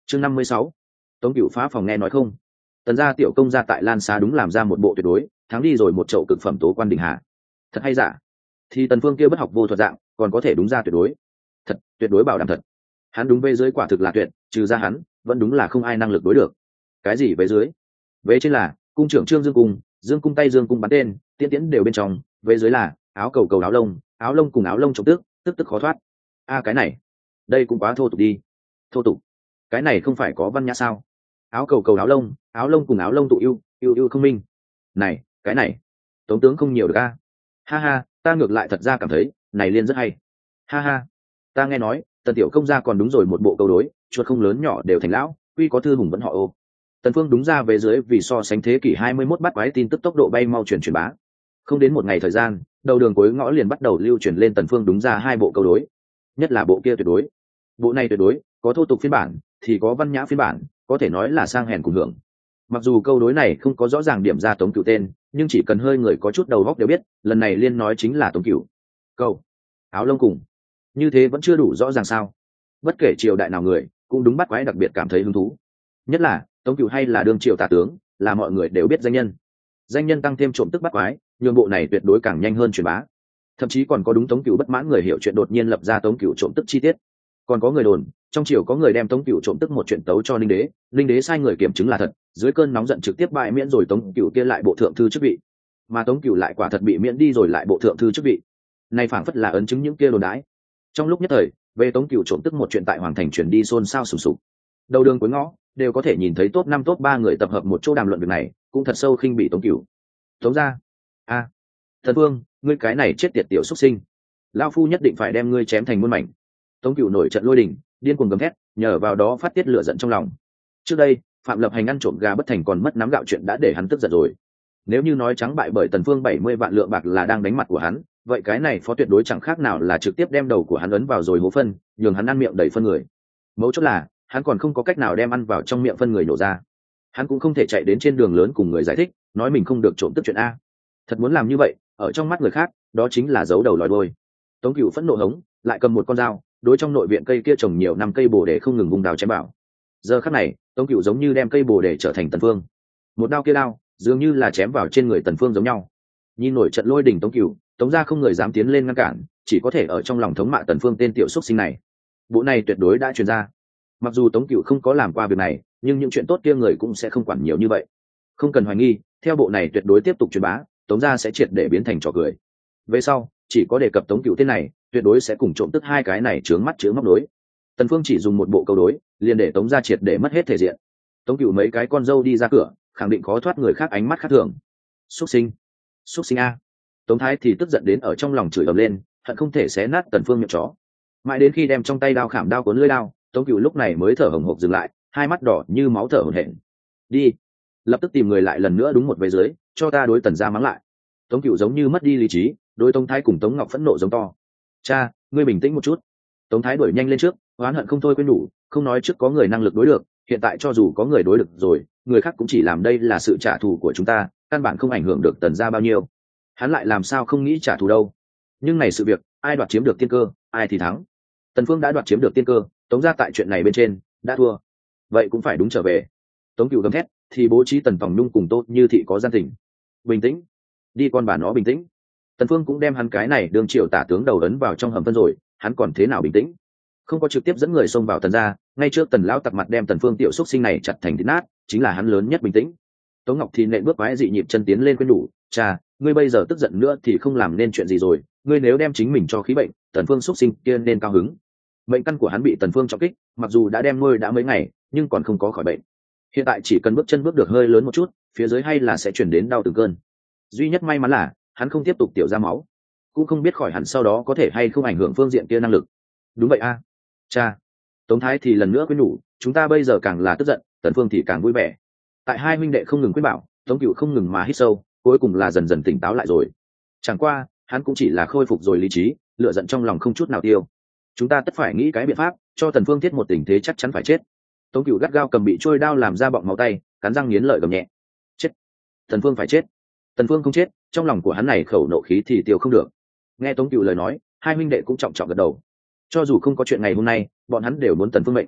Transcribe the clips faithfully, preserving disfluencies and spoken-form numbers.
chương năm mươi sáu, tống cựu phá phòng nghe nói không. Tần gia tiểu công gia tại Lan Xá đúng làm ra một bộ tuyệt đối, thắng đi rồi một chậu cực phẩm tố quan đình hạ. Thật hay giả? Thì Tần Phương kia bất học vô thuật dạng, còn có thể đúng ra tuyệt đối. Thật, tuyệt đối bảo đảm thật. Hắn đúng về dưới quả thực là tuyệt, trừ ra hắn, vẫn đúng là không ai năng lực đối được. Cái gì về dưới? Về trên là cung trưởng Trương Dương Cung, Dương Cung tay Dương Cung bắn tên, tiễn tiễn đều bên trong, về dưới là áo cầu cầu áo lông, áo lông cùng áo lông trọng tước, tức tức khó thoát. A cái này, đây cũng quá thô tục đi. Thô tục? Cái này không phải có văn nhã sao? Áo cầu cầu áo lông, áo lông cùng áo lông tụ yêu, yêu yêu không minh. Này, cái này, tống tướng không nhiều được a. Ha ha, ta ngược lại thật ra cảm thấy, này liên rất hay. Ha ha, ta nghe nói, Tần tiểu công gia còn đúng rồi một bộ câu đối, chuột không lớn nhỏ đều thành lão, quy có thư hùng vẫn họ ô. Tần Phương đúng ra về dưới vì so sánh thế kỷ hai mươi mốt bắt quái tin tức tốc độ bay mau truyền truyền bá. Không đến một ngày thời gian, đầu đường cuối ngõ liền bắt đầu lưu truyền lên Tần Phương đúng ra hai bộ câu đối. Nhất là bộ kia tuyệt đối. Bộ này tuyệt đối, có thô tục phiên bản, thì có văn nhã phiên bản, có thể nói là sang hèn cùng hưởng. Mặc dù câu đối này không có rõ ràng điểm ra Tống Cửu tên, nhưng chỉ cần hơi người có chút đầu óc đều biết, lần này liên nói chính là Tống Cửu. Câu áo lông cùng, như thế vẫn chưa đủ rõ ràng sao? Bất kể triều đại nào người, cũng đúng bắt quái đặc biệt cảm thấy hứng thú. Nhất là Tống Cửu hay là đương triều tả tướng, là mọi người đều biết danh nhân. Danh nhân tăng thêm trộm tức bắt quái, nhường bộ này tuyệt đối càng nhanh hơn truyền bá. Thậm chí còn có đúng Tống Cửu bất mãn người hiểu chuyện đột nhiên lập ra Tống Cửu trộm tức chi tiết. Còn có người đồn, trong triều có người đem Tống Cửu trộm tức một chuyện tấu cho Linh Đế, Linh Đế sai người kiểm chứng là thật, dưới cơn nóng giận trực tiếp bại miễn rồi Tống Cửu kia lại bộ thượng thư chức vị. Mà Tống Cửu lại quả thật bị miễn đi rồi lại bộ thượng thư chức vị. Này phảng phất là ấn chứng những kia đồn đãi. Trong lúc nhất thời, về Tống Cửu trộm tức một chuyện tại hoàng thành truyền đi xôn xao sùng sục. Đầu đường cuối ngõ đều có thể nhìn thấy top năm top ba người tập hợp một chỗ đàm luận việc này, cũng thật sâu khinh bị Tống Cửu. Tống gia, a, Thần Vương, ngươi cái này chết tiệt tiểu xuất sinh, lão phu nhất định phải đem ngươi chém thành muôn mảnh. Tống Cửu nổi trận lôi đình, điên cuồng gầm thét, nhờ vào đó phát tiết lửa giận trong lòng. Trước đây, Phạm Lập Hành ăn trộm gà bất thành còn mất nắm gạo chuyện đã để hắn tức giận rồi. Nếu như nói trắng bại bởi Tần Phương bảy mươi vạn lượng bạc là đang đánh mặt của hắn, vậy cái này phó tuyệt đối chẳng khác nào là trực tiếp đem đầu của hắn ấn vào rồi hố phân, nhường hắn ăn miệng đầy phân người. Mấu chốt là, hắn còn không có cách nào đem ăn vào trong miệng phân người nổ ra. Hắn cũng không thể chạy đến trên đường lớn cùng người giải thích, nói mình không được trộm tức chuyện a. Thật muốn làm như vậy, ở trong mắt người khác, đó chính là giấu đầu lòi đuôi. Tống Cửu phẫn nộ hống, lại cầm một con dao, đối trong nội viện cây kia trồng nhiều năm cây bồ đề không ngừng vùng đào chém bảo. Giờ khắc này, Tống Cửu giống như đem cây bồ đề trở thành Tần Phương. Một đao kia đao, dường như là chém vào trên người Tần Phương giống nhau. Nhìn nổi trận lôi đình Tống Cửu, Tống gia không người dám tiến lên ngăn cản, chỉ có thể ở trong lòng thống mạ Tần Phương tên tiểu xuất sinh này. Bộ này tuyệt đối đã truyền ra. Mặc dù Tống Cửu không có làm qua việc này, nhưng những chuyện tốt kia người cũng sẽ không quản nhiều như vậy. Không cần hoài nghi, theo bộ này tuyệt đối tiếp tục truyền bá, Tống gia sẽ triệt để biến thành trò cười. Về sau, chỉ có đề cập Tống Cửu tên này, tuyệt đối sẽ cùng trộm tức hai cái này chướng mắt chướng móc đối. Tần Phương chỉ dùng một bộ câu đối, liền để Tống gia triệt để mất hết thể diện. Tống Cửu mấy cái con dâu đi ra cửa, khẳng định khó thoát người khác ánh mắt khác thường. Xuất sinh, xuất sinh a! Tống Thái thì tức giận đến ở trong lòng chửi ầm lên, hận không thể xé nát Tần Phương miệng chó. Mãi đến khi đem trong tay đao khảm đao cuốn lưỡi đao, Tống Cửu lúc này mới thở hổn hộc dừng lại, hai mắt đỏ như máu thở hổn hển. Đi, lập tức tìm người lại lần nữa đúng một vế dưới, cho ta đối Tần gia mắng lại. Tống Cửu giống như mất đi lý trí, đối Tống Thái cùng Tống Ngọc phẫn nộ giống to. Cha, ngươi bình tĩnh một chút. Tống Thái đuổi nhanh lên trước, oán hận không thôi quên đủ, không nói trước có người năng lực đối được, hiện tại cho dù có người đối được rồi, người khác cũng chỉ làm đây là sự trả thù của chúng ta, căn bản không ảnh hưởng được Tần gia bao nhiêu. Hắn lại làm sao không nghĩ trả thù đâu? Nhưng này sự việc, ai đoạt chiếm được tiên cơ, ai thì thắng. Tần Phương đã đoạt chiếm được tiên cơ, Tống gia tại chuyện này bên trên đã thua, vậy cũng phải đúng trở về. Tống Cửu gầm thét, thì bố trí Tần Tòng Nhung cùng Tốt Như Thị có gian tình. Bình tĩnh, đi con bà nó bình tĩnh. Tần Phương cũng đem hắn cái này đương triều tả tướng đầu ấn vào trong hầm phân rồi, hắn còn thế nào bình tĩnh? Không có trực tiếp dẫn người xông vào Tần gia, ngay trước Tần lão tặc mặt đem Tần Phương tiểu xuất sinh này chặt thành thịt nát, chính là hắn lớn nhất bình tĩnh. Tống Ngọc thì nện bước quái dị nhịp chân tiến lên quên đủ, cha, ngươi bây giờ tức giận nữa thì không làm nên chuyện gì rồi, ngươi nếu đem chính mình cho khí bệnh, Tần Phương xuất sinh kia nên cao hứng. Bệnh căn của hắn bị Tần Phương trọng kích, mặc dù đã đem nuôi đã mấy ngày, nhưng còn không có khỏi bệnh. Hiện tại chỉ cần bước chân bước được hơi lớn một chút, phía dưới hay là sẽ chuyển đến đau từng cơn. Duy nhất may mắn là hắn không tiếp tục tiểu ra máu, cũng không biết khỏi hẳn sau đó có thể hay không ảnh hưởng phương diện kia năng lực. Đúng vậy a, cha. Tống Thái thì lần nữa khuyên nhủ, chúng ta bây giờ càng là tức giận, Tần Phương thì càng vui vẻ. Tại hai huynh đệ không ngừng khuyên bảo, Tống Cửu không ngừng mà hít sâu, cuối cùng là dần dần tỉnh táo lại rồi. Chẳng qua, hắn cũng chỉ là khôi phục rồi lý trí, lửa giận trong lòng không chút nào tiêu. Chúng ta tất phải nghĩ cái biện pháp, cho Tần Phương thiết một tình thế chắc chắn phải chết. Tống Cửu gắt gao cầm bị trôi đao làm ra bọng máu tay, cắn răng nghiến lợi gầm nhẹ. Chết! Tần Phương phải chết! Tần Phương không chết, trong lòng của hắn này khẩu nộ khí thì tiêu không được. Nghe Tống Cửu lời nói, hai huynh đệ cũng trọng trọng gật đầu. Cho dù không có chuyện ngày hôm nay, bọn hắn đều muốn Tần Phương mệnh.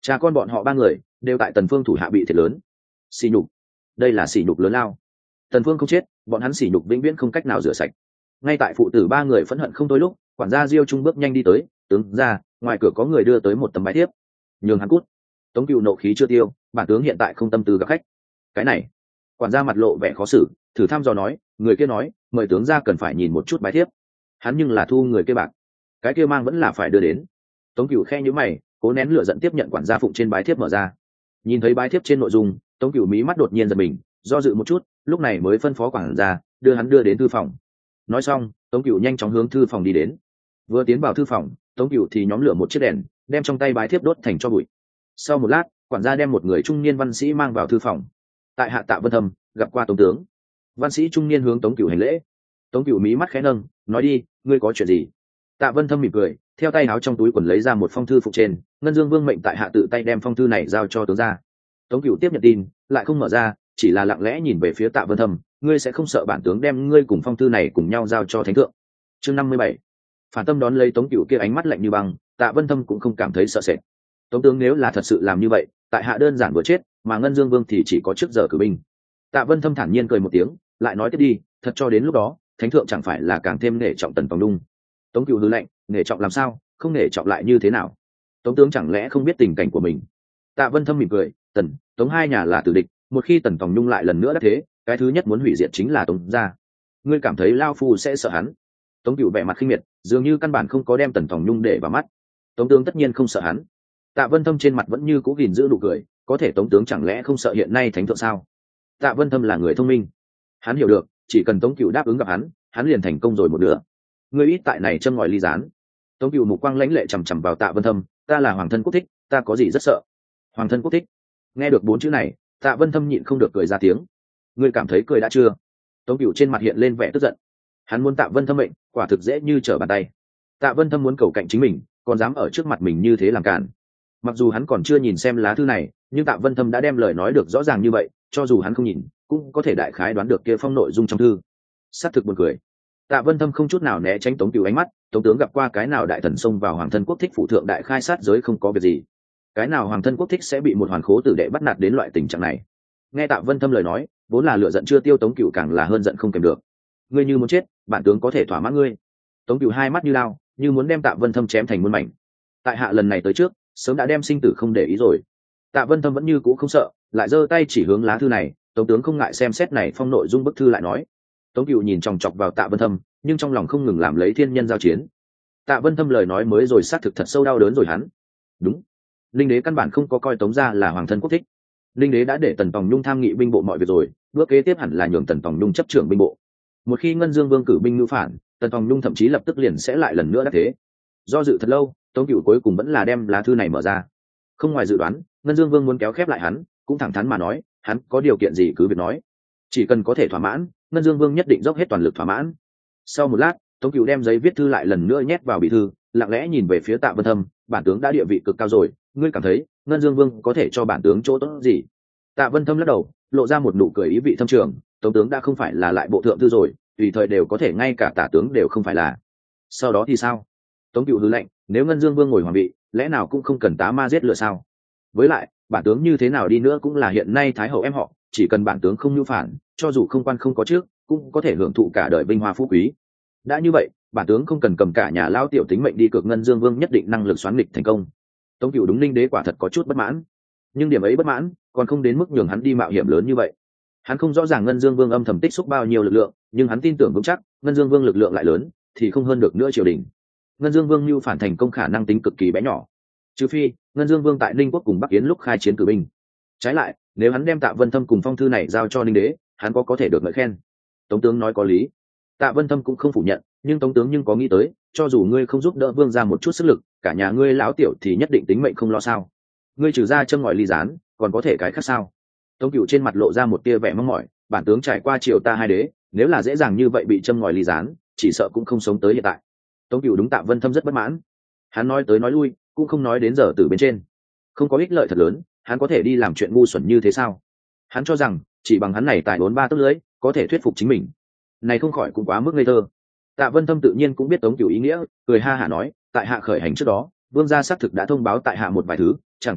cha con bọn họ ba người đều tại Tần Phương thủ hạ bị thiệt lớn. Sỉ nhục, đây là sỉ nhục lớn lao. Tần Phương không chết, bọn hắn sỉ nhục vĩnh viễn không cách nào rửa sạch. Ngay tại phụ tử ba người phẫn hận không thôi lúc, quản gia Diêu Trung bước nhanh đi tới, tướng ra, ngoài cửa có người đưa tới một tấm bái thiếp. Nhường hắn cút. Tống Cựu nộ khí chưa tiêu, bản tướng hiện tại không tâm tư gặp khách. Cái này, quản gia mặt lộ vẻ khó xử, thử thăm dò nói, người kia nói, mời tướng ra cần phải nhìn một chút bái thiếp. Hắn nhưng là thu người kia bạc, cái kia mang vẫn là phải đưa đến. Tống Cựu khe nhíu mày, cố nén lửa giận tiếp nhận quản gia phụng trên bái thiếp mở ra. Nhìn thấy bái thiếp trên nội dung, Tống Cựu mí mắt đột nhiên giật mình, do dự một chút, lúc này mới phân phó quản gia đưa hắn đưa đến thư phòng. Nói xong, Tống Cựu nhanh chóng hướng thư phòng đi đến. Vừa tiến vào thư phòng, Tống Cựu thì nhóm lửa một chiếc đèn, đem trong tay bái thiếp đốt thành tro bụi. Sau một lát, quản gia đem một người trung niên văn sĩ mang vào thư phòng. Tại hạ Tạ Vân Thâm gặp qua Tống tướng. Văn sĩ trung niên hướng Tống Cựu hành lễ. Tống Cựu mí mắt khẽ nâng, nói đi, ngươi có chuyện gì? Tạ Vân Thâm mỉm cười, theo tay áo trong túi quần lấy ra một phong thư phụ trên, Ngân Dương Vương mệnh tại hạ tự tay đem phong thư này giao cho tướng gia. Tống Cựu tiếp nhận tin, lại không mở ra, chỉ là lặng lẽ nhìn về phía Tạ Vân Thâm, ngươi sẽ không sợ bản tướng đem ngươi cùng phong thư này cùng nhau giao cho thánh thượng? Chương năm mươi bảy. Phản Tâm đón lấy Tống Cựu kia ánh mắt lạnh như băng, Tạ Vân Thâm cũng không cảm thấy sợ sệt. Tống tướng nếu là thật sự làm như vậy, tại hạ đơn giản vừa chết, mà Ngân Dương Vương thì chỉ có trước giờ cử binh. Tạ Vân Thâm thản nhiên cười một tiếng, lại nói tiếp đi, thật cho đến lúc đó, thánh thượng chẳng phải là càng thêm nể trọng Tần Tòng Nhung? Tống Cựu hừ lạnh, nể trọng làm sao, không nể trọng lại như thế nào? Tống tướng chẳng lẽ không biết tình cảnh của mình? Tạ Vân Thâm mỉm cười, Tần, Tống hai nhà là tử địch, một khi Tần Tòng Nhung lại lần nữa đắc thế, cái thứ nhất muốn hủy diệt chính là Tống gia. Ngươi cảm thấy lao phu sẽ sợ hắn? Tống Cựu vẻ mặt khinh miệt, dường như căn bản không có đem Tần Tòng Nhung để vào mắt. Tống tướng tất nhiên không sợ hắn. Tạ Vân Thâm trên mặt vẫn như cũ gìn giữ nụ cười, có thể Tống tướng chẳng lẽ không sợ hiện nay thánh thượng sao? Tạ Vân Thâm là người thông minh, hắn hiểu được, chỉ cần Tống Cựu đáp ứng gặp hắn, hắn liền thành công rồi một nửa. Ngươi ít tại này châm ngòi ly gián. Tống Cựu mục quang lãnh lệ chằm chằm vào Tạ Vân Thâm, ta là hoàng thân quốc thích, ta có gì rất sợ? Hoàng thân quốc thích? Nghe được bốn chữ này, Tạ Vân Thâm nhịn không được cười ra tiếng. Ngươi cảm thấy cười đã chưa? Tống Cựu trên mặt hiện lên vẻ tức giận. Hắn muốn Tạ Vân Thâm mệnh, quả thực dễ như trở bàn tay. Tạ Vân Thâm muốn cầu cạnh chính mình, còn dám ở trước mặt mình như thế làm cản. Mặc dù hắn còn chưa nhìn xem lá thư này, nhưng Tạ Vân Thâm đã đem lời nói được rõ ràng như vậy, cho dù hắn không nhìn, cũng có thể đại khái đoán được kia phong nội dung trong thư. Sát thực buồn cười. Tạ Vân Thâm không chút nào né tránh Tống Cựu ánh mắt, Tống tướng gặp qua cái nào đại thần xông vào hoàng thân quốc thích phủ thượng đại khai sát giới không có việc gì, cái nào hoàng thân quốc thích sẽ bị một hoàn khố tử đệ bắt nạt đến loại tình trạng này? Nghe Tạ Vân Thâm lời nói, vốn là lửa giận chưa tiêu Tống Cựu càng là hơn giận không kèm được. Ngươi như muốn chết, bản tướng có thể thỏa mãn ngươi. Tống Cựu hai mắt như lao, như muốn đem Tạ Vân Thâm chém thành muôn mảnh. Tại hạ lần này tới trước, sớm đã đem sinh tử không để ý rồi. Tạ Vân Thâm vẫn như cũ không sợ, lại giơ tay chỉ hướng lá thư này. Tống tướng không ngại xem xét này phong nội dung bức thư lại nói. Tống Cựu nhìn chòng chọc vào Tạ Vân Thâm, nhưng trong lòng không ngừng làm lấy thiên nhân giao chiến. Tạ Vân Thâm lời nói mới rồi xác thực thật sâu đau đớn rồi hắn. Đúng, Linh Đế căn bản không có coi Tống gia là hoàng thân quốc thích. Linh Đế đã để Tần Tòng Nhung tham nghị binh bộ mọi việc rồi, bước kế tiếp hẳn là nhường Tần Tòng Nhung chấp trưởng binh bộ. Một khi Ngân Dương Vương cử binh ngữ phản, Tần Tòng Nhung thậm chí lập tức liền sẽ lại lần nữa đắc thế. Do dự thật lâu, Tống Cựu cuối cùng vẫn là đem lá thư này mở ra. Không ngoài dự đoán, Ngân Dương Vương muốn kéo khép lại hắn, cũng thẳng thắn mà nói, hắn có điều kiện gì cứ việc nói, chỉ cần có thể thỏa mãn, Ngân Dương Vương nhất định dốc hết toàn lực thỏa mãn. Sau một lát, Tống Cựu đem giấy viết thư lại lần nữa nhét vào bị thư, lặng lẽ nhìn về phía Tạ Vân Thâm, bản tướng đã địa vị cực cao rồi, ngươi cảm thấy Ngân Dương Vương có thể cho bản tướng chỗ tốt gì? Tạ Vân Thâm lắc đầu, lộ ra một nụ cười ý vị thâm trường, Tống tướng đã không phải là lại bộ thượng thư rồi, tùy thời đều có thể ngay cả tả tướng đều không phải là. Sau đó thì sao? Tống Cựu hứ lạnh, nếu Ngân Dương Vương ngồi hoàng vị, lẽ nào cũng không cần tá ma giết lửa sao? Với lại, bản tướng như thế nào đi nữa cũng là hiện nay thái hậu em họ, chỉ cần bản tướng không nhu phản, cho dù không quan không có trước, cũng có thể hưởng thụ cả đời vinh hoa phú quý. Đã như vậy, bản tướng không cần cầm cả nhà lao tiểu tính mệnh đi cược Ngân Dương Vương nhất định năng lực xoán nghịch thành công. Tống Cựu đúng Linh Đế quả thật có chút bất mãn, nhưng điểm ấy bất mãn còn không đến mức nhường hắn đi mạo hiểm lớn như vậy. Hắn không rõ ràng Ngân Dương Vương âm thầm tích xúc bao nhiêu lực lượng, nhưng hắn tin tưởng vững chắc Ngân Dương Vương lực lượng lại lớn thì không hơn được nữa triều đình. Ngân Dương Vương mưu phản thành công khả năng tính cực kỳ bé nhỏ, trừ phi Ngân Dương Vương tại Ninh Quốc cùng Bắc Yến lúc khai chiến cử binh. Trái lại, nếu hắn đem Tạ Vân Thâm cùng phong thư này giao cho Ninh Đế, hắn có có thể được ngợi khen. Tống tướng nói có lý. Tạ Vân Thâm cũng không phủ nhận, nhưng Tống tướng nhưng có nghĩ tới, cho dù ngươi không giúp đỡ Vương ra một chút sức lực, cả nhà ngươi lão tiểu thì nhất định tính mệnh không lo sao? Ngươi trừ ra châm ngòi ly gián, còn có thể cái khác sao? Tống Cựu trên mặt lộ ra một tia vẻ mong mỏi, bản tướng trải qua triều ta hai đế, nếu là dễ dàng như vậy bị châm ngòi ly gián, chỉ sợ cũng không sống tới hiện tại. Tống Cựu đúng Tạ Vân Thâm rất bất mãn. Hắn nói tới nói lui, cũng không nói đến giờ từ bên trên. Không có ích lợi thật lớn, hắn có thể đi làm chuyện ngu xuẩn như thế sao? Hắn cho rằng chỉ bằng hắn này tài bốn ba tấc lưỡi, có thể thuyết phục chính mình. Này không khỏi cũng quá mức ngây thơ. Tạ Vân Thâm tự nhiên cũng biết Tống Cựu ý nghĩa, cười ha hả nói, tại hạ khởi hành trước đó, Vương gia xác thực đã thông báo tại hạ một vài thứ, chẳng qua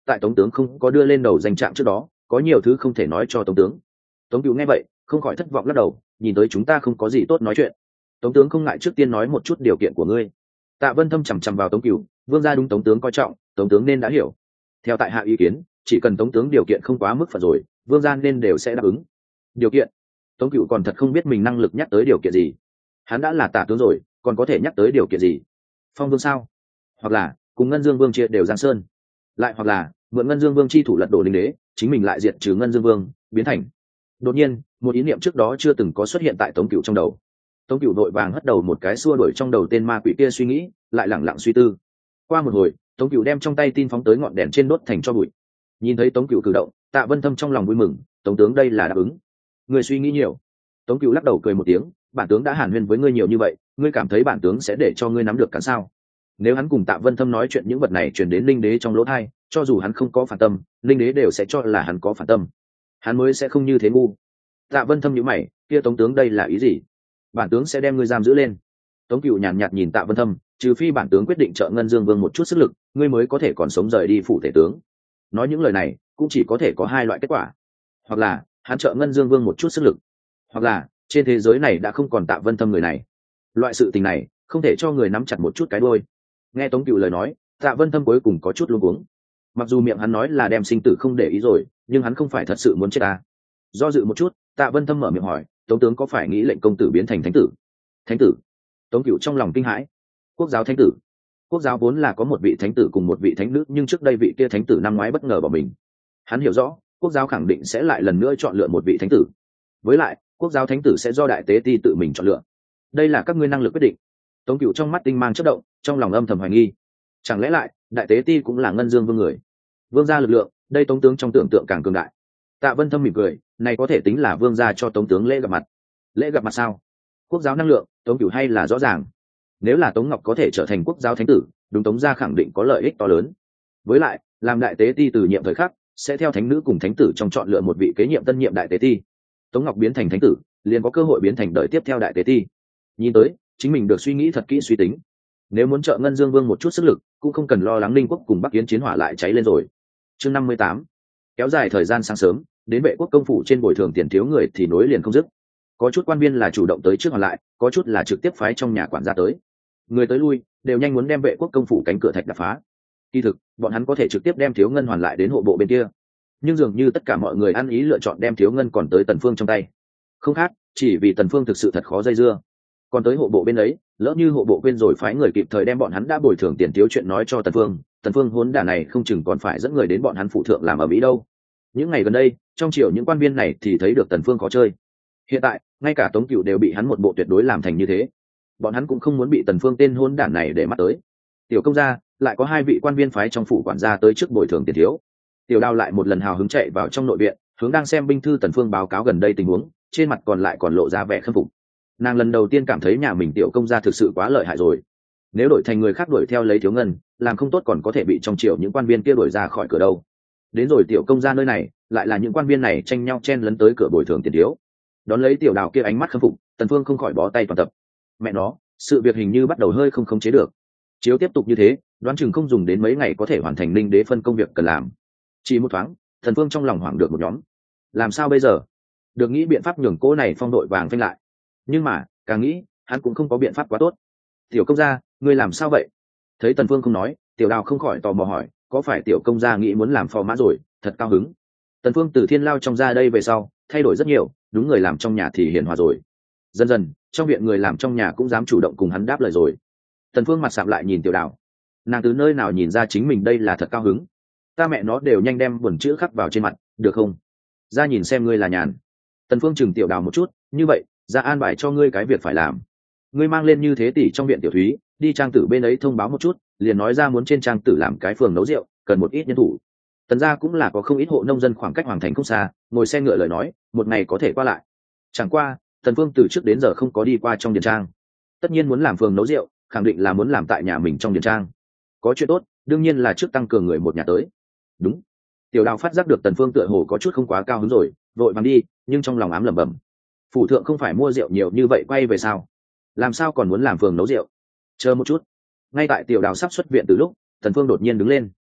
tại tống tướng không có đưa lên đầu danh trạng trước đó có nhiều thứ không thể nói cho tống tướng. Tống cựu nghe vậy không khỏi thất vọng lắc đầu, nhìn tới chúng ta không có gì tốt nói chuyện. Tống tướng không ngại trước tiên nói một chút điều kiện của ngươi. Tạ Vân Thâm chằm chằm vào Tống Cửu, vương gia đúng Tống tướng coi trọng, Tống tướng nên đã hiểu. Theo tại hạ ý kiến, chỉ cần Tống tướng điều kiện không quá mức phận rồi, vương gia nên đều sẽ đáp ứng. Điều kiện? Tống Cửu còn thật không biết mình năng lực nhắc tới điều kiện gì. Hắn đã là tả tướng rồi, còn có thể nhắc tới điều kiện gì? Phong vương sao? Hoặc là cùng Ngân Dương Vương chia đều Giang Sơn, lại hoặc là mượn Ngân Dương Vương chi thủ lật đổ linh đế, chính mình lại diệt trừ Ngân Dương Vương, biến thành. Đột nhiên, một ý niệm trước đó chưa từng có xuất hiện tại Tống Cửu trong đầu. Tống Cửu vội vàng hất đầu một cái xua đuổi trong đầu tên ma quỷ kia suy nghĩ, lại lẳng lặng suy tư. Qua một hồi, Tống Cửu đem trong tay tin phóng tới ngọn đèn trên đốt thành cho bụi. Nhìn thấy Tống Cửu cử động, Tạ Vân Thâm trong lòng vui mừng, Tống tướng đây là đáp ứng. Người suy nghĩ nhiều. Tống Cửu lắc đầu cười một tiếng, bản tướng đã hàn huyên với ngươi nhiều như vậy, ngươi cảm thấy bản tướng sẽ để cho ngươi nắm được cắn sao? Nếu hắn cùng Tạ Vân Thâm nói chuyện những vật này truyền đến linh đế trong lỗ tai, cho dù hắn không có phản tâm, linh đế đều sẽ cho là hắn có phản tâm. Hắn mới sẽ không như thế ngu. Tạ Vân Thâm nhíu mày, kia Tống tướng đây là ý gì? Bản tướng sẽ đem ngươi giam giữ lên. Tống Cửu nhàn nhạt nhìn Tạ Vân Thâm, trừ phi bản tướng quyết định trợ Ngân Dương Vương một chút sức lực, ngươi mới có thể còn sống rời đi phủ tể tướng. Nói những lời này cũng chỉ có thể có hai loại kết quả, hoặc là hắn trợ Ngân Dương Vương một chút sức lực, hoặc là trên thế giới này đã không còn Tạ Vân Thâm người này. Loại sự tình này không thể cho người nắm chặt một chút cái đuôi. Nghe Tống Cửu lời nói, Tạ Vân Thâm cuối cùng có chút luống cuống. Mặc dù miệng hắn nói là đem sinh tử không để ý rồi, nhưng hắn không phải thật sự muốn chết à? Do dự một chút, Tạ Vân Thâm mở miệng hỏi, Tống tướng có phải nghĩ lệnh công tử biến thành thánh tử? Thánh tử? Tống Cửu trong lòng kinh hãi. Quốc giáo thánh tử? Quốc giáo vốn là có một vị thánh tử cùng một vị thánh nữ, nhưng trước đây vị kia thánh tử năm ngoái bất ngờ bỏ mình. Hắn hiểu rõ, quốc giáo khẳng định sẽ lại lần nữa chọn lựa một vị thánh tử. Với lại, quốc giáo thánh tử sẽ do đại tế ti tự mình chọn lựa. Đây là các ngươi năng lực quyết định. Tống Cửu trong mắt tinh mang chớp động, trong lòng âm thầm hoài nghi. Chẳng lẽ lại, đại tế ti cũng là Ngân Dương Vương người? Vương gia lực lượng, đây Tống tướng trong tưởng tượng càng cường đại. Tạ Vân Thâm mỉm cười, này có thể tính là vương gia cho Tống tướng lễ gặp mặt. Lễ gặp mặt sao? Quốc giáo năng lượng, Tống Cửu hay là rõ ràng. Nếu là Tống Ngọc có thể trở thành quốc giáo thánh tử, đúng Tống gia khẳng định có lợi ích to lớn. Với lại, làm đại tế ti từ nhiệm thời khắc, sẽ theo thánh nữ cùng thánh tử trong chọn lựa một vị kế nhiệm tân nhiệm đại tế ti. Tống Ngọc biến thành thánh tử, liền có cơ hội biến thành đời tiếp theo đại tế ti. Nhìn tới, chính mình được suy nghĩ thật kỹ suy tính. Nếu muốn trợ Ngân Dương Vương một chút sức lực, cũng không cần lo lắng Ninh quốc cùng Bắc Yến chiến hỏa lại cháy lên rồi. Chương năm mươi tám, kéo dài thời gian sáng sớm, đến vệ quốc công phủ trên bồi thường tiền thiếu người thì nối liền không dứt. Có chút quan viên là chủ động tới trước hoàn lại, có chút là trực tiếp phái trong nhà quản gia tới. Người tới lui đều nhanh muốn đem vệ quốc công phủ cánh cửa thạch đập phá. Kỳ thực, bọn hắn có thể trực tiếp đem thiếu ngân hoàn lại đến hộ bộ bên kia, nhưng dường như tất cả mọi người ăn ý lựa chọn đem thiếu ngân còn tới Tần Phương trong tay. Không khác, chỉ vì Tần Phương thực sự thật khó dây dưa. Còn tới hộ bộ bên ấy, lỡ như hộ bộ quên rồi phái người kịp thời đem bọn hắn đã bồi thường tiền thiếu chuyện nói cho Tần Phương, Tần Phương hỗn đản này không chừng còn phải dẫn người đến bọn hắn phụ thượng làm ở mỹ đâu. Những ngày gần đây, trong triều những quan viên này thì thấy được Tần Phương khó chơi. Hiện tại, ngay cả Tống Cửu đều bị hắn một bộ tuyệt đối làm thành như thế. Bọn hắn cũng không muốn bị Tần Phương tên hỗn đản này để mắt tới. Tiểu công gia, lại có hai vị quan viên phái trong phủ quản gia tới trước bồi thường tiền thiếu. Tiểu Đao lại một lần hào hứng chạy vào trong nội viện, hướng đang xem binh thư Tần Phương báo cáo gần đây tình huống, trên mặt còn lại còn lộ ra vẻ khâm phục. Nàng lần đầu tiên cảm thấy nhà mình tiểu công gia thực sự quá lợi hại rồi. Nếu đổi thành người khác đuổi theo lấy thiếu ngân, làm không tốt còn có thể bị trong triều những quan viên kia đuổi ra khỏi cửa đâu. Đến rồi tiểu công gia nơi này, lại là những quan viên này tranh nhau chen lấn tới cửa bồi thường tiền thiếu. Đón lấy Tiểu Đào kia ánh mắt khâm phục, Tần Phương không khỏi bó tay toàn tập. Mẹ nó, sự việc hình như bắt đầu hơi không khống chế được. Chiếu tiếp tục như thế, đoán chừng không dùng đến mấy ngày có thể hoàn thành Ninh đế phân công việc cần làm. Chỉ một thoáng, Tần Phương trong lòng hoảng được một nhóm. Làm sao bây giờ? Được nghĩ biện pháp nhường cô này phong đội vàng phanh lại. Nhưng mà, càng nghĩ, hắn cũng không có biện pháp quá tốt. Tiểu công gia, ngươi làm sao vậy? Thấy Tần Phương không nói, Tiểu Đào không khỏi tò mò hỏi, có phải tiểu công gia nghĩ muốn làm phò mã rồi? Thật cao hứng. Tần Phương từ Thiên Lao trong ra đây về sau, thay đổi rất nhiều, đúng người làm trong nhà thì hiền hòa rồi. Dần dần, trong viện người làm trong nhà cũng dám chủ động cùng hắn đáp lời rồi. Tần Phương mặt sạm lại nhìn Tiểu Đào, nàng từ nơi nào nhìn ra chính mình đây là thật cao hứng? Ta mẹ nó đều nhanh đem buồn chữ khắc vào trên mặt, được không? Ra nhìn xem ngươi là nhàn. Tần Phương chừng Tiểu Đào một chút, như vậy, ra an bài cho ngươi cái việc phải làm. Ngươi mang lên như thế tỷ trong viện tiểu thúy, đi trang tử bên ấy thông báo một chút, liền nói ra muốn trên trang tử làm cái phường nấu rượu, cần một ít nhân thủ. Tần gia cũng là có không ít hộ nông dân khoảng cách hoàng thành không xa, ngồi xe ngựa lời nói, một ngày có thể qua lại. Chẳng qua, Tần Phương từ trước đến giờ không có đi qua trong điền trang. Tất nhiên muốn làm phường nấu rượu, khẳng định là muốn làm tại nhà mình trong điền trang. Có chuyện tốt, đương nhiên là trước tăng cường người một nhà tới. Đúng. Tiểu Đào phát giác được Tần Phương tựa hồ có chút không quá cao hứng rồi, vội vàng đi, nhưng trong lòng ám lẩm bẩm. Phủ thượng không phải mua rượu nhiều như vậy quay về sao? Làm sao còn muốn làm phường nấu rượu? Chờ một chút. Ngay tại Tiểu Đào sắp xuất viện từ lúc, Tần Phương đột nhiên đứng lên.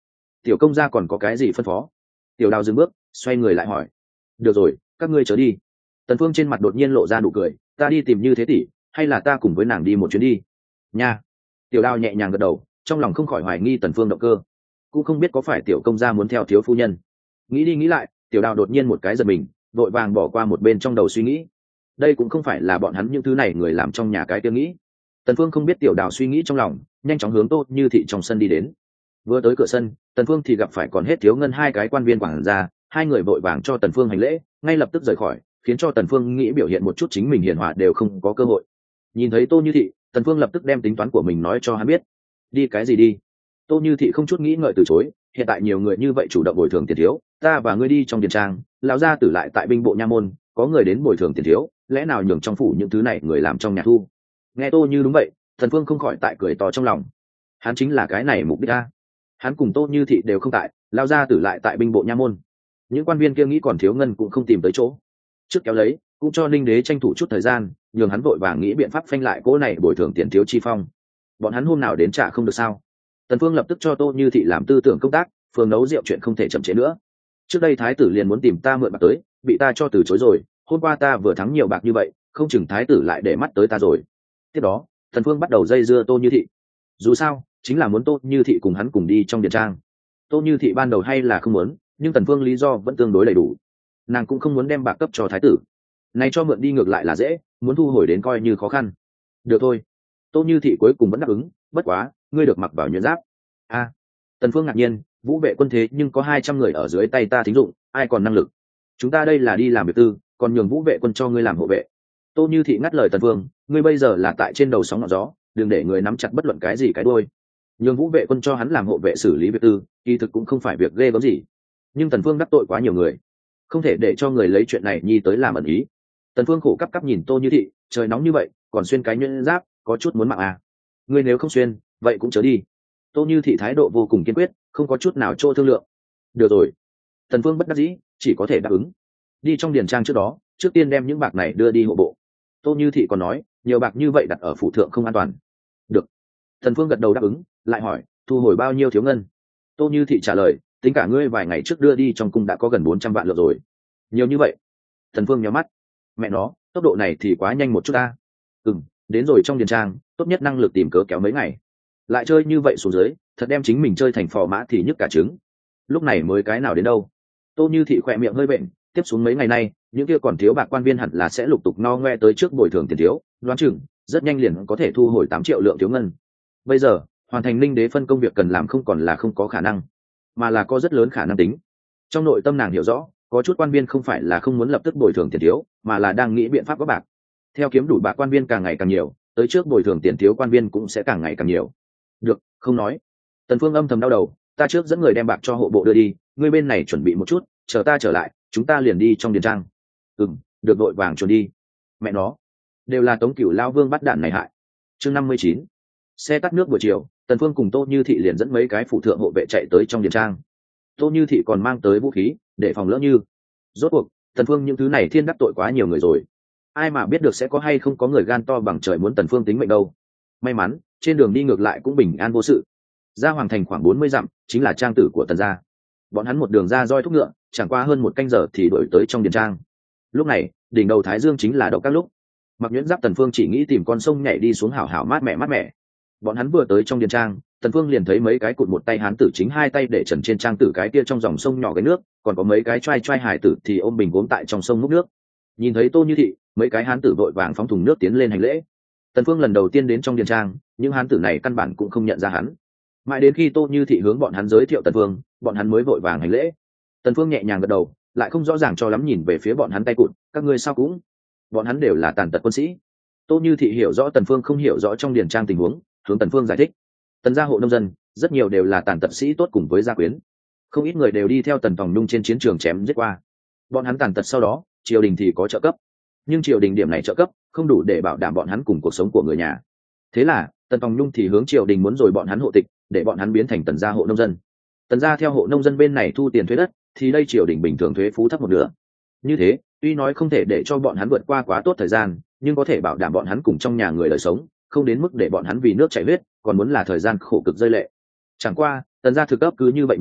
tiểu công gia còn có cái gì phân phó? Tiểu đào dừng bước, xoay người lại hỏi. Được rồi, các ngươi chớ đi. Tần Phương trên mặt đột nhiên lộ ra nụ cười, ta đi tìm Như Thế tỷ, hay là ta cùng với nàng đi một chuyến đi? Nha. Tiểu đào nhẹ nhàng gật đầu, trong lòng không khỏi hoài nghi Tần Phương động cơ, cũng không biết có phải tiểu công gia muốn theo thiếu phu nhân. Nghĩ đi nghĩ lại, tiểu đào đột nhiên một cái giật mình, vội vàng bỏ qua một bên trong đầu suy nghĩ. Đây cũng không phải là bọn hắn những thứ này người làm trong nhà cái kia nghĩ. Tần Phương không biết tiểu đào suy nghĩ trong lòng, nhanh chóng hướng Tô Như Thị trong sân đi đến. Vừa tới cửa sân, Tần Phương thì gặp phải còn hết thiếu ngân hai cái quan viên quản gia, hai người vội vàng cho Tần Phương hành lễ, ngay lập tức rời khỏi, khiến cho Tần Phương nghĩ biểu hiện một chút chính mình hiền hòa đều không có cơ hội. Nhìn thấy Tô Như Thị, Tần Phương lập tức đem tính toán của mình nói cho hắn biết. Đi cái gì đi? Tô Như Thị không chút nghĩ ngợi từ chối, hiện tại nhiều người như vậy chủ động bồi thường tiền thiếu, ta và ngươi đi trong điền trang, lão gia tử lại tại binh bộ nha môn, có người đến bồi thường tiền thiếu, lẽ nào nhường trong phủ những thứ này người làm trong nhà thu? Nghe Tô Như đúng vậy, Tần Phương không khỏi tại cười to trong lòng. Hắn chính là cái này mục đích a. Hắn cùng Tô Như Thị đều không tại, lão gia tử lại tại binh bộ nha môn. Những quan viên kia nghĩ còn thiếu ngân cũng không tìm tới chỗ. Trước kéo lấy, cũng cho Ninh Đế tranh thủ chút thời gian, nhường hắn vội vàng nghĩ biện pháp phanh lại cỗ này bồi thường tiền thiếu chi phong. Bọn hắn hôm nào đến trả không được sao? Tần Phương lập tức cho Tô Như Thị làm tư tưởng công tác, phường nấu rượu chuyện không thể chậm trễ nữa. Trước đây thái tử liền muốn tìm ta mượn bạc tới, bị ta cho từ chối rồi, hôm qua ta vừa thắng nhiều bạc như vậy, không chừng thái tử lại để mắt tới ta rồi. Tiếp đó, Tần Phương bắt đầu dây dưa Tô Như Thị. Dù sao, chính là muốn Tô Như Thị cùng hắn cùng đi trong điện trang. Tô Như Thị ban đầu hay là không muốn, nhưng Tần Phương lý do vẫn tương đối đầy đủ. Nàng cũng không muốn đem bạc cấp cho thái tử. Này cho mượn đi ngược lại là dễ, muốn thu hồi đến coi như khó khăn. Được thôi. Tô Như Thị cuối cùng vẫn đáp ứng, bất quá, ngươi được mặc vào nhuyễn giáp. A. À, Tần Phương ngạc nhiên, vũ vệ quân thế nhưng có hai trăm người ở dưới tay ta thính dụng, ai còn năng lực? Chúng ta đây là đi làm việc tư, còn nhường vũ vệ quân cho ngươi làm hộ vệ. Tô Như Thị ngắt lời Tần Phương, ngươi bây giờ là tại trên đầu sóng ngọn gió, đừng để người nắm chặt bất luận cái gì cái đuôi. Nhường vũ vệ quân cho hắn làm hộ vệ xử lý việc tư, kỳ thực cũng không phải việc ghê gớm gì. Nhưng Tần Phương đắc tội quá nhiều người, không thể để cho người lấy chuyện này nhi tới làm ẩn ý. Tần Phương khổ cấp cấp nhìn Tô Như Thị, trời nóng như vậy, còn xuyên cái nhuyễn giáp, có chút muốn mạng à? Ngươi nếu không xuyên, vậy cũng chớ đi. Tô Như Thị thái độ vô cùng kiên quyết, không có chút nào chỗ thương lượng. Được rồi. Tần Phương bất đắc dĩ, chỉ có thể đáp ứng. Đi trong điền trang trước đó, trước tiên đem những bạc này đưa đi hộ bộ. Tô Như Thị còn nói, nhiều bạc như vậy đặt ở phủ thượng không an toàn. Được. Tần Phương gật đầu đáp ứng, lại hỏi, thu hồi bao nhiêu thiếu ngân? Tô Như Thị trả lời, tính cả ngươi vài ngày trước đưa đi trong cung đã có gần bốn trăm vạn lượng rồi. Nhiều như vậy? Tần Phương nhíu mắt. Mẹ nó, tốc độ này thì quá nhanh một chút ta. Ừm, đến rồi trong điền trang, tốt nhất năng lực tìm cớ kéo mấy ngày. Lại chơi như vậy xuống dưới, thật đem chính mình chơi thành phò mã thì nhức cả trứng. Lúc này mới cái nào đến đâu? Tô Như Thị khỏe miệng hơi bệnh, tiếp xuống mấy ngày nay, những kia còn thiếu bạc quan viên hẳn là sẽ lục tục no ngoe tới trước bồi thường tiền thiếu, đoán chừng rất nhanh liền có thể thu hồi tám triệu lượng thiếu ngân. Bây giờ, hoàn thành Ninh Đế phân công việc cần làm không còn là không có khả năng, mà là có rất lớn khả năng tính. Trong nội tâm nàng hiểu rõ, có chút quan viên không phải là không muốn lập tức bồi thường tiền thiếu, mà là đang nghĩ biện pháp có bạc. Theo kiếm đủ bạc quan viên càng ngày càng nhiều, tới trước bồi thường tiền thiếu quan viên cũng sẽ càng ngày càng nhiều. Được, không nói. Tần Phương âm thầm đau đầu, ta trước dẫn người đem bạc cho hộ bộ đưa đi, ngươi bên này chuẩn bị một chút, chờ ta trở lại, chúng ta liền đi trong điền trang. Ừm, được, đội vàng chuẩn đi. Mẹ nó, đều là Tống Cửu lao vương bắt đạn này hại. Chương năm mươi chín. Xe tắt nước buổi chiều, Tần Phương cùng Tô Như Thị liền dẫn mấy cái phụ thượng hộ vệ chạy tới trong điền trang. Tô Như Thị còn mang tới vũ khí, để phòng lỡ như. Rốt cuộc, Tần Phương những thứ này thiên đắc tội quá nhiều người rồi. Ai mà biết được sẽ có hay không có người gan to bằng trời muốn Tần Phương tính mệnh đâu. May mắn, trên đường đi ngược lại cũng bình an vô sự. Ra hoàng thành khoảng bốn mươi dặm, chính là trang tử của Tần gia. Bọn hắn một đường ra roi thúc ngựa, chẳng qua hơn một canh giờ thì đuổi tới trong điền trang. Lúc này, đỉnh đầu Thái Dương chính là đậu các lúc. Mặc nhuyễn giáp Tần Phương chỉ nghĩ tìm con sông nhảy đi xuống hảo hảo mát mẻ mát mẻ. Bọn hắn vừa tới trong điền trang, Tần Phương liền thấy mấy cái cụt một tay hán tử chính hai tay để trần trên trang tử cái kia trong dòng sông nhỏ cái nước, còn có mấy cái trai trai hải tử thì ôm bình gốm tại trong sông múc nước. Nhìn thấy Tô Như Thị, mấy cái hán tử vội vàng phóng thùng nước tiến lên hành lễ. Tần Phương lần đầu tiên đến trong điền trang, những hán tử này căn bản cũng không nhận ra hắn. Mãi đến khi Tô Như Thị hướng bọn hắn giới thiệu Tần Phương, bọn hắn mới vội vàng hành lễ. Tần Phương nhẹ nhàng gật đầu, lại không rõ ràng cho lắm nhìn về phía bọn hắn tay cụt, các ngươi sao cũng? Bọn hắn đều là tàn tật quân sĩ. Tô Như Thị hiểu rõ Tần Phương không hiểu rõ trong điền trang tình huống, hướng Tần Phương giải thích. Tần gia hộ nông dân, rất nhiều đều là tàn tật sĩ tốt cùng với gia quyến. Không ít người đều đi theo Tần Tòng Nhung trên chiến trường chém giết qua. Bọn hắn tàn tật sau đó, triều đình thì có trợ cấp. Nhưng triều đình điểm này trợ cấp không đủ để bảo đảm bọn hắn cùng cuộc sống của người nhà. Thế là, Tần Tòng Nhung thì hướng triều đình muốn rồi bọn hắn hộ tịch, để bọn hắn biến thành Tần gia hộ nông dân. Tần gia theo hộ nông dân bên này thu tiền thuế đất, thì đây triều đình bình thường thuế phú thấp một nửa. Như thế, tuy nói không thể để cho bọn hắn vượt qua quá tốt thời gian, nhưng có thể bảo đảm bọn hắn cùng trong nhà người đời sống, không đến mức để bọn hắn vì nước chảy huyết, còn muốn là thời gian khổ cực rơi lệ. Chẳng qua, Tần gia thực cấp cứ như vậy nhiều,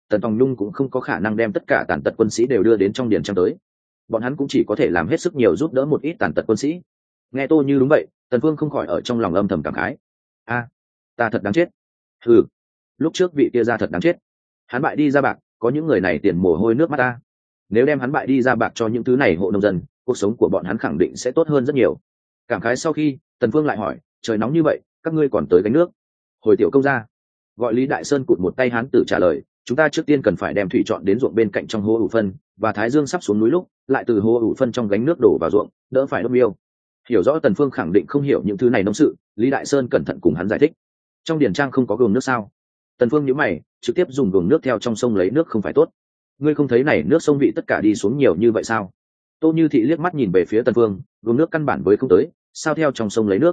Tần Tòng Nhung cũng không có khả năng đem tất cả tàn tật quân sĩ đều đưa đến trong điền trang tới, bọn hắn cũng chỉ có thể làm hết sức nhiều giúp đỡ một ít tàn tật quân sĩ. Nghe Tô Như đúng vậy, Tần Phương không khỏi ở trong lòng âm thầm cảm khái. A, ta thật đáng chết. Ừ, lúc trước vị kia ra thật đáng chết. Hắn bại đi ra bạc, có những người này tiền mồ hôi nước mắt ta. Nếu đem hắn bại đi ra bạc cho những thứ này hộ nông dân, cuộc sống của bọn hắn khẳng định sẽ tốt hơn rất nhiều. Cảm khái sau khi, Tần Phương lại hỏi, trời nóng như vậy, các ngươi còn tới gánh nước? Hồi tiểu công gia, gọi Lý Đại Sơn cụt một tay hán tử trả lời, chúng ta trước tiên cần phải đem thủy chọn đến ruộng bên cạnh trong hố ủ phân, và thái dương sắp xuống núi lúc, lại từ hố ủ phân trong gánh nước đổ vào ruộng, đỡ phải đốt miêu. Hiểu rõ Tần Phương khẳng định không hiểu những thứ này nông sự, Lý Đại Sơn cẩn thận cùng hắn giải thích. Trong điển trang không có gường nước sao? Tần Phương nhíu mày, trực tiếp dùng gường nước theo trong sông lấy nước không phải tốt? Ngươi không thấy này nước sông vị tất cả đi xuống nhiều như vậy sao? Tô Như Thị liếc mắt nhìn về phía Tần Phương, gường nước căn bản với không tới, sao theo trong sông lấy nước?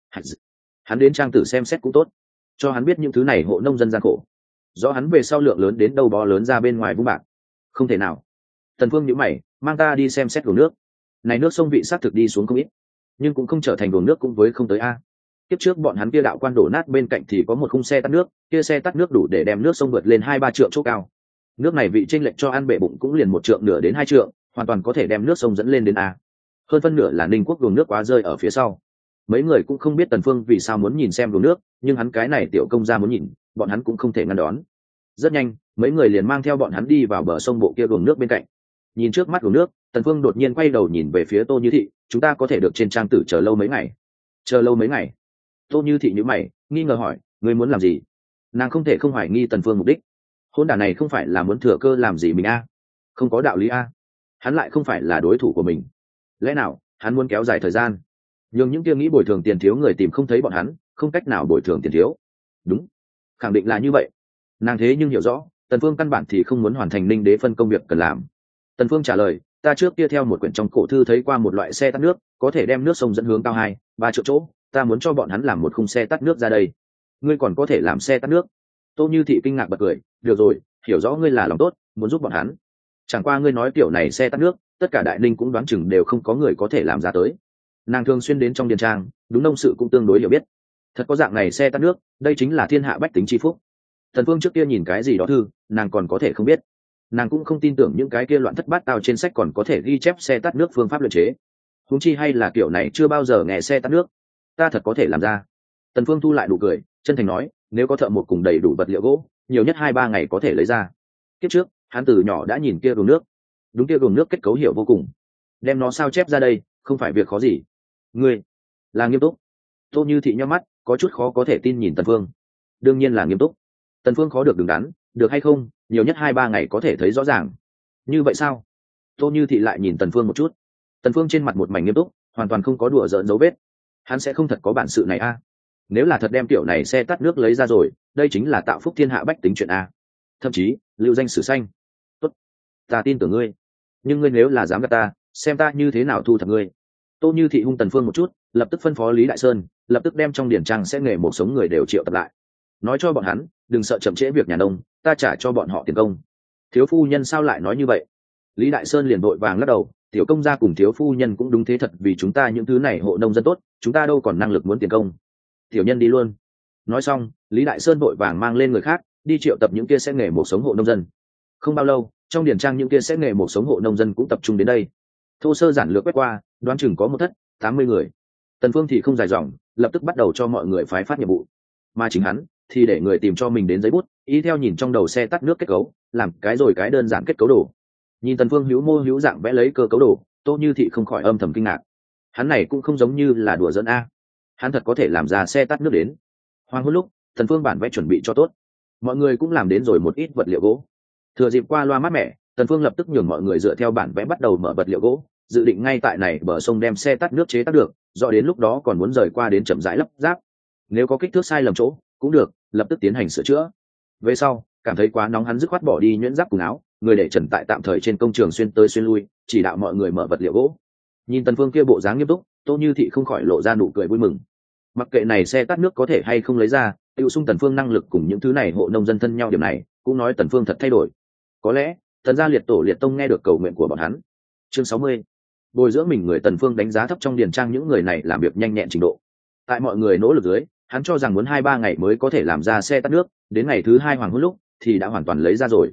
Hắn đến trang tử xem xét cũng tốt, cho hắn biết những thứ này hộ nông dân gian khổ. Rõ hắn về sau lượng lớn đến đâu bó lớn ra bên ngoài vung bạc. Không thể nào. Tần Phương nhíu mày, mang ta đi xem xét gường nước. Này nước sông vị sát thực đi xuống không ít, nhưng cũng không trở thành gường nước cũng với không tới a. Tiếp trước bọn hắn kia đạo quan đổ nát bên cạnh thì có một khung xe tắt nước, kia xe tắt nước đủ để đem nước sông vượt lên hai ba trượng chỗ cao. Nước này vị chênh lệch cho ăn bể bụng cũng liền một trượng nửa đến hai trượng, hoàn toàn có thể đem nước sông dẫn lên đến a. Hơn phân nửa là Ninh Quốc gường nước quá rơi ở phía sau. Mấy người cũng không biết Tần Phương vì sao muốn nhìn xem gường nước, nhưng hắn cái này tiểu công gia muốn nhìn, bọn hắn cũng không thể ngăn đón. Rất nhanh, mấy người liền mang theo bọn hắn đi vào bờ sông bộ kia gường nước bên cạnh. Nhìn trước mắt gường nước, Tần Phương đột nhiên quay đầu nhìn về phía Tô Như Thị, chúng ta có thể được trên trang tử chờ lâu mấy ngày? Chờ lâu mấy ngày? Tô Như Thị nhíu mày, nghi ngờ hỏi, ngươi muốn làm gì? Nàng không thể không hoài nghi Tần Phương mục đích. Hôn đản này không phải là muốn thừa cơ làm gì mình a? Không có đạo lý a. Hắn lại không phải là đối thủ của mình. Lẽ nào hắn muốn kéo dài thời gian? Nhưng những kia nghĩ bồi thường tiền thiếu người tìm không thấy bọn hắn, không cách nào bồi thường tiền thiếu. Đúng, khẳng định là như vậy. Nàng thế nhưng hiểu rõ, Tần Phương căn bản thì không muốn hoàn thành Ninh Đế phân công việc cần làm. Tần Phương trả lời, ta trước kia theo một quyển trong cổ thư thấy qua một loại xe tắt nước, có thể đem nước sông dẫn hướng cao hai, ba triệu chỗ, ta muốn cho bọn hắn làm một khung xe tắt nước ra đây. Ngươi còn có thể làm xe tắt nước? Tô Như Thị kinh ngạc bật cười, được rồi, hiểu rõ ngươi là lòng tốt, muốn giúp bọn hắn. Chẳng qua ngươi nói kiểu này xe tắt nước, tất cả Đại Ninh cũng đoán chừng đều không có người có thể làm ra tới. Nàng thường xuyên đến trong điền trang, đúng nông sự cũng tương đối hiểu biết. Thật có dạng này xe tắt nước, đây chính là thiên hạ bách tính chi phúc. Tần Phương trước kia nhìn cái gì đó thư, nàng còn có thể không biết. Nàng cũng không tin tưởng những cái kia loạn thất bát tao trên sách còn có thể ghi chép xe tắt nước phương pháp luyện chế. Huống chi hay là kiểu này chưa bao giờ nghe xe tắt nước, ta thật có thể làm ra. Tần Phương thu lại đủ cười, chân thành nói, nếu có thợ một cùng đầy đủ vật liệu gỗ, nhiều nhất hai ba ngày có thể lấy ra. Kiếp trước, hắn từ nhỏ đã nhìn kia gường nước, đúng kia gường nước kết cấu hiểu vô cùng, đem nó sao chép ra đây, không phải việc khó gì. Ngươi là nghiêm túc? Tô Như Thị nhắm mắt, có chút khó có thể tin nhìn Tần Phương. Đương nhiên là nghiêm túc. Tần Phương khó được đứng đắn, được hay không, nhiều nhất hai ba ngày có thể thấy rõ ràng. Như vậy sao? Tô Như Thị lại nhìn Tần Phương một chút. Tần Phương trên mặt một mảnh nghiêm túc, hoàn toàn không có đùa giỡn dấu vết. Hắn sẽ không thật có bản sự này a. Nếu là thật đem tiểu này xe tắt nước lấy ra rồi, đây chính là tạo phúc thiên hạ bách tính chuyện a. Thậm chí, lưu danh sử xanh. Tốt, ta tin tưởng ngươi. Nhưng ngươi nếu là dám gạt ta, xem ta như thế nào thu thập ngươi. Tô Như Thị hung Tần Phương một chút, lập tức phân phó Lý Đại Sơn, lập tức đem trong điển trang sẽ nghề một sống người đều triệu tập lại. Nói cho bọn hắn, đừng sợ chậm trễ việc nhà nông, ta trả cho bọn họ tiền công. Thiếu phu nhân sao lại nói như vậy? Lý Đại Sơn liền vội vàng lắc đầu, tiểu công gia cùng thiếu phu nhân cũng đúng thế thật, vì chúng ta những thứ này hộ nông dân tốt, chúng ta đâu còn năng lực muốn tiền công. Tiểu nhân đi luôn. Nói xong, Lý Đại Sơn vội vàng mang lên người khác, đi triệu tập những kia sẽ nghề một sống hộ nông dân. Không bao lâu, trong điển trang những kia sẽ nghề một sống hộ nông dân cũng tập trung đến đây. Thô sơ giản lược quét qua, đoán chừng có một thất tám mươi người. Tần Phương thì không dài dòng, lập tức bắt đầu cho mọi người phái phát nhiệm vụ, mà chính hắn thì để người tìm cho mình đến giấy bút, ý theo nhìn trong đầu xe tắt nước kết cấu, làm cái rồi cái đơn giản kết cấu đồ. Nhìn Tần Phương hữu mô hữu dạng vẽ lấy cơ cấu đồ, Tô Như Thị không khỏi âm thầm kinh ngạc. Hắn này cũng không giống như là đùa giỡn a, hắn thật có thể làm ra xe tắt nước đến. Hoang hôn lúc, Tần Phương bản vẽ chuẩn bị cho tốt, mọi người cũng làm đến rồi một ít vật liệu gỗ. Thừa dịp qua loa mát mẻ, Tần Phương lập tức nhường mọi người dựa theo bản vẽ bắt đầu mở vật liệu gỗ, dự định ngay tại này bờ sông đem xe tắt nước chế tác được, do đến lúc đó còn muốn rời qua đến chậm rãi lắp ráp. Nếu có kích thước sai lầm chỗ, cũng được, lập tức tiến hành sửa chữa. Về sau, cảm thấy quá nóng hắn dứt khoát bỏ đi nhuyễn giáp cùng áo, người để trần tại tạm thời trên công trường xuyên tới xuyên lui, chỉ đạo mọi người mở vật liệu gỗ. Nhìn Tần Phương kia bộ dáng nghiêm túc, Tô Như Thị không khỏi lộ ra nụ cười vui mừng. Mặc kệ này xe tắt nước có thể hay không lấy ra, tiêu sung Tần Phương năng lực cùng những thứ này hộ nông dân thân nhau điểm này, cũng nói Tần Phương thật thay đổi. Có lẽ, Tần gia liệt tổ liệt tông nghe được cầu nguyện của bọn hắn. Chương sáu mươi. Bồi dưỡng mình người Tần Phương đánh giá thấp trong điền trang những người này làm việc nhanh nhẹn trình độ. Tại mọi người nỗ lực dưới, hắn cho rằng muốn hai ba ngày mới có thể làm ra xe tắt nước, đến ngày thứ hai hoàng hôn lúc thì đã hoàn toàn lấy ra rồi.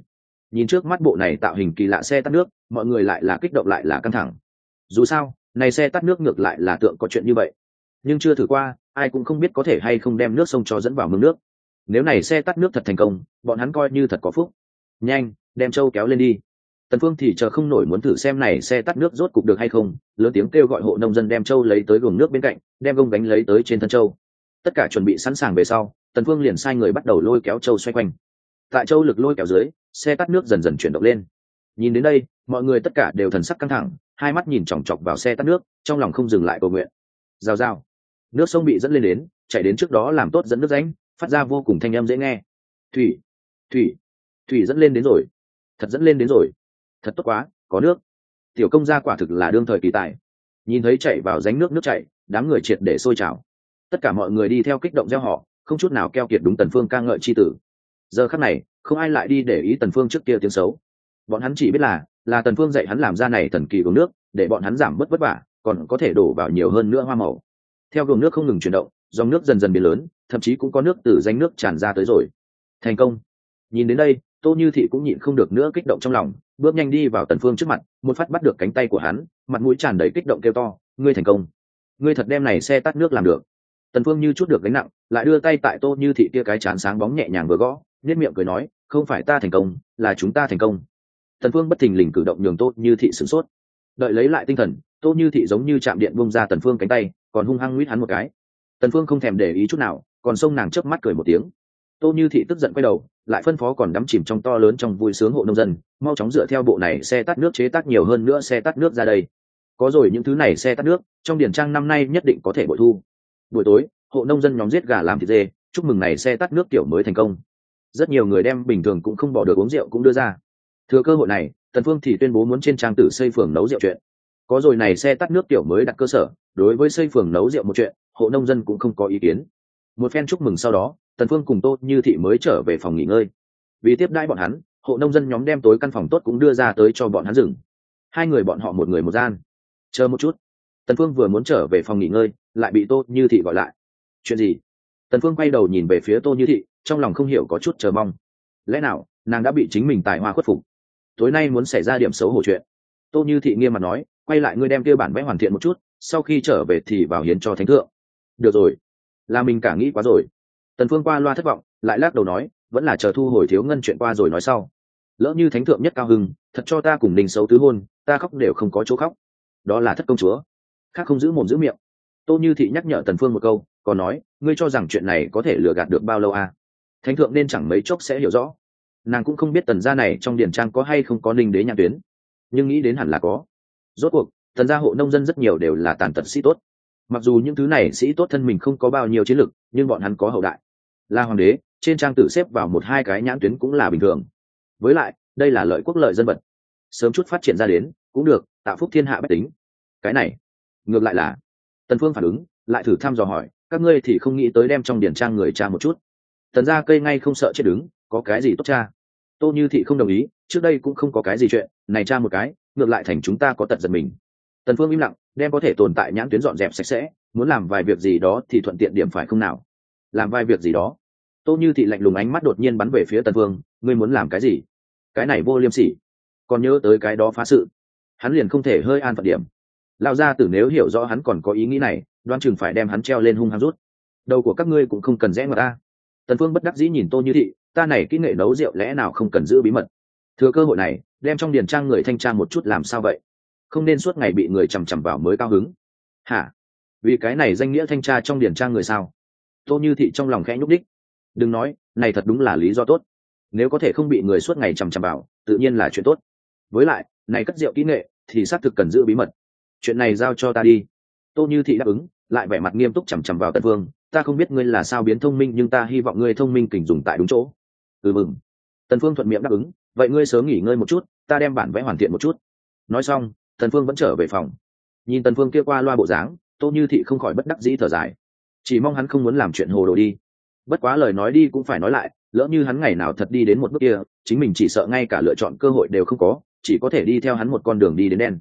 Nhìn trước mắt bộ này tạo hình kỳ lạ xe tắt nước, mọi người lại là kích động lại là căng thẳng. Dù sao này xe tắt nước ngược lại là tượng có chuyện như vậy, nhưng chưa thử qua, ai cũng không biết có thể hay không đem nước sông cho dẫn vào mương nước. Nếu này xe tắt nước thật thành công, bọn hắn coi như thật có phúc. Nhanh đem trâu kéo lên đi. Tần Phương thì chờ không nổi muốn thử xem này xe tắt nước rốt cục được hay không, lớn tiếng kêu gọi hộ nông dân đem trâu lấy tới guồng nước bên cạnh, đem gông gánh lấy tới trên thân trâu. Tất cả chuẩn bị sẵn sàng về sau, Tần Phương liền sai người bắt đầu lôi kéo trâu xoay quanh. Tại trâu lực lôi kéo dưới, xe tắt nước dần dần chuyển động lên. Nhìn đến đây, mọi người tất cả đều thần sắc căng thẳng, hai mắt nhìn chòng chọc vào xe tắt nước, trong lòng không dừng lại cầu nguyện. Rào rào, nước sông bị dẫn lên đến, chảy đến trước đó làm tốt dẫn nước rãnh, phát ra vô cùng thanh âm dễ nghe. Thủy, thủy, thủy dẫn lên đến rồi, thật dẫn lên đến rồi, thật tốt quá, có nước. Tiểu công gia quả thực là đương thời kỳ tài. Nhìn thấy chảy vào rãnh nước nước chảy, đám người triệt để sôi trào. Tất cả mọi người đi theo kích động reo hò, không chút nào keo kiệt đúng Tần Phương ca ngợi chi tử. Giờ khắc này, không ai lại đi để ý Tần Phương trước kia tiếng xấu. Bọn hắn chỉ biết là, là Tần Phương dạy hắn làm ra này thần kỳ uống nước, để bọn hắn giảm bớt vất vả, còn có thể đổ vào nhiều hơn nữa hoa màu. Theo guồng nước không ngừng chuyển động, dòng nước dần dần biến lớn, thậm chí cũng có nước từ rãnh nước tràn ra tới rồi. Thành công. Nhìn đến đây, Tô Như Thị cũng nhịn không được nữa kích động trong lòng, bước nhanh đi vào Tần Phương trước mặt, một phát bắt được cánh tay của hắn, mặt mũi tràn đầy kích động kêu to, ngươi thành công, ngươi thật đem này xe tắt nước làm được. Tần Phương như chút được gánh nặng, lại đưa tay tại Tô Như Thị kia cái chán sáng bóng nhẹ nhàng vừa gõ, nhếch miệng cười nói, không phải ta thành công, là chúng ta thành công. Tần Phương bất thình lình cử động nhường Tô Như Thị sửng sốt, đợi lấy lại tinh thần, Tô Như Thị giống như chạm điện bung ra Tần Phương cánh tay, còn hung hăng nguyết hắn một cái. Tần Phương không thèm để ý chút nào, còn xông nàng chớp mắt cười một tiếng. Tô Như Thị tức giận quay đầu, lại phân phó còn đắm chìm trong to lớn trong vui sướng hộ nông dân, mau chóng dựa theo bộ này xe tắt nước chế tác nhiều hơn nữa xe tắt nước ra đây. Có rồi những thứ này xe tắt nước, trong điển trang năm nay nhất định có thể bội thu. Buổi tối, hộ nông dân nhóm giết gà làm thịt dê, chúc mừng này xe tắt nước kiểu mới thành công. Rất nhiều người đem bình thường cũng không bỏ được uống rượu cũng đưa ra. Thừa cơ hội này, Tần Phương thì tuyên bố muốn trên trang tử xây phường nấu rượu chuyện. Có rồi này xe tắt nước kiểu mới đặt cơ sở, đối với xây phường nấu rượu một chuyện, hộ nông dân cũng không có ý kiến. Một phen chúc mừng sau đó, Tần Phương cùng Tô Như Thị mới trở về phòng nghỉ ngơi. Vì tiếp đãi bọn hắn, hộ nông dân nhóm đem tối căn phòng tốt cũng đưa ra tới cho bọn hắn dừng. Hai người bọn họ một người một gian. Chờ một chút. Tần Phương vừa muốn trở về phòng nghỉ ngơi, lại bị Tô Như Thị gọi lại. Chuyện gì? Tần Phương quay đầu nhìn về phía Tô Như Thị, trong lòng không hiểu có chút chờ mong. Lẽ nào nàng đã bị chính mình tài hoa khuất phục? Tối nay muốn xảy ra điểm xấu hổ chuyện. Tô Như Thị nghiêm mặt nói, quay lại ngươi đem kia bản vẽ hoàn thiện một chút, sau khi trở về thì vào hiến cho thánh thượng. Được rồi, là mình cả nghĩ quá rồi. Tần Phương qua loa thất vọng, lại lắc đầu nói, vẫn là chờ thu hồi thiếu ngân chuyện qua rồi nói sau. Lỡ như thánh thượng nhất cao hưng, thật cho ta cùng đình xấu tứ hôn, ta khóc đều không có chỗ khóc. Đó là thất công chúa, khác không giữ mồm giữ miệng. Tô Như Thị nhắc nhở Tần Phương một câu, còn nói, ngươi cho rằng chuyện này có thể lừa gạt được bao lâu à? Thánh thượng nên chẳng mấy chốc sẽ hiểu rõ. Nàng cũng không biết Tần gia này trong điển trang có hay không có ninh đế nhãn tuyến, nhưng nghĩ đến hẳn là có. Rốt cuộc, Tần gia hộ nông dân rất nhiều đều là tàn tật sĩ tốt. Mặc dù những thứ này sĩ tốt thân mình không có bao nhiêu chiến lực, nhưng bọn hắn có hậu đại, là hoàng đế, trên trang tử xếp vào một hai cái nhãn tuyến cũng là bình thường. Với lại, đây là lợi quốc lợi dân vật, sớm chút phát triển ra đến cũng được, tạo phúc thiên hạ bách tính. Cái này ngược lại là Tần Phương phản ứng, lại thử thăm dò hỏi, các ngươi thì không nghĩ tới đem trong điển trang người cha một chút? Tần gia cây ngay không sợ chết đứng, có cái gì tốt cha? Tô Như Thị không đồng ý, trước đây cũng không có cái gì chuyện, này cha một cái, ngược lại thành chúng ta có tật giật mình. Tần Phương im lặng, đem có thể tồn tại nhãn tuyến dọn dẹp sạch sẽ, muốn làm vài việc gì đó thì thuận tiện điểm phải không nào? Làm vài việc gì đó? Tô Như Thị lạnh lùng ánh mắt đột nhiên bắn về phía Tần Phương, ngươi muốn làm cái gì? Cái này vô liêm sỉ. Còn nhớ tới cái đó phá sự, hắn liền không thể hơi an phận điểm. Lão gia tử nếu hiểu rõ hắn còn có ý nghĩ này, đoán chừng phải đem hắn treo lên hung hăng rút. Đầu của các ngươi cũng không cần rẽ ngoặt ta. Tần Phương bất đắc dĩ nhìn Tô Như Thị, ta này kỹ nghệ nấu rượu lẽ nào không cần giữ bí mật? Thừa cơ hội này, đem trong điển trang người thanh tra một chút làm sao vậy? Không nên suốt ngày bị người chằm chằm vào mới cao hứng. Hả? Vì cái này danh nghĩa thanh tra trong điển trang người sao? Tô Như Thị trong lòng khẽ nhúc đích. Đừng nói, này thật đúng là lý do tốt. Nếu có thể không bị người suốt ngày chằm chằm vào, tự nhiên là chuyện tốt. Với lại, này cất rượu kỹ nghệ thì xác thực cần giữ bí mật. Chuyện này giao cho ta đi. Tô Như Thị đáp ứng, lại vẻ mặt nghiêm túc chằm chằm vào Tần Phương. Ta không biết ngươi là sao biến thông minh, nhưng ta hy vọng ngươi thông minh kình dùng tại đúng chỗ. Ừ mừng. Tần Phương thuận miệng đáp ứng, vậy ngươi sớm nghỉ ngơi một chút, ta đem bản vẽ hoàn thiện một chút. Nói xong, Tần Phương vẫn trở về phòng. Nhìn Tần Phương kia qua loa bộ dáng, Tô Như Thị không khỏi bất đắc dĩ thở dài. Chỉ mong hắn không muốn làm chuyện hồ đồ đi. Bất quá lời nói đi cũng phải nói lại, lỡ như hắn ngày nào thật đi đến một bước kia, chính mình chỉ sợ ngay cả lựa chọn cơ hội đều không có, chỉ có thể đi theo hắn một con đường đi đến đen.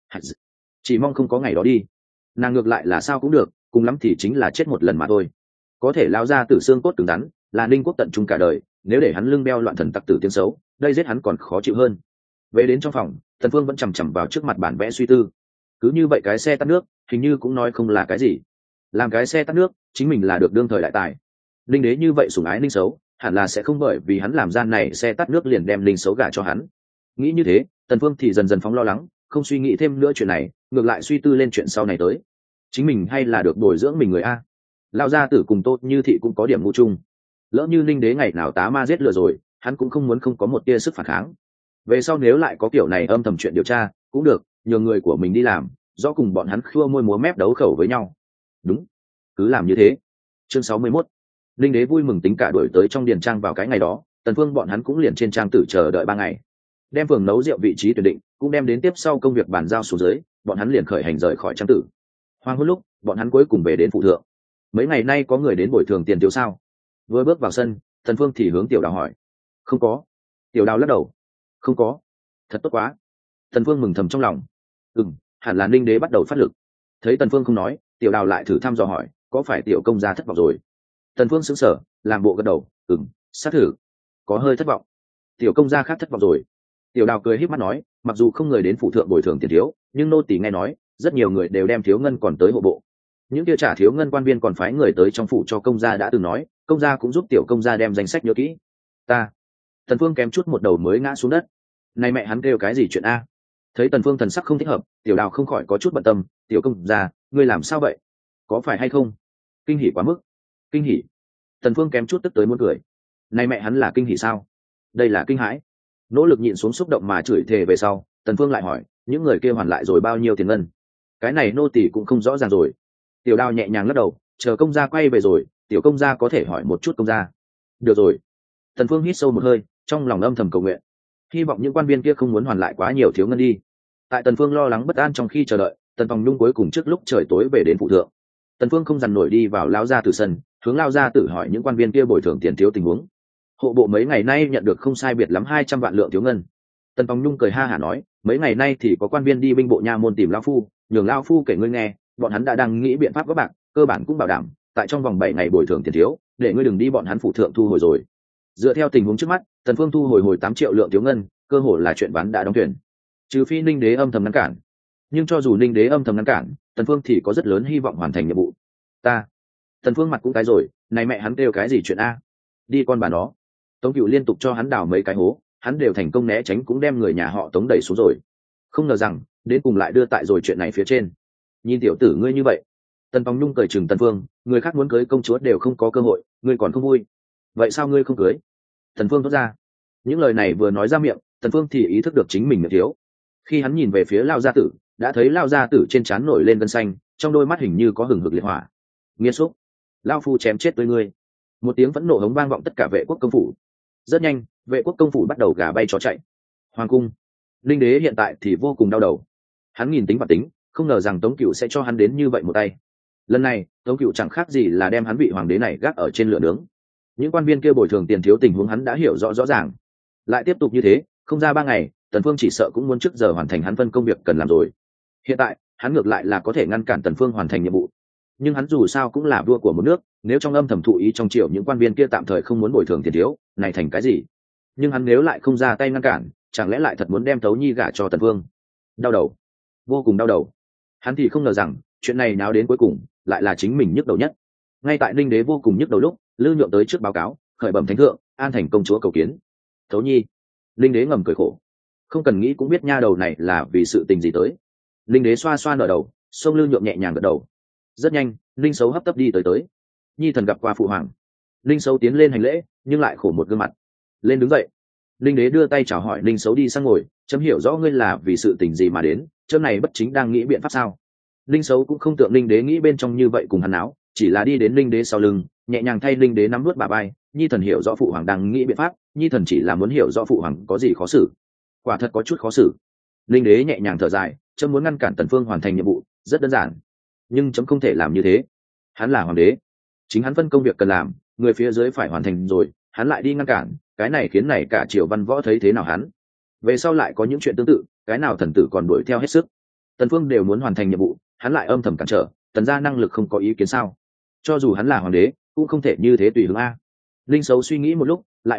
Chỉ mong không có ngày đó đi. Nàng ngược lại là sao cũng được, cùng lắm thì chính là chết một lần mà thôi. Có thể lao ra tử xương cốt cứng rắn, là Ninh Quốc tận trung cả đời, nếu để hắn lưng beo loạn thần tặc tử tiếng xấu, đây giết hắn còn khó chịu hơn. Về đến trong phòng, Tần Phương vẫn chằm chằm vào trước mặt bản vẽ suy tư. Cứ như vậy cái xe tắt nước hình như cũng nói không là cái gì. Làm cái xe tắt nước chính mình là được đương thời đại tài. Linh đế như vậy sủng ái Linh xấu, hẳn là sẽ không bởi vì hắn làm gian này xe tắt nước liền đem Linh xấu gả cho hắn. Nghĩ như thế, Tần Phương thì dần dần phóng lo lắng, không suy nghĩ thêm nữa chuyện này, ngược lại suy tư lên chuyện sau này tới. Chính mình hay là được bồi dưỡng mình người a. Lão gia tử cùng Tô Như Thị cũng có điểm ngu chung. Lỡ như Linh đế ngày nào tá ma giết lừa rồi, hắn cũng không muốn không có một tia sức phản kháng. Về sau nếu lại có kiểu này âm thầm chuyện điều tra, cũng được, nhờ người của mình đi làm, do cùng bọn hắn khua môi múa mép đấu khẩu với nhau. Đúng, cứ làm như thế. Chương sáu mươi mốt. Linh đế vui mừng tính cả đuổi tới trong điền trang vào cái ngày đó, Tần Phương bọn hắn cũng liền trên trang tử chờ đợi ba ngày. Đem phường nấu rượu vị trí tuyển định, cũng đem đến tiếp sau công việc bàn giao xuống dưới, bọn hắn liền khởi hành rời khỏi trang tử. Hoang hôn lúc, bọn hắn cuối cùng về đến phụ thượng. Mấy ngày nay có người đến bồi thường tiền thiếu sao? Vừa bước vào sân, Tần Phương thì hướng Tiểu Đào hỏi. Không có. Tiểu Đào lắc đầu. Không có. Thật tốt quá. Tần Phương mừng thầm trong lòng. Ừm, hẳn là Ninh đế bắt đầu phát lực. Thấy Tần Phương không nói, Tiểu Đào lại thử thăm dò hỏi, có phải tiểu công gia thất vọng rồi? Tần Phương sững sờ, làm bộ gật đầu. Ừm, xác thử. Có hơi thất vọng. Tiểu công gia khác thất vọng rồi. Tiểu Đào cười híp mắt nói, mặc dù không người đến phụ thượng bồi thường tiền thiếu, nhưng nô tỳ nghe nói, rất nhiều người đều đem thiếu ngân còn tới hộ bộ. Những kia trả thiếu ngân quan viên còn phái người tới trong phủ cho công gia đã từng nói, công gia cũng giúp tiểu công gia đem danh sách nhớ kỹ. Ta. Tần Phương kém chút một đầu mới ngã xuống đất. Này mẹ hắn kêu cái gì chuyện a? Thấy Tần Phương thần sắc không thích hợp, Tiểu Đào không khỏi có chút bận tâm, tiểu công gia, ngươi làm sao vậy? Có phải hay không? Kinh hỉ quá mức. Kinh hỉ. Tần Phương kém chút tức tới muốn cười. Này mẹ hắn là kinh hỉ sao? Đây là kinh hãi. Nỗ lực nhịn xuống xúc động mà chửi thề về sau, Tần Phương lại hỏi, những người kia hoàn lại rồi bao nhiêu tiền ngân? Cái này nô tỳ cũng không rõ ràng rồi. Tiểu Đào nhẹ nhàng lắc đầu, chờ công gia quay về rồi, tiểu công gia có thể hỏi một chút công gia. Được rồi. Tần Phương hít sâu một hơi, trong lòng âm thầm cầu nguyện, hy vọng những quan viên kia không muốn hoàn lại quá nhiều thiếu ngân đi. Tại Tần Phương lo lắng bất an trong khi chờ đợi, Tần Phòng Nhung cuối cùng trước lúc trời tối về đến phụ thượng. Tần Phương không dằn nổi đi vào lao gia tử sân, hướng lao gia tử hỏi những quan viên kia bồi thường tiền thiếu tình huống. Hộ bộ mấy ngày nay nhận được không sai biệt lắm hai trăm vạn lượng thiếu ngân. Tần Phòng Nhung cười ha hả nói, mấy ngày nay thì có quan viên đi binh bộ nha môn tìm lao phu, nhường lao phu kể ngươi nghe, bọn hắn đã đang nghĩ biện pháp các bạn, cơ bản cũng bảo đảm, tại trong vòng bảy ngày bồi thường tiền thiếu, để ngươi đừng đi bọn hắn phụ thượng thu hồi rồi. Dựa theo tình huống trước mắt, Tần Phương thu hồi hồi tám triệu lượng thiếu ngân, cơ hội là chuyện ván đã đóng thuyền. Trừ phi Ninh đế âm thầm ngăn cản. Nhưng cho dù Ninh đế âm thầm ngăn cản, Tần Phương thì có rất lớn hy vọng hoàn thành nhiệm vụ. Ta. Tần Phương mặt cũng tái rồi, này mẹ hắn kêu cái gì chuyện a? Đi con bà nó. Tống Cựu liên tục cho hắn đào mấy cái hố, hắn đều thành công né tránh cũng đem người nhà họ Tống đẩy xuống rồi. Không ngờ rằng, đến cùng lại đưa tại rồi chuyện này phía trên. Nhìn tiểu tử ngươi như vậy. Tần Phong Nhung cười chừng Tần Phương, người khác muốn cưới công chúa đều không có cơ hội, ngươi còn không vui. Vậy sao ngươi không cưới? Tần Phương thốt ra. Những lời này vừa nói ra miệng, Tần Phương thì ý thức được chính mình miệng thiếu. Khi hắn nhìn về phía Lão gia tử, đã thấy Lão gia tử trên trán nổi lên gân xanh, trong đôi mắt hình như có hừng hực liệt hỏa. Nghiệt xúc, lão phu chém chết với ngươi! Một tiếng phẫn nộ hống vang vọng tất cả vệ quốc công phủ. Rất nhanh, vệ quốc công phủ bắt đầu gà bay chó chạy. Hoàng cung, Linh đế hiện tại thì vô cùng đau đầu. Hắn nhìn tính và tính, không ngờ rằng Tống Cựu sẽ cho hắn đến như vậy một tay. Lần này, Tống Cựu chẳng khác gì là đem hắn vị hoàng đế này gác ở trên lửa nướng. Những quan viên kia bồi thường tiền thiếu tình huống hắn đã hiểu rõ rõ ràng. Lại tiếp tục như thế, không ra ba ngày, Tần Phương chỉ sợ cũng muốn trước giờ hoàn thành hắn phân công việc cần làm rồi. Hiện tại, hắn ngược lại là có thể ngăn cản Tần Phương hoàn thành nhiệm vụ. Nhưng hắn dù sao cũng là vua của một nước, nếu trong âm thầm thụ ý trong triều những quan viên kia tạm thời không muốn bồi thường tiền thiếu, này thành cái gì? Nhưng hắn nếu lại không ra tay ngăn cản, chẳng lẽ lại thật muốn đem Tấu Nhi gả cho Tần Phương? Đau đầu, vô cùng đau đầu. Hắn thì không ngờ rằng, chuyện này náo đến cuối cùng, lại là chính mình nhức đầu nhất. Ngay tại Ninh đế vô cùng nhức đầu lúc, Lư Nhượng tới trước báo cáo, khởi bẩm thánh thượng, An Thành công chúa cầu kiến. Tấu Nhi. Ninh đế ngầm cười khổ, không cần nghĩ cũng biết nha đầu này là vì sự tình gì tới. Ninh đế xoa xoa nở đầu, xông Lư Nhượng nhẹ nhàng gật đầu. Rất nhanh, Ninh Sấu hấp tấp đi tới tới. Nhi thần gặp qua phụ hoàng. Ninh Sấu tiến lên hành lễ, nhưng lại khổ một gương mặt. Lên đứng dậy. Ninh đế đưa tay chào hỏi Ninh Sấu đi sang ngồi, chấm hiểu rõ ngươi là vì sự tình gì mà đến, chấm này bất chính đang nghĩ biện pháp sao? Ninh Sấu cũng không tượng Ninh đế nghĩ bên trong như vậy cùng hắn áo, chỉ là đi đến Ninh đế sau lưng, nhẹ nhàng thay Ninh đế nắm nuốt bà bay. Nhi thần hiểu rõ phụ hoàng đang nghĩ biện pháp, Nhi thần chỉ là muốn hiểu rõ phụ hoàng có gì khó xử. Quả thật có chút khó xử. Ninh đế nhẹ nhàng thở dài, chấm muốn ngăn cản Tần Phương hoàn thành nhiệm vụ, rất đơn giản. Nhưng chấm không thể làm như thế. Hắn là hoàng đế, chính hắn phân công việc cần làm, người phía dưới phải hoàn thành rồi, hắn lại đi ngăn cản, cái này khiến này cả triều văn võ thấy thế nào hắn. Về sau lại có những chuyện tương tự, cái nào thần tử còn đuổi theo hết sức. Tần Phương đều muốn hoàn thành nhiệm vụ, hắn lại âm thầm cản trở, Tần gia năng lực không có ý kiến sao? Cho dù hắn là hoàng đế, cũng không thể như thế tùy hứng a. Linh Sấu suy nghĩ một lúc, lại hỏi,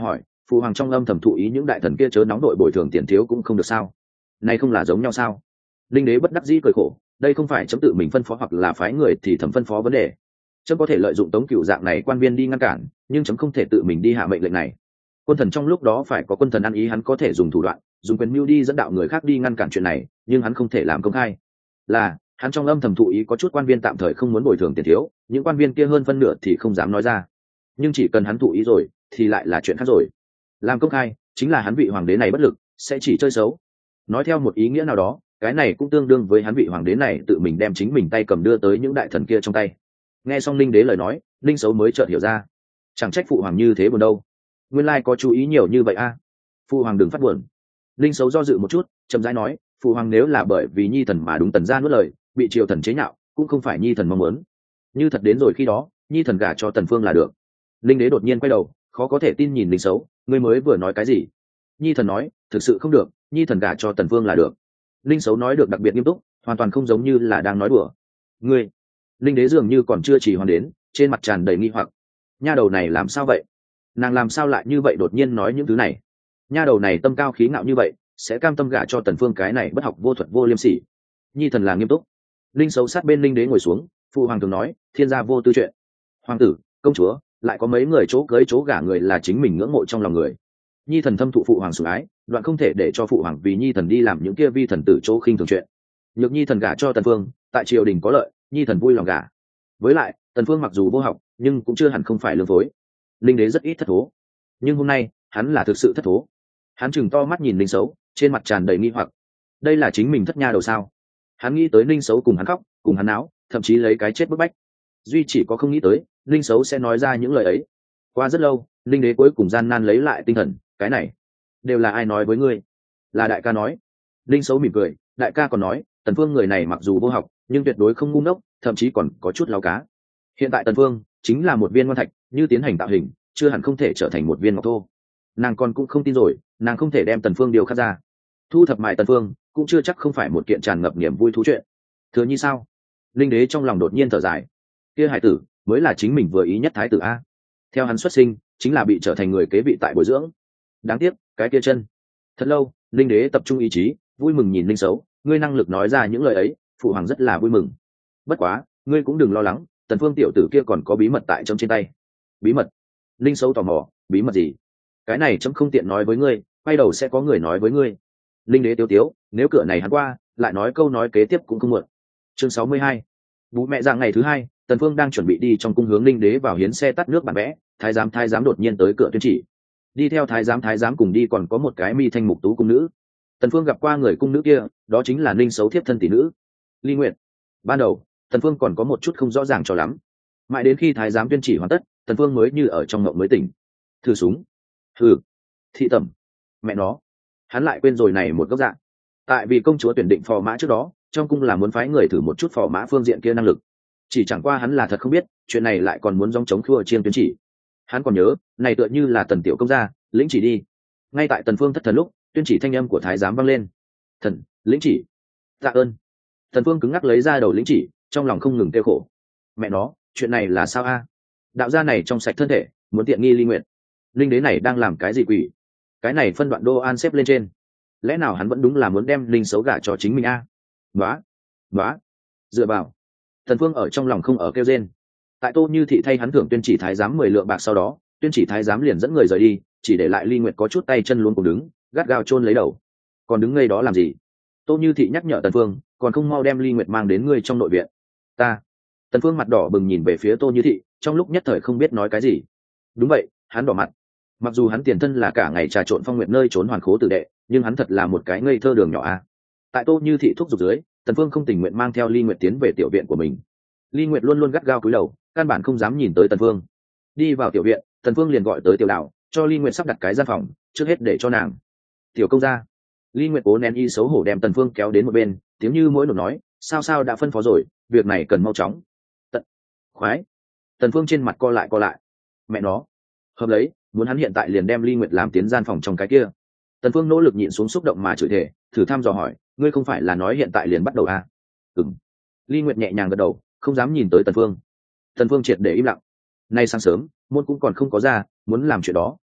Phụ hoàng trong âm thầm thụ ý những đại thần kia chớ nóng đội bồi thường tiền thiếu cũng không được sao? Này không là giống nhau sao? Linh đế bất đắc dĩ cười khổ, đây không phải chấm tự mình phân phó hoặc là phái người thì thẩm phân phó vấn đề. Chấm có thể lợi dụng Tống Cửu dạng này quan viên đi ngăn cản, nhưng chấm không thể tự mình đi hạ mệnh lệnh này. Quân thần trong lúc đó phải có quân thần ăn ý, hắn có thể dùng thủ đoạn, dùng quyền mưu đi dẫn đạo người khác đi ngăn cản chuyện này, nhưng hắn không thể làm công khai. Là, hắn trong âm thầm thụ ý có chút quan viên tạm thời không muốn bồi thường tiền thiếu, những quan viên kia hơn phân nửa thì không dám nói ra. Nhưng chỉ cần hắn thụ ý rồi, thì lại là chuyện khác rồi. Làm công khai, chính là hắn vị hoàng đế này bất lực, sẽ chỉ chơi xấu. Nói theo một ý nghĩa nào đó, cái này cũng tương đương với hắn vị hoàng đế này tự mình đem chính mình tay cầm đưa tới những đại thần kia trong tay. Nghe xong Linh đế lời nói, Linh Xấu mới chợt hiểu ra, chẳng trách phụ hoàng như thế buồn đâu, nguyên lai có chú ý nhiều như vậy a. À? Phụ hoàng đừng phát buồn. Linh Xấu do dự một chút, chậm rãi nói, phụ hoàng nếu là bởi vì nhi thần mà đúng tần gia nuốt lời, bị triều thần chế nhạo, cũng không phải nhi thần mong muốn. Như thật đến rồi khi đó, nhi thần gả cho tần phương là được. Linh đế đột nhiên quay đầu, khó có thể tin nhìn Linh Xấu, ngươi mới vừa nói cái gì? Nhi thần nói, thực sự không được, nhi thần gả cho tần phương là được. Linh Xấu nói được đặc biệt nghiêm túc, hoàn toàn không giống như là đang nói đùa. Ngươi, Linh đế dường như còn chưa chỉ hoàn đến, trên mặt tràn đầy nghi hoặc. Nha đầu này làm sao vậy? Nàng làm sao lại như vậy đột nhiên nói những thứ này? Nha đầu này tâm cao khí ngạo như vậy, sẽ cam tâm gả cho tần phương cái này bất học vô thuật vô liêm sỉ? Nhi thần là nghiêm túc. Linh Xấu sát bên Linh đế ngồi xuống, phụ hoàng thường nói, thiên gia vô tư chuyện. Hoàng tử, công chúa, lại có mấy người chỗ cưới chỗ gả người là chính mình ngưỡng mộ trong lòng người. Nhi thần thâm thụ phụ hoàng sủng ái, đoạn không thể để cho phụ hoàng vì nhi thần đi làm những kia vi thần tử chỗ khinh thường chuyện. Nhược nhi thần gả cho tần phương, tại triều đình có lợi, nhi thần vui lòng gả. Với lại, tần phương mặc dù vô học, nhưng cũng chưa hẳn không phải lương phối. Linh đế rất ít thất thố, nhưng hôm nay hắn là thực sự thất thố. Hắn chừng to mắt nhìn Linh Xấu, trên mặt tràn đầy nghi hoặc. Đây là chính mình thất nha đầu sao? Hắn nghĩ tới Linh Xấu cùng hắn khóc, cùng hắn náo, thậm chí lấy cái chết bức bách. Duy chỉ có không nghĩ tới, Linh Xấu sẽ nói ra những lời ấy. Qua rất lâu, Linh đế cuối cùng gian nan lấy lại tinh thần, cái này đều là ai nói với ngươi? Là đại ca nói. Linh Xấu mỉm cười, đại ca còn nói, tần phương người này mặc dù vô học, nhưng tuyệt đối không ngu ngốc, thậm chí còn có chút láo cá. Hiện tại tần phương chính là một viên ngoan thạch, như tiến hành tạo hình, chưa hẳn không thể trở thành một viên ngọc thô. Nàng còn cũng không tin rồi, nàng không thể đem tần phương điều khắc ra. Thu thập mại tần phương cũng chưa chắc không phải một kiện tràn ngập niềm vui thú chuyện. Thừa như sao? Linh đế trong lòng đột nhiên thở dài. Kia hải tử mới là chính mình vừa ý nhất thái tử a. Theo hắn xuất sinh, chính là bị trở thành người kế vị tại bồi dưỡng. Đáng tiếc, cái kia chân. Thật lâu, Linh đế tập trung ý chí, vui mừng nhìn Linh Xấu, ngươi năng lực nói ra những lời ấy, phụ hoàng rất là vui mừng. Bất quá, ngươi cũng đừng lo lắng, tần phương tiểu tử kia còn có bí mật tại trong trên tay. Bí mật? Linh Xấu tò mò, bí mật gì? Cái này chấm không tiện nói với ngươi, quay đầu sẽ có người nói với ngươi. Linh đế tiêu tiếu, nếu cửa này hắn qua, lại nói câu nói kế tiếp cũng không muộn. Chương sáu mươi hai. Bố mẹ dạng ngày thứ hai, tần phương đang chuẩn bị đi trong cung hướng Linh đế vào hiến xe tắt nước bản vẽ, thái giám thái giám đột nhiên tới cửa tuyên chỉ. Đi theo thái giám thái giám cùng đi còn có một cái mi thanh mục tú cung nữ. Tần phương gặp qua người cung nữ kia, đó chính là Linh Xấu thiếp thân tỷ nữ Ly Nguyệt. Ban đầu Tần phương còn có một chút không rõ ràng cho lắm, mãi đến khi thái giám tuyên chỉ hoàn tất, Tần phương mới như ở trong mộng mới tỉnh. Thử súng, thử thị tẩm, mẹ nó, hắn lại quên rồi này một góc dạng. Tại vì công chúa tuyển định phò mã trước đó, trong cung là muốn phái người thử một chút phò mã phương diện kia năng lực, chỉ chẳng qua hắn là thật không biết chuyện này lại còn muốn dòng chống khua chiên tuyên chỉ. Hắn còn nhớ này tựa như là Tần tiểu công gia lĩnh chỉ đi. Ngay tại Tần phương thất thần lúc, tuyên chỉ thanh âm của thái giám vang lên. Thần lĩnh chỉ. Tạ ơn. Tần phương cứng ngắc lấy ra đầu lĩnh chỉ, trong lòng không ngừng tiêu khổ. Mẹ nó, chuyện này là sao a? Đạo gia này trong sạch thân thể, muốn tiện nghi Ly Nguyệt. Linh đế này đang làm cái gì quỷ? Cái này phân đoạn đô an xếp lên trên, lẽ nào hắn vẫn đúng là muốn đem Linh Xấu gả cho chính mình a? Nóa, nóa. Dựa vào. Tần phương ở trong lòng không ở kêu rên. Tại Tô Như Thị thay hắn thưởng tuyên chỉ thái giám mười lượng bạc sau đó, tuyên chỉ thái giám liền dẫn người rời đi, chỉ để lại Ly Nguyệt có chút tay chân luống cuống đứng, gắt gao chôn lấy đầu. Còn đứng ngây đó làm gì? Tô Như Thị nhắc nhở Tần phương, còn không mau đem Ly Nguyệt mang đến ngươi trong nội viện. Ta. Tần phương mặt đỏ bừng nhìn về phía Tô Như Thị, trong lúc nhất thời không biết nói cái gì. Đúng vậy, hắn đỏ mặt. Mặc dù hắn tiền thân là cả ngày trà trộn phong nguyệt nơi trốn hoàn khố tử đệ, nhưng hắn thật là một cái ngây thơ đường nhỏ a. Tại Tô Như Thị thúc giục dưới, Tần phương không tình nguyện mang theo Ly Nguyệt tiến về tiểu viện của mình. Ly Nguyệt luôn luôn gắt gao cúi đầu, căn bản không dám nhìn tới Tần phương. Đi vào tiểu viện, Tần phương liền gọi tới tiểu đạo, cho Ly Nguyệt sắp đặt cái gian phòng, trước hết để cho nàng. Tiểu công gia. Ly Nguyệt cố nén y xấu hổ đem Tần phương kéo đến một bên, tiếng như mỗi nổ nói, sao sao đã phân phó rồi, việc này cần mau chóng. Tận. Khoái. Tần phương trên mặt co lại co lại. Mẹ nó. Hợp lấy, muốn hắn hiện tại liền đem Ly Nguyệt làm tiến gian phòng trong cái kia. Tần phương nỗ lực nhịn xuống xúc động mà chửi thề, thử thăm dò hỏi, ngươi không phải là nói hiện tại liền bắt đầu à? Ừm. Ly Nguyệt nhẹ nhàng gật đầu, không dám nhìn tới Tần phương. Tần phương triệt để im lặng. Nay sáng sớm, môn cũng còn không có ra, muốn làm chuyện đó.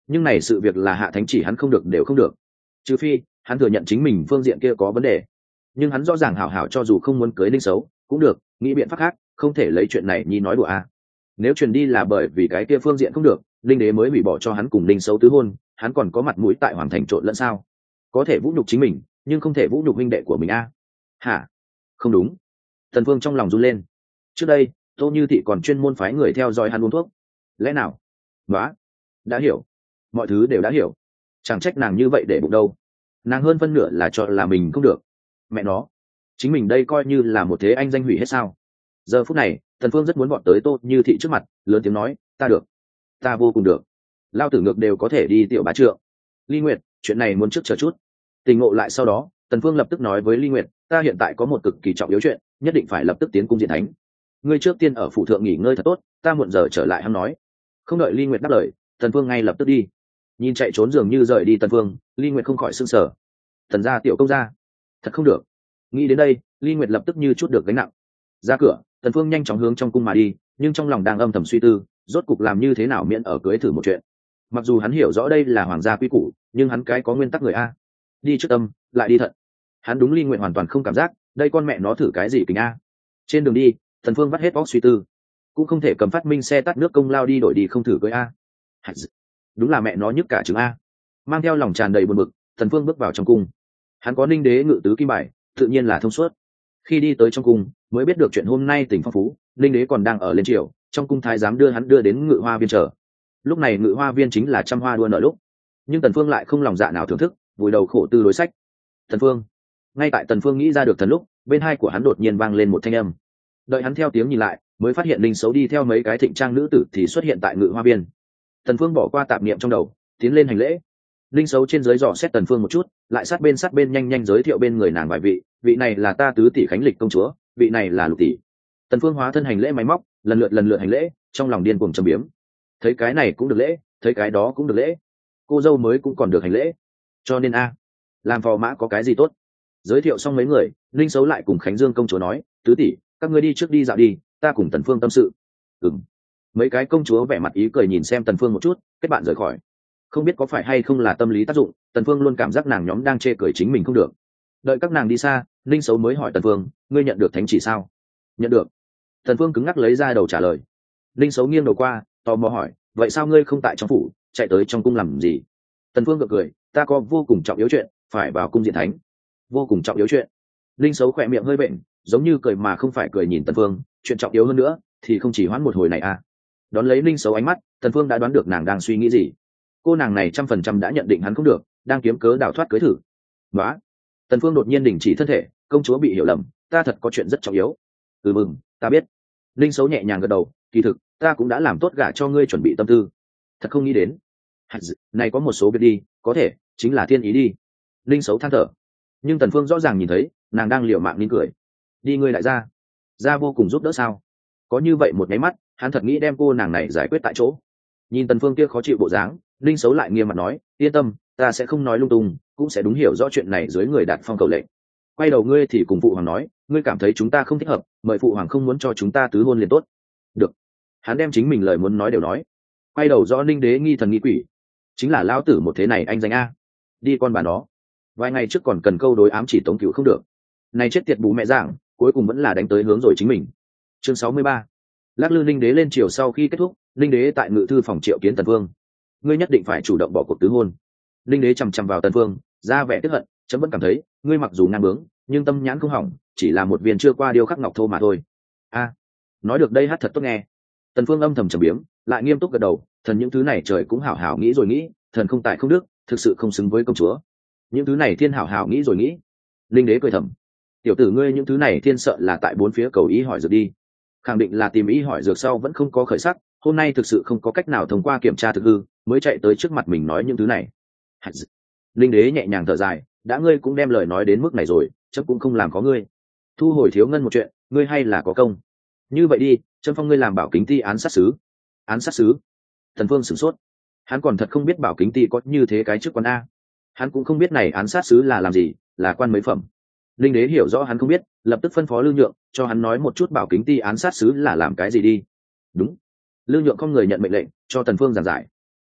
nhưng này sự việc là hạ thánh chỉ hắn không được đều không được, trừ phi hắn thừa nhận chính mình phương diện kia có vấn đề. Nhưng hắn rõ ràng hảo hảo cho dù không muốn cưới linh xấu cũng được, nghĩ biện pháp khác, không thể lấy chuyện này nhi nói đùa à. Nếu truyền đi là bởi vì cái kia phương diện không được, linh đế mới hủy bỏ cho hắn cùng linh xấu tứ hôn, hắn còn có mặt mũi tại hoàng thành trộn lẫn sao? Có thể vũ nhục chính mình, nhưng không thể vũ nhục huynh đệ của mình a à? Hả? Không đúng. Tần Phương trong lòng run lên. Trước đây Tô Như Thị còn chuyên môn phái người theo dõi hắn uống thuốc. Lẽ nào? Đó, đã hiểu, mọi thứ đều đã hiểu. Chẳng trách nàng như vậy để bụng đâu. Nàng hơn phân nửa là cho là mình không được. Mẹ nó, chính mình đây coi như là một thế anh danh hủy hết sao? Giờ phút này Tần Phương rất muốn bọn tới Tô Như Thị trước mặt, lớn tiếng nói, ta được, ta vô cùng được, lao tử ngược đều có thể đi tiểu bá trượng. Ly Nguyệt, chuyện này muốn trước chờ chút. Tình ngộ lại sau đó, Tần Phương lập tức nói với Ly Nguyệt, ta hiện tại có một cực kỳ trọng yếu chuyện, nhất định phải lập tức tiến cung diện thánh. Ngươi trước tiên ở phủ thượng nghỉ ngơi thật tốt, ta muộn giờ trở lại hắn nói. Không đợi Ly Nguyệt đáp lời, Tần Phương ngay lập tức đi. Nhìn chạy trốn dường như rời đi Tần Phương, Ly Nguyệt không khỏi sửng sở. Tần gia tiểu công gia, thật không được. Nghĩ đến đây, Ly Nguyệt lập tức như chút được gánh nặng. Ra cửa, Tần Phương nhanh chóng hướng trong cung mà đi, nhưng trong lòng đang âm thầm suy tư, rốt cục làm như thế nào miễn ở cưới thử một chuyện. Mặc dù hắn hiểu rõ đây là hoàng gia quy củ, nhưng hắn cái có nguyên tắc người a. Đi trước tâm, lại đi thận. Hắn đúng Ly Nguyệt hoàn toàn không cảm giác, đây con mẹ nó thử cái gì kính a. Trên đường đi, Tần Phương vắt hết óc suy tư, cũng không thể cầm phát minh xe tắt nước công lao đi đổi đi không thử cưới a. Đúng là mẹ nó nhức cả trứng a. Mang theo lòng tràn đầy buồn bực, Tần Phương bước vào trong cung. Hắn có Ninh đế ngự tứ kim bài, tự nhiên là thông suốt. Khi đi tới trong cung, mới biết được chuyện hôm nay tỉnh phong phú, Ninh đế còn đang ở lên triều, trong cung thái giám đưa hắn đưa đến ngự hoa viên chờ. Lúc này ngự hoa viên chính là trăm hoa đua nở lúc, nhưng Tần Phương lại không lòng dạ nào thưởng thức, vùi đầu khổ tư đối sách. Tần Phương, ngay tại Tần Phương nghĩ ra được thần lúc, bên hai của hắn đột nhiên vang lên một thanh âm. Đợi hắn theo tiếng nhìn lại, mới phát hiện Linh Sấu đi theo mấy cái thịnh trang nữ tử thì xuất hiện tại ngự hoa viên. Tần Phương bỏ qua tạp niệm trong đầu, tiến lên hành lễ. Linh Sấu trên dưới dò xét Tần Phương một chút, lại sát bên sát bên nhanh nhanh giới thiệu bên người nàng vài vị, vị này là ta tứ tỷ Khánh Lịch công chúa, vị này là lục tỷ. Tần Phương hóa thân hành lễ máy móc, lần lượt lần lượt hành lễ, trong lòng điên cuồng trầm biếm. Thấy cái này cũng được lễ, thấy cái đó cũng được lễ, cô dâu mới cũng còn được hành lễ. Cho nên a, làm phò mã có cái gì tốt? Giới thiệu xong mấy người, Linh Sấu lại cùng Khánh Dương công chúa nói, tứ tỷ, các ngươi đi trước đi dạo đi, ta cùng Tần Phương tâm sự. Ừm. Mấy cái công chúa vẻ mặt ý cười nhìn xem Tần Phương một chút, kết bạn rời khỏi. Không biết có phải hay không là tâm lý tác dụng, Tần Phương luôn cảm giác nàng nhóm đang chê cười chính mình không được. Đợi các nàng đi xa, Linh Sấu mới hỏi Tần Phương, ngươi nhận được thánh chỉ sao? Nhận được. Tần Phương cứng ngắc lấy ra đầu trả lời. Linh Sấu nghiêng đầu qua, tò mò hỏi, vậy sao ngươi không tại trong phủ, chạy tới trong cung làm gì? Tần Phương gượng cười, ta có vô cùng trọng yếu chuyện, phải vào cung diện thánh. Vô cùng trọng yếu chuyện. Linh Sấu khỏe miệng hơi bệnh, giống như cười mà không phải cười nhìn Tần Phương, chuyện trọng yếu hơn nữa thì không chỉ hoãn một hồi này à. Đón lấy Linh Sấu ánh mắt, Tần Phương đã đoán được nàng đang suy nghĩ gì. Cô nàng này trăm phần trăm đã nhận định hắn không được, đang kiếm cớ đào thoát cưới thử. Đó. Tần Phương đột nhiên đình chỉ thân thể, công chúa bị hiểu lầm, ta thật có chuyện rất trọng yếu. Ừ mừng, ta biết. Linh Sấu nhẹ nhàng gật đầu, kỳ thực ta cũng đã làm tốt gả cho ngươi chuẩn bị tâm tư. Thật không nghĩ đến. Này có một số việc đi, có thể chính là thiên ý đi. Linh Sấu than thở. Nhưng Tần Phương rõ ràng nhìn thấy, nàng đang liều mạng nín cười. Đi ngươi lại ra. Ra vô cùng giúp đỡ sao? Có như vậy một nháy mắt, hắn thật nghĩ đem cô nàng này giải quyết tại chỗ. Nhìn Tần Phương kia khó chịu bộ dáng, Linh Sấu lại nghiêm mặt nói, yên tâm, ta sẽ không nói lung tung, cũng sẽ đúng hiểu rõ chuyện này dưới người đạt phong cầu lệnh. Quay đầu ngươi thì cùng phụ hoàng nói, ngươi cảm thấy chúng ta không thích hợp, mời phụ hoàng không muốn cho chúng ta tứ hôn liền tốt. Được. Hắn đem chính mình lời muốn nói đều nói. Quay đầu rõ Ninh đế nghi thần nghi quỷ, chính là lão tử một thế này anh danh a. Đi con bà nó. Vài ngày trước còn cần câu đối ám chỉ Tống Cửu không được, này chết tiệt bú mẹ giảng, cuối cùng vẫn là đánh tới hướng rồi chính mình. Chương sáu mươi ba. Lắc lư Ninh đế lên triều sau khi kết thúc, Ninh đế tại ngự thư phòng triệu kiến Tần Vương. Ngươi nhất định phải chủ động bỏ cuộc tứ hôn. Ninh đế chằm chằm vào Tần Vương, ra vẻ tức hận, chấm vẫn cảm thấy, ngươi mặc dù ngang bướng, nhưng tâm nhãn không hỏng, chỉ là một viên chưa qua điêu khắc ngọc thô mà thôi. A, nói được đây hát thật tốt nghe. Tần Vương âm thầm trầm biếm, lại nghiêm túc gật đầu, thần những thứ này trời cũng hảo hảo nghĩ rồi nghĩ, thần không tài không đức, thực sự không xứng với công chúa. Những thứ này thiên hảo hảo nghĩ rồi nghĩ. Ninh đế cười thầm, tiểu tử ngươi những thứ này thiên sợ là tại bốn phía cầu ý hỏi dược đi, khẳng định là tìm ý hỏi dược sau vẫn không có khởi sắc, hôm nay thực sự không có cách nào thông qua kiểm tra thực hư, mới chạy tới trước mặt mình nói những thứ này. Linh đế nhẹ nhàng thở dài, đã ngươi cũng đem lời nói đến mức này rồi, chấm cũng không làm có ngươi. Thu hồi thiếu ngân một chuyện, ngươi hay là có công. Như vậy đi, chấm phong ngươi làm bảo kính ti án sát sứ. Án sát sứ? Thần Vương sửng sốt, hắn còn thật không biết bảo kính ti có như thế cái chức quan a. Hắn cũng không biết này án sát sứ là làm gì, là quan mấy phẩm. Linh đế hiểu rõ hắn không biết, lập tức phân phó Lưu Nhượng cho hắn nói một chút bảo kính ti án sát sứ là làm cái gì đi. Đúng. Lưu Nhượng không người nhận mệnh lệnh, cho Tần Phương giảng giải.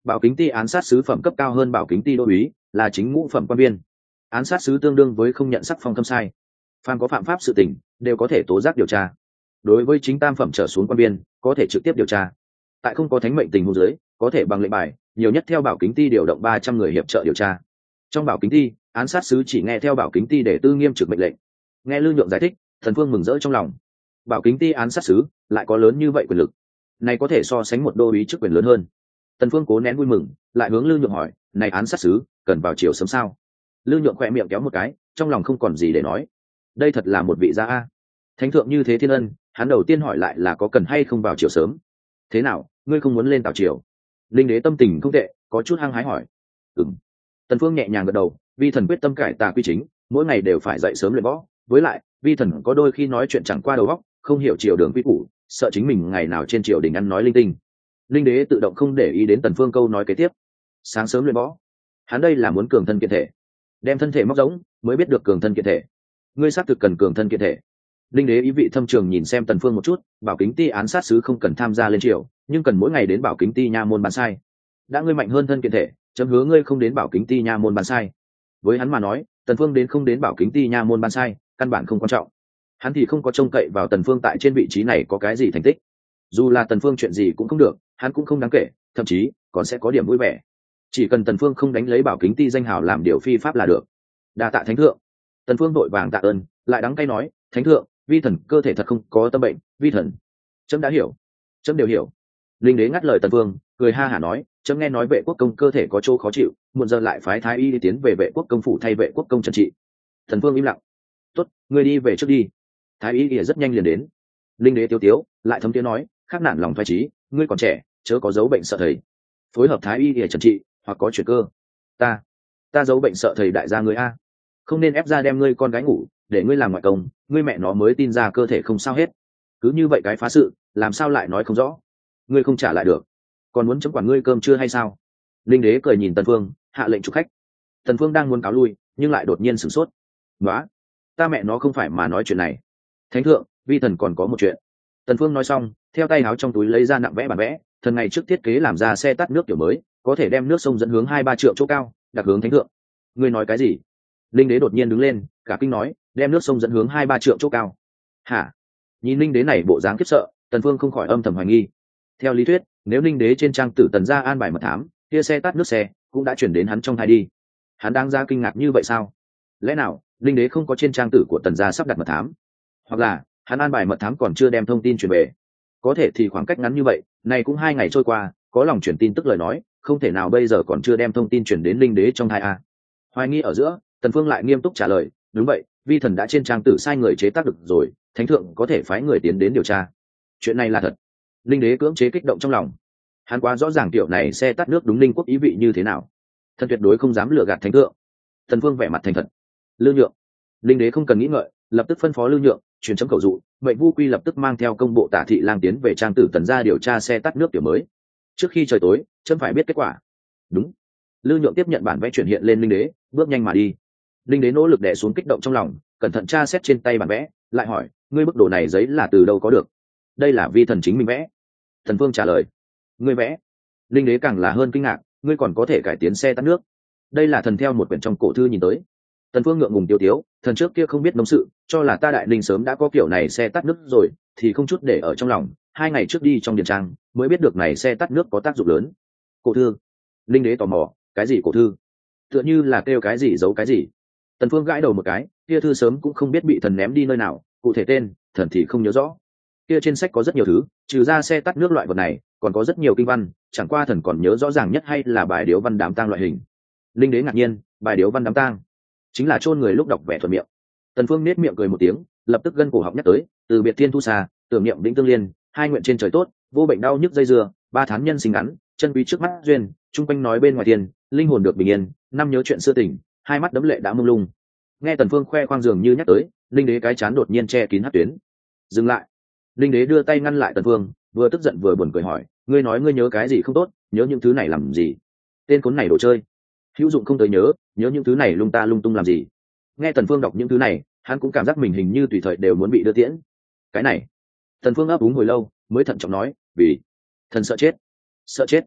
Bảo kính ti án sát sứ phẩm cấp cao hơn bảo kính ti đô úy, là chính ngũ phẩm quan viên. Án sát sứ tương đương với không nhận sắc phong khâm sai, phàm có phạm pháp sự tình đều có thể tố giác điều tra. Đối với chính tam phẩm trở xuống quan viên có thể trực tiếp điều tra. Tại không có thánh mệnh tình huống dưới, có thể bằng lệnh bài, nhiều nhất theo bảo kính ti điều động ba trăm người hiệp trợ điều tra. Trong bảo kính ti, án sát sứ chỉ nghe theo bảo kính ti để tư nghiêm trực mệnh lệnh. Nghe Lư Nhượng giải thích, Thần Phương mừng rỡ trong lòng. Bảo kính ti án sát sứ lại có lớn như vậy quyền lực, này có thể so sánh một đô úy chức quyền lớn hơn. Tần Phương cố nén vui mừng, lại hướng Lư Nhượng hỏi, này án sát sứ cần vào chiều sớm sao? Lư Nhượng khẽ miệng kéo một cái, trong lòng không còn gì để nói. Đây thật là một vị gia a. Thánh thượng như thế thiên ân, hắn đầu tiên hỏi lại là có cần hay không vào chiều sớm. Thế nào, ngươi không muốn lên tào triều? Linh đế tâm tình không tệ, có chút hăng hái hỏi. Ừm. Tần Phương nhẹ nhàng gật đầu, vi thần quyết tâm cải tà quy chính, mỗi ngày đều phải dậy sớm luyện võ. Với lại, vi thần có đôi khi nói chuyện chẳng qua đầu óc, không hiểu triều đường quy củ, sợ chính mình ngày nào trên triều đình ăn nói linh tinh. Linh đế tự động không để ý đến Tần Phương câu nói kế tiếp. Sáng sớm luyện võ, hắn đây là muốn cường thân kiện thể, đem thân thể móc giống mới biết được cường thân kiện thể. Ngươi xác thực cần cường thân kiện thể. Linh đế ý vị thâm trường nhìn xem Tần Phương một chút, bảo kính ti án sát sứ không cần tham gia lên triều, nhưng cần mỗi ngày đến bảo kính ti nha môn bàn sai. Đã ngươi mạnh hơn thân kiện thể, chấm hứa ngươi không đến bảo kính ti nha môn bàn sai. Với hắn mà nói, Tần Phương đến không đến bảo kính ti nha môn bàn sai, căn bản không quan trọng. Hắn thì không có trông cậy vào Tần Phương tại trên vị trí này có cái gì thành tích. Dù là Tần Phương chuyện gì cũng không được, hắn cũng không đáng kể, thậm chí còn sẽ có điểm vui vẻ. Chỉ cần Tần Phương không đánh lấy bảo kính ti danh hào làm điều phi pháp là được. Đa tạ thánh thượng. Tần Phương đội vàng tạ ơn, lại đắng cay nói, thánh thượng, vi thần cơ thể thật không có tâm bệnh, vi thần chấm đã hiểu, chấm đều hiểu. Linh đế ngắt lời Tần Phương, cười ha hả nói, chấm nghe nói vệ quốc công cơ thể có chỗ khó chịu, muộn giờ lại phái thái y đi tiến về vệ quốc công phủ thay vệ quốc công trần trị. Tần Phương im lặng. Tốt, ngươi đi về trước đi. Thái y kia rất nhanh liền đến. Linh đế tiêu tiếu, lại thấm tiếng nói, khắc nản lòng thoái trí, ngươi còn trẻ, chớ có giấu bệnh sợ thầy. Phối hợp thái y kia trần trị, hoặc có chuyển cơ. Ta, ta giấu bệnh sợ thầy đại gia ngươi a, không nên ép ra đem ngươi con gái ngủ, để ngươi làm ngoại công, ngươi mẹ nó mới tin ra cơ thể không sao hết. Cứ như vậy cái phá sự, làm sao lại nói không rõ? Ngươi không trả lại được, còn muốn chấm quản ngươi cơm chưa hay sao? Linh đế cười nhìn Tần Phương, hạ lệnh chụp khách. Tần Phương đang muốn cáo lui, nhưng lại đột nhiên sửng sốt. Nóa, ta mẹ nó không phải mà nói chuyện này. Thánh thượng, vi thần còn có một chuyện. Tần Phương nói xong, theo tay áo trong túi lấy ra nặng vẽ bản vẽ, thần ngày trước thiết kế làm ra xe tắt nước kiểu mới, có thể đem nước sông dẫn hướng hai ba triệu chỗ cao, đặc hướng thánh thượng. Ngươi nói cái gì? Linh đế đột nhiên đứng lên, cả kinh nói, đem nước sông dẫn hướng hai ba triệu chỗ cao. Hả? Nhìn Linh đế này bộ dáng khiếp sợ, Tần Phương không khỏi âm thầm hoài nghi. Theo lý thuyết, nếu Linh đế trên trang tử Tần gia an bài mật thám, kia xe tắt nước xe cũng đã chuyển đến hắn trong thai đi. Hắn đang ra kinh ngạc như vậy sao? Lẽ nào Linh đế không có trên trang tử của Tần gia sắp đặt mật thám, hoặc là hắn an bài mật thám còn chưa đem thông tin truyền về? Có thể thì khoảng cách ngắn như vậy, này cũng hai ngày trôi qua, có lòng truyền tin tức lời nói, không thể nào bây giờ còn chưa đem thông tin truyền đến Linh đế trong thai a. Hoài nghi ở giữa, Tần Phương lại nghiêm túc trả lời, đúng vậy, vi thần đã trên trang tử sai người chế tác được rồi, thánh thượng có thể phái người tiến đến điều tra. Chuyện này là thật. Linh đế cưỡng chế kích động trong lòng. Hắn quá rõ ràng tiểu này xe tắt nước đúng Linh quốc ý vị như thế nào, thần tuyệt đối không dám lừa gạt thánh thượng. Tần Phương vẻ mặt thành thật. Lư Nhượng. Linh đế không cần nghĩ ngợi, lập tức phân phó Lư Nhượng truyền chấm cầu dụ, mệnh Vu Quy lập tức mang theo công bộ Tả thị lang tiến về trang tử Tần gia điều tra xe tắt nước kiểu mới. Trước khi trời tối, chấm phải biết kết quả. Đúng. Lư Nhượng tiếp nhận bản vẽ chuyển hiện lên Linh đế, bước nhanh mà đi. Linh đế nỗ lực đè xuống kích động trong lòng, cẩn thận tra xét trên tay bản vẽ, lại hỏi, ngươi bức đồ này giấy là từ đâu có được? Đây là vi thần chính mình vẽ. Thần Phương trả lời. Ngươi vẽ? Linh đế càng là hơn kinh ngạc, ngươi còn có thể cải tiến xe tắt nước? Đây là thần theo một quyển trong cổ thư nhìn tới. Tần Phương ngượng ngùng tiêu tiếu, thần trước kia không biết nông sự, cho là ta đại linh sớm đã có kiểu này xe tắt nước rồi, thì không chút để ở trong lòng. Hai ngày trước đi trong điện trang, mới biết được này xe tắt nước có tác dụng lớn. Cổ thư? Linh đế tò mò, cái gì cổ thư? Tựa như là kêu cái gì giấu cái gì. Tần Phương gãi đầu một cái, kia thư sớm cũng không biết bị thần ném đi nơi nào, cụ thể tên thần thì không nhớ rõ. Kia trên sách có rất nhiều thứ, trừ ra xe tắt nước loại vật này, còn có rất nhiều kinh văn, chẳng qua thần còn nhớ rõ ràng nhất hay là bài điếu văn đám tang loại hình. Linh đế ngạc nhiên, bài điếu văn đám tang chính là chôn người lúc đọc vẻ thuận miệng. Tần Phương nét miệng cười một tiếng, lập tức gân cổ họng nhắc tới, từ biệt thiên thu xa, tưởng niệm vĩnh tương liên, hai nguyện trên trời tốt, vô bệnh đau nhức dây dưa, ba tháng nhân sinh ngắn, chân quý trước mắt duyên, trung quanh nói bên ngoài tiền, linh hồn được bình yên, năm nhớ chuyện xưa tình, hai mắt đấm lệ đã mông lung. Nghe Tần Phương khoe khoang dường như nhắc tới, linh đế cái chán đột nhiên che kín hắc tuyến. Dừng lại. Linh đế đưa tay ngăn lại Tần Phương, vừa tức giận vừa buồn cười hỏi, ngươi nói ngươi nhớ cái gì không tốt, nhớ những thứ này làm gì? Tên khốn này đồ chơi, hữu dụng không tới nhớ, nhớ những thứ này lung ta lung tung làm gì? Nghe Tần Phương đọc những thứ này, hắn cũng cảm giác mình hình như tùy thời đều muốn bị đưa tiễn. Cái này. Tần Phương ấp úng hồi lâu, mới thận trọng nói, vì thần sợ chết. Sợ chết?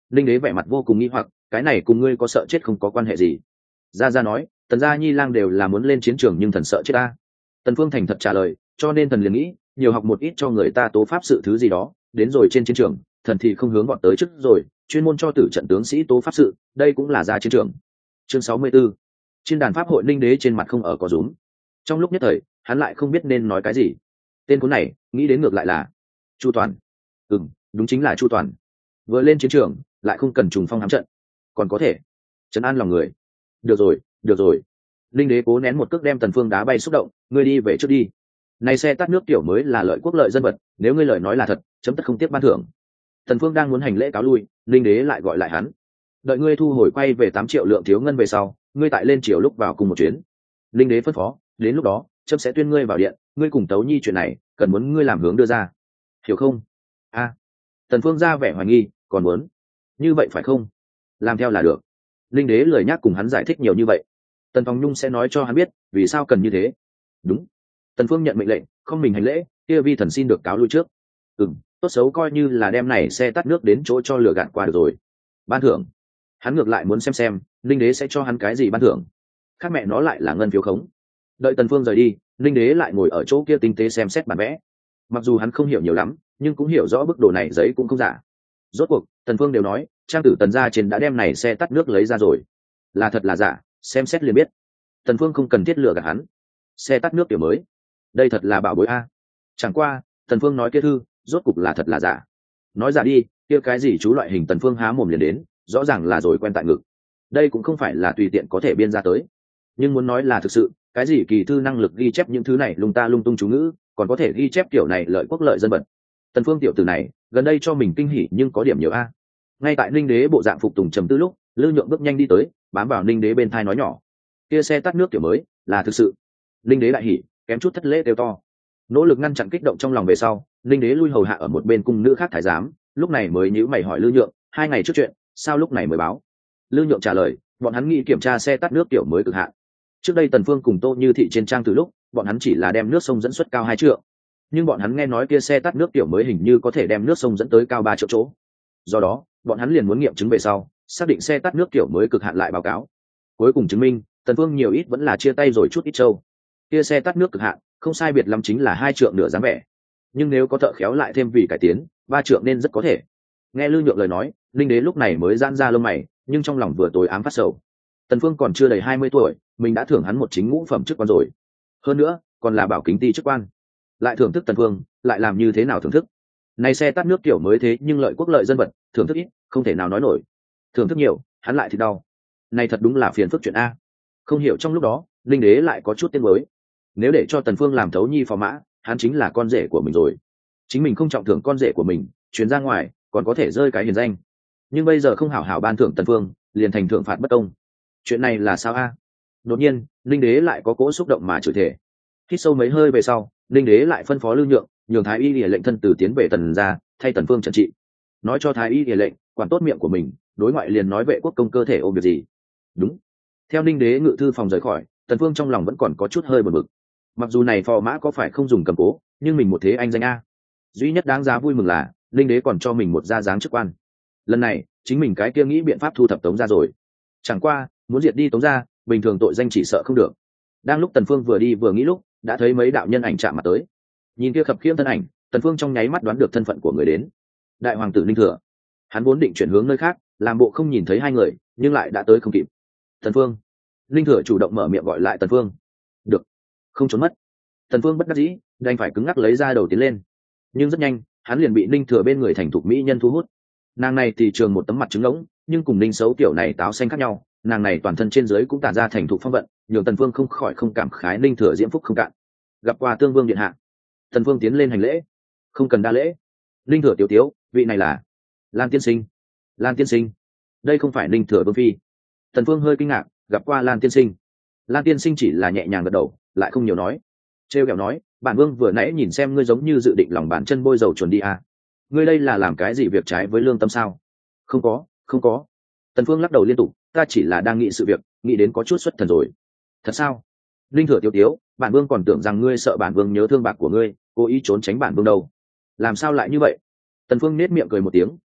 linh đế vẻ mặt vô cùng nghi hoặc, cái này cùng ngươi có sợ chết không có quan hệ gì. Gia Gia nói, tần gia nhi lang đều là muốn lên chiến trường nhưng thần sợ chết ta. Tần Phương thành thật trả lời, cho nên thần liền nghĩ nhiều học một ít cho người ta tố pháp sự thứ gì đó, đến rồi trên chiến trường thần thì không hướng bọn tới trước rồi, chuyên môn cho tử trận tướng sĩ tố pháp sự, đây cũng là ra chiến trường. Chương sáu mươi 64. Trên đàn pháp hội linh đế trên mặt không ở có rúm. Trong lúc nhất thời hắn lại không biết nên nói cái gì. Tên cuốn này nghĩ đến ngược lại là Chu Toàn. Ừm, đúng chính là Chu Toàn. Vừa lên chiến trường lại không cần trùng phong hám trận, còn có thể trấn an lòng người. Được rồi, được rồi. Linh đế cố nén một cước đem Tần Phương đá bay xúc động, ngươi đi về trước đi. Này xe tắt nước tiểu mới là lợi quốc lợi dân vật, nếu ngươi lời nói là thật, chấm tất không tiếp ban thưởng. Tần Phương đang muốn hành lễ cáo lui, linh đế lại gọi lại hắn. Đợi ngươi thu hồi quay về tám triệu lượng thiếu ngân về sau, ngươi tại lên triều lúc vào cùng một chuyến. Linh đế phân phó, đến lúc đó, chấm sẽ tuyên ngươi vào điện, ngươi cùng Tấu Nhi chuyện này, cần muốn ngươi làm hướng đưa ra. Hiểu không? A. À. Tần Phương ra vẻ hoài nghi, còn muốn? Như vậy phải không? Làm theo là được. Linh đế lười nhác cùng hắn giải thích nhiều như vậy. Tần Phong Nhung sẽ nói cho hắn biết, vì sao cần như thế. Đúng. Tần Phương nhận mệnh lệnh, không mình hành lễ, kia vi thần xin được cáo lui trước. Ừm, tốt xấu coi như là đem này xe tắt nước đến chỗ cho lửa gạt qua được rồi. Ban thưởng. Hắn ngược lại muốn xem xem, linh đế sẽ cho hắn cái gì ban thưởng. Khác mẹ nó lại là ngân phiếu khống. Đợi Tần Phương rời đi, linh đế lại ngồi ở chỗ kia tinh tế xem xét bản vẽ. Mặc dù hắn không hiểu nhiều lắm, nhưng cũng hiểu rõ bức đồ này giấy cũng không giả. Rốt cuộc, Tần Phương đều nói, trang tử Tần gia trên đã đem này xe tắt nước lấy ra rồi. Là thật là giả, xem xét liền biết. Tần Phương không cần thiết lừa gạt hắn. Xe tắt nước kiểu mới, đây thật là bảo bối a. Chẳng qua, Tần Phương nói kia thư, rốt cục là thật là giả. Nói giả đi, kia cái gì chú loại hình Tần Phương há mồm liền đến, rõ ràng là rồi quen tại ngực. Đây cũng không phải là tùy tiện có thể biên ra tới. Nhưng muốn nói là thực sự, cái gì kỳ thư năng lực ghi chép những thứ này lung ta lung tung chú ngữ, còn có thể ghi chép kiểu này lợi quốc lợi dân vật. Tần Phương tiểu tử này, gần đây cho mình kinh hỉ nhưng có điểm nhiều a. Ngay tại Ninh Đế bộ dạng phục tùng trầm tư lúc, Lư Nhượng bước nhanh đi tới, bám vào Ninh Đế bên thai nói nhỏ: "Kia xe tắt nước kiểu mới, là thực sự." Ninh Đế đại hỉ, kém chút thất lễ kêu to. Nỗ lực ngăn chặn kích động trong lòng về sau, Ninh Đế lui hầu hạ ở một bên cung nữ khác thái giám, lúc này mới nhíu mày hỏi Lư Nhượng: "Hai ngày trước chuyện, sao lúc này mới báo?" Lư Nhượng trả lời: "Bọn hắn nghĩ kiểm tra xe tắt nước kiểu mới cực hạn. Trước đây Tần Phương cùng Tô Như Thị trên trang từ lúc, bọn hắn chỉ là đem nước sông dẫn suất cao hai trượng, nhưng bọn hắn nghe nói kia xe tắt nước kiểu mới hình như có thể đem nước sông dẫn tới cao ba triệu chỗ. Do đó, bọn hắn liền muốn nghiệm chứng về sau, xác định xe tắt nước kiểu mới cực hạn lại báo cáo. Cuối cùng chứng minh, Tần Phương nhiều ít vẫn là chia tay rồi chút ít châu. Kia xe tắt nước cực hạn, không sai biệt lắm chính là hai trượng nửa dáng vẻ. Nhưng nếu có thợ khéo lại thêm vì cải tiến, ba trượng nên rất có thể." Nghe Lư Nhượng lời nói, Linh Đế lúc này mới giãn ra lông mày, nhưng trong lòng vừa tối ám phát sầu. Tần Phương còn chưa đầy hai mươi tuổi, mình đã thưởng hắn một chính ngũ phẩm chức quan rồi. Hơn nữa, còn là bảo kính ty chức quan. Lại thưởng thức Tần Phương, lại làm như thế nào thưởng thức? Này xe tắt nước kiểu mới thế nhưng lợi quốc lợi dân vật, thưởng thức ít, không thể nào nói nổi. Thưởng thức nhiều, hắn lại thì đau. Này thật đúng là phiền phức chuyện a. Không hiểu trong lúc đó, Linh Đế lại có chút tiếng mới. Nếu để cho Tần Phương làm thấu nhi phò mã, hắn chính là con rể của mình rồi. Chính mình không trọng thưởng con rể của mình, chuyến ra ngoài, còn có thể rơi cái hiền danh. Nhưng bây giờ không hảo hảo ban thưởng Tần Phương, liền thành thưởng phạt bất công. Chuyện này là sao a? Đột nhiên, Linh Đế lại có cỗ xúc động mà chửi thề. Hít sâu mấy hơi về sau, Linh Đế lại phân phó Lưu Nhượng, nhường Thái Y lệnh thân từ tiến về Tần gia, thay Tần Phương trần trị. Nói cho Thái Y lệnh, quản tốt miệng của mình, đối ngoại liền nói vệ quốc công cơ thể ôm việc gì. Đúng. Theo Linh Đế ngự thư phòng rời khỏi, Tần Phương trong lòng vẫn còn có chút hơi bực bực. Mặc dù này phò mã có phải không dùng cầm cố, nhưng mình một thế anh danh a. Duy nhất đáng giá vui mừng là, Linh Đế còn cho mình một gia dáng chức quan. Lần này, chính mình cái kia nghĩ biện pháp thu thập Tống gia rồi. Chẳng qua, muốn diệt đi Tống gia, bình thường tội danh chỉ sợ không được. Đang lúc Tần Phương vừa đi vừa nghĩ lúc, đã thấy mấy đạo nhân ảnh chạm mặt tới. Nhìn kia khập khiễng thân ảnh, Tần Phương trong nháy mắt đoán được thân phận của người đến. Đại hoàng tử Ninh Thừa. Hắn vốn định chuyển hướng nơi khác, làm bộ không nhìn thấy hai người, nhưng lại đã tới không kịp. Tần Phương. Ninh Thừa chủ động mở miệng gọi lại Tần Phương. Được, không trốn mất. Tần Phương bất đắc dĩ, đành phải cứng ngắc lấy ra đầu tiến lên. Nhưng rất nhanh, hắn liền bị Ninh Thừa bên người thành thục mỹ nhân thu hút. Nàng này thì trường một tấm mặt trứng ngỗng, nhưng cùng Ninh xấu tiểu này táo xanh khác nhau, nàng này toàn thân trên dưới cũng tản ra thành thục phong vận, nhường Tần Phương không khỏi không cảm khái Ninh Thừa diễm phúc không cạn. Gặp qua Tương Vương điện hạ. Tần Phương tiến lên hành lễ. Không cần đa lễ. Ninh Thừa tiểu tiếu, vị này là Lan tiên sinh. Lan tiên sinh, đây không phải Ninh Thừa vương phi. Tần Phương hơi kinh ngạc, gặp qua Lan tiên sinh. Lan tiên sinh chỉ là nhẹ nhàng gật đầu, lại không nhiều nói. Trêu kẹo nói, bản vương vừa nãy nhìn xem ngươi giống như dự định lòng bàn chân bôi dầu chuồn đi à. Ngươi đây là làm cái gì việc trái với lương tâm sao? Không có, không có. Tần Phương lắc đầu liên tục, ta chỉ là đang nghĩ sự việc, nghĩ đến có chút xuất thần rồi. Thật sao? Linh Thừa tiêu tiếu, bản vương còn tưởng rằng ngươi sợ bản vương nhớ thương bạc của ngươi, cố ý trốn tránh bản vương đâu. Làm sao lại như vậy? Tần Phương nét miệng cười một tiếng,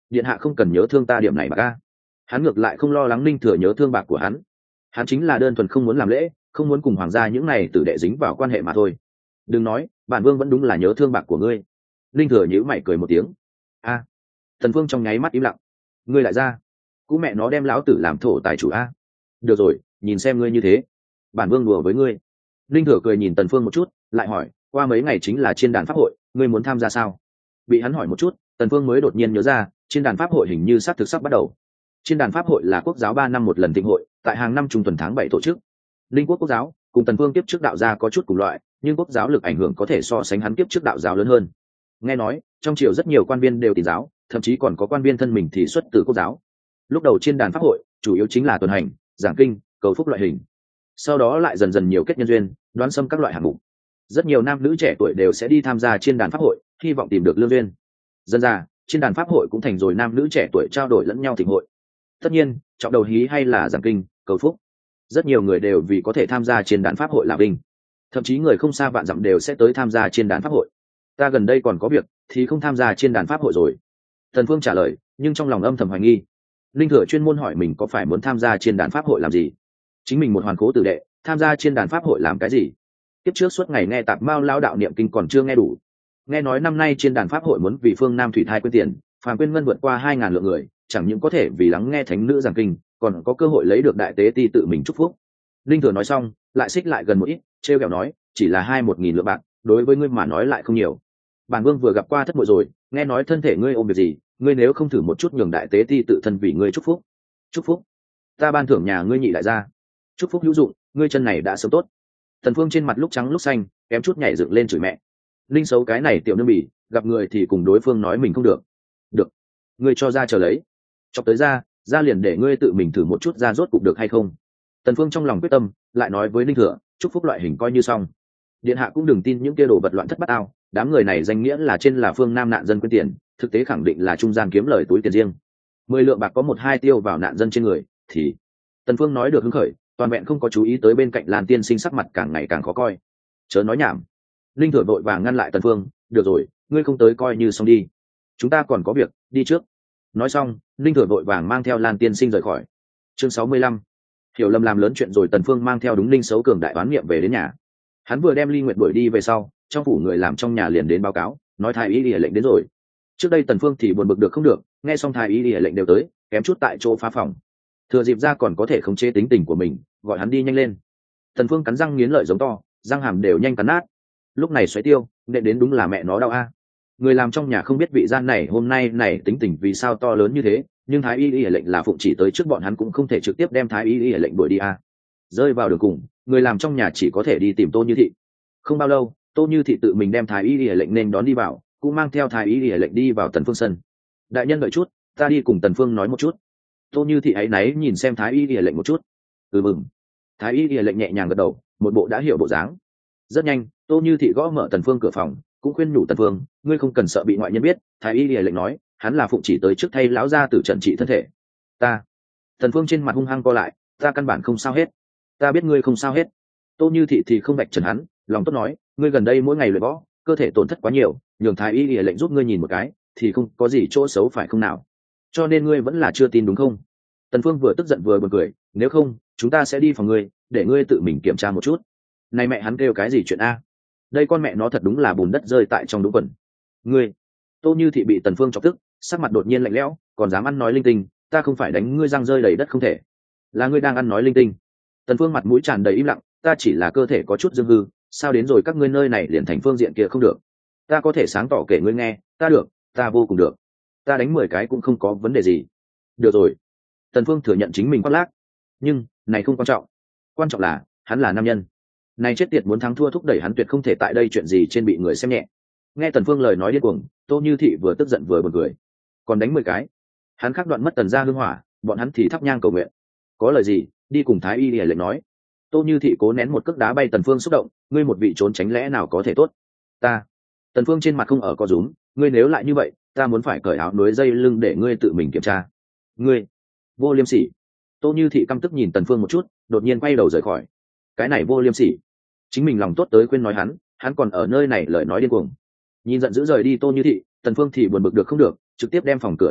điện hạ không cần nhớ thương ta điểm này mà ca. Hắn ngược lại không lo lắng Ninh Thừa nhớ thương bạc của hắn, hắn chính là đơn thuần không muốn làm lễ, không muốn cùng hoàng gia những này tử đệ dính vào quan hệ mà thôi. Đừng nói, bản vương vẫn đúng là nhớ thương bạc của ngươi. Ninh Thừa nhíu mày cười một tiếng. A. À. Tần Phương trong nháy mắt im lặng. Ngươi lại ra? Cú mẹ nó đem lão tử làm thổ tài chủ a. Được rồi, nhìn xem ngươi như thế, bản vương đùa với ngươi. Ninh Thừa cười nhìn Tần Phương một chút, lại hỏi, qua mấy ngày chính là chiên đàn pháp hội, ngươi muốn tham gia sao? Bị hắn hỏi một chút, Tần Phương mới đột nhiên nhớ ra, chiên đàn pháp hội hình như sắp thực sắp bắt đầu. Chiên đàn pháp hội là quốc giáo ba năm một lần thịnh hội, tại hàng năm trung tuần tháng bảy tổ chức. Linh quốc quốc giáo cùng Tần Phương tiếp trước đạo gia có chút cùng loại, nhưng quốc giáo lực ảnh hưởng có thể so sánh hắn tiếp trước đạo giáo lớn hơn. Nghe nói, trong triều rất nhiều quan viên đều tín giáo, thậm chí còn có quan viên thân mình thì xuất từ quốc giáo. Lúc đầu chiên đàn pháp hội chủ yếu chính là tuần hành, giảng kinh, cầu phúc loại hình. Sau đó lại dần dần nhiều kết nhân duyên, đoán xâm các loại hạng mục. Rất nhiều nam nữ trẻ tuổi đều sẽ đi tham gia chiên đàn pháp hội, hy vọng tìm được lương duyên. Dần ra, chiên đàn pháp hội cũng thành rồi nam nữ trẻ tuổi trao đổi lẫn nhau thịnh hội. Tất nhiên, trọng đầu hí hay là giảng kinh, cầu phúc. Rất nhiều người đều vì có thể tham gia chiên đàn pháp hội là vinh. Thậm chí người không xa vạn dặm đều sẽ tới tham gia chiên đàn pháp hội. Ta gần đây còn có việc, thì không tham gia chiên đàn pháp hội rồi. Tần Phương trả lời, nhưng trong lòng âm thầm hoài nghi. Linh Thừa chuyên môn hỏi mình có phải muốn tham gia chiên đàn pháp hội làm gì? Chính mình một hoàn cố tử đệ, tham gia chiên đàn pháp hội làm cái gì? Tiếp trước suốt ngày nghe tạp mao lao đạo niệm kinh còn chưa nghe đủ. Nghe nói năm nay chiên đàn pháp hội muốn vì phương Nam thủy thai quyên tiền, phàm quyên ngân vượt qua hai ngàn lượng người, chẳng những có thể vì lắng nghe thánh nữ giảng kinh, còn có cơ hội lấy được đại tế ti tự mình chúc phúc. Linh Thừa nói xong, lại xích lại gần một ít, trêu ghẹo nói, chỉ là hai một nghìn lượng bạc, đối với ngươi mà nói lại không nhiều. Bản vương vừa gặp qua thất muội rồi, nghe nói thân thể ngươi ôm việc gì, ngươi nếu không thử một chút nhường đại tế ti tự thân vì ngươi chúc phúc. Chúc phúc? Ta ban thưởng nhà ngươi nhị đại gia. Chúc phúc hữu dụng, ngươi chân này đã sớm tốt. Tần Phương trên mặt lúc trắng lúc xanh, kém chút nhảy dựng lên chửi mẹ. Linh xấu cái này tiểu nương bỉ, gặp người thì cùng đối phương nói mình không được. Được, ngươi cho ra chờ lấy. Chọc tới ra, ra liền để ngươi tự mình thử một chút ra rốt cục được hay không. Tần Phương trong lòng quyết tâm, lại nói với Linh Thừa, chúc phúc loại hình coi như xong. Điện hạ cũng đừng tin những kia đồ vật loạn thất bát ao, đám người này danh nghĩa là trên là phương Nam nạn dân quyên tiền, thực tế khẳng định là trung gian kiếm lời túi tiền riêng. Mười lượng bạc có một hai tiêu vào nạn dân trên người, thì Tần Phương nói được hứng khởi, toàn vẹn không có chú ý tới bên cạnh Lan Tiên Sinh sắc mặt càng ngày càng khó coi. Chớ nói nhảm. Linh Thừa vội vàng ngăn lại Tần Phương, được rồi, ngươi không tới coi như xong đi. Chúng ta còn có việc, đi trước. Nói xong, Linh Thừa vội vàng mang theo Lan Tiên Sinh rời khỏi. Chương sáu mươi lăm. Hiểu lầm làm lớn chuyện rồi. Tần Phương mang theo đúng Linh xấu cường đại đoán nghiệm về đến nhà. Hắn vừa đem Ly Nguyệt đuổi đi về sau, trong phủ người làm trong nhà liền đến báo cáo, nói thái y y lệnh đến rồi. Trước đây Tần Phương thì buồn bực được không được, nghe xong thái y y lệnh đều tới, kém chút tại chỗ phá phòng. Thừa dịp ra còn có thể khống chế tính tình của mình, gọi hắn đi nhanh lên. Tần Phương cắn răng nghiến lợi giống to, răng hàm đều nhanh cắn nát. Lúc này xoáy tiêu, nện đến đúng là mẹ nó đau a. Người làm trong nhà không biết vị gian này hôm nay này tính tình vì sao to lớn như thế, nhưng thái y y lệnh là phụng chỉ tới trước bọn hắn cũng không thể trực tiếp đem thái y y lệnh đuổi đi a. Rơi vào đường cùng, người làm trong nhà chỉ có thể đi tìm Tô Như Thị. Không bao lâu, Tô Như Thị tự mình đem thái y y lệnh nên đón đi vào, cũng mang theo thái y y lệnh đi vào Tần Phương sân. Đại nhân đợi chút, ta đi cùng Tần Phương nói một chút. Tô Như Thị ấy náy nhìn xem thái y y lệnh một chút. Ừ mừng. Thái y y lệnh nhẹ nhàng gật đầu, một bộ đã hiểu bộ dáng. Rất nhanh, Tô Như Thị gõ mở Tần Phương cửa phòng, cũng khuyên nhủ Tần Phương, ngươi không cần sợ bị ngoại nhân biết. Thái y y lệnh nói, hắn là phụng chỉ tới trước thay lão gia tử trần trị thân thể. Ta. Tần Phương trên mặt hung hăng co lại, ta căn bản không sao hết. Ta biết ngươi không sao hết. Tô Như Thị thì không vạch trần hắn, lòng tốt nói, ngươi gần đây mỗi ngày luyện võ, cơ thể tổn thất quá nhiều, nhường thái y y lệnh giúp ngươi nhìn một cái, thì không có gì chỗ xấu phải không nào? Cho nên ngươi vẫn là chưa tin đúng không? Tần Phương vừa tức giận vừa buồn cười, nếu không, chúng ta sẽ đi phòng ngươi, để ngươi tự mình kiểm tra một chút. Này mẹ hắn kêu cái gì chuyện a? Đây con mẹ nó thật đúng là bùn đất rơi tại trong đống quần. Ngươi, Tô Như Thị bị Tần Phương chọc tức, sắc mặt đột nhiên lạnh lẽo, còn dám ăn nói linh tinh, ta không phải đánh ngươi răng rơi đầy đất không thể, là ngươi đang ăn nói linh tinh. Tần Phương mặt mũi tràn đầy im lặng, ta chỉ là cơ thể có chút dương hư, sao đến rồi các ngươi nơi này liền thành phương diện kia không được? Ta có thể sáng tỏ kể ngươi nghe, ta được, ta vô cùng được, ta đánh mười cái cũng không có vấn đề gì. Được rồi. Tần Phương thừa nhận chính mình khoác lác, nhưng này không quan trọng, quan trọng là hắn là nam nhân. Này chết tiệt muốn thắng thua thúc đẩy hắn tuyệt không thể tại đây chuyện gì trên bị người xem nhẹ. Nghe Tần Phương lời nói điên cuồng, Tô Như Thị vừa tức giận vừa buồn cười. Còn đánh mười cái, hắn khắc đoạn mất Tần gia hương hỏa, bọn hắn thì thắp nhang cầu nguyện. Có lời gì, đi cùng thái y lìa lệnh nói. Tô Như Thị cố nén một cước đá bay Tần Phương xúc động, ngươi một vị trốn tránh lẽ nào có thể tốt? Ta. Tần Phương trên mặt không ở co rúm, ngươi nếu lại như vậy, ta muốn phải cởi áo núi dây lưng để ngươi tự mình kiểm tra. Ngươi vô liêm sỉ. Tô Như Thị căm tức nhìn Tần Phương một chút, đột nhiên quay đầu rời khỏi. Cái này vô liêm sỉ, chính mình lòng tốt tới khuyên nói hắn, hắn còn ở nơi này lời nói điên cuồng. Nhìn giận dữ rời đi Tô Như Thị, Tần Phương thì buồn bực được không được, trực tiếp đem phòng cửa đóng lại,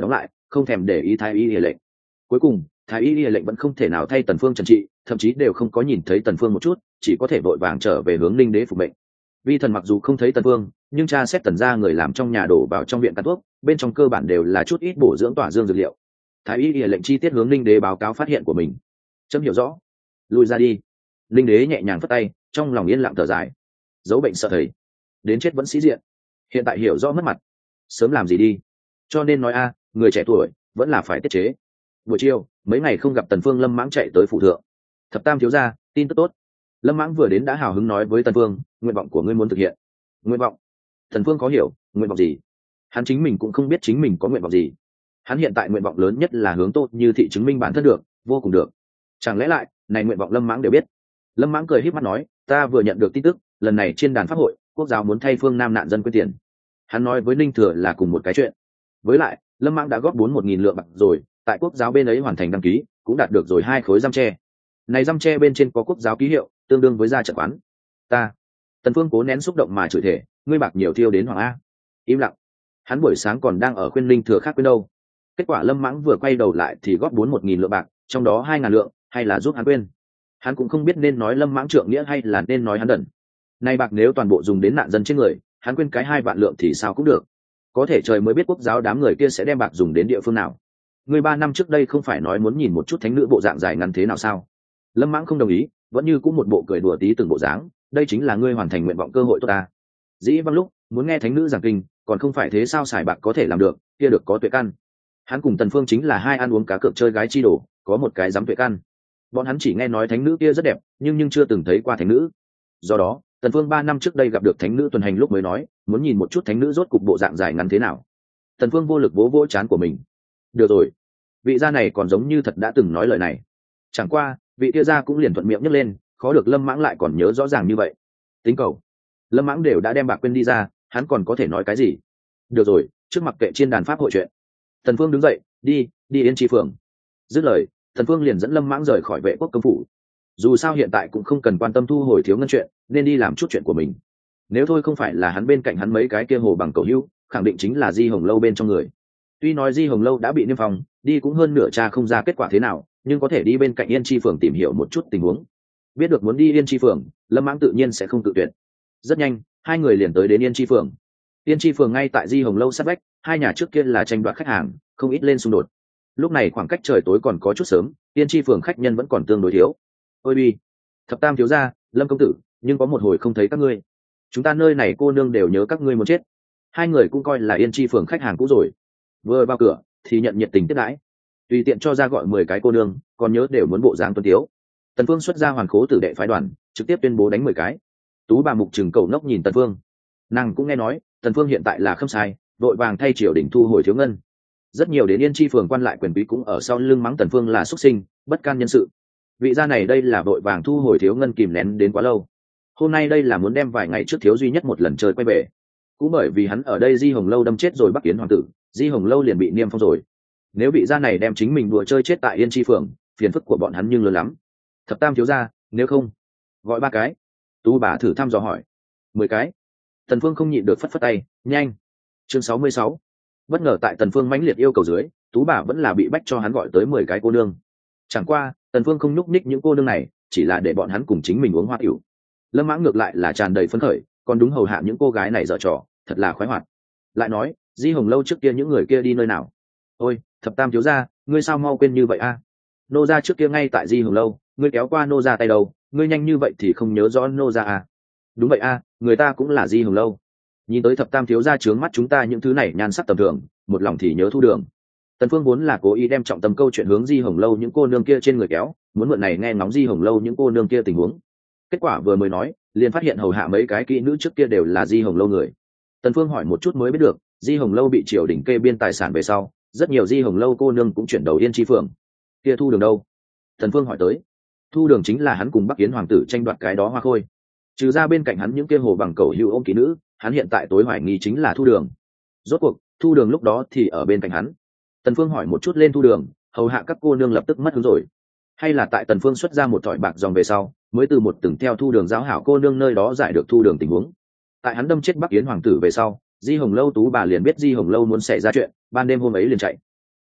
không thèm để ý thái y y lệnh. Cuối cùng thái y y lệnh vẫn không thể nào thay Tần Phương trần trị, thậm chí đều không có nhìn thấy Tần Phương một chút, chỉ có thể vội vàng trở về hướng Ninh Đế phục mệnh. Vi thần mặc dù không thấy Tần Phương, nhưng tra xét Tần gia người làm trong nhà đổ vào trong viện cắt thuốc, bên trong cơ bản đều là chút ít bổ dưỡng tỏa dương dược liệu. Thái y y lệnh chi tiết hướng Ninh Đế báo cáo phát hiện của mình. Chấm hiểu rõ, lui ra đi. Ninh Đế nhẹ nhàng phất tay, trong lòng yên lặng thở dài. Giấu bệnh sợ thầy, đến chết vẫn sĩ diện. Hiện tại hiểu rõ mất mặt, sớm làm gì đi. Cho nên nói a, người trẻ tuổi vẫn là phải tiết chế. Buổi chiều, mấy ngày không gặp Tần Phương, Lâm Mãng chạy tới phủ thượng. Thập tam thiếu gia, tin tức tốt. Lâm Mãng vừa đến đã hào hứng nói với Tần Phương, nguyện vọng của ngươi muốn thực hiện. Nguyện vọng? Tần Phương có hiểu, nguyện vọng gì? Hắn chính mình cũng không biết chính mình có nguyện vọng gì. Hắn hiện tại nguyện vọng lớn nhất là hướng Tô Như Thị chứng minh bản thân được, vô cùng được. Chẳng lẽ lại, này nguyện vọng Lâm Mãng đều biết. Lâm Mãng cười híp mắt nói, ta vừa nhận được tin tức, lần này trên đàn pháp hội, quốc giáo muốn thay phương Nam nạn dân quyên tiền. Hắn nói với Ninh Thừa là cùng một cái chuyện. Với lại, Lâm Mãng đã góp bốn một nghìn lượng bạc rồi, tại quốc giáo bên ấy hoàn thành đăng ký, cũng đạt được rồi hai khối răm tre. Này răm tre bên trên có quốc giáo ký hiệu, tương đương với gia trận quán. Ta. Tần Phương cố nén xúc động mà chửi thề, ngươi bạc nhiều thiêu đến hoàng a. Im lặng. Hắn buổi sáng còn đang ở khuyên Ninh Thừa khác quên đâu. Kết quả Lâm Mãng vừa quay đầu lại thì góp bốn một nghìn lượng bạc, trong đó hai ngàn lượng, hay là giúp hắn quên. Hắn cũng không biết nên nói Lâm Mãng trượng nghĩa hay là nên nói hắn đần. Này bạc nếu toàn bộ dùng đến nạn dân trên người, hắn quên cái hai vạn lượng thì sao cũng được. Có thể trời mới biết quốc giáo đám người kia sẽ đem bạc dùng đến địa phương nào. Người ba năm trước đây không phải nói muốn nhìn một chút thánh nữ bộ dạng dài ngắn thế nào sao? Lâm Mãng không đồng ý, vẫn như cũng một bộ cười đùa tí từng bộ dáng, đây chính là ngươi hoàn thành nguyện vọng cơ hội tốt ta. Dĩ Văng lúc muốn nghe thánh nữ giảng kinh, còn không phải thế sao xài bạc có thể làm được, kia được có tuệ căn. Hắn cùng Tần Phương chính là hai ăn uống cá cược chơi gái chi đồ, có một cái dám tuệ căn. Bọn hắn chỉ nghe nói thánh nữ kia rất đẹp, nhưng nhưng chưa từng thấy qua thánh nữ. Do đó, Tần Phương ba năm trước đây gặp được thánh nữ tuần hành lúc mới nói, muốn nhìn một chút thánh nữ rốt cục bộ dạng dài ngắn thế nào. Tần Phương vô lực vỗ vỗ trán của mình. Được rồi, vị gia này còn giống như thật đã từng nói lời này. Chẳng qua, vị kia gia cũng liền thuận miệng nhấc lên, khó được Lâm Mãng lại còn nhớ rõ ràng như vậy. Tính cầu, Lâm Mãng đều đã đem bạc quên đi ra, hắn còn có thể nói cái gì? Được rồi, trước mặc kệ trên đàn pháp hội chuyện. Tần Phương đứng dậy, đi, đi Yên Chi phường. Dứt lời, Tần Phương liền dẫn Lâm Mãng rời khỏi Vệ Quốc công phủ. Dù sao hiện tại cũng không cần quan tâm thu hồi thiếu ngân chuyện, nên đi làm chút chuyện của mình. Nếu thôi không phải là hắn bên cạnh hắn mấy cái kia hồ bằng cầu hữu, khẳng định chính là Di Hồng Lâu bên trong người. Tuy nói Di Hồng Lâu đã bị niêm phong, đi cũng hơn nửa cha không ra kết quả thế nào, nhưng có thể đi bên cạnh Yên Chi phường tìm hiểu một chút tình huống. Biết được muốn đi Yên Chi phường, Lâm Mãng tự nhiên sẽ không tự tuyệt. Rất nhanh, hai người liền tới đến Yên Chi phường. Yên Chi phường ngay tại Di Hồng Lâu sát vách, hai nhà trước kia là tranh đoạt khách hàng, không ít lên xung đột. Lúc này khoảng cách trời tối còn có chút sớm, Yên Chi phường khách nhân vẫn còn tương đối thiếu. Ôi bi, thập tam thiếu gia, Lâm công tử, nhưng có một hồi không thấy các ngươi. Chúng ta nơi này cô nương đều nhớ các ngươi muốn chết. Hai người cũng coi là Yên Chi phường khách hàng cũ rồi. Vừa vào cửa thì nhận nhiệt tình tiếp đãi, tùy tiện cho ra gọi mười cái cô nương, còn nhớ đều muốn bộ dáng tuấn tiếu. Tần Phương xuất ra hoàn khố tử đệ phái đoàn, trực tiếp tuyên bố đánh mười cái. Tú bà mục trừng cầu nốc nhìn Tần Phương, nàng cũng nghe nói Tần Phương hiện tại là không sai, đội vàng thay triều đình thu hồi thiếu ngân. Rất nhiều đến Yên Chi phường quan lại quyền quý cũng ở sau lưng mắng Tần Phương là xuất sinh, bất can nhân sự. Vị gia này đây là vội vàng thu hồi thiếu ngân kìm nén đến quá lâu. Hôm nay đây là muốn đem vài ngày trước thiếu duy nhất một lần chơi quay về. Cũng bởi vì hắn ở đây Di Hồng Lâu đâm chết rồi Bắc Kiến hoàng tử, Di Hồng Lâu liền bị niêm phong rồi. Nếu vị gia này đem chính mình đùa chơi chết tại Yên Chi phường, phiền phức của bọn hắn nhưng lớn lắm. Thập tam thiếu gia, nếu không gọi ba cái. Tú bà thử thăm dò hỏi. Mười cái. Tần Phương không nhịn được phất phất tay, nhanh. Chương sáu mươi sáu. Bất ngờ tại Tần Phương mãnh liệt yêu cầu dưới, Tú bà vẫn là bị bách cho hắn gọi tới mười cái cô nương. Chẳng qua, Tần Phương không nhúc nhích những cô nương này, chỉ là để bọn hắn cùng chính mình uống hoa tiểu. Lâm Mãng ngược lại là tràn đầy phấn khởi, còn đúng hầu hạ những cô gái này dở trò, thật là khoái hoạt. Lại nói, Di Hồng Lâu trước kia những người kia đi nơi nào? Ôi, thập tam thiếu gia, ngươi sao mau quên như vậy a? Nô gia trước kia ngay tại Di Hồng Lâu, ngươi kéo qua nô gia tay đầu, ngươi nhanh như vậy thì không nhớ rõ nô gia à? Đúng vậy a, người ta cũng là Di Hồng Lâu. Nhìn tới thập tam thiếu gia trướng mắt chúng ta những thứ này nhan sắc tầm thường, một lòng thì nhớ thu đường. Tần Phương vốn là cố ý đem trọng tâm câu chuyện hướng Di Hồng Lâu những cô nương kia trên người kéo, muốn mượn này nghe ngóng Di Hồng Lâu những cô nương kia tình huống. Kết quả vừa mới nói, liền phát hiện hầu hạ mấy cái kỹ nữ trước kia đều là Di Hồng Lâu người. Tần Phương hỏi một chút mới biết được, Di Hồng Lâu bị triều đình kê biên tài sản về sau, rất nhiều Di Hồng Lâu cô nương cũng chuyển đầu Yên Chi phường. Kia thu đường đâu? Tần Phương hỏi tới. Thu đường chính là hắn cùng Bắc Kiến hoàng tử tranh đoạt cái đó hoa khôi. Trừ ra bên cạnh hắn những kia hồ bằng cầu hữu ôm kỹ nữ, hắn hiện tại tối hoài nghi chính là thu đường. Rốt cuộc, thu đường lúc đó thì ở bên cạnh hắn. Tần Phương hỏi một chút lên thu đường, hầu hạ các cô nương lập tức mất hứng rồi. Hay là tại Tần Phương xuất ra một thỏi bạc dòng về sau, mới từ một từng theo thu đường giáo hảo cô nương nơi đó giải được thu đường tình huống. Tại hắn đâm chết Bắc Kiến hoàng tử về sau, Di Hồng Lâu tú bà liền biết Di Hồng Lâu muốn xảy ra chuyện, ban đêm hôm ấy liền chạy.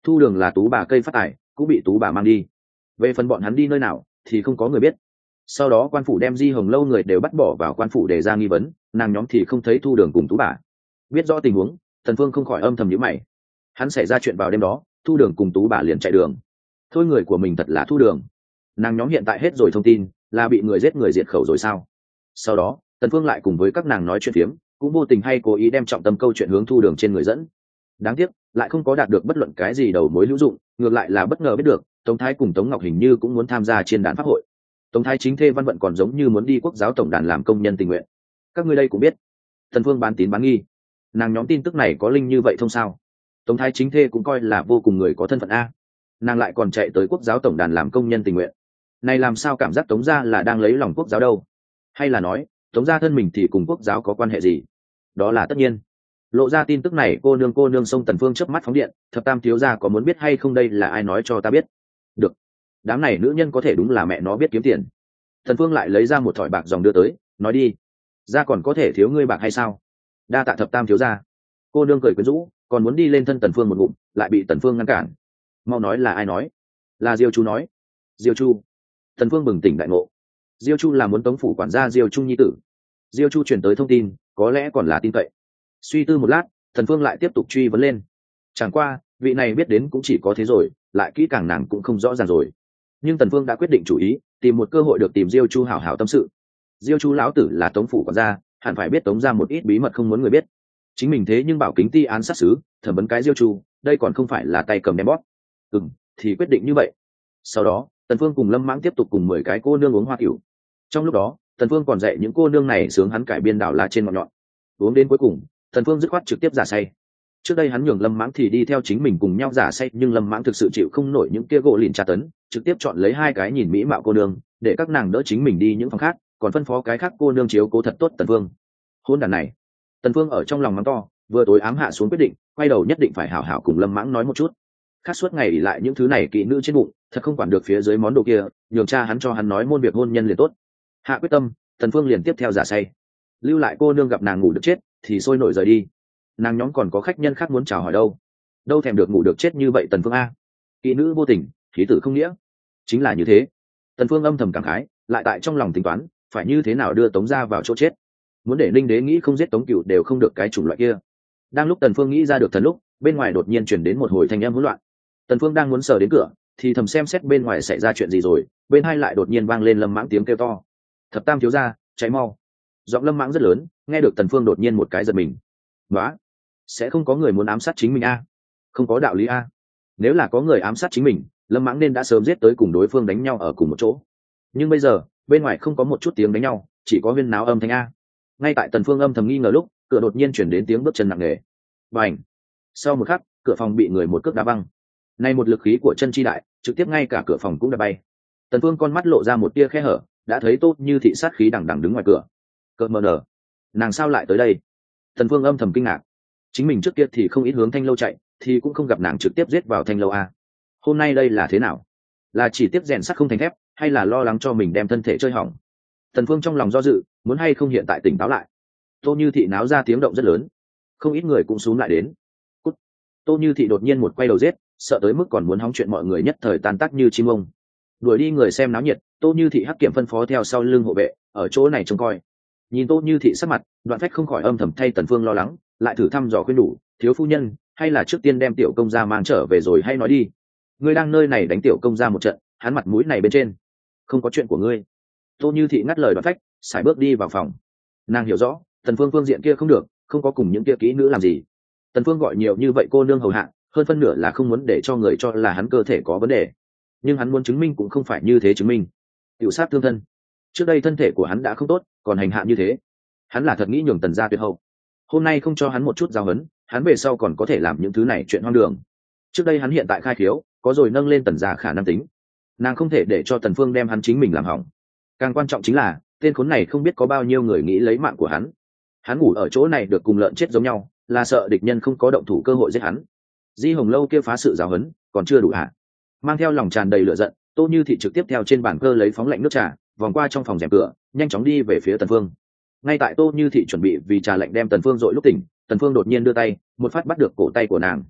Thu đường là tú bà cây phát tài, cũng bị tú bà mang đi. Về phần bọn hắn đi nơi nào thì không có người biết. Sau đó quan phủ đem Di Hồng lâu người đều bắt bỏ vào quan phủ để ra nghi vấn, nàng nhóm thì không thấy Thu đường cùng tú bà. Biết rõ tình huống, Tần Phương không khỏi âm thầm nhíu mày. Hắn xảy ra chuyện vào đêm đó, Thu đường cùng tú bà liền chạy đường. Thôi người của mình thật là Thu đường. Nàng nhóm hiện tại hết rồi thông tin, là bị người giết người diệt khẩu rồi sao? Sau đó, Tần Phương lại cùng với các nàng nói chuyện phiếm, cũng vô tình hay cố ý đem trọng tâm câu chuyện hướng Thu đường trên người dẫn. Đáng tiếc, lại không có đạt được bất luận cái gì đầu mối hữu dụng, ngược lại là bất ngờ biết được, Tống Thái cùng Tống Ngọc hình như cũng muốn tham gia chiên đàn pháp hội. Tống Thái chính thê Văn Vận còn giống như muốn đi quốc giáo tổng đàn làm công nhân tình nguyện. Các ngươi đây cũng biết, Tần Phương bán tín bán nghi. Nàng nhóm tin tức này có linh như vậy thông sao? Tống Thái chính thê cũng coi là vô cùng người có thân phận a. Nàng lại còn chạy tới quốc giáo tổng đàn làm công nhân tình nguyện. Này làm sao cảm giác Tống gia là đang lấy lòng quốc giáo đâu? Hay là nói, Tống gia thân mình thì cùng quốc giáo có quan hệ gì? Đó là tất nhiên. Lộ ra tin tức này, cô nương cô nương xông Tần Phương chớp mắt phóng điện, thập tam thiếu gia có muốn biết hay không, đây là ai nói cho ta biết? Được. Đám này nữ nhân có thể đúng là mẹ nó biết kiếm tiền. Tần Phương lại lấy ra một thỏi bạc dòng đưa tới, nói đi, gia còn có thể thiếu ngươi bạc hay sao? Đa tạ thập tam thiếu gia. Cô nương cười quyến rũ, còn muốn đi lên thân Tần Phương một ngụm, lại bị Tần Phương ngăn cản. Mau nói là ai nói? Là Diêu Chu nói. Diêu Chu. Tần Phương bừng tỉnh đại ngộ. Diêu Chu là muốn Tống phủ quản gia Diêu Trung nhi tử. Diêu Chu truyền tới thông tin, có lẽ còn là tin cậy. Suy tư một lát, Tần Phương lại tiếp tục truy vấn lên. Chẳng qua, vị này biết đến cũng chỉ có thế rồi, lại kỹ càng nàng cũng không rõ ràng rồi. Nhưng Tần Phương đã quyết định chủ ý, tìm một cơ hội được tìm Diêu Chu hảo hảo tâm sự. Diêu Chu lão tử là Tống phủ quản gia, hẳn phải biết Tống gia một ít bí mật không muốn người biết. Chính mình thế nhưng bảo kính ti án sát xứ, thẩm vấn cái Diêu Chu, đây còn không phải là tay cầm đem bóp. Ừm, thì quyết định như vậy. Sau đó, Tần Phương cùng Lâm Mãng tiếp tục cùng mười cái cô nương uống hoa tiểu. Trong lúc đó, Tần Phương còn dạy những cô nương này sướng hắn cải biên đảo lá trên ngọn nhọn. Uống đến cuối cùng, Tần Phương dứt khoát trực tiếp giả say. Trước đây hắn nhường Lâm Mãng thì đi theo chính mình cùng nhau giả say, nhưng Lâm Mãng thực sự chịu không nổi những kia gỗ lìn tra tấn, trực tiếp chọn lấy hai cái nhìn mỹ mạo cô nương, để các nàng đỡ chính mình đi những phòng khác, còn phân phó cái khác cô nương chiếu cố thật tốt Tần Phương. Hôn đàn này, Tần Phương ở trong lòng mắng to, vừa tối ám hạ xuống quyết định, quay đầu nhất định phải hảo hảo cùng Lâm Mãng nói một chút. Khác suốt ngày ỷ lại những thứ này kỹ nữ trên bụng, thật không quản được phía dưới món đồ kia, nhường cha hắn cho hắn nói môn việc hôn nhân liền tốt. Hạ quyết tâm, Tần Phương liền tiếp theo giả say. Lưu lại cô nương gặp nàng ngủ được chết thì sôi nổi rời đi. Nàng nhóm còn có khách nhân khác muốn chào hỏi đâu, đâu thèm được ngủ được chết như vậy Tần Phương a. Kỹ nữ vô tình, khí tử không nghĩa. Chính là như thế. Tần Phương âm thầm cảm khái, lại tại trong lòng tính toán, phải như thế nào đưa Tống gia vào chỗ chết. Muốn để Linh Đế nghĩ không giết Tống Cửu đều không được cái chủng loại kia. Đang lúc Tần Phương nghĩ ra được thần lúc, bên ngoài đột nhiên truyền đến một hồi thanh âm hỗn loạn. Tần Phương đang muốn sờ đến cửa, thì thầm xem xét bên ngoài xảy ra chuyện gì rồi, bên hai lại đột nhiên vang lên Lâm Mãng tiếng kêu to. Thập tam thiếu gia, cháy mau. Giọng Lâm Mãng rất lớn, nghe được Tần Phương đột nhiên một cái giật mình. Nóa, sẽ không có người muốn ám sát chính mình a? Không có đạo lý a. Nếu là có người ám sát chính mình, Lâm Mãng nên đã sớm giết tới cùng đối phương đánh nhau ở cùng một chỗ. Nhưng bây giờ, bên ngoài không có một chút tiếng đánh nhau, chỉ có huyên náo âm thanh a. Ngay tại Tần Phương âm thầm nghi ngờ lúc, cửa đột nhiên truyền đến tiếng bước chân nặng nề. Bành! Sau một khắc, cửa phòng bị người một cước đá văng. Nay một lực khí của chân chi đại, trực tiếp ngay cả cửa phòng cũng đã bay. Tần Phương con mắt lộ ra một tia khe hở, đã thấy Tô Như Thị sát khí đằng đằng đứng ngoài cửa. Cợt mờ nở, nàng sao lại tới đây? Tần Phương âm thầm kinh ngạc. Chính mình trước kia thì không ít hướng Thanh lâu chạy, thì cũng không gặp nàng trực tiếp giết vào Thanh lâu a. Hôm nay đây là thế nào? Là chỉ tiếp rèn sắt không thành thép, hay là lo lắng cho mình đem thân thể chơi hỏng? Tần Phương trong lòng do dự, muốn hay không hiện tại tỉnh táo lại. Tô Như Thị náo ra tiếng động rất lớn, không ít người cũng xúm lại đến. Cút. Tô Như Thị đột nhiên một quay đầu giết, sợ tới mức còn muốn hóng chuyện mọi người nhất thời tan tác như chim ông. Đuổi đi người xem náo nhiệt, Tô Như Thị hắc kiểm phân phó theo sau lưng hộ vệ, ở chỗ này trông coi. Nhìn Tô Như Thị sắc mặt, Đoạn Phách không khỏi âm thầm thay Tần Phương lo lắng, lại thử thăm dò khuyên đủ, thiếu phu nhân, hay là trước tiên đem tiểu công gia mang trở về rồi hay nói đi. Ngươi đang nơi này đánh tiểu công gia một trận, hắn mặt mũi này bên trên, không có chuyện của ngươi. Tô Như Thị ngắt lời Đoạn Phách, sải bước đi vào phòng. Nàng hiểu rõ, Tần Phương phương diện kia không được, không có cùng những kia kỹ nữ làm gì. Tần Phương gọi nhiều như vậy cô nương hầu hạ, hơn phân nửa là không muốn để cho người cho là hắn cơ thể có vấn đề, nhưng hắn muốn chứng minh cũng không phải như thế chứng minh. Tiểu sát thương thân, trước đây thân thể của hắn đã không tốt, còn hành hạ như thế, hắn là thật nghĩ nhường Tần gia tuyệt hậu. Hôm nay không cho hắn một chút giao hấn, hắn về sau còn có thể làm những thứ này chuyện hoang đường. Trước đây hắn hiện tại khai khiếu, có rồi nâng lên Tần gia khả năng tính, nàng không thể để cho Tần Phương đem hắn chính mình làm hỏng. Càng quan trọng chính là tên khốn này không biết có bao nhiêu người nghĩ lấy mạng của hắn. Hắn ngủ ở chỗ này được cùng lợn chết giống nhau, là sợ địch nhân không có động thủ cơ hội giết hắn. Di Hồng lâu kia phá sự giáo huấn còn chưa đủ hả? Mang theo lòng tràn đầy lửa giận, Tô Như Thị trực tiếp theo trên bàn cơ lấy phóng lạnh nước trà, vòng qua trong phòng rèm cửa, nhanh chóng đi về phía Tần Phương. Ngay tại Tô Như Thị chuẩn bị vì trà lạnh đem Tần Phương dội lúc tỉnh, Tần Phương đột nhiên đưa tay, một phát bắt được cổ tay của nàng.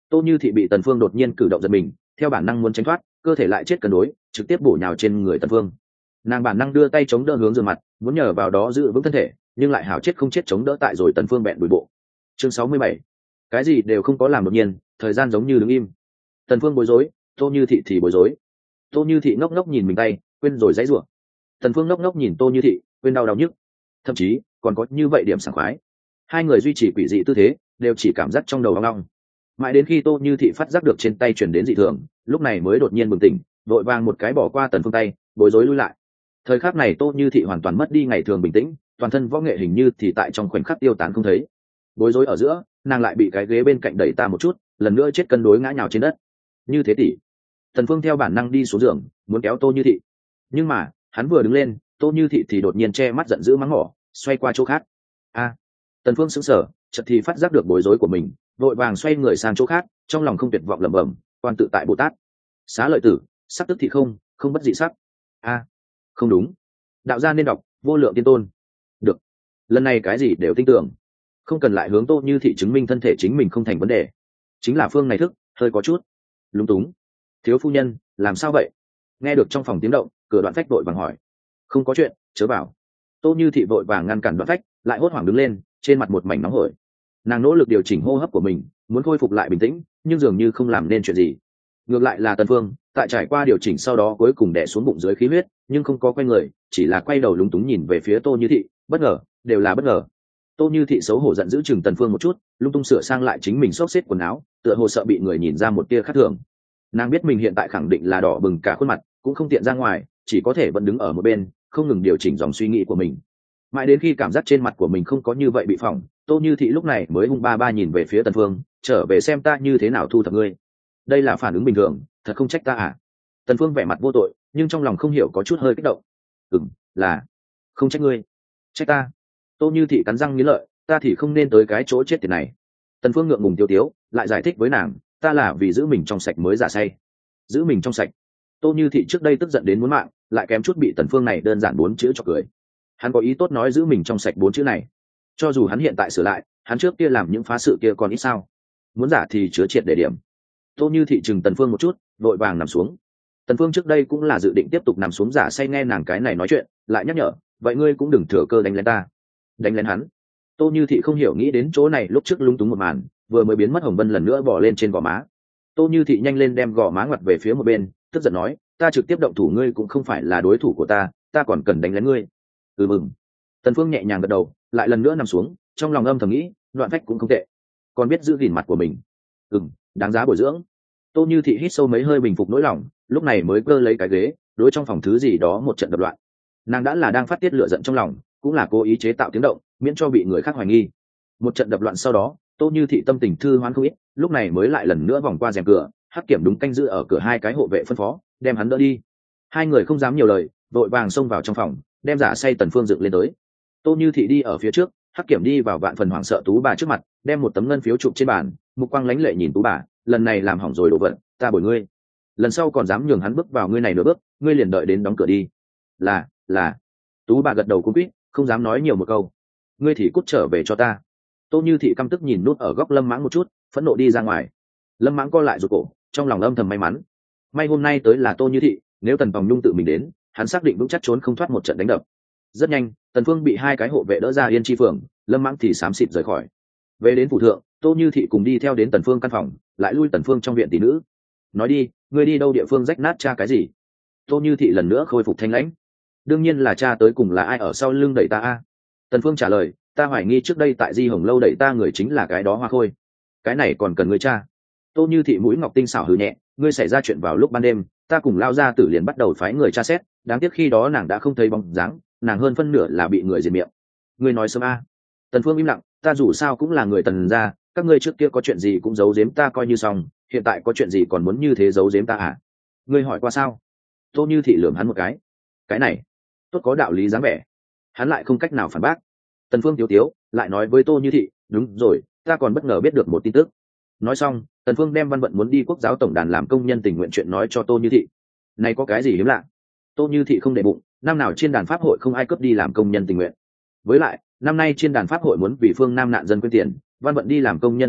Tô Như Thị bị Tần Phương đột nhiên cử động giật mình, theo bản năng muốn tránh thoát, cơ thể lại chết cân đối, trực tiếp bổ nhào trên người Tần Phương. Nàng bản năng đưa tay chống đỡ hướng giường mặt, muốn nhờ vào đó giữ vững thân thể, nhưng lại hảo chết không chết chống đỡ tại rồi Tần Phương bẹn đùi bộ. Chương sáu mươi bảy, cái gì đều không có làm đột nhiên, thời gian giống như đứng im. Tần Phương bối rối, Tô Như Thị thì bối rối. Tô Như Thị ngốc ngốc nhìn mình tay, quên rồi giãy giụa. Tần Phương ngốc ngốc nhìn Tô Như Thị, quên đau đau nhức, thậm chí còn có như vậy điểm sảng khoái. Hai người duy trì quỷ dị tư thế, đều chỉ cảm giác trong đầu ong ong. Mãi đến khi Tô Như Thị phát giác được trên tay truyền đến dị thường, lúc này mới đột nhiên bừng tỉnh, vội vàng một cái bỏ qua Tần Phương tay, bối rối lui lại. Thời khắc này Tô Như Thị hoàn toàn mất đi ngày thường bình tĩnh, toàn thân võ nghệ hình như thì tại trong khoảnh khắc tiêu tán không thấy. Bối rối ở giữa, nàng lại bị cái ghế bên cạnh đẩy ta một chút, lần nữa chết cân đối ngã nhào trên đất. Như thế tỷ. Tần Phương theo bản năng đi xuống giường, muốn kéo Tô Như Thị, nhưng mà hắn vừa đứng lên, Tô Như Thị thì đột nhiên che mắt giận dữ mắng mỏ, xoay qua chỗ khác. A! Tần Phương sững sờ, chợt thì phát giác được bối rối của mình, vội vàng xoay người sang chỗ khác, trong lòng không tuyệt vọng lẩm bẩm, quan tự tại Bồ Tát. Xá lợi tử, sắc tức thị không, không bất dị sắc. A! Không đúng. Đạo gia nên đọc vô lượng tiên tôn. Được. Lần này cái gì đều tin tưởng, không cần lại hướng Tô Như Thị chứng minh thân thể chính mình không thành vấn đề. Chính là phương này thức hơi có chút lúng túng. Thiếu phu nhân, làm sao vậy? Nghe được trong phòng tiếng động, cửa Đoạn Phách vội vàng hỏi. Không có chuyện, chớ bảo. Tô Như Thị vội vàng ngăn cản Đoạn Phách, lại hốt hoảng đứng lên, trên mặt một mảnh nóng hổi. Nàng nỗ lực điều chỉnh hô hấp của mình, muốn khôi phục lại bình tĩnh, nhưng dường như không làm nên chuyện gì. Ngược lại là Tần Phương, tại trải qua điều chỉnh sau đó cuối cùng đè xuống bụng dưới khí huyết, nhưng không có quay người, chỉ là quay đầu lúng túng nhìn về phía Tô Như Thị, bất ngờ, đều là bất ngờ. Tô Như Thị xấu hổ giận dữ chừng Tần Phương một chút, lung tung sửa sang lại chính mình xốc xếp quần áo, tựa hồ sợ bị người nhìn ra một tia khác thường. Nàng biết mình hiện tại khẳng định là đỏ bừng cả khuôn mặt, cũng không tiện ra ngoài, chỉ có thể vẫn đứng ở một bên, không ngừng điều chỉnh dòng suy nghĩ của mình. Mãi đến khi cảm giác trên mặt của mình không có như vậy bị phỏng, Tô Như Thị lúc này mới hung ba ba nhìn về phía Tần Phương, trở về xem ta như thế nào thu thập ngươi. Đây là phản ứng bình thường, thật không trách ta à? Tần Phương vẻ mặt vô tội, nhưng trong lòng không hiểu có chút hơi kích động. Ừm, là không trách ngươi, trách ta. Tô Như Thị cắn răng nghiến lợi, ta thì không nên tới cái chỗ chết tiệt này. Tần Phương ngượng ngùng tiêu tiếu, lại giải thích với nàng, ta là vì giữ mình trong sạch mới giả say. Giữ mình trong sạch. Tô Như Thị trước đây tức giận đến muốn mạng, lại kém chút bị Tần Phương này đơn giản bốn chữ chọc cười. Hắn có ý tốt nói giữ mình trong sạch bốn chữ này, cho dù hắn hiện tại sửa lại, hắn trước kia làm những phá sự kia còn ít sao? Muốn giả thì chứa triệt để điểm. Tô Như Thị chừng Tần Phương một chút, vội vàng nằm xuống. Tần Phương trước đây cũng là dự định tiếp tục nằm xuống giả say nghe nàng cái này nói chuyện, lại nhắc nhở, vậy ngươi cũng đừng thừa cơ đánh lén ta. Đánh lén hắn? Tô Như Thị không hiểu nghĩ đến chỗ này lúc trước lung túng một màn, vừa mới biến mất Hồng Vân lần nữa bỏ lên trên gò má. Tô Như Thị nhanh lên đem gò má ngoặt về phía một bên, tức giận nói, ta trực tiếp động thủ ngươi cũng không phải là đối thủ của ta, ta còn cần đánh lén ngươi. Ừ mừng. Tần Phương nhẹ nhàng gật đầu, lại lần nữa nằm xuống, trong lòng âm thầm nghĩ, Đoạn Phách cũng không tệ, còn biết giữ gìn mặt của mình. Ừm, đáng giá bồi dưỡng. Tô Như Thị hít sâu mấy hơi bình phục nỗi lòng, lúc này mới cơ lấy cái ghế, đối trong phòng thứ gì đó một trận đập loạn. Nàng đã là đang phát tiết lửa giận trong lòng, cũng là cố ý chế tạo tiếng động, miễn cho bị người khác hoài nghi. Một trận đập loạn sau đó, Tô Như Thị tâm tình thư hoán không ít, lúc này mới lại lần nữa vòng qua rèm cửa, Hắc Kiểm đúng canh giữ ở cửa hai cái hộ vệ phân phó, đem hắn đỡ đi. Hai người không dám nhiều lời, vội vàng xông vào trong phòng, đem giả say Tần Phương dựng lên tới. Tô Như Thị đi ở phía trước, Hắc Kiểm đi vào vạn phần hoảng sợ Tú bà trước mặt, đem một tấm ngân phiếu chụp trên bàn, mục quang lánh lệ nhìn Tú bà, lần này làm hỏng rồi đồ vật, ta bồi ngươi. Lần sau còn dám nhường hắn bước vào ngươi này nửa bước, ngươi liền đợi đến đóng cửa đi. Là, là. Tú bà gật đầu cung quýt, không dám nói nhiều một câu. Ngươi thì cút trở về cho ta. Tô Như Thị căm tức nhìn nút ở góc Lâm Mãng một chút, phẫn nộ đi ra ngoài. Lâm Mãng co lại rụt cổ, trong lòng âm thầm may mắn. May hôm nay tới là Tô Như Thị, nếu Tần Tòng Nhung tự mình đến, hắn xác định vững chắc trốn không thoát một trận đánh đập. Rất nhanh, Tần Phương bị hai cái hộ vệ đỡ ra Yên Chi phường, Lâm Mãng thì xám xịt rời khỏi. Về đến phủ thượng, Tô Như Thị cùng đi theo đến Tần Phương căn phòng, lại lui Tần Phương trong viện tỷ nữ. Nói đi, ngươi đi đâu địa phương rách nát cha cái gì? Tô Như Thị lần nữa khôi phục thanh lãnh. Đương nhiên là cha tới cùng là ai ở sau lưng đẩy ta a. Tần Phương trả lời, ta hoài nghi trước đây tại Di Hồng lâu đẩy ta người chính là cái đó Hoa Khôi. Cái này còn cần ngươi cha? Tô Như Thị mũi ngọc tinh xảo hừ nhẹ, ngươi xảy ra chuyện vào lúc ban đêm, ta cùng lao ra tử liền bắt đầu phái người tra xét, đáng tiếc khi đó nàng đã không thấy bóng dáng, nàng hơn phân nửa là bị người diệt miệng. Ngươi nói sớm a. Tần Phương im lặng, ta dù sao cũng là người Tần gia, các ngươi trước kia có chuyện gì cũng giấu giếm ta coi như xong, hiện tại có chuyện gì còn muốn như thế giấu giếm ta à? Ngươi hỏi qua sao? Tô Như Thị lườm hắn một cái. Cái này, tốt có đạo lý dáng vẻ. Hắn lại không cách nào phản bác. Tần Phương tiếu tiếu, lại nói với Tô Như Thị, đúng rồi, ta còn bất ngờ biết được một tin tức. Nói xong, Tần Phương đem Văn Vận muốn đi Quốc giáo tổng đàn làm công nhân tình nguyện chuyện nói cho Tô Như Thị. Này có cái gì hiếm lạ? Tô Như Thị không để bụng, năm nào trên đàn pháp hội không ai cướp đi làm công nhân tình nguyện. Với lại, năm nay trên đàn pháp hội muốn vì phương Nam nạn dân quyên tiền, Văn Vận đi làm công nhân tình nguyện,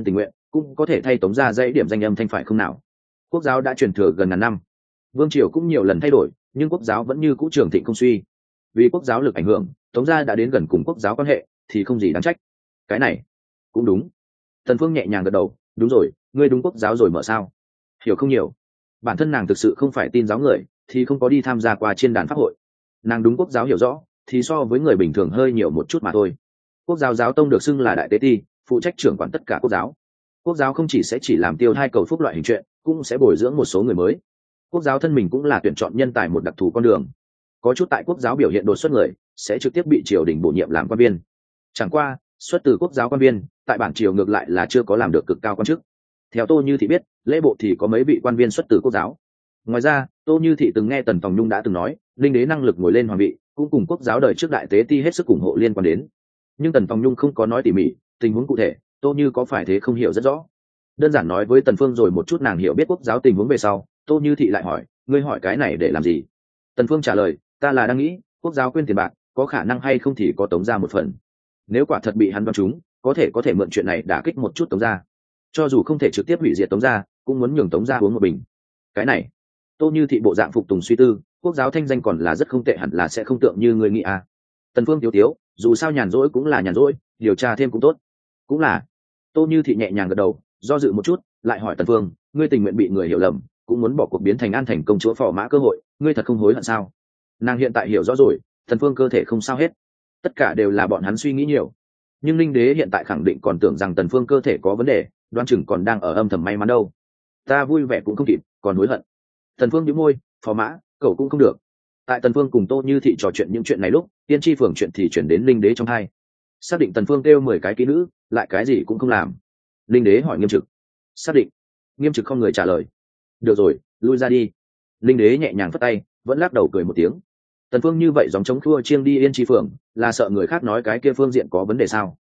cũng có thể thay tống ra dãy điểm danh âm thanh phải không nào? Quốc giáo đã truyền thừa gần ngàn năm, vương triều cũng nhiều lần thay đổi, nhưng quốc giáo vẫn như cũ trường thịnh không suy. Vì quốc giáo lực ảnh hưởng, tống gia đã đến gần cùng quốc giáo quan hệ, thì không gì đáng trách. Cái này cũng đúng. Tần Phương nhẹ nhàng gật đầu, đúng rồi, ngươi đúng quốc giáo rồi mở sao? Hiểu không nhiều. Bản thân nàng thực sự không phải tin giáo người, thì không có đi tham gia qua chiên đàn pháp hội. Nàng đúng quốc giáo hiểu rõ, thì so với người bình thường hơi nhiều một chút mà thôi. Quốc giáo giáo tông được xưng là đại tế ti, phụ trách trưởng quản tất cả quốc giáo. Quốc giáo không chỉ sẽ chỉ làm tiêu hai cầu phúc loại hình chuyện, cũng sẽ bồi dưỡng một số người mới. Quốc giáo thân mình cũng là tuyển chọn nhân tài một đặc thù con đường. Có chút tại quốc giáo biểu hiện đột xuất người, sẽ trực tiếp bị triều đình bổ nhiệm làm quan viên. Chẳng qua, xuất từ quốc giáo quan viên, tại bản triều ngược lại là chưa có làm được cực cao quan chức. Theo Tô Như Thị biết, lễ bộ thì có mấy vị quan viên xuất từ quốc giáo. Ngoài ra, Tô Như Thị từng nghe Tần Tòng Nhung đã từng nói, linh đế năng lực ngồi lên hoàng vị, cũng cùng quốc giáo đời trước đại tế ti hết sức ủng hộ liên quan đến. Nhưng Tần Tòng Nhung không có nói tỉ mỉ, tình huống cụ thể, Tô Như có phải thế không hiểu rất rõ. Đơn giản nói với Tần Phương rồi một chút nàng hiểu biết quốc giáo tình huống về sau, Tô Như Thị lại hỏi, ngươi hỏi cái này để làm gì? Tần Phương trả lời, ta là đang nghĩ, quốc giáo quên tiền bạc, có khả năng hay không thì có tống ra một phần. Nếu quả thật bị hắn đoán trúng, có thể có thể mượn chuyện này đả kích một chút tống ra. Cho dù không thể trực tiếp hủy diệt tống ra, cũng muốn nhường tống ra uống một bình. Cái này, Tô Như Thị bộ dạng phục tùng suy tư, quốc giáo thanh danh còn là rất không tệ, hẳn là sẽ không tượng như người nghĩ à. Tần Phương tiếu tiếu, dù sao nhàn rỗi cũng là nhàn rỗi, điều tra thêm cũng tốt. Cũng là. Tô Như Thị nhẹ nhàng gật đầu, do dự một chút, lại hỏi Tần Phương, ngươi tình nguyện bị người hiểu lầm, cũng muốn bỏ cuộc biến thành An Thành công chúa phò mã cơ hội, ngươi thật không hối hận sao? Nàng hiện tại hiểu rõ rồi, Tần Phương cơ thể không sao hết, tất cả đều là bọn hắn suy nghĩ nhiều. Nhưng Linh Đế hiện tại khẳng định còn tưởng rằng Tần Phương cơ thể có vấn đề, đoán chừng còn đang ở âm thầm may mắn đâu. Ta vui vẻ cũng không kịp, còn hối hận. Tần Phương nhíu môi, phò mã, cậu cũng không được. Tại Tần Phương cùng Tô Như Thị trò chuyện những chuyện này lúc, Tiên Tri Phường chuyện thì chuyển đến Linh Đế trong hai. Xác định Tần Phương kêu mười cái kỹ nữ, lại cái gì cũng không làm. Linh Đế hỏi Nghiêm Trực. Xác định. Nghiêm Trực không người trả lời. Được rồi, lui ra đi. Linh Đế nhẹ nhàng phất tay, vẫn lắc đầu cười một tiếng. Tần Phương như vậy giống chống khua chiêng đi Yên Chi Phường, là sợ người khác nói cái kia phương diện có vấn đề sao?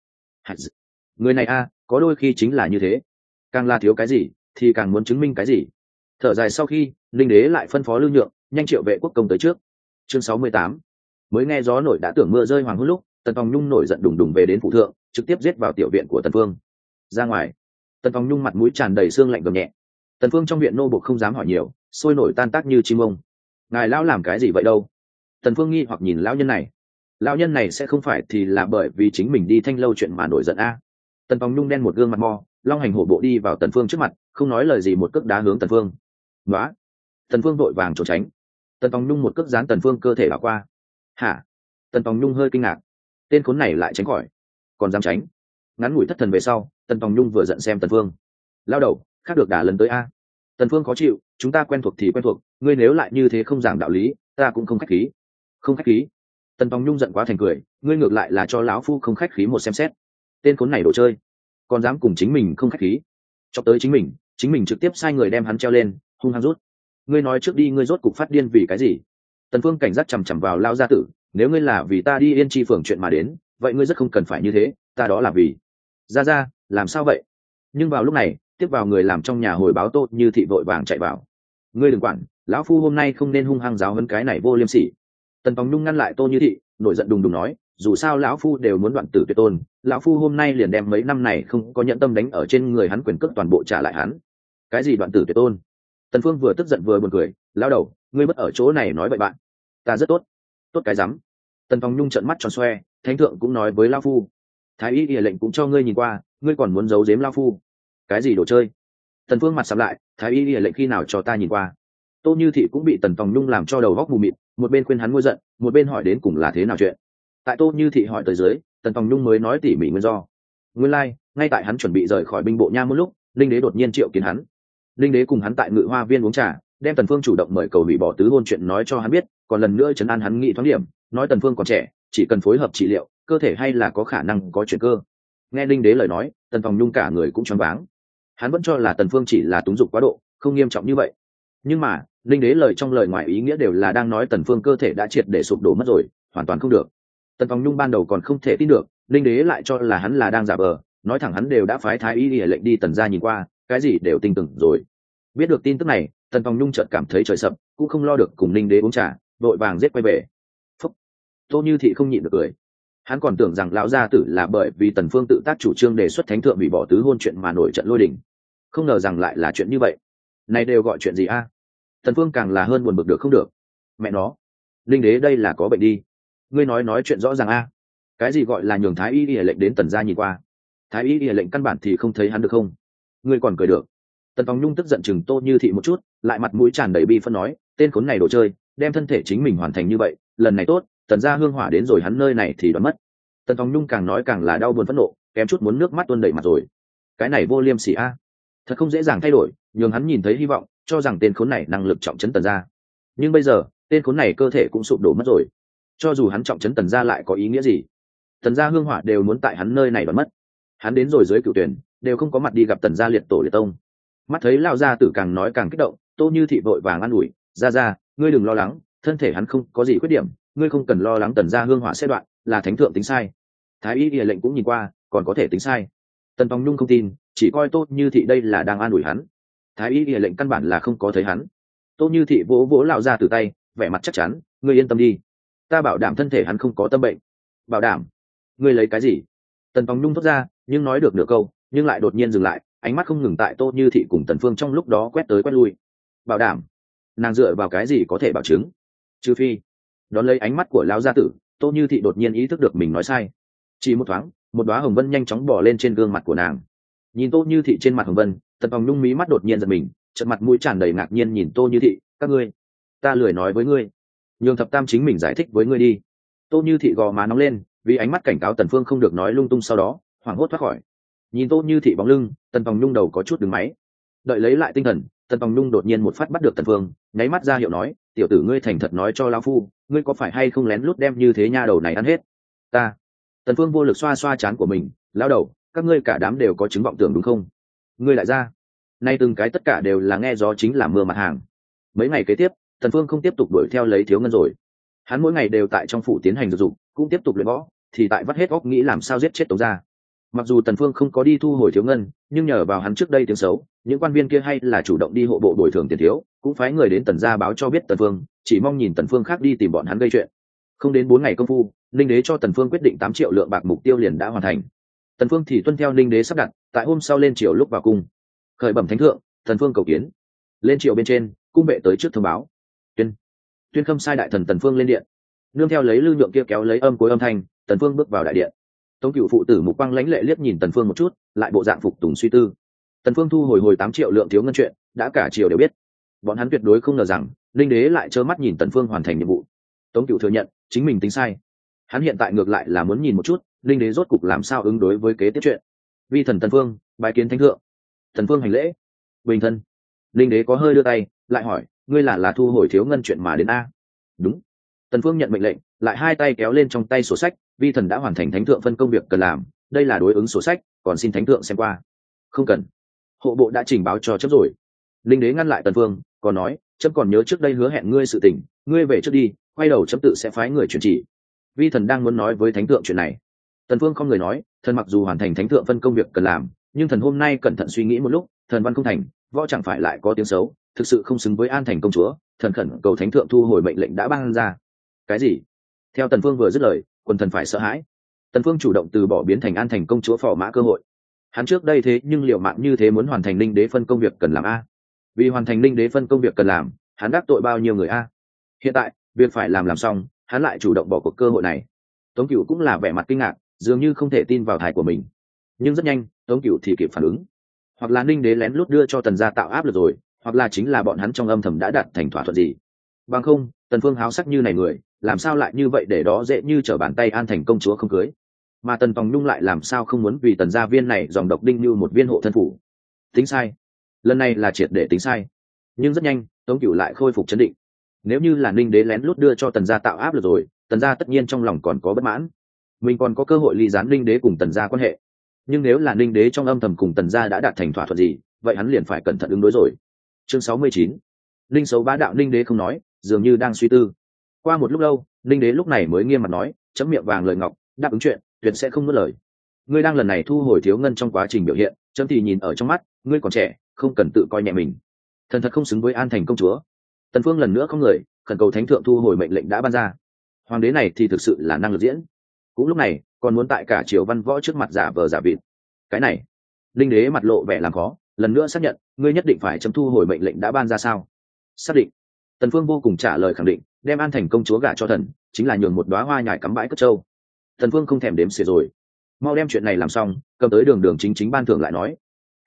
Người này a, có đôi khi chính là như thế, càng là thiếu cái gì, thì càng muốn chứng minh cái gì. Thở dài sau khi, Linh Đế lại phân phó Lưu Nhượng, nhanh triệu vệ quốc công tới trước. Chương sáu mươi tám. Mới nghe gió nổi đã tưởng mưa rơi hoàng hôn lúc, Tần Phong Nhung nổi giận đùng đùng về đến phủ thượng, trực tiếp giết vào tiểu viện của Tần Phương. Ra ngoài, Tần Phong Nhung mặt mũi tràn đầy sương lạnh gầm nhẹ. Tần Phương trong viện nô buộc không dám hỏi nhiều, sôi nổi tan tác như chim ông. Ngài lão làm cái gì vậy đâu? Tần Phương nghi hoặc nhìn lão nhân này. Lão nhân này sẽ không phải thì là bởi vì chính mình đi thanh lâu chuyện mà nổi giận a? Tần Phong Nhung đen một gương mặt mo, long hành hổ bộ đi vào Tần Phương trước mặt, không nói lời gì một cước đá hướng Tần Phương. Nóa! Tần Phương vội vàng trốn tránh. Tần Phong Nhung một cước giáng Tần Phương cơ thể đảo qua. Hả? Tần Phong Nhung hơi kinh ngạc. Tên khốn này lại tránh khỏi, còn dám tránh. Ngắn ngủi thất thần về sau, Tần Phong Nhung vừa giận xem Tần Phương. Lao đầu, khác được đả lần tới a. Tần Phương khó chịu, chúng ta quen thuộc thì quen thuộc, ngươi nếu lại như thế không giảng đạo lý, ta cũng không khách khí. Không khách khí? Tần Phong Nhung giận quá thành cười, ngươi ngược lại là cho lão phu không khách khí một xem xét. Tên khốn này đồ chơi, còn dám cùng chính mình không khách khí. Cho tới chính mình, chính mình trực tiếp sai người đem hắn treo lên, hung hăng rút. Ngươi nói trước đi, ngươi rốt cục phát điên vì cái gì? Tần Phương cảnh giác chằm chằm vào Lão gia tử, nếu ngươi là vì ta đi Yên Chi Phường chuyện mà đến, vậy ngươi rất không cần phải như thế, ta đó là vì. Gia gia, làm sao vậy? Nhưng vào lúc này, tiếp vào người làm trong nhà hồi báo Tô Như Thị vội vàng chạy vào. Ngươi đừng quản, lão phu hôm nay không nên hung hăng giáo huấn cái này vô liêm sỉ. Tần Phong Nhung ngăn lại Tô Như Thị, nổi giận đùng đùng nói, dù sao lão phu đều muốn đoạn tử tuyệt tôn, lão phu hôm nay liền đem mấy năm này không có nhận tâm đánh ở trên người hắn quyền cước toàn bộ trả lại hắn. Cái gì đoạn tử tuyệt tôn? Tần Phương vừa tức giận vừa buồn cười, lão đầu, ngươi bất ở chỗ này nói bậy bạn. Ta rất tốt. Tốt cái rắm. Tần Phong Nhung trợn mắt tròn xoe, thánh thượng cũng nói với lão phu, thái y y lệnh cũng cho ngươi nhìn qua, ngươi còn muốn giấu giếm lão phu? Cái gì đồ chơi? Tần Phương mặt sầm lại, thái y y lệnh khi nào cho ta nhìn qua? Tô Như Thị cũng bị Tần Phong Nhung làm cho đầu óc mù mịt, một bên khuyên hắn nguôi giận, một bên hỏi đến cùng là thế nào chuyện. Tại Tô Như Thị hỏi tới dưới, Tần Phong Nhung mới nói tỉ mỉ nguyên do. Nguyên lai, like, ngay tại hắn chuẩn bị rời khỏi binh bộ nha một lúc, Linh Đế đột nhiên triệu kiến hắn. Linh Đế cùng hắn tại Ngự Hoa Viên uống trà, đem Tần Phương chủ động mời cầu hủy bỏ tứ hôn chuyện nói cho hắn biết, còn lần nữa trấn an hắn nghĩ thoáng điểm, nói Tần Phương còn trẻ, chỉ cần phối hợp trị liệu, cơ thể hay là có khả năng có chuyển cơ. Nghe Linh Đế lời nói, Tần Phong Nhung cả người cũng choáng váng. Hắn vẫn cho là Tần Phương chỉ là túng dục quá độ, không nghiêm trọng như vậy. Nhưng mà, Linh Đế lời trong lời ngoài ý nghĩa đều là đang nói Tần Phương cơ thể đã triệt để sụp đổ mất rồi, hoàn toàn không được. Tần Phong Nhung ban đầu còn không thể tin được, Linh Đế lại cho là hắn là đang giả vờ, nói thẳng hắn đều đã phái thái y y lệnh đi Tần gia nhìn qua, cái gì đều tin tưởng rồi. Biết được tin tức này, Tần Phong Nhung chợt cảm thấy trời sập, cũng không lo được cùng Linh Đế uống trà, vội vàng giết quay về. Phúc. Tô Như Thị không nhịn được cười. Hắn còn tưởng rằng lão gia tử là bởi vì Tần Phương tự tác chủ trương đề xuất thánh thượng bị bỏ tứ hôn chuyện mà nổi trận lôi đình, không ngờ rằng lại là chuyện như vậy. Này đều gọi chuyện gì a? Tần Phương càng là hơn buồn bực được không được. Mẹ nó, linh đế đây là có bệnh đi. Ngươi nói nói chuyện rõ ràng a. Cái gì gọi là nhường thái y y lệnh đến Tần gia nhìn qua? Thái y y lệnh căn bản thì không thấy hắn được không? Ngươi còn cười được? Tần Phong Nhung tức giận chừng Tô Như Thị một chút, lại mặt mũi tràn đầy bi phân nói, tên khốn này đồ chơi, đem thân thể chính mình hoàn thành như vậy, lần này tốt, Tần gia hương hỏa đến rồi hắn nơi này thì đoán mất. Tần Phong Nhung càng nói càng là đau buồn phẫn nộ, kém chút muốn nước mắt tuôn đầy mặt rồi. Cái này vô liêm sỉ a, thật không dễ dàng thay đổi, nhường hắn nhìn thấy hy vọng, cho rằng tên khốn này năng lực trọng trấn Tần gia. Nhưng bây giờ, tên khốn này cơ thể cũng sụp đổ mất rồi. Cho dù hắn trọng trấn Tần gia lại có ý nghĩa gì? Tần gia hương hỏa đều muốn tại hắn nơi này đoán mất. Hắn đến rồi dưới cựu tuyển, đều không có mặt đi gặp Tần gia liệt tổ liệt tông. Mắt thấy lao gia tử càng nói càng kích động, Tô Như Thị vội vàng an ủi, "Gia gia, ngươi đừng lo lắng, thân thể hắn không có gì khuyết điểm, ngươi không cần lo lắng Tần gia hương hỏa sẽ đoạn, là thánh thượng tính sai." Thái y y lệnh cũng nhìn qua, còn có thể tính sai. Tần Phong Nhung không tin, chỉ coi Tô Như Thị đây là đang an ủi hắn. Thái y y lệnh căn bản là không có thấy hắn. Tô Như Thị vỗ vỗ lão gia tử tay, vẻ mặt chắc chắn, "Ngươi yên tâm đi, ta bảo đảm thân thể hắn không có tâm bệnh." "Bảo đảm? Ngươi lấy cái gì?" Tần Phong Nhung thốt ra, nhưng nói được nửa câu, nhưng lại đột nhiên dừng lại, ánh mắt không ngừng tại Tô Như Thị cùng Tần Phương trong lúc đó quét tới quét lui. Bảo đảm? Nàng dựa vào cái gì có thể bảo chứng? Trừ phi. Đón lấy ánh mắt của lão gia tử, Tô Như Thị đột nhiên ý thức được mình nói sai. Chỉ một thoáng, một đóa hồng vân nhanh chóng bò lên trên gương mặt của nàng. Nhìn Tô Như Thị trên mặt hồng vân, Tần Phong Nhung mí mắt đột nhiên giật mình, trợn mặt mũi tràn đầy ngạc nhiên nhìn Tô Như Thị, "Các ngươi, ta lười nói với ngươi, nhường thập tam chính mình giải thích với ngươi đi." Tô Như Thị gò má nóng lên, vì ánh mắt cảnh cáo Tần Phương không được nói lung tung, sau đó hoảng hốt thoát khỏi. Nhìn Tô Như Thị bóng lưng, Tần Phong Nhung đầu có chút đứng máy. Đợi lấy lại tinh thần, Tần Phong Nhung đột nhiên một phát bắt được Tần Phương, nháy mắt ra hiệu nói, "Tiểu tử ngươi thành thật nói cho lão phu, ngươi có phải hay không lén lút đem như thế nha đầu này ăn hết?" "Ta." Tần Phương vô lực xoa xoa trán của mình, "Lão đầu, các ngươi cả đám đều có chứng vọng tưởng đúng không? Ngươi lại ra." Nay từng cái tất cả đều là nghe gió chính là mưa mặt hàng. Mấy ngày kế tiếp, Tần Phương không tiếp tục đuổi theo lấy Thiếu Ngân rồi. Hắn mỗi ngày đều tại trong phủ tiến hành dược dục, cũng tiếp tục luyện võ, thì tại vắt hết óc nghĩ làm sao giết chết Tống gia. Mặc dù Tần Phương không có đi thu hồi Thiếu Ngân, nhưng nhờ vào hắn trước đây tiếng xấu, những quan viên kia hay là chủ động đi hộ bộ bồi thường tiền thiếu, cũng phái người đến Tần gia báo cho biết Tần Phương, chỉ mong nhìn Tần Phương khác đi tìm bọn hắn gây chuyện. Không đến bốn ngày công phu, Linh Đế cho Tần Phương quyết định tám triệu lượng bạc mục tiêu liền đã hoàn thành. Tần Phương thì tuân theo Linh Đế sắp đặt, tại hôm sau lên triều lúc vào cung, khởi bẩm thánh thượng, Tần Phương cầu kiến. Lên triều bên trên, cung vệ tới trước thông báo. Tuyên, Tuyên Khâm sai đại thần Tần Phương lên điện. Nương theo lấy Lư Nhượng kia kéo lấy âm cuối âm thanh, Tần Phương bước vào đại điện. Tống Cửu phụ tử mục quang lãnh lệ liếc nhìn Tần Phương một chút, lại bộ dạng phục tùng suy tư. Tần Phương thu hồi hồi tám triệu lượng thiếu ngân chuyện, đã cả triều đều biết. Bọn hắn tuyệt đối không ngờ rằng, Linh Đế lại trơ mắt nhìn Tần Phương hoàn thành nhiệm vụ. Tống Cửu thừa nhận, chính mình tính sai. Hắn hiện tại ngược lại là muốn nhìn một chút, Linh Đế rốt cục làm sao ứng đối với kế tiếp chuyện. Vi thần Tần Phương, bái kiến thánh thượng. Tần Phương hành lễ. Bình thân. Linh Đế có hơi đưa tay, lại hỏi, ngươi là là thu hồi thiếu ngân chuyện mà đến a? Đúng. Tần Phương nhận mệnh lệnh, lại hai tay kéo lên trong tay sổ sách, vi thần đã hoàn thành thánh thượng phân công việc cần làm, đây là đối ứng sổ sách, còn xin thánh thượng xem qua. Không cần. Hộ bộ đã trình báo cho chấm rồi. Linh Đế ngăn lại Tần Phương, còn nói, chấm còn nhớ trước đây hứa hẹn ngươi sự tình, ngươi về trước đi, quay đầu chấm tự sẽ phái người truyền chỉ. Vi thần đang muốn nói với thánh thượng chuyện này. Tần Phương không người nói, thần mặc dù hoàn thành thánh thượng phân công việc cần làm, nhưng thần hôm nay cẩn thận suy nghĩ một lúc, thần văn không thành, võ chẳng phải lại có tiếng xấu, thực sự không xứng với An Thành công chúa, thần khẩn cầu thánh thượng thu hồi mệnh lệnh đã ban ra. Cái gì? Theo Tần Phương vừa dứt lời, quần thần phải sợ hãi. Tần Phương chủ động từ bỏ biến thành An Thành công chúa phò mã cơ hội. Hắn trước đây thế nhưng liệu mạng như thế muốn hoàn thành Linh Đế phân công việc cần làm a. Vì hoàn thành Linh Đế phân công việc cần làm, hắn đắc tội bao nhiêu người a. Hiện tại, việc phải làm làm xong, hắn lại chủ động bỏ cuộc cơ hội này. Tống Cửu cũng là vẻ mặt kinh ngạc, dường như không thể tin vào thải của mình. Nhưng rất nhanh, Tống Cửu thì kịp phản ứng. Hoặc là Linh Đế lén lút đưa cho Tần gia tạo áp lực rồi, hoặc là chính là bọn hắn trong âm thầm đã đạt thành thỏa thuận gì. Bằng không, Tần Phương háo sắc như này người, làm sao lại như vậy để đó dễ như trở bàn tay An Thành công chúa không cưới. Mà Tần Tòng Nhung lại làm sao không muốn vì Tần gia viên này dòng độc đinh như một viên hộ thân phủ. Tính sai. Lần này là triệt để tính sai. Nhưng rất nhanh, Tống Cửu lại khôi phục trấn định. Nếu như là Ninh Đế lén lút đưa cho Tần gia tạo áp lực rồi, Tần gia tất nhiên trong lòng còn có bất mãn. Mình còn có cơ hội ly gián Ninh Đế cùng Tần gia quan hệ. Nhưng nếu là Ninh Đế trong âm thầm cùng Tần gia đã đạt thành thỏa thuận gì, vậy hắn liền phải cẩn thận ứng đối rồi. Chương sáu mươi chín. Ninh xấu bá đạo Ninh Đế không nói, dường như đang suy tư. Qua một lúc lâu, Ninh Đế lúc này mới nghiêm mặt nói, chấm miệng vàng lời ngọc, đáp ứng chuyện, tuyệt sẽ không nuốt lời. Ngươi đang lần này thu hồi thiếu ngân trong quá trình biểu hiện, chấm thì nhìn ở trong mắt, ngươi còn trẻ, không cần tự coi nhẹ mình. Thần thật không xứng với An Thành công chúa. Tần Phương lần nữa không người, khẩn cầu thánh thượng thu hồi mệnh lệnh đã ban ra. Hoàng đế này thì thực sự là năng lực diễn. cũng lúc này còn muốn tại cả triều văn võ trước mặt giả vờ giả vịt. Cái này, linh đế mặt lộ vẻ làm khó, lần nữa xác nhận, ngươi nhất định phải chấm thu hồi mệnh lệnh đã ban ra sao? Xác định. Tần Phương vô cùng trả lời khẳng định, đem An Thành công chúa gả cho thần, chính là nhường một đóa hoa nhài cắm bãi cất châu. Tần Phương không thèm đếm xỉa rồi, mau đem chuyện này làm xong, cầm tới đường đường chính chính ban thưởng lại nói.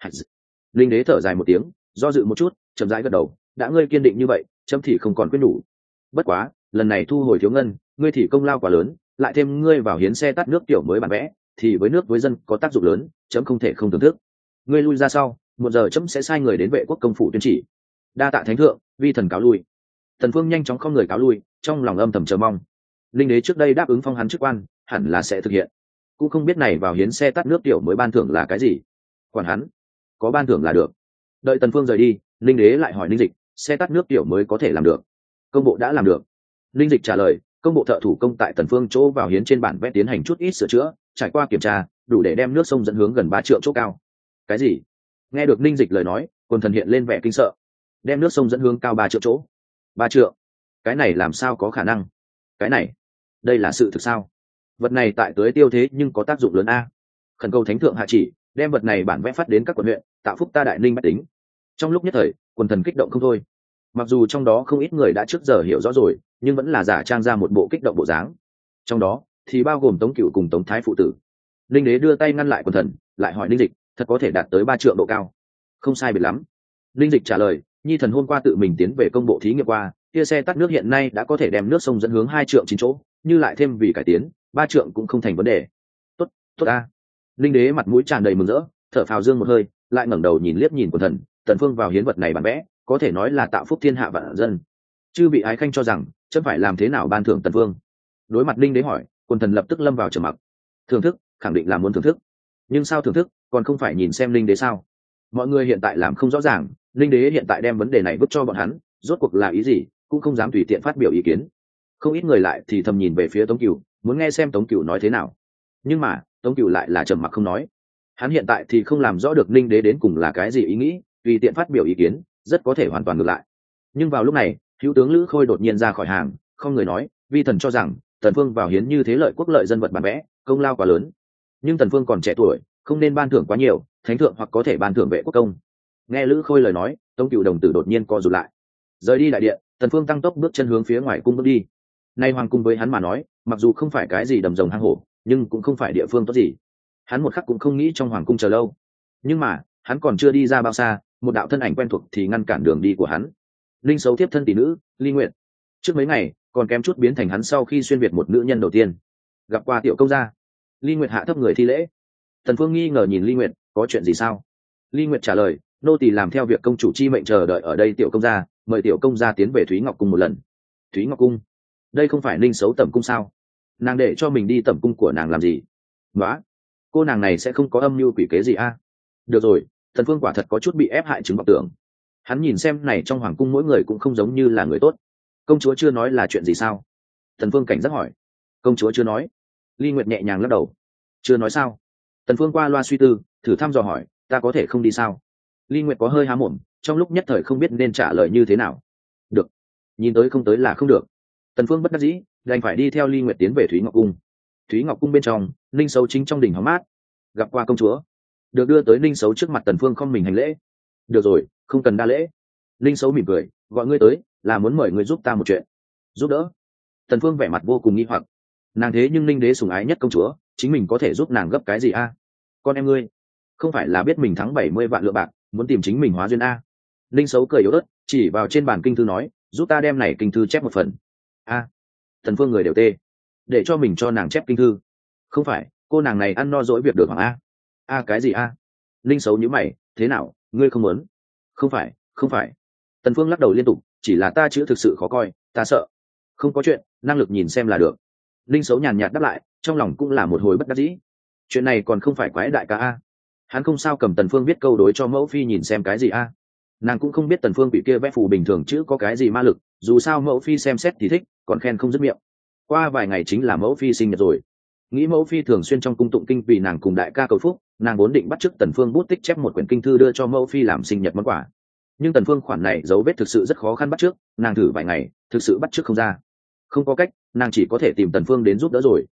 Linh đế thở dài một tiếng, do dự một chút, chậm rãi gật đầu, đã ngươi kiên định như vậy, chấm thì không còn quyết đủ. Bất quá, lần này thu hồi thiếu ngân, ngươi thì công lao quá lớn, lại thêm ngươi vào hiến xe tắt nước tiểu mới bản vẽ, thì với nước với dân có tác dụng lớn, chấm không thể không thưởng thức. Ngươi lui ra sau, một giờ chấm sẽ sai người đến vệ quốc công phủ tuyên chỉ. Đa tạ thánh thượng, vi thần cáo lui. Tần Phương nhanh chóng không người cáo lui, trong lòng âm thầm chờ mong. Linh đế trước đây đáp ứng phong hắn chức quan, hẳn là sẽ thực hiện. Cũng không biết này vào hiến xe tắt nước tiểu mới ban thưởng là cái gì. Quản hắn, có ban thưởng là được. Đợi Tần Phương rời đi, Linh đế lại hỏi Linh Dịch, xe tắt nước tiểu mới có thể làm được. Công bộ đã làm được. Linh Dịch trả lời, công bộ thợ thủ công tại Tần Phương chỗ vào hiến trên bản vẽ tiến hành chút ít sửa chữa, trải qua kiểm tra, đủ để đem nước sông dẫn hướng gần ba trượng chỗ cao. Cái gì? Nghe được Linh Dịch lời nói, Quân Thần hiện lên vẻ kinh sợ. Đem nước sông dẫn hướng cao ba trượng chỗ. Ba trượng? Cái này làm sao có khả năng? Cái này, đây là sự thực sao? Vật này tại tới tiêu thế nhưng có tác dụng lớn a. Khẩn cầu thánh thượng hạ chỉ, đem vật này bản vẽ phát đến các quận huyện, tạo phúc ta đại ninh bách tính. Trong lúc nhất thời, Quân Thần kích động không thôi. Mặc dù trong đó không ít người đã trước giờ hiểu rõ rồi, nhưng vẫn là giả trang ra một bộ kích động bộ dáng. Trong đó thì bao gồm Tống Cựu cùng Tống Thái phụ tử. Linh đế đưa tay ngăn lại Quân Thần, lại hỏi Linh Dịch, thật có thể đạt tới ba trượng độ cao? Không sai biệt lắm. Linh Dịch trả lời, nhi thần hôm qua tự mình tiến về công bộ thí nghiệm qua, kia xe tắt nước hiện nay đã có thể đem nước sông dẫn hướng hai trượng chín chỗ, như lại thêm vì cải tiến, ba trượng cũng không thành vấn đề. Tốt, tốt a. Linh đế mặt mũi tràn đầy mừng rỡ, thở phào dương một hơi, lại ngẩng đầu nhìn liếc nhìn Quân Thần, Tần Phương vào hiến vật này bản vẽ, có thể nói là tạo phúc thiên hạ vạn dân. Chư bị ái khanh cho rằng, chấm phải làm thế nào ban thưởng Tần Phương? Đối mặt Linh đế hỏi, Quân Thần lập tức lâm vào trầm mặc. Thưởng thức, khẳng định là muốn thưởng thức, nhưng sao thưởng thức, còn không phải nhìn xem Linh đế sao? Mọi người hiện tại làm không rõ ràng, Linh đế hiện tại đem vấn đề này vứt cho bọn hắn, rốt cuộc là ý gì, cũng không dám tùy tiện phát biểu ý kiến. Không ít người lại thì thầm nhìn về phía Tống Cửu, muốn nghe xem Tống Cửu nói thế nào. Nhưng mà, Tống Cửu lại là trầm mặc không nói. Hắn hiện tại thì không làm rõ được Linh đế đến cùng là cái gì ý nghĩ, tùy tiện phát biểu ý kiến, rất có thể hoàn toàn ngược lại. Nhưng vào lúc này, hữu tướng Lữ Khôi đột nhiên ra khỏi hàng, không người nói, vi thần cho rằng Tần Phương vào hiến như thế lợi quốc lợi dân vật bản vẽ, công lao quá lớn. Nhưng Tần Phương còn trẻ tuổi, không nên ban thưởng quá nhiều, thánh thượng hoặc có thể ban thưởng vệ quốc công. Nghe Lữ Khôi lời nói, Tống Cửu đồng tử đột nhiên co rụt lại. Rời đi đại điện, Tần Phương tăng tốc bước chân hướng phía ngoài cung bước đi. Nay hoàng cung với hắn mà nói, mặc dù không phải cái gì đầm rồng hang hổ, nhưng cũng không phải địa phương tốt gì. Hắn một khắc cũng không nghĩ trong hoàng cung chờ lâu. Nhưng mà, hắn còn chưa đi ra bao xa, một đạo thân ảnh quen thuộc thì ngăn cản đường đi của hắn. Linh xấu tiếp thân tỷ nữ, Ly Nguyệt. Trước mấy ngày, còn kém chút biến thành hắn sau khi xuyên việt một nữ nhân đầu tiên. Gặp qua tiểu công gia. Ly Nguyệt hạ thấp người thi lễ. Tần Phương nghi ngờ nhìn Ly Nguyệt, có chuyện gì sao? Ly Nguyệt trả lời, nô tỳ làm theo việc công chủ chi mệnh chờ đợi ở đây tiểu công gia, mời tiểu công gia tiến về Thúy Ngọc cung một lần. Thúy Ngọc cung? Đây không phải Linh xấu tẩm cung sao? Nàng để cho mình đi tẩm cung của nàng làm gì? Nóa, cô nàng này sẽ không có âm mưu quỷ kế gì a? Được rồi, Tần Phương quả thật có chút bị ép hại chứng vọng tưởng. Hắn nhìn xem này trong hoàng cung mỗi người cũng không giống như là người tốt. Công chúa chưa nói là chuyện gì sao? Tần Phương cảnh giác hỏi. Công chúa chưa nói. Ly Nguyệt nhẹ nhàng lắc đầu. Chưa nói sao? Tần Phương qua loa suy tư, thử thăm dò hỏi, ta có thể không đi sao? Ly Nguyệt có hơi há mồm, trong lúc nhất thời không biết nên trả lời như thế nào. Được, nhìn tới không tới là không được. Tần Phương bất đắc dĩ, đành phải đi theo Ly Nguyệt tiến về Thúy Ngọc cung. Thúy Ngọc cung bên trong, Ninh Sấu chính trong đỉnh hóng mát. Gặp qua công chúa. Được đưa tới Ninh Sấu trước mặt Tần Phương không mình hành lễ. Được rồi, không cần đa lễ. Ninh Sấu mỉm cười, gọi ngươi tới là muốn mời ngươi giúp ta một chuyện. Giúp đỡ? Tần Phương vẻ mặt vô cùng nghi hoặc. Nàng thế nhưng Ninh đế sủng ái nhất công chúa, chính mình có thể giúp nàng gấp cái gì a? Con em ngươi, không phải là biết mình thắng bảy mươi vạn lượng bạc, muốn tìm chính mình hóa duyên a? Ninh Sấu cười yếu ớt, chỉ vào trên bàn kinh thư nói, giúp ta đem này kinh thư chép một phần. A. Tần Phương người đều tê, để cho mình cho nàng chép kinh thư. Không phải, cô nàng này ăn no dỗi việc được hoàng a? A cái gì a? Ninh Sấu nhíu mày, thế nào, ngươi không muốn? Không phải, không phải. Tần Phương lắc đầu liên tục, chỉ là ta chữ thực sự khó coi, ta sợ. Không có chuyện, năng lực nhìn xem là được. Ninh Sấu nhàn nhạt đáp lại, trong lòng cũng là một hồi bất đắc dĩ. Chuyện này còn không phải quái đại ca a? Hắn không sao cầm Tần Phương viết câu đối cho mẫu phi nhìn xem cái gì a? Nàng cũng không biết Tần Phương bị kia vẽ phù bình thường chữ có cái gì ma lực, dù sao mẫu phi xem xét thì thích, còn khen không dứt miệng. Qua vài ngày chính là mẫu phi sinh nhật rồi. Nghĩ mẫu phi thường xuyên trong cung tụng kinh vì nàng cùng đại ca cầu phúc, nàng vốn định bắt chước Tần Phương bút tích chép một quyển kinh thư đưa cho mẫu phi làm sinh nhật món quà. Nhưng Tần Phương khoản này dấu vết thực sự rất khó khăn bắt chước, nàng thử vài ngày, thực sự bắt chước không ra. Không có cách, nàng chỉ có thể tìm Tần Phương đến giúp đỡ rồi.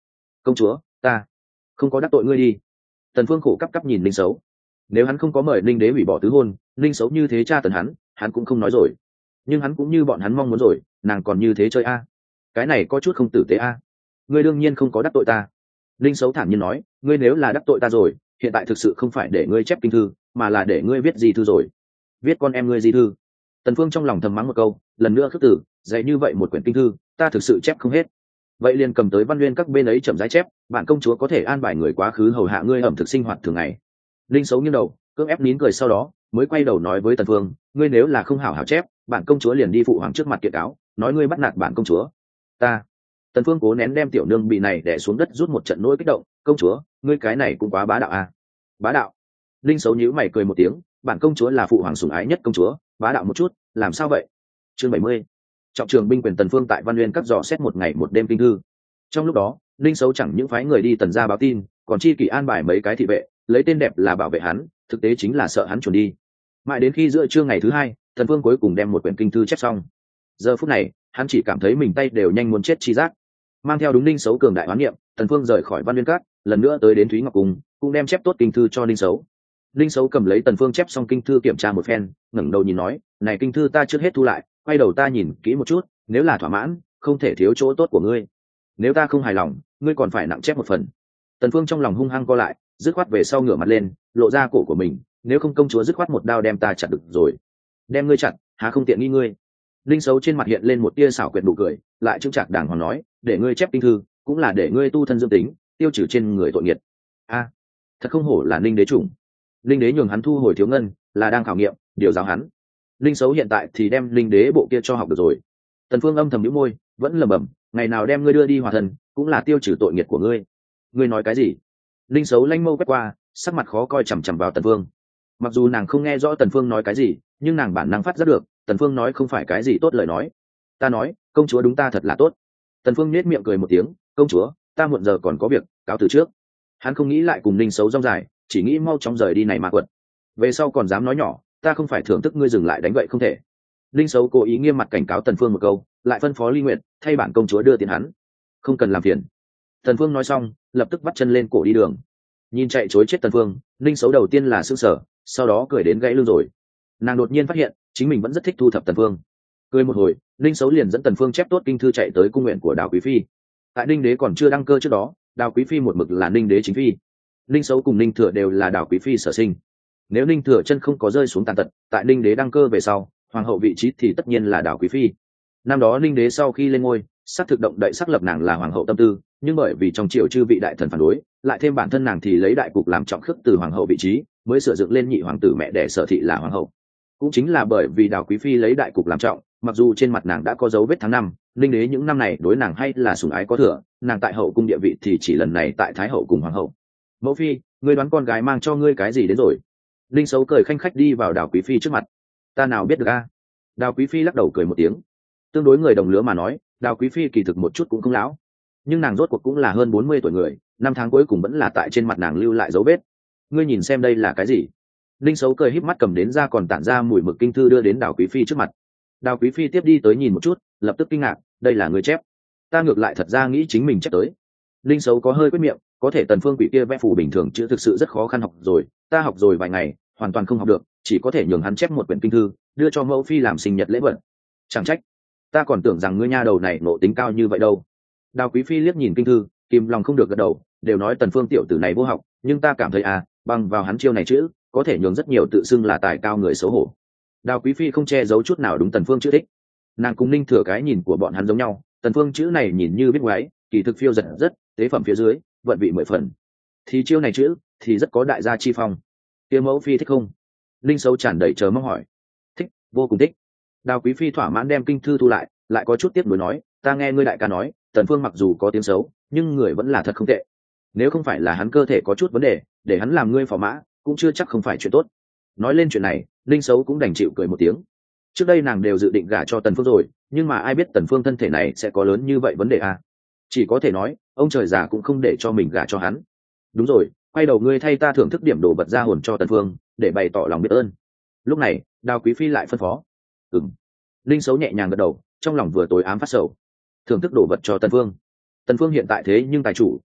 công chúa ta không có đắc tội ngươi đi. Tần Phương khổ cắp cắp nhìn Linh Sấu. Nếu hắn không có mời Linh đế hủy bỏ tứ hôn, Linh Sấu như thế tra tấn hắn hắn cũng không nói rồi, nhưng hắn cũng như bọn hắn mong muốn rồi, nàng còn như thế chơi a, cái này có chút không tử tế a. Ngươi đương nhiên không có đắc tội ta. Linh Sấu thản nhiên nói, ngươi nếu là đắc tội ta rồi, hiện tại thực sự không phải để ngươi chép kinh thư, mà là để ngươi viết di thư rồi. Viết con em ngươi di thư. Tần Phương trong lòng thầm mắng một câu, lần nữa khước tử, dạy như vậy một quyển kinh thư, ta thực sự chép không hết. Vậy liền cầm tới văn nguyên các bên ấy chậm rãi chép, bạn công chúa có thể an bài người quá khứ hầu hạ ngươi ẩm thực sinh hoạt thường ngày. Linh Sấu nghiêng đầu, cưỡng ép nín cười, sau đó mới quay đầu nói với Tần Phương, ngươi nếu là không hảo hảo chép, bạn công chúa liền đi phụ hoàng trước mặt kiện cáo, nói ngươi bắt nạt bạn công chúa. Ta. Tần Phương cố nén đem tiểu nương bị này đè xuống đất rút một trận nỗi kích động, công chúa, ngươi cái này cũng quá bá đạo à? Bá đạo. Linh Sấu nhíu mày cười một tiếng, bản công chúa là phụ hoàng sủng ái nhất công chúa, bá đạo một chút, làm sao vậy? Chương bảy mươi. Trọng trường binh quyền Tần Phương tại Văn Nguyên các dò xét một ngày một đêm kinh thư. Trong lúc đó, Linh Sấu chẳng những phái người đi Tần gia báo tin, còn chi kỷ an bài mấy cái thị vệ, lấy tên đẹp là bảo vệ hắn, thực tế chính là sợ hắn chuồn đi. Mãi đến khi giữa trưa ngày thứ hai, Tần Phương cuối cùng đem một quyển kinh thư chép xong. Giờ phút này, hắn chỉ cảm thấy mình tay đều nhanh muốn chết chi giác. Mang theo đúng Linh Sấu cường đại oán niệm, Tần Phương rời khỏi Văn Nguyên các, lần nữa tới đến Thúy Ngọc cung, cũng đem chép tốt kinh thư cho Linh Sấu. Linh Sấu cầm lấy Tần Phương chép xong kinh thư kiểm tra một phen, ngẩng đầu nhìn nói, này kinh thư ta trước hết thu lại, quay đầu ta nhìn kỹ một chút, nếu là thỏa mãn, không thể thiếu chỗ tốt của ngươi. Nếu ta không hài lòng, ngươi còn phải nặng chép một phần. Tần Phương trong lòng hung hăng co lại, dứt khoát về sau ngửa mặt lên, lộ ra cổ của mình, nếu không công chúa dứt khoát một đao đem ta chặt được rồi. Đem ngươi chặt, há không tiện nghi ngươi. Linh Sấu trên mặt hiện lên một tia xảo quyệt nụ cười, lại chững chạc đàng hoàng nói, để ngươi chép kinh thư, cũng là để ngươi tu thân dương tính, tiêu trừ trên người tội nghiệt. A, thật không hổ là Linh đế chủng. Linh đế nhường hắn thu hồi thiếu ngân, là đang khảo nghiệm, điều giáo hắn. Linh Sấu hiện tại thì đem Linh đế bộ kia cho học được rồi. Tần Phương âm thầm nhíu môi, vẫn lẩm bẩm, ngày nào đem ngươi đưa đi hòa thần, cũng là tiêu trừ tội nghiệt của ngươi. Ngươi nói cái gì? Linh Sấu lanh mâu quét qua, sắc mặt khó coi chằm chằm vào Tần Phương. Mặc dù nàng không nghe rõ Tần Phương nói cái gì, nhưng nàng bản năng phát giác được, Tần Phương nói không phải cái gì tốt lời nói. Ta nói, công chúa đúng ta thật là tốt. Tần Phương nhếch miệng cười một tiếng, công chúa, ta muộn giờ còn có việc, cáo từ trước. Hắn không nghĩ lại cùng Linh Sấu rong dài, chỉ nghĩ mau chóng rời đi này mà quật. Về sau còn dám nói nhỏ, ta không phải thưởng thức ngươi dừng lại đánh vậy không thể. Linh Sấu cố ý nghiêm mặt cảnh cáo Tần Phương một câu, lại phân phó Ly Nguyệt thay bản công chúa đưa tiền hắn, không cần làm phiền. Tần Phương nói xong, lập tức bắt chân lên cổ đi đường. Nhìn chạy chối chết Tần Phương, Linh Sấu đầu tiên là sững sờ, sau đó cười đến gãy lưng rồi. Nàng đột nhiên phát hiện, chính mình vẫn rất thích thu thập Tần Phương. Cười một hồi, Linh Sấu liền dẫn Tần Phương chép tốt kinh thư chạy tới cung nguyện của Đào Quý phi. Tại Ninh đế còn chưa đăng cơ trước đó, Đào Quý phi một mực là Ninh đế chính phi. Linh Sấu cùng Ninh Thừa đều là Đào Quý phi sở sinh. Nếu Ninh Thừa chân không có rơi xuống tàn tật, tại Ninh đế đăng cơ về sau, hoàng hậu vị trí thì tất nhiên là Đào Quý phi. Năm đó Ninh đế sau khi lên ngôi, xác thực động đậy xác lập nàng là hoàng hậu tâm tư, nhưng bởi vì trong triều chư vị đại thần phản đối, lại thêm bản thân nàng thì lấy đại cục làm trọng khước từ hoàng hậu vị trí, mới sửa dựng lên nhị hoàng tử mẹ đẻ Sở thị là hoàng hậu. Cũng chính là bởi vì Đào Quý phi lấy đại cục làm trọng, mặc dù trên mặt nàng đã có dấu vết tháng năm, Ninh đế những năm này đối nàng hay là sủng ái có thừa, nàng tại hậu cung địa vị thì chỉ lần này tại thái hậu cùng hoàng hậu. Mẫu phi, ngươi đoán con gái mang cho ngươi cái gì đến rồi? Linh Sấu cười khanh khách đi vào Đào Quý phi trước mặt. Ta nào biết được a? Đào Quý phi lắc đầu cười một tiếng. Tương đối người đồng lứa mà nói, Đào Quý phi kỳ thực một chút cũng không lão, nhưng nàng rốt cuộc cũng là hơn bốn mươi tuổi người, năm tháng cuối cùng vẫn là tại trên mặt nàng lưu lại dấu vết. Ngươi nhìn xem đây là cái gì? Linh Sấu cười híp mắt cầm đến ra còn tản ra mùi mực kinh thư đưa đến Đào Quý phi trước mặt. Đào Quý phi tiếp đi tới nhìn một chút, lập tức kinh ngạc, đây là người chép. Ta ngược lại thật ra nghĩ chính mình chép tới. Linh Sấu có hơi quyết miệng, có thể Tần Phương quỷ kia vẽ phù bình thường chữ thực sự rất khó khăn học rồi, ta học rồi vài ngày, hoàn toàn không học được, chỉ có thể nhường hắn chép một quyển kinh thư, đưa cho mẫu phi làm sinh nhật lễ vật. Chẳng trách, ta còn tưởng rằng ngươi nha đầu này nộ tính cao như vậy đâu. Đào Quý phi liếc nhìn kinh thư, kìm lòng không được gật đầu, đều nói Tần Phương tiểu tử này vô học, nhưng ta cảm thấy à, bằng vào hắn chiêu này chữ, có thể nhường rất nhiều tự xưng là tài cao người xấu hổ. Đào Quý phi không che giấu chút nào đúng Tần Phương chữ thích. Nàng cùng Ninh Thừa cái nhìn của bọn hắn giống nhau, Tần Phương chữ này nhìn như biết ngoái, kỳ thực phiêu giật rất, tế phẩm phía dưới, vận vị mười phần. Thì chiêu này chữ, thì rất có đại gia chi phong. Tiêu mẫu phi thích không? Linh Sấu tràn đầy chờ mong hỏi. Thích, vô cùng thích. Đào Quý phi thỏa mãn đem kinh thư thu lại, lại có chút tiếc nuối nói, ta nghe ngươi đại ca nói, Tần Phương mặc dù có tiếng xấu, nhưng người vẫn là thật không tệ. Nếu không phải là hắn cơ thể có chút vấn đề, để hắn làm ngươi phò mã, cũng chưa chắc không phải chuyện tốt. Nói lên chuyện này, Linh Sấu cũng đành chịu cười một tiếng. Trước đây nàng đều dự định gả cho Tần Phương rồi, nhưng mà ai biết Tần Phương thân thể này sẽ có lớn như vậy vấn đề à? Chỉ có thể nói, ông trời già cũng không để cho mình gả cho hắn. Đúng rồi, quay đầu ngươi thay ta thưởng thức điểm đồ vật ra hồn cho Tần Phương, để bày tỏ lòng biết ơn. Lúc này, Đào Quý phi lại phân phó. Ừm. Linh Sấu nhẹ nhàng gật đầu, trong lòng vừa tối ám phát sầu. Thưởng thức đồ vật cho Tần Phương. Tần Phương hiện tại thế nhưng tài chủ,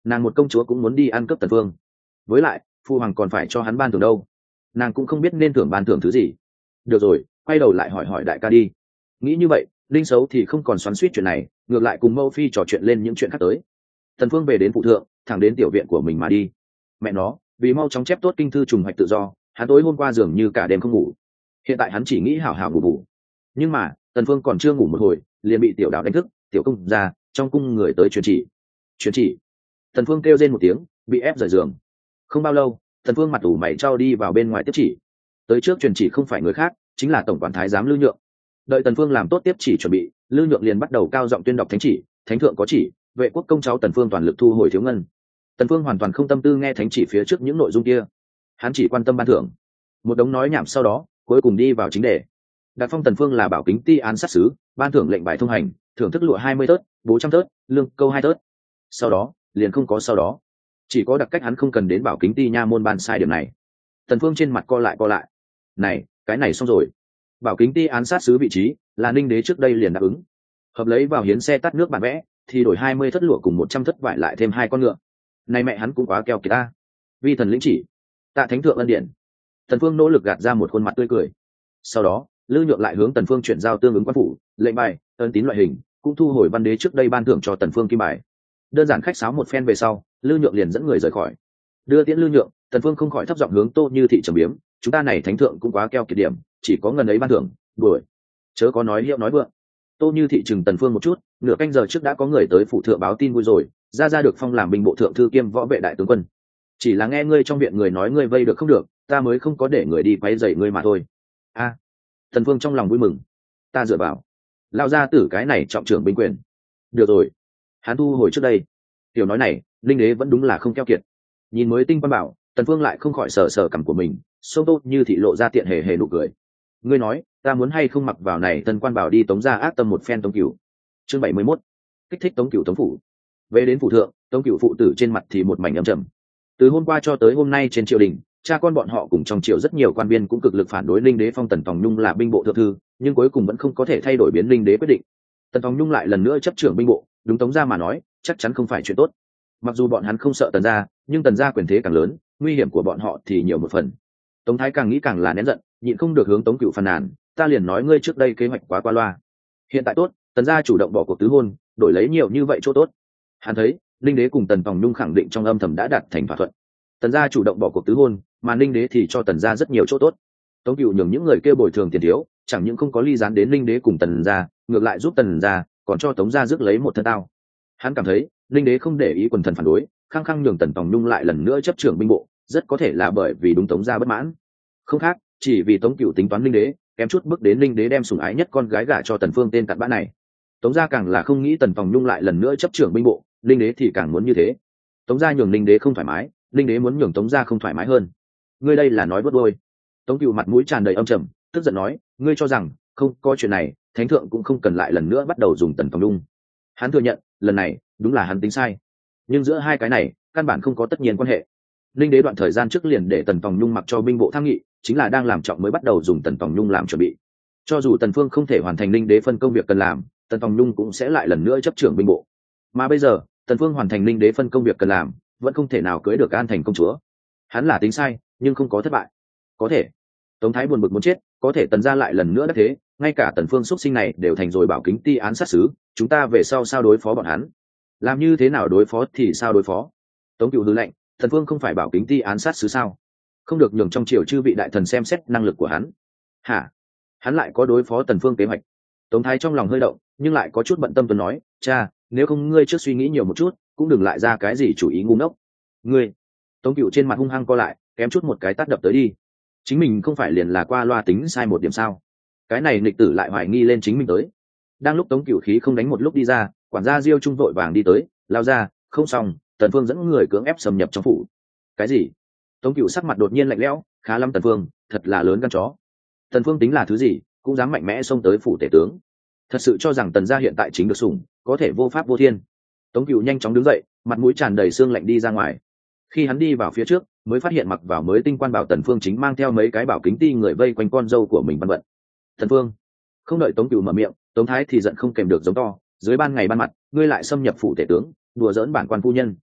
nàng một công chúa cũng muốn đi ăn cướp Tần Phương. Với lại phu hoàng còn phải cho hắn ban thưởng đâu, nàng cũng không biết nên thưởng ban thưởng thứ gì. Được rồi, quay đầu lại hỏi hỏi đại ca đi. Nghĩ như vậy, Linh Sấu thì không còn xoắn xuýt chuyện này, ngược lại cùng Mâu Phi trò chuyện lên những chuyện khác tới. Tần Phương về đến phụ thượng, thẳng đến tiểu viện của mình mà đi. Mẹ nó, vì mau chóng chép tốt kinh thư trùng hoạch tự do, hắn tối hôm qua dường như cả đêm không ngủ. Hiện tại hắn chỉ nghĩ hảo hảo ngủ bù. Nhưng mà Tần Phương còn chưa ngủ một hồi, liền bị tiểu đạo đánh thức. Tiểu công ra, trong cung người tới truyền chỉ. Truyền chỉ. Tần Phương kêu rên một tiếng, bị ép rời giường. Không bao lâu, Tần Phương mặt ủ mày trao đi vào bên ngoài tiếp chỉ. Tới trước truyền chỉ không phải người khác, chính là tổng quản thái giám Lư Nhượng. Đợi Tần Phương làm tốt tiếp chỉ chuẩn bị, Lư Nhượng liền bắt đầu cao giọng tuyên đọc thánh chỉ. Thánh thượng có chỉ, vệ quốc công cháu Tần Phương toàn lực thu hồi thiếu ngân. Tần Phương hoàn toàn không tâm tư nghe thánh chỉ phía trước những nội dung kia, hắn chỉ quan tâm ban thưởng. Một đống nói nhảm sau đó, cuối cùng đi vào chính đề. Đặt phong Tần Phương là bảo kính ti án sát sứ, ban thưởng lệnh bài thông hành, thưởng thức lụa hai mươi tớt, bố trăm tớt, lương câu hai tớt. Sau đó, liền không có sau đó, chỉ có đặc cách hắn không cần đến bảo kính ti nha môn ban sai điểm này. Tần Phương trên mặt co lại co lại. Này, cái này xong rồi. Bảo kính ti án sát sứ vị trí là Ninh Đế trước đây liền đáp ứng, hợp lấy vào hiến xe tắt nước bản vẽ, thì đổi hai mươi thất lụa cùng một trăm thất vải lại thêm hai con ngựa. Này mẹ hắn cũng quá keo kiệt ta. Vi thần lĩnh chỉ. Tạ thánh thượng ân điển. Tần Phương nỗ lực gạt ra một khuôn mặt tươi cười. Sau đó, Lư Nhượng lại hướng Tần Phương chuyển giao tương ứng quan phủ, lệnh bài, ân tín loại hình, cũng thu hồi văn đế trước đây ban thưởng cho Tần Phương kim bài. Đơn giản khách sáo một phen về sau, Lư Nhượng liền dẫn người rời khỏi. Đưa tiễn Lư Nhượng, Tần Phương không khỏi thấp giọng hướng Tô Như Thị trầm biếm, chúng ta này thánh thượng cũng quá keo kiệt điểm, chỉ có ngần ấy ban thưởng, đuổi. Chớ có nói hiệu nói vượng. Tô Như Thị chừng Tần Phương một chút, nửa canh giờ trước đã có người tới phủ thượng báo tin vui rồi, ra ra được phong làm binh bộ thượng thư kiêm võ vệ đại tướng quân. Chỉ là nghe ngươi trong viện người nói ngươi vây được không được, ta mới không có để người đi quấy rầy ngươi mà thôi. A, à, Tần Phương trong lòng vui mừng, ta dựa vào, lao ra tử cái này trọng trưởng binh quyền. Được rồi, hắn thu hồi trước đây. Tiểu nói này, Linh Đế vẫn đúng là không keo kiệt. Nhìn mới tinh quan bảo, Tần Phương lại không khỏi sờ sờ cằm của mình, sâu Tô Như Thị lộ ra tiện hề hề nụ cười. Ngươi nói, ta muốn hay không mặc vào này tân quan bảo đi tống gia ác tâm một phen Tống Cửu. Chương bảy mươi mốt, kích thích Tống Cửu tống phủ. Về đến phủ thượng, Tống Cửu phụ tử trên mặt thì một mảnh âm trầm. Từ hôm qua cho tới hôm nay trên triều đình, cha con bọn họ cùng trong triều rất nhiều quan viên cũng cực lực phản đối Linh Đế phong Tần Tòng Nhung là binh bộ thượng thư, nhưng cuối cùng vẫn không có thể thay đổi biến Linh Đế quyết định. Tần Tòng Nhung lại lần nữa chấp trưởng binh bộ, đúng Tống gia mà nói, chắc chắn không phải chuyện tốt. Mặc dù bọn hắn không sợ Tần gia, nhưng Tần gia quyền thế càng lớn, nguy hiểm của bọn họ thì nhiều một phần. Tống Thái càng nghĩ càng là nén giận, nhịn không được hướng Tống Cửu phàn nàn, ta liền nói ngươi trước đây kế hoạch quá qua loa. Hiện tại tốt, Tần gia chủ động bỏ cuộc tứ hôn, đổi lấy nhiều như vậy chỗ tốt. Hắn thấy, Linh Đế cùng Tần Tòng Nhung khẳng định trong âm thầm đã đạt thành thỏa thuận. Tần gia chủ động bỏ cuộc tứ hôn, mà Linh Đế thì cho Tần gia rất nhiều chỗ tốt. Tống Cửu nhường những người kêu bồi thường tiền thiếu, chẳng những không có ly gián đến Linh Đế cùng Tần gia, ngược lại giúp Tần gia, còn cho Tống gia rước lấy một thân tao. Hắn cảm thấy, Linh Đế không để ý quần thần phản đối, khăng khăng nhường Tần Tòng Nhung lại lần nữa chấp trưởng binh bộ, rất có thể là bởi vì đúng Tống gia bất mãn. Không khác, chỉ vì Tống Cửu tính toán Linh Đế, kém chút bước đến Linh Đế đem sủng ái nhất con gái gả cho Tần Phương tên cặn bã này. Tống gia càng là không nghĩ Tần Tòng Nhung lại lần nữa chấp trưởng binh bộ, Linh Đế thì càng muốn như thế. Tống gia nhường Linh Đế không thoải mái, Linh Đế muốn nhường Tống gia không thoải mái hơn. Ngươi đây là nói bớt đôi. Tống Cửu mặt mũi tràn đầy âm trầm, tức giận nói, ngươi cho rằng không có chuyện này, thánh thượng cũng không cần lại lần nữa bắt đầu dùng Tần Tòng Nhung. Hắn thừa nhận, lần này đúng là hắn tính sai, nhưng giữa hai cái này căn bản không có tất nhiên quan hệ. Linh Đế đoạn thời gian trước liền để Tần Tòng Nhung mặc cho binh bộ tham nghị, chính là đang làm trọng mới bắt đầu dùng Tần Tòng Nhung làm chuẩn bị. Cho dù Tần Phương không thể hoàn thành Linh Đế phân công việc cần làm, Tần Tòng Nhung cũng sẽ lại lần nữa chấp trưởng binh bộ. Mà bây giờ, Tần Phương hoàn thành Linh Đế phân công việc cần làm, vẫn không thể nào cưới được An Thành công chúa. Hắn là tính sai, nhưng không có thất bại. Có thể. Tống Thái buồn bực muốn chết, có thể Tần gia lại lần nữa đã thế, ngay cả Tần Phương xuất sinh này đều thành rồi bảo kính ti án sát sứ, chúng ta về sau sao đối phó bọn hắn? Làm như thế nào đối phó thì sao đối phó? Tống Cửu hừ lạnh, Tần Phương không phải bảo kính ti án sát sứ sao? Không được nhường trong triều chư vị đại thần xem xét năng lực của hắn. Hả? Hắn lại có đối phó Tần Phương kế hoạch? Tống Thái trong lòng hơi động, nhưng lại có chút bận tâm tuấn nói, cha, nếu không ngươi trước suy nghĩ nhiều một chút, cũng đừng lại ra cái gì chủ ý ngu ngốc. Ngươi? Tống Cửu trên mặt hung hăng co lại, kém chút một cái tát đập tới đi. Chính mình không phải liền là qua loa tính sai một điểm sao? Cái này nghịch tử lại hoài nghi lên chính mình tới. Đang lúc Tống Cửu khí không đánh một lúc đi ra, quản gia Diêu Trung vội vàng đi tới, lao ra, không xong, Tần Phương dẫn người cưỡng ép xâm nhập trong phủ. Cái gì? Tống Cửu sắc mặt đột nhiên lạnh lẽo, khá lắm Tần Phương, thật là lớn gan chó. Tần Phương tính là thứ gì, cũng dám mạnh mẽ xông tới phủ tể tướng. Thật sự cho rằng Tần gia hiện tại chính được sủng, có thể vô pháp vô thiên. Tống Cửu nhanh chóng đứng dậy, mặt mũi tràn đầy sương lạnh đi ra ngoài. Khi hắn đi vào phía trước, mới phát hiện mặc vào mới tinh quan bảo Tần Phương chính mang theo mấy cái bảo kính ti người vây quanh con dâu của mình bận bận. Tần Phương, không đợi Tống Cửu mở miệng, Tống Thái thì giận không kèm được giống to, dưới ban ngày ban mặt, ngươi lại xâm nhập phủ tể tướng, đùa giỡn bản quan phu nhân.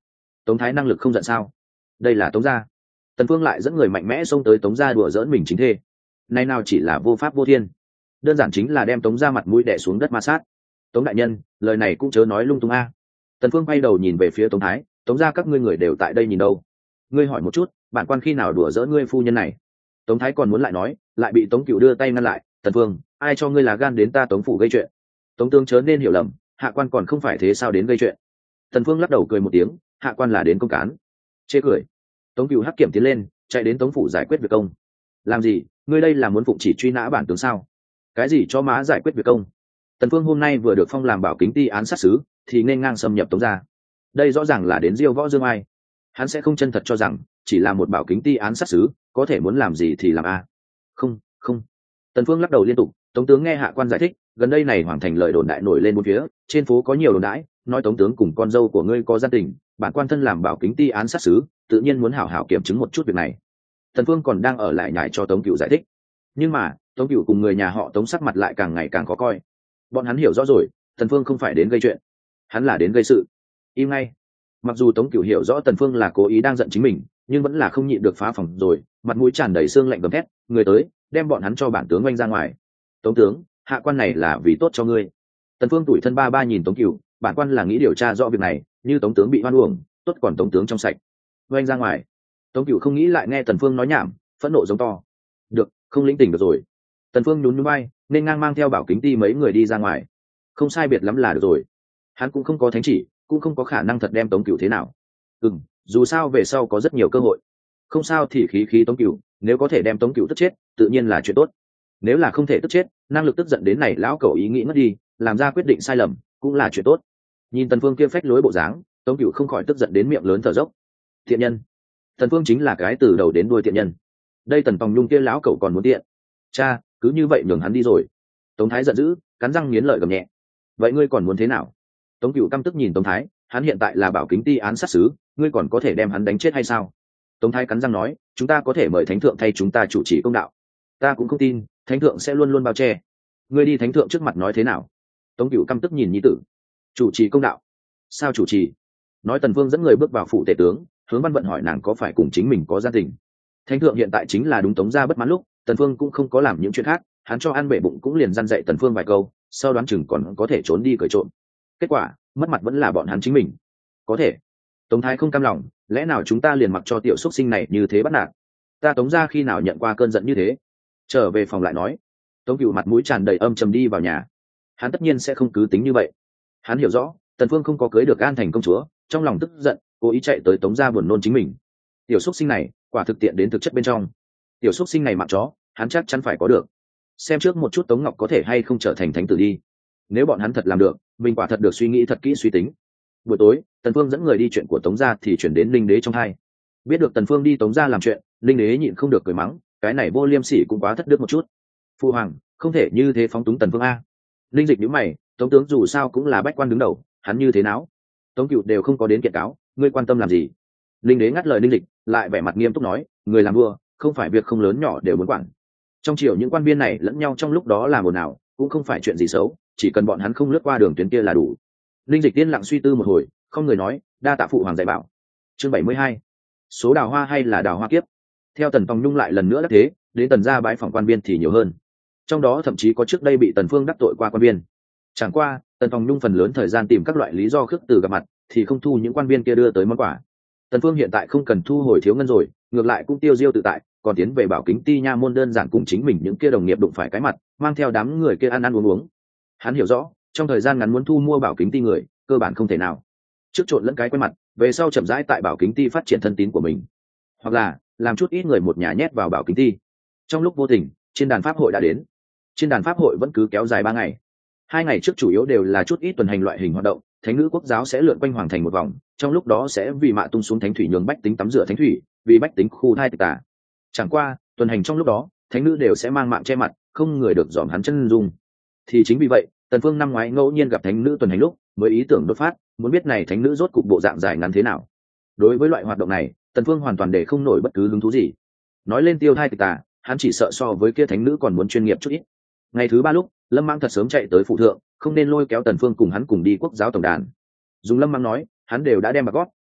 Tống thái năng lực không giận sao? Đây là Tống gia. Tần Phương lại dẫn người mạnh mẽ xông tới Tống gia đùa giỡn mình chính thê. Nay nào chỉ là vô pháp vô thiên, đơn giản chính là đem Tống gia mặt mũi đè xuống đất ma sát. Tống đại nhân, lời này cũng chớ nói lung tung a. Tần Phương quay đầu nhìn về phía Tống thái, Tống gia các ngươi người đều tại đây nhìn đâu? Ngươi hỏi một chút, bản quan khi nào đùa giỡn ngươi phu nhân này? Tống thái còn muốn lại nói, lại bị Tống Cửu đưa tay ngăn lại. Tần Phương, ai cho ngươi là gan đến ta Tống phủ gây chuyện? Tống tướng chớ nên hiểu lầm, hạ quan còn không phải thế sao đến gây chuyện. Tần Phương lắc đầu cười một tiếng, hạ quan là đến công cán. Chê cười. Tống Cửu hắc kiểm tiến lên, chạy đến Tống phủ giải quyết việc công. Làm gì? Ngươi đây là muốn phụng chỉ truy nã bản tướng sao? Cái gì cho má giải quyết việc công? Tần Phương hôm nay vừa được phong làm bảo kính ti án sát sứ, thì nên ngang xâm nhập Tống gia. Đây rõ ràng là đến diêu võ dương ai. Hắn sẽ không chân thật cho rằng chỉ là một bảo kính ti án sát sứ, có thể muốn làm gì thì làm a. Không, không. Tần Phương lắc đầu liên tục. Tống tướng nghe hạ quan giải thích, gần đây này hoàng thành lời đồn đại nổi lên bốn phía, trên phố có nhiều đồn đãi, nói Tống tướng cùng con dâu của ngươi có gian tình, bản quan thân làm bảo kính ti án sát sứ, tự nhiên muốn hảo hảo kiểm chứng một chút việc này. Tần Phương còn đang ở lại nhảy cho Tống Cửu giải thích, nhưng mà Tống Cửu cùng người nhà họ Tống sắc mặt lại càng ngày càng khó coi. Bọn hắn hiểu rõ rồi, Tần Phương không phải đến gây chuyện, hắn là đến gây sự. Im ngay. Mặc dù Tống Cửu hiểu rõ Tần Phương là cố ý đang giận chính mình, nhưng vẫn là không nhịn được phá phòng rồi, mặt mũi tràn đầy xương lạnh gầm thét, người tới, đem bọn hắn cho bản tướng oanh ra ngoài. Tống tướng, hạ quan này là vì tốt cho ngươi. Tần Phương tủi thân ba ba nhìn Tống Cửu, bản quan là nghĩ điều tra rõ việc này, như Tống tướng bị hoan uổng, tốt còn Tống tướng trong sạch. Oanh ra ngoài. Tống Cửu không nghĩ lại nghe Tần Phương nói nhảm, phẫn nộ giống to. Được, không lĩnh tỉnh được rồi. Tần Phương nhún nhún vai, nên ngang mang theo bảo kính ti mấy người đi ra ngoài. Không sai biệt lắm là được rồi. Hắn cũng không có thánh chỉ, cũng không có khả năng thật đem Tống Cửu thế nào. Ừm, dù sao về sau có rất nhiều cơ hội. Không sao thì khí khí Tống Cửu, nếu có thể đem Tống Cửu tức chết, tự nhiên là chuyện tốt. Nếu là không thể tức chết, năng lực tức giận đến này lão cẩu ý nghĩ mất đi, làm ra quyết định sai lầm, cũng là chuyện tốt. Nhìn Tần Phương kia phách lối bộ dáng, Tống Cửu không khỏi tức giận đến miệng lớn thở dốc. Thiện nhân. Tần Phương chính là cái từ đầu đến đuôi thiện nhân. Đây Tần Tòng Nhung kia lão cẩu còn muốn tiện. Cha, cứ như vậy nhường hắn đi rồi. Tống Thái giận dữ, cắn răng nghiến lợi gầm nhẹ. Vậy ngươi còn muốn thế nào? Tống Cửu căm tức nhìn Tống Thái, hắn hiện tại là bảo kính ti án sát sứ, ngươi còn có thể đem hắn đánh chết hay sao? Tống Thái cắn răng nói, chúng ta có thể mời thánh thượng thay chúng ta chủ trì công đạo. Ta cũng không tin, thánh thượng sẽ luôn luôn bao che. Ngươi đi thánh thượng trước mặt nói thế nào? Tống Cửu căm tức nhìn nhi tử. Chủ trì công đạo? Sao chủ trì? Nói Tần Vương dẫn người bước vào phủ tể tướng, hướng Văn Vận hỏi nàng có phải cùng chính mình có gia tình. Thánh thượng hiện tại chính là đúng Tống gia bất mãn lúc, Tần Vương cũng không có làm những chuyện khác, hắn cho ăn bể bụng cũng liền răn dạy Tần Vương vài câu, sau đoán chừng còn có thể trốn đi cởi trộm. Kết quả, mất mặt vẫn là bọn hắn chính mình. Có thể. Tống Thái không cam lòng, lẽ nào chúng ta liền mặc cho tiểu xuất sinh này như thế bắt nạt? Ta Tống gia khi nào nhận qua cơn giận như thế? Trở về phòng lại nói. Tống Cửu mặt mũi tràn đầy âm trầm đi vào nhà. Hắn tất nhiên sẽ không cứ tính như vậy. Hắn hiểu rõ, Tần Phương không có cưới được An Thành công chúa, trong lòng tức giận, cố ý chạy tới Tống gia buồn nôn chính mình. Tiểu xuất sinh này, quả thực tiện đến thực chất bên trong. Tiểu xuất sinh này mạng chó, hắn chắc chắn phải có được. Xem trước một chút Tống Ngọc có thể hay không trở thành thánh tử đi. Nếu bọn hắn thật làm được, mình quả thật được suy nghĩ thật kỹ suy tính. Buổi tối, Tần Phương dẫn người đi chuyện của Tống gia thì chuyển đến Linh Đế trong hai. Biết được Tần Phương đi Tống gia làm chuyện, Linh Đế nhịn không được cười mắng, cái này vô liêm sỉ cũng quá thất đức một chút. Phu hoàng, không thể như thế phóng túng Tần Phương a. Linh Dịch nhíu mày, Tống tướng dù sao cũng là bách quan đứng đầu, hắn như thế nào? Tống Cửu đều không có đến kiện cáo, ngươi quan tâm làm gì? Linh Đế ngắt lời Linh Dịch, lại vẻ mặt nghiêm túc nói, người làm vua, không phải việc không lớn nhỏ đều muốn quản. Trong triều những quan viên này lẫn nhau trong lúc đó làm ồn ào, cũng không phải chuyện gì xấu, chỉ cần bọn hắn không lướt qua đường tuyến kia là đủ. Linh Dịch tiên lặng suy tư một hồi, không người nói, đa tạ phụ hoàng dạy bảo. Chương bảy mươi hai, số đào hoa hay là đào hoa kiếp? Theo Tần Tòng Nhung lại lần nữa đắc thế, đến Tần gia bái phỏng quan viên thì nhiều hơn. Trong đó thậm chí có trước đây bị Tần Phương đắc tội qua quan viên. Chẳng qua, Tần Tòng Nhung phần lớn thời gian tìm các loại lý do khước từ gặp mặt, thì không thu những quan viên kia đưa tới món quà. Tần Phương hiện tại không cần thu hồi thiếu ngân rồi, ngược lại cũng tiêu diêu tự tại, còn tiến về bảo kính ti nha môn đơn giản cùng chính mình những kia đồng nghiệp đụng phải cái mặt, mang theo đám người kia ăn ăn uống uống. Hắn hiểu rõ, trong thời gian ngắn muốn thu mua bảo kính ti người, cơ bản không thể nào. Trước trộn lẫn cái quen mặt, về sau chậm rãi tại bảo kính ti phát triển thân tín của mình, hoặc là làm chút ít người một nhà nhét vào bảo kính ti. Trong lúc vô tình, trên đàn pháp hội đã đến. Trên đàn pháp hội vẫn cứ kéo dài ba ngày. Hai ngày trước chủ yếu đều là chút ít tuần hành loại hình hoạt động, thánh nữ quốc giáo sẽ lượn quanh hoàng thành một vòng, trong lúc đó sẽ vì mạ tung xuống thánh thủy nhường bách tính tắm rửa thánh thủy, vì bách tính khu thai tịch tả. Chẳng qua, tuần hành trong lúc đó, thánh nữ đều sẽ mang mạng che mặt, không người được dòm hắn chân dung. Thì chính vì vậy, Tần Phương năm ngoái ngẫu nhiên gặp thánh nữ tuần hành lúc, mới ý tưởng đột phát, muốn biết này thánh nữ rốt cục bộ dạng dài ngắn thế nào. Đối với loại hoạt động này, Tần Phương hoàn toàn để không nổi bất cứ hứng thú gì. Nói lên tiêu thai tịch tả, hắn chỉ sợ so với kia thánh nữ còn muốn chuyên nghiệp chút ít. Ngày thứ ba lúc, Lâm Mang thật sớm chạy tới phụ thượng, không nên lôi kéo Tần Phương cùng hắn cùng đi quốc giáo tổng đàn. Dùng Lâm Mang nói, hắn đều đã đem bạc gót,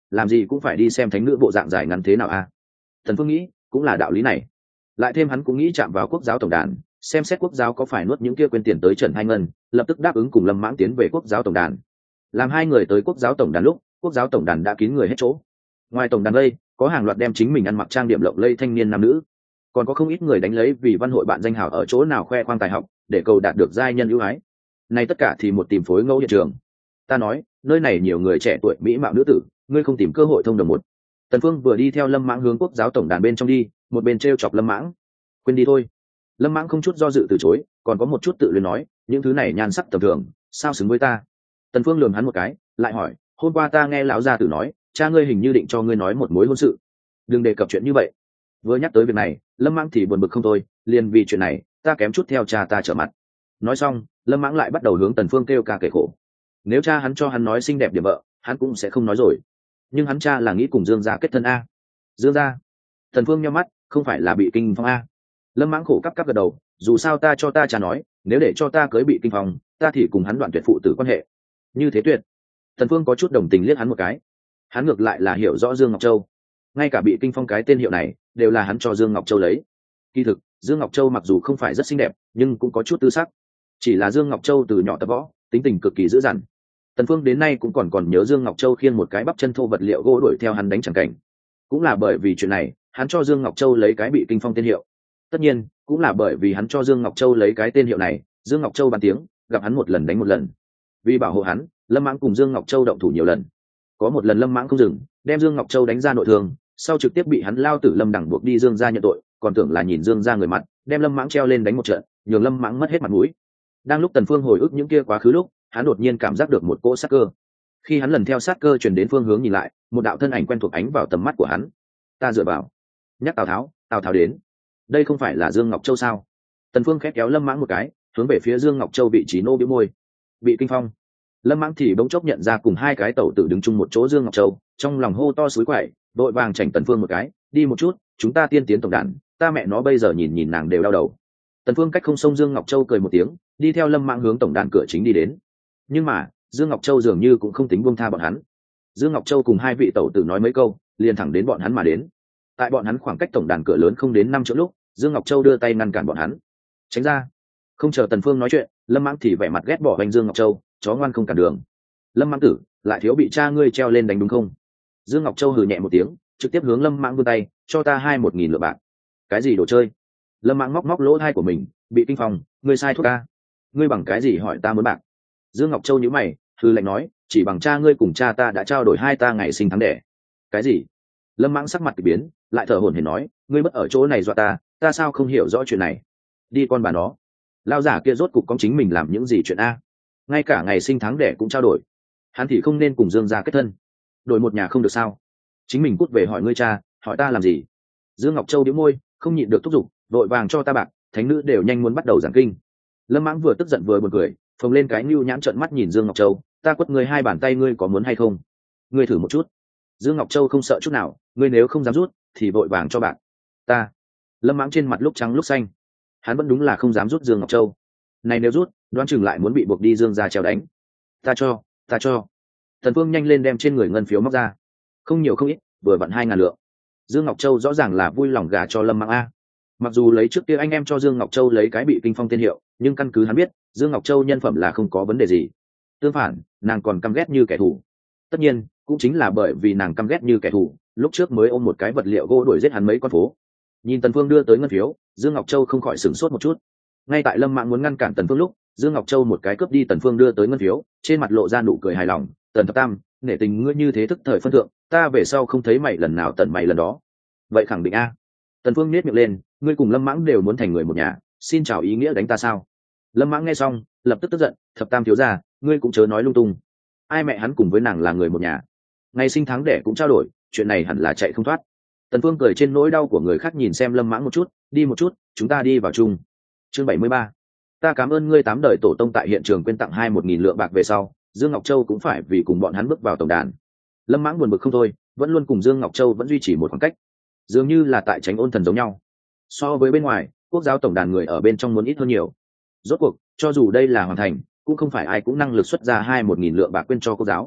làm gì cũng phải đi xem thánh nữ bộ dạng dài ngắn thế nào a. Tần Phương nghĩ cũng là đạo lý này, lại thêm hắn cũng nghĩ chạm vào quốc giáo tổng đàn, xem xét quốc giáo có phải nuốt những kia quên tiền tới Trần Hai Ngân, lập tức đáp ứng cùng Lâm Mãng tiến về quốc giáo tổng đàn. Làm hai người tới quốc giáo tổng đàn lúc, quốc giáo tổng đàn đã kín người hết chỗ. Ngoài tổng đàn đây, có hàng loạt đem chính mình ăn mặc trang điểm lộng lẫy thanh niên nam nữ, còn có không ít người đánh lấy vì văn hội bạn danh hào ở chỗ nào khoe khoang tài học, để cầu đạt được giai nhân ưu ái. Này tất cả thì một tìm phối ngẫu hiện trường. Ta nói, nơi này nhiều người trẻ tuổi mỹ mạo nữ tử, ngươi không tìm cơ hội thông đồng một. Tần Phương vừa đi theo Lâm Mãng hướng quốc giáo tổng đàn bên trong đi, một bên treo chọc Lâm Mãng. Quên đi thôi. Lâm Mãng không chút do dự từ chối, còn có một chút tự luyến nói, những thứ này nhan sắc tầm thường, sao xứng với ta. Tần Phương lườm hắn một cái, lại hỏi, hôm qua ta nghe lão gia tử nói, cha ngươi hình như định cho ngươi nói một mối hôn sự, đừng đề cập chuyện như vậy. Vừa nhắc tới việc này, Lâm Mãng thì buồn bực không thôi, liền vì chuyện này, ta kém chút theo cha ta trở mặt. Nói xong, Lâm Mãng lại bắt đầu hướng Tần Phương kêu ca kể khổ. Nếu cha hắn cho hắn nói xinh đẹp điểm vợ, hắn cũng sẽ không nói rồi. Nhưng hắn cha là nghĩ cùng Dương gia kết thân a. Dương gia? Tần Phương nhíu mắt, không phải là bị kinh phong a. Lâm Mãng khổ cắp cắp gật đầu, dù sao ta cho ta cha nói, nếu để cho ta cưới bị kinh phong, ta thì cùng hắn đoạn tuyệt phụ tử quan hệ. Như thế tuyệt. Tần Phương có chút đồng tình liếc hắn một cái. Hắn ngược lại là hiểu rõ Dương Ngọc Châu, ngay cả bị kinh phong cái tên hiệu này đều là hắn cho Dương Ngọc Châu lấy. Kỳ thực, Dương Ngọc Châu mặc dù không phải rất xinh đẹp, nhưng cũng có chút tư sắc. Chỉ là Dương Ngọc Châu từ nhỏ tập võ, tính tình cực kỳ dữ dằn. Tần Phương đến nay cũng còn còn nhớ Dương Ngọc Châu khiêng một cái bắp chân thô vật liệu gỗ đuổi theo hắn đánh chẳng cảnh. Cũng là bởi vì chuyện này, hắn cho Dương Ngọc Châu lấy cái bị kinh phong tên hiệu. Tất nhiên, cũng là bởi vì hắn cho Dương Ngọc Châu lấy cái tên hiệu này, Dương Ngọc Châu bàn tiếng, gặp hắn một lần đánh một lần. Vì bảo hộ hắn, Lâm Mãng cùng Dương Ngọc Châu động thủ nhiều lần. Có một lần Lâm Mãng không dừng, đem Dương Ngọc Châu đánh ra nội thương, sau trực tiếp bị hắn lao tử Lâm Đẳng buộc đi Dương gia nhận tội, còn tưởng là nhìn Dương gia người mặt, đem Lâm Mãng treo lên đánh một trận, nhường Lâm Mãng mất hết mặt mũi. Đang lúc Tần Phương hồi ức những kia quá khứ lúc, hắn đột nhiên cảm giác được một cỗ sát cơ. Khi hắn lần theo sát cơ truyền đến phương hướng nhìn lại, một đạo thân ảnh quen thuộc ánh vào tầm mắt của hắn. Ta dựa vào, nhắc Tào Tháo, Tào Tháo đến. Đây không phải là Dương Ngọc Châu sao? Tần Phương khép kéo Lâm Mãng một cái, hướng về phía Dương Ngọc Châu vị trí nô bĩu môi. Bị kinh phong. Lâm Mãng thì bỗng chốc nhận ra cùng hai cái tẩu tử đứng chung một chỗ Dương Ngọc Châu, trong lòng hô to suối quậy, đội vàng chảnh Tần Phương một cái, đi một chút, chúng ta tiên tiến tổng đàn, ta mẹ nó bây giờ nhìn nhìn nàng đều đau đầu. Tần Phương cách không sông Dương Ngọc Châu cười một tiếng, đi theo Lâm Mãng hướng tổng đàn cửa chính đi đến. Nhưng mà Dương Ngọc Châu dường như cũng không tính buông tha bọn hắn. Dương Ngọc Châu cùng hai vị tẩu tử nói mấy câu, liền thẳng đến bọn hắn mà đến. Tại bọn hắn khoảng cách tổng đàn cửa lớn không đến năm trượng lúc, Dương Ngọc Châu đưa tay ngăn cản bọn hắn, tránh ra. Không chờ Tần Phương nói chuyện, Lâm Mãng thì vẻ mặt ghét bỏ hành Dương Ngọc Châu, chó ngoan không cản đường. Lâm Mãng tử, lại thiếu bị cha ngươi treo lên đánh đúng không? Dương Ngọc Châu hừ nhẹ một tiếng, trực tiếp hướng Lâm Mãng vươn tay, cho ta hai một nghìn lượng bạc. Cái gì đồ chơi? Lâm Mãng móc móc lỗ tai của mình, bị kinh phong, ngươi sai thuốc ta. Ngươi bằng cái gì hỏi ta muốn bạc? Dương Ngọc Châu nhíu mày, hừ lạnh nói, chỉ bằng cha ngươi cùng cha ta đã trao đổi hai ta ngày sinh tháng đẻ. Cái gì? Lâm Mãng sắc mặt kỳ biến, lại thở hổn hển nói, ngươi mất ở chỗ này dọa ta, ta sao không hiểu rõ chuyện này? Đi con bà nó. Lao giả kia rốt cục có chính mình làm những gì chuyện a? Ngay cả ngày sinh tháng đẻ cũng trao đổi. Hắn thì không nên cùng Dương gia kết thân. Đổi một nhà không được sao? Chính mình cút về hỏi ngươi cha, hỏi ta làm gì? Dương Ngọc Châu bĩu môi, không nhịn được thúc giục, vội vàng cho ta bạc, thánh nữ đều nhanh muốn bắt đầu giảng kinh. Lâm Mãng vừa tức giận vừa buồn cười, phồng lên cái nhu nhãn trợn mắt nhìn Dương Ngọc Châu, ta quất ngươi hai bàn tay ngươi có muốn hay không? Ngươi thử một chút. Dương Ngọc Châu không sợ chút nào, ngươi nếu không dám rút thì vội vàng cho bạc. Ta. Lâm Mãng trên mặt lúc trắng lúc xanh. Hắn vẫn đúng là không dám rút Dương Ngọc Châu. Này nếu rút, đoán chừng lại muốn bị buộc đi Dương gia treo đánh. Ta cho, ta cho. Thần Phương nhanh lên đem trên người ngân phiếu móc ra. Không nhiều không ít, vừa vặn hai ngàn lượng. Dương Ngọc Châu rõ ràng là vui lòng gả cho Lâm Mãng a. Mặc dù lấy trước kia anh em cho Dương Ngọc Châu lấy cái bị kinh phong tên hiệu, nhưng căn cứ hắn biết, Dương Ngọc Châu nhân phẩm là không có vấn đề gì. Tương phản, nàng còn căm ghét như kẻ thù. Tất nhiên, cũng chính là bởi vì nàng căm ghét như kẻ thù, lúc trước mới ôm một cái vật liệu gỗ đuổi giết hắn mấy con phố. Nhìn Tần Phương đưa tới ngân phiếu, Dương Ngọc Châu không khỏi sửng sốt một chút. Ngay tại Lâm Mãng muốn ngăn cản Tần Phương lúc, Dương Ngọc Châu một cái cướp đi Tần Phương đưa tới ngân phiếu, trên mặt lộ ra nụ cười hài lòng, "Tần Thập Tam, nể tình ngươi như thế thức thời phân thượng, ta về sau không thấy mày lần nào tận mày lần đó." Vậy khẳng định a. Tần Phương nhếch miệng lên, "Ngươi cùng Lâm Mãng đều muốn thành người một nhà, xin chào ý nghĩa đánh ta sao?" Lâm Mãng nghe xong, lập tức tức giận, "Thập Tam thiếu gia, ngươi cũng chớ nói lung tung. Ai mẹ hắn cùng với nàng là người một nhà. Ngày sinh tháng đẻ cũng trao đổi, chuyện này hẳn là chạy không thoát." Tần Phương cười trên nỗi đau của người khác nhìn xem Lâm Mãng một chút, "Đi một chút, chúng ta đi vào chung." Chương bảy mươi ba. Ta cảm ơn ngươi tám đời tổ tông tại hiện trường quyên tặng hai một nghìn lượng bạc về sau, Dương Ngọc Châu cũng phải vì cùng bọn hắn bước vào tổng đàn. Lâm Mãng buồn bực không thôi, vẫn luôn cùng Dương Ngọc Châu vẫn duy trì một khoảng cách, dường như là tại tránh ôn thần giống nhau. So với bên ngoài, quốc giáo tổng đàn người ở bên trong muốn ít hơn nhiều. Rốt cuộc, cho dù đây là hoàn thành, cũng không phải ai cũng năng lực xuất ra hai một nghìn lượng bạc quyên cho quốc giáo.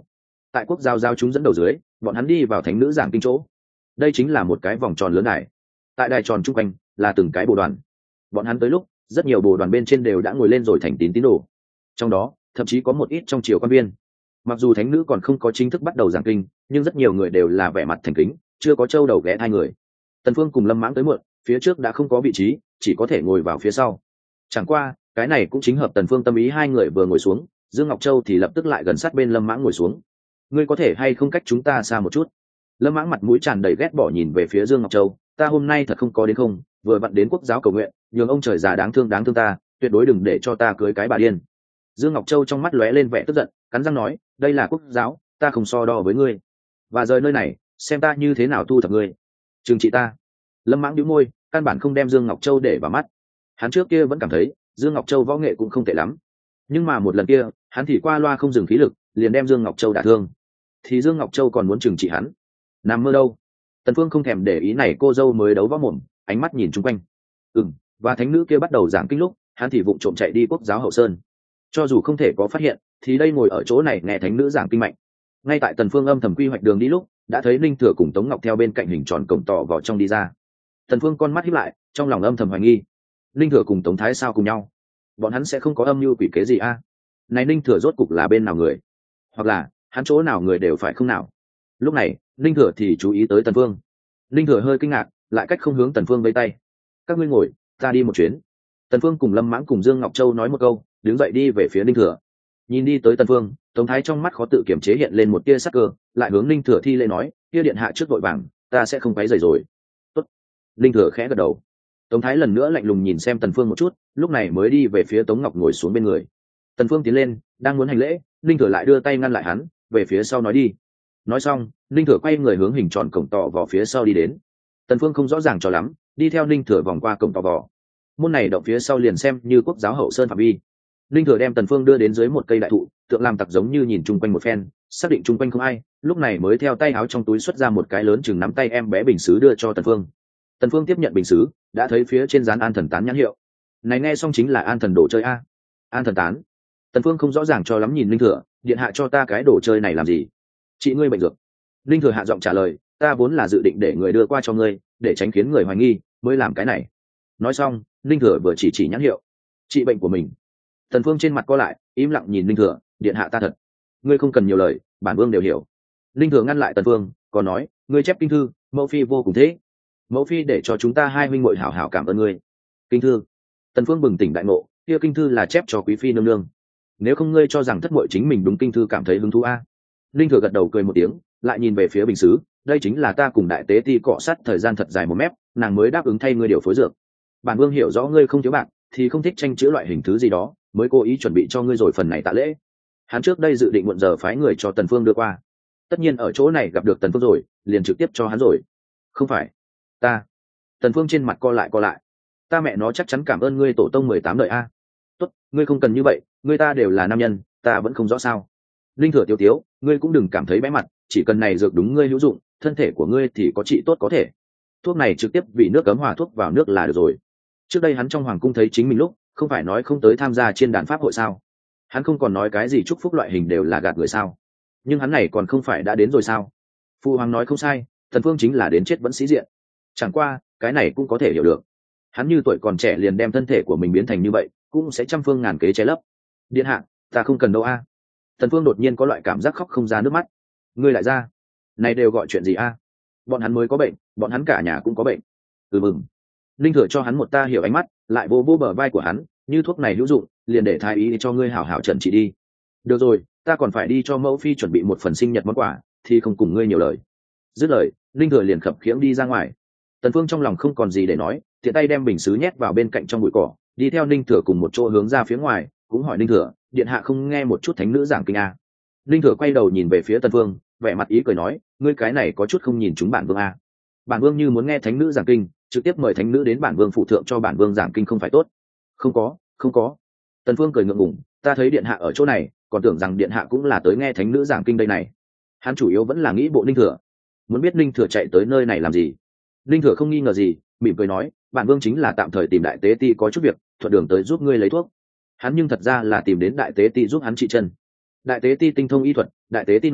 tại quốc giao giao chúng dẫn đầu dưới, bọn hắn đi vào thánh nữ giảng kinh chỗ. Đây chính là một cái vòng tròn lớn đài. Tại đài tròn chung quanh là từng cái bồ đoàn. Bọn hắn tới lúc, rất nhiều bồ đoàn bên trên đều đã ngồi lên rồi thành tín tín đồ. Trong đó, thậm chí có một ít trong triều quan viên. Mặc dù thánh nữ còn không có chính thức bắt đầu giảng kinh, nhưng rất nhiều người đều là vẻ mặt thành kính, chưa có trâu đầu ghé hai người. Tần Phương cùng Lâm Mãng tới muộn, phía trước đã không có vị trí, chỉ có thể ngồi vào phía sau. Chẳng qua, cái này cũng chính hợp Tần Phương tâm ý, hai người vừa ngồi xuống, Dương Ngọc Châu thì lập tức lại gần sát bên Lâm Mãng ngồi xuống. Ngươi có thể hay không cách chúng ta xa một chút? Lâm Mãng mặt mũi tràn đầy ghét bỏ nhìn về phía Dương Ngọc Châu, ta hôm nay thật không có đến không, vừa vặn đến quốc giáo cầu nguyện, nhường ông trời già đáng thương đáng thương ta, tuyệt đối đừng để cho ta cưới cái bà điên. Dương Ngọc Châu trong mắt lóe lên vẻ tức giận, cắn răng nói, đây là quốc giáo, ta không so đo với ngươi, và rời nơi này, xem ta như thế nào thu thập ngươi. Trừng trị ta. Lâm Mãng nhíu môi, căn bản không đem Dương Ngọc Châu để vào mắt. Hắn trước kia vẫn cảm thấy Dương Ngọc Châu võ nghệ cũng không tệ lắm, nhưng mà một lần kia, hắn thì qua loa không dừng khí lực, liền đem Dương Ngọc Châu đả thương. Thì Dương Ngọc Châu còn muốn trừng trị hắn, nằm mơ đâu. Tần Phương không thèm để ý này cô dâu mới đấu võ mồm, ánh mắt nhìn chung quanh. Ừm, và thánh nữ kia bắt đầu giảng kinh lúc, hắn thì vụng trộm chạy đi quốc giáo hậu sơn. Cho dù không thể có phát hiện, thì đây ngồi ở chỗ này nghe thánh nữ giảng kinh mạnh. Ngay tại Tần Phương âm thầm quy hoạch đường đi lúc, đã thấy Linh Thừa cùng Tống Ngọc theo bên cạnh hình tròn cổng tỏ vào trong đi ra. Tần Phương con mắt híp lại, trong lòng âm thầm hoài nghi, Linh Thừa cùng Tống Thái sao cùng nhau? Bọn hắn sẽ không có âm mưu quỷ kế gì a? À? Này Linh Thừa rốt cục là bên nào người? Hoặc là hắn chỗ nào người đều phải không nào? Lúc này, Linh Thừa thì chú ý tới Tần Phương. Linh Thừa hơi kinh ngạc, lại cách không hướng Tần Phương vẫy tay. Các ngươi ngồi, ta đi một chuyến. Tần Phương cùng Lâm Mãng cùng Dương Ngọc Châu nói một câu, đứng dậy đi về phía Linh Thừa. Nhìn đi tới Tần Phương, Tống Thái trong mắt khó tự kiểm chế hiện lên một tia sắc cơ, lại hướng Linh Thừa thi lễ nói, kia điện hạ trước vội vàng, ta sẽ không quấy rầy rồi. Tốt. Linh Thừa khẽ gật đầu. Tống Thái lần nữa lạnh lùng nhìn xem Tần Phương một chút, lúc này mới đi về phía Tống Ngọc ngồi xuống bên người. Tần Phương tiến lên, đang muốn hành lễ, Linh Thừa lại đưa tay ngăn lại hắn, về phía sau nói đi. Nói xong, Linh Thừa quay người hướng hình tròn cổng tỏ vào phía sau đi đến. Tần Phương không rõ ràng cho lắm, đi theo Linh Thừa vòng qua cổng tỏ vò. Môn này động phía sau liền xem như quốc giáo hậu sơn phạm vi. Linh Thừa đem Tần Phương đưa đến dưới một cây đại thụ, tượng làm tặc giống như nhìn chung quanh một phen, xác định chung quanh không ai, lúc này mới theo tay áo trong túi xuất ra một cái lớn chừng nắm tay em bé bình sứ đưa cho Tần Phương. Tần Phương tiếp nhận bình sứ, đã thấy phía trên dán An Thần Tán nhãn hiệu. Này nghe xong chính là An Thần đồ chơi a. An Thần Tán. Tần Phương không rõ ràng cho lắm nhìn Linh Thừa, điện hạ cho ta cái đồ chơi này làm gì? Chị ngươi bệnh dược. Linh Thừa hạ giọng trả lời, ta vốn là dự định để người đưa qua cho ngươi, để tránh khiến người hoài nghi, mới làm cái này. Nói xong, Linh Thừa vừa chỉ chỉ nhãn hiệu. Trị bệnh của mình. Tần Phương trên mặt co lại, im lặng nhìn Linh Thừa, điện hạ ta thật. Ngươi không cần nhiều lời, bản vương đều hiểu. Linh Thừa ngăn lại Tần Phương, còn nói, ngươi chép kinh thư, mẫu phi vô cùng thế. Mẫu phi để cho chúng ta hai huynh muội hảo hảo cảm ơn ngươi. Kinh thư. Tần Phương bừng tỉnh đại ngộ, kia kinh thư là chép cho quý phi nương nương. Nếu không ngươi cho rằng thất muội chính mình đúng kinh thư cảm thấy hứng thú a? Linh Thừa gật đầu cười một tiếng, lại nhìn về phía bình sứ, đây chính là ta cùng đại tế ti cọ sát thời gian thật dài một mép, nàng mới đáp ứng thay ngươi điều phối dược. Bản vương hiểu rõ ngươi không thiếu bạc, thì không thích tranh chữ loại hình thứ gì đó, mới cố ý chuẩn bị cho ngươi rồi phần này tạ lễ. Hắn trước đây dự định muộn giờ phái người cho Tần Phương đưa qua, tất nhiên ở chỗ này gặp được Tần Phương rồi, liền trực tiếp cho hắn rồi. Không phải, ta. Tần Phương trên mặt co lại co lại, ta mẹ nó chắc chắn cảm ơn ngươi tổ tông mười tám đời a. Tốt, ngươi không cần như vậy, ngươi ta đều là nam nhân, ta vẫn không rõ sao. Linh Thừa tiêu tiếu, ngươi cũng đừng cảm thấy bẽ mặt, chỉ cần này dược đúng ngươi hữu dụng, thân thể của ngươi thì có trị tốt có thể. Thuốc này trực tiếp vì nước cấm hòa thuốc vào nước là được rồi. Trước đây hắn trong hoàng cung thấy chính mình lúc, không phải nói không tới tham gia trên đàn pháp hội sao? Hắn không còn nói cái gì chúc phúc loại hình đều là gạt người sao? Nhưng hắn này còn không phải đã đến rồi sao? Phu hoàng nói không sai, Tần Phương chính là đến chết vẫn sĩ diện. Chẳng qua, cái này cũng có thể hiểu được. Hắn như tuổi còn trẻ liền đem thân thể của mình biến thành như vậy, cũng sẽ trăm phương ngàn kế che lấp. Điện hạ, ta không cần đâu a. Tần Phương đột nhiên có loại cảm giác khóc không ra nước mắt. Ngươi lại ra, này đều gọi chuyện gì a? Bọn hắn mới có bệnh, bọn hắn cả nhà cũng có bệnh. Ừ mừng. Linh Thừa cho hắn một ta hiểu ánh mắt, lại vô vô bờ vai của hắn, như thuốc này hữu dụng, liền để thái ý cho ngươi hảo hảo trần trị đi. Được rồi, ta còn phải đi cho mẫu phi chuẩn bị một phần sinh nhật món quà, thì không cùng ngươi nhiều lời. Dứt lời, Linh Thừa liền khập khiễng đi ra ngoài. Tần Phương trong lòng không còn gì để nói, tiện tay đem bình sứ nhét vào bên cạnh trong bụi cỏ, đi theo Linh Thừa cùng một chỗ hướng ra phía ngoài, cũng hỏi Linh Thừa, điện hạ không nghe một chút thánh nữ giảng kinh a? Linh Thừa quay đầu nhìn về phía Tần Phương, vẻ mặt ý cười nói, ngươi cái này có chút không nhìn chúng bản vương a. Bản vương như muốn nghe thánh nữ giảng kinh, trực tiếp mời thánh nữ đến bản vương phụ thượng cho bản vương giảng kinh không phải tốt? Không có, không có. Tần Phương cười ngượng ngùng, ta thấy điện hạ ở chỗ này, còn tưởng rằng điện hạ cũng là tới nghe thánh nữ giảng kinh đây này. Hắn chủ yếu vẫn là nghĩ bộ Linh Thừa, muốn biết Linh Thừa chạy tới nơi này làm gì. Linh Thừa không nghi ngờ gì, mỉm cười nói, bản vương chính là tạm thời tìm đại tế ti có chút việc, thuận đường tới giúp ngươi lấy thuốc. Hắn nhưng thật ra là tìm đến đại tế ti giúp hắn trị chân. Đại tế ti tinh thông y thuật, đại tế ti nói,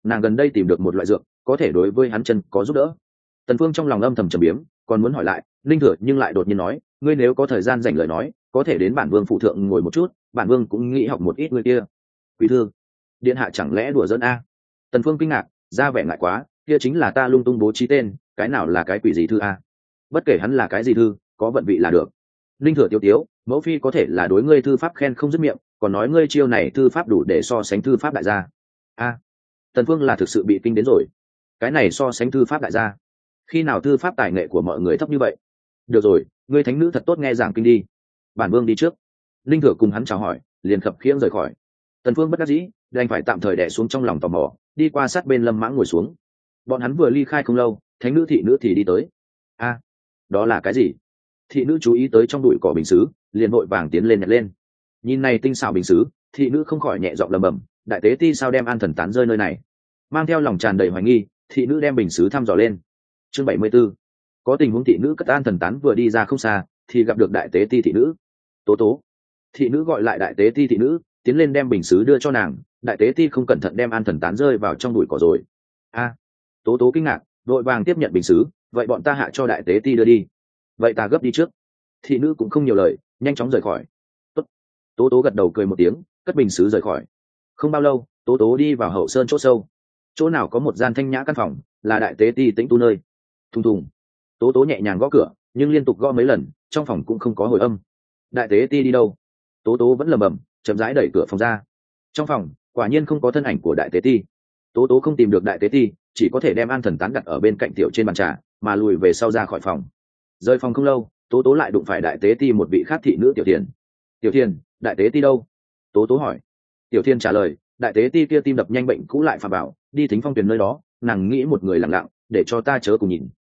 nàng gần đây tìm được một loại dược có thể đối với hắn chân có giúp đỡ. Tần Phương trong lòng âm thầm trầm biếm, còn muốn hỏi lại linh thừa, nhưng lại đột nhiên nói, ngươi nếu có thời gian rảnh lời nói có thể đến bản vương phụ thượng ngồi một chút, bản vương cũng nghĩ học một ít người kia. Quý thư, điện hạ chẳng lẽ đùa giỡn a? Tần Phương kinh ngạc, ra vẻ ngại quá, kia chính là ta lung tung bố trí tên, cái nào là cái quỷ gì thư a? Bất kể hắn là cái gì thư, có vận vị là được. Linh thừa tiêu tiếu, mẫu phi có thể là đối ngươi thư pháp khen không dứt miệng, còn nói ngươi chiêu này thư pháp đủ để so sánh thư pháp đại gia. A, Tần Phương là thực sự bị kinh đến rồi. Cái này so sánh thư pháp đại gia, khi nào thư pháp tài nghệ của mọi người thấp như vậy? Được rồi, ngươi thánh nữ thật tốt nghe giảng kinh đi, bản vương đi trước. Linh thừa cùng hắn chào hỏi, liền khập khiễng rời khỏi. Tần Phương bất đắc dĩ, đành phải tạm thời đè xuống trong lòng tò mò, đi qua sát bên Lâm Mãng ngồi xuống. Bọn hắn vừa ly khai không lâu, thánh nữ thị nữ thì đi tới. A, đó là cái gì? Thị nữ chú ý tới trong bụi cỏ bình sứ, liền vội vàng tiến lên nhặt lên. Nhìn này tinh xảo bình sứ, thị nữ không khỏi nhẹ giọng lẩm bẩm, đại tế ti sao đem an thần tán rơi nơi này? Mang theo lòng tràn đầy hoài nghi, thị nữ đem bình sứ thăm dò lên. Chương bảy mươi 74. Có tình huống thị nữ cất an thần tán vừa đi ra không xa, thì gặp được đại tế ti thị nữ. Tố tố. Thị nữ gọi lại đại tế ti thị nữ, tiến lên đem bình sứ đưa cho nàng. Đại tế ti không cẩn thận đem an thần tán rơi vào trong bụi cỏ rồi. A, tố tố kinh ngạc, vội vàng tiếp nhận bình sứ, vậy bọn ta hạ cho đại tế ti đưa đi. Vậy ta gấp đi trước. Thị nữ cũng không nhiều lời, nhanh chóng rời khỏi. Tốt. Tố tố gật đầu cười một tiếng, cất bình sứ rời khỏi. Không bao lâu, tố tố đi vào hậu sơn chỗ sâu. Chỗ nào có một gian thanh nhã căn phòng, là đại tế ti tĩnh tu nơi. Thùng thùng. Tố tố nhẹ nhàng gõ cửa, nhưng liên tục gõ mấy lần, trong phòng cũng không có hồi âm. Đại tế ti đi đâu? Tố tố vẫn lầm bầm, chậm rãi đẩy cửa phòng ra. Trong phòng quả nhiên không có thân ảnh của đại tế ti. Tố tố không tìm được đại tế ti, chỉ có thể đem an thần tán đặt ở bên cạnh tiểu trên bàn trà, mà lùi về sau ra khỏi phòng. Rời phòng không lâu, tố tố lại đụng phải đại tế ti một vị khác thị nữ tiểu thiền. Tiểu thiền, đại tế ti đâu? Tố tố hỏi. Tiểu thiền trả lời, đại tế ti kia tim đập nhanh bệnh cũ lại phà bảo, đi thính phong tuyển nơi đó, nàng nghĩ một người lặng lặng, để cho ta chớ cùng nhìn.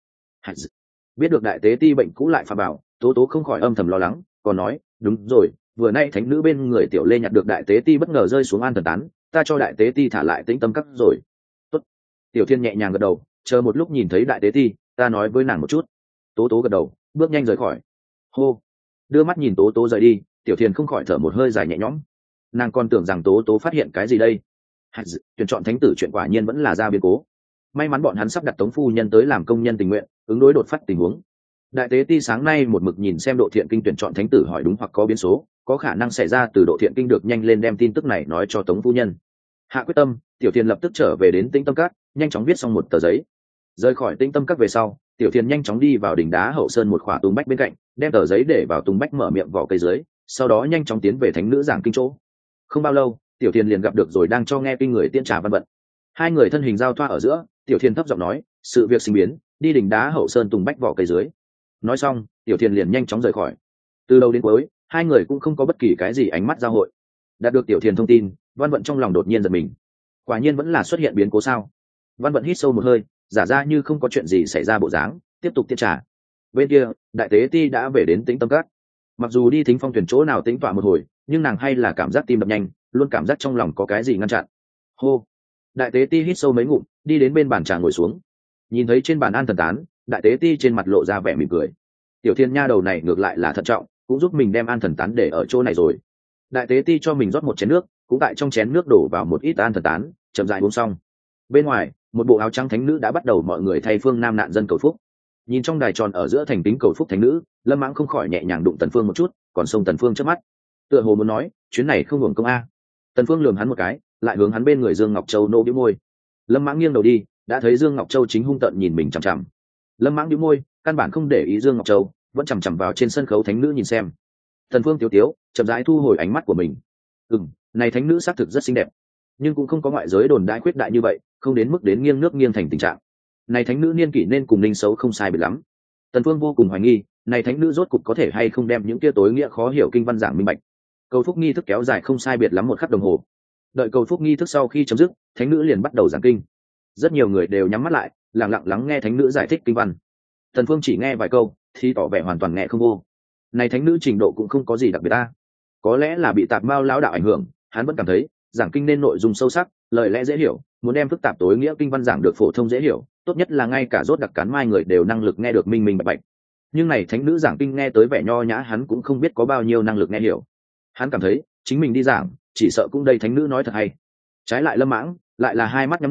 Biết được đại tế ti bệnh cũ lại phà bảo, tố tố không khỏi âm thầm lo lắng, còn nói, đúng rồi, vừa nay thánh nữ bên người tiểu lê nhặt được đại tế ti bất ngờ rơi xuống an thần tán, ta cho đại tế ti thả lại tĩnh tâm cắt rồi. Tốt. Tiểu thiên nhẹ nhàng gật đầu, chờ một lúc nhìn thấy đại tế ti, ta nói với nàng một chút. Tố tố gật đầu, bước nhanh rời khỏi. Hô. Đưa mắt nhìn tố tố rời đi, tiểu thiên không khỏi thở một hơi dài nhẹ nhõm. Nàng còn tưởng rằng tố tố phát hiện cái gì đây. Tuyển chọn thánh tử chuyện quả nhiên vẫn là ra biến cố. May mắn bọn hắn sắp đặt tống phu nhân tới làm công nhân tình nguyện, ứng đối đột phát tình huống. Đại tế ti sáng nay một mực nhìn xem độ thiện kinh tuyển chọn thánh tử hỏi đúng hoặc có biến số, có khả năng xảy ra từ độ thiện kinh được nhanh lên đem tin tức này nói cho tống phu nhân. Hạ quyết tâm, tiểu thiên lập tức trở về đến tĩnh tâm các, nhanh chóng viết xong một tờ giấy. Rời khỏi tĩnh tâm các về sau, tiểu thiên nhanh chóng đi vào đỉnh đá hậu sơn một khỏa tùng bách bên cạnh, đem tờ giấy để vào tùng bách mở miệng vỏ cây dưới, sau đó nhanh chóng tiến về thánh nữ giảng kinh chỗ. Không bao lâu, tiểu thiên liền gặp được rồi đang cho nghe kinh người tiên trà văn vận. Hai người thân hình giao thoa ở giữa, tiểu thiên thấp giọng nói, sự việc sinh biến, đi đỉnh đá hậu sơn tùng bách vỏ cây dưới. Nói xong, tiểu thiên liền nhanh chóng rời khỏi. Từ đầu đến cuối, hai người cũng không có bất kỳ cái gì ánh mắt giao hội. Đạt được tiểu thiên thông tin, văn vận trong lòng đột nhiên giật mình. Quả nhiên vẫn là xuất hiện biến cố sao? Văn vận hít sâu một hơi, giả ra như không có chuyện gì xảy ra bộ dáng, tiếp tục tiết trà. Bên kia, đại tế ti đã về đến tĩnh tâm các. Mặc dù đi thính phong tuyển chỗ nào tĩnh tọa một hồi, nhưng nàng hay là cảm giác tim đập nhanh, luôn cảm giác trong lòng có cái gì ngăn chặn. Hô. Đại tế ti hít sâu mấy ngụm, đi đến bên bàn trà ngồi xuống. Nhìn thấy trên bàn an thần tán, đại tế ti trên mặt lộ ra vẻ mỉm cười. Tiểu thiên nha đầu này ngược lại là thận trọng, cũng giúp mình đem an thần tán để ở chỗ này rồi. Đại tế ti cho mình rót một chén nước, cũng tại trong chén nước đổ vào một ít an thần tán, chậm rãi uống xong. Bên ngoài, một bộ áo trắng thánh nữ đã bắt đầu mọi người thay phương nam nạn dân cầu phúc. Nhìn trong đài tròn ở giữa thành kính cầu phúc thánh nữ, Lâm Mãng không khỏi nhẹ nhàng đụng Tần Phương một chút, còn xông Tần Phương trước mắt. Tựa hồ muốn nói, chuyến này không hưởng công a. Tần Phương lườm hắn một cái, lại hướng hắn bên người Dương Ngọc Châu nô bĩu môi. Lâm Mãng nghiêng đầu đi, đã thấy Dương Ngọc Châu chính hung tợn nhìn mình chằm chằm. Lâm Mãng bĩu môi, căn bản không để ý Dương Ngọc Châu, vẫn chằm chằm vào trên sân khấu thánh nữ nhìn xem. Tần Phương tiếu tiếu, chậm rãi thu hồi ánh mắt của mình. Ừm, này thánh nữ xác thực rất xinh đẹp, nhưng cũng không có ngoại giới đồn đại khuyết đại như vậy, không đến mức đến nghiêng nước nghiêng thành tình trạng. Này thánh nữ niên kỷ nên cùng Ninh Xấu không sai biệt lắm. Tần Phương vô cùng hoài nghi, này thánh nữ rốt cục có thể hay không đem những kia tối nghĩa khó hiểu kinh văn giảng minh bạch. Cầu phúc nghi thức kéo dài không sai biệt lắm một khắc đồng hồ. Đợi cầu phúc nghi thức sau khi chấm dứt, thánh nữ liền bắt đầu giảng kinh. Rất nhiều người đều nhắm mắt lại, lặng lặng lắng nghe thánh nữ giải thích kinh văn. Tần Phương chỉ nghe vài câu, thì tỏ vẻ hoàn toàn nghe không vô. Này thánh nữ trình độ cũng không có gì đặc biệt ta. Có lẽ là bị Tạp Mao lão đạo ảnh hưởng, hắn vẫn cảm thấy giảng kinh nên nội dung sâu sắc, lời lẽ dễ hiểu, muốn đem phức tạp tối nghĩa kinh văn giảng được phổ thông dễ hiểu, tốt nhất là ngay cả rốt đặc cán mai người đều năng lực nghe được minh minh bạch bạch. Nhưng này thánh nữ giảng kinh nghe tới vẻ nho nhã, hắn cũng không biết có bao nhiêu năng lực nghe hiểu. Hắn cảm thấy chính mình đi giảng, chỉ sợ cũng đây thánh nữ nói thật hay. Trái lại Lâm Mãng lại là hai mắt nhắm nghiền,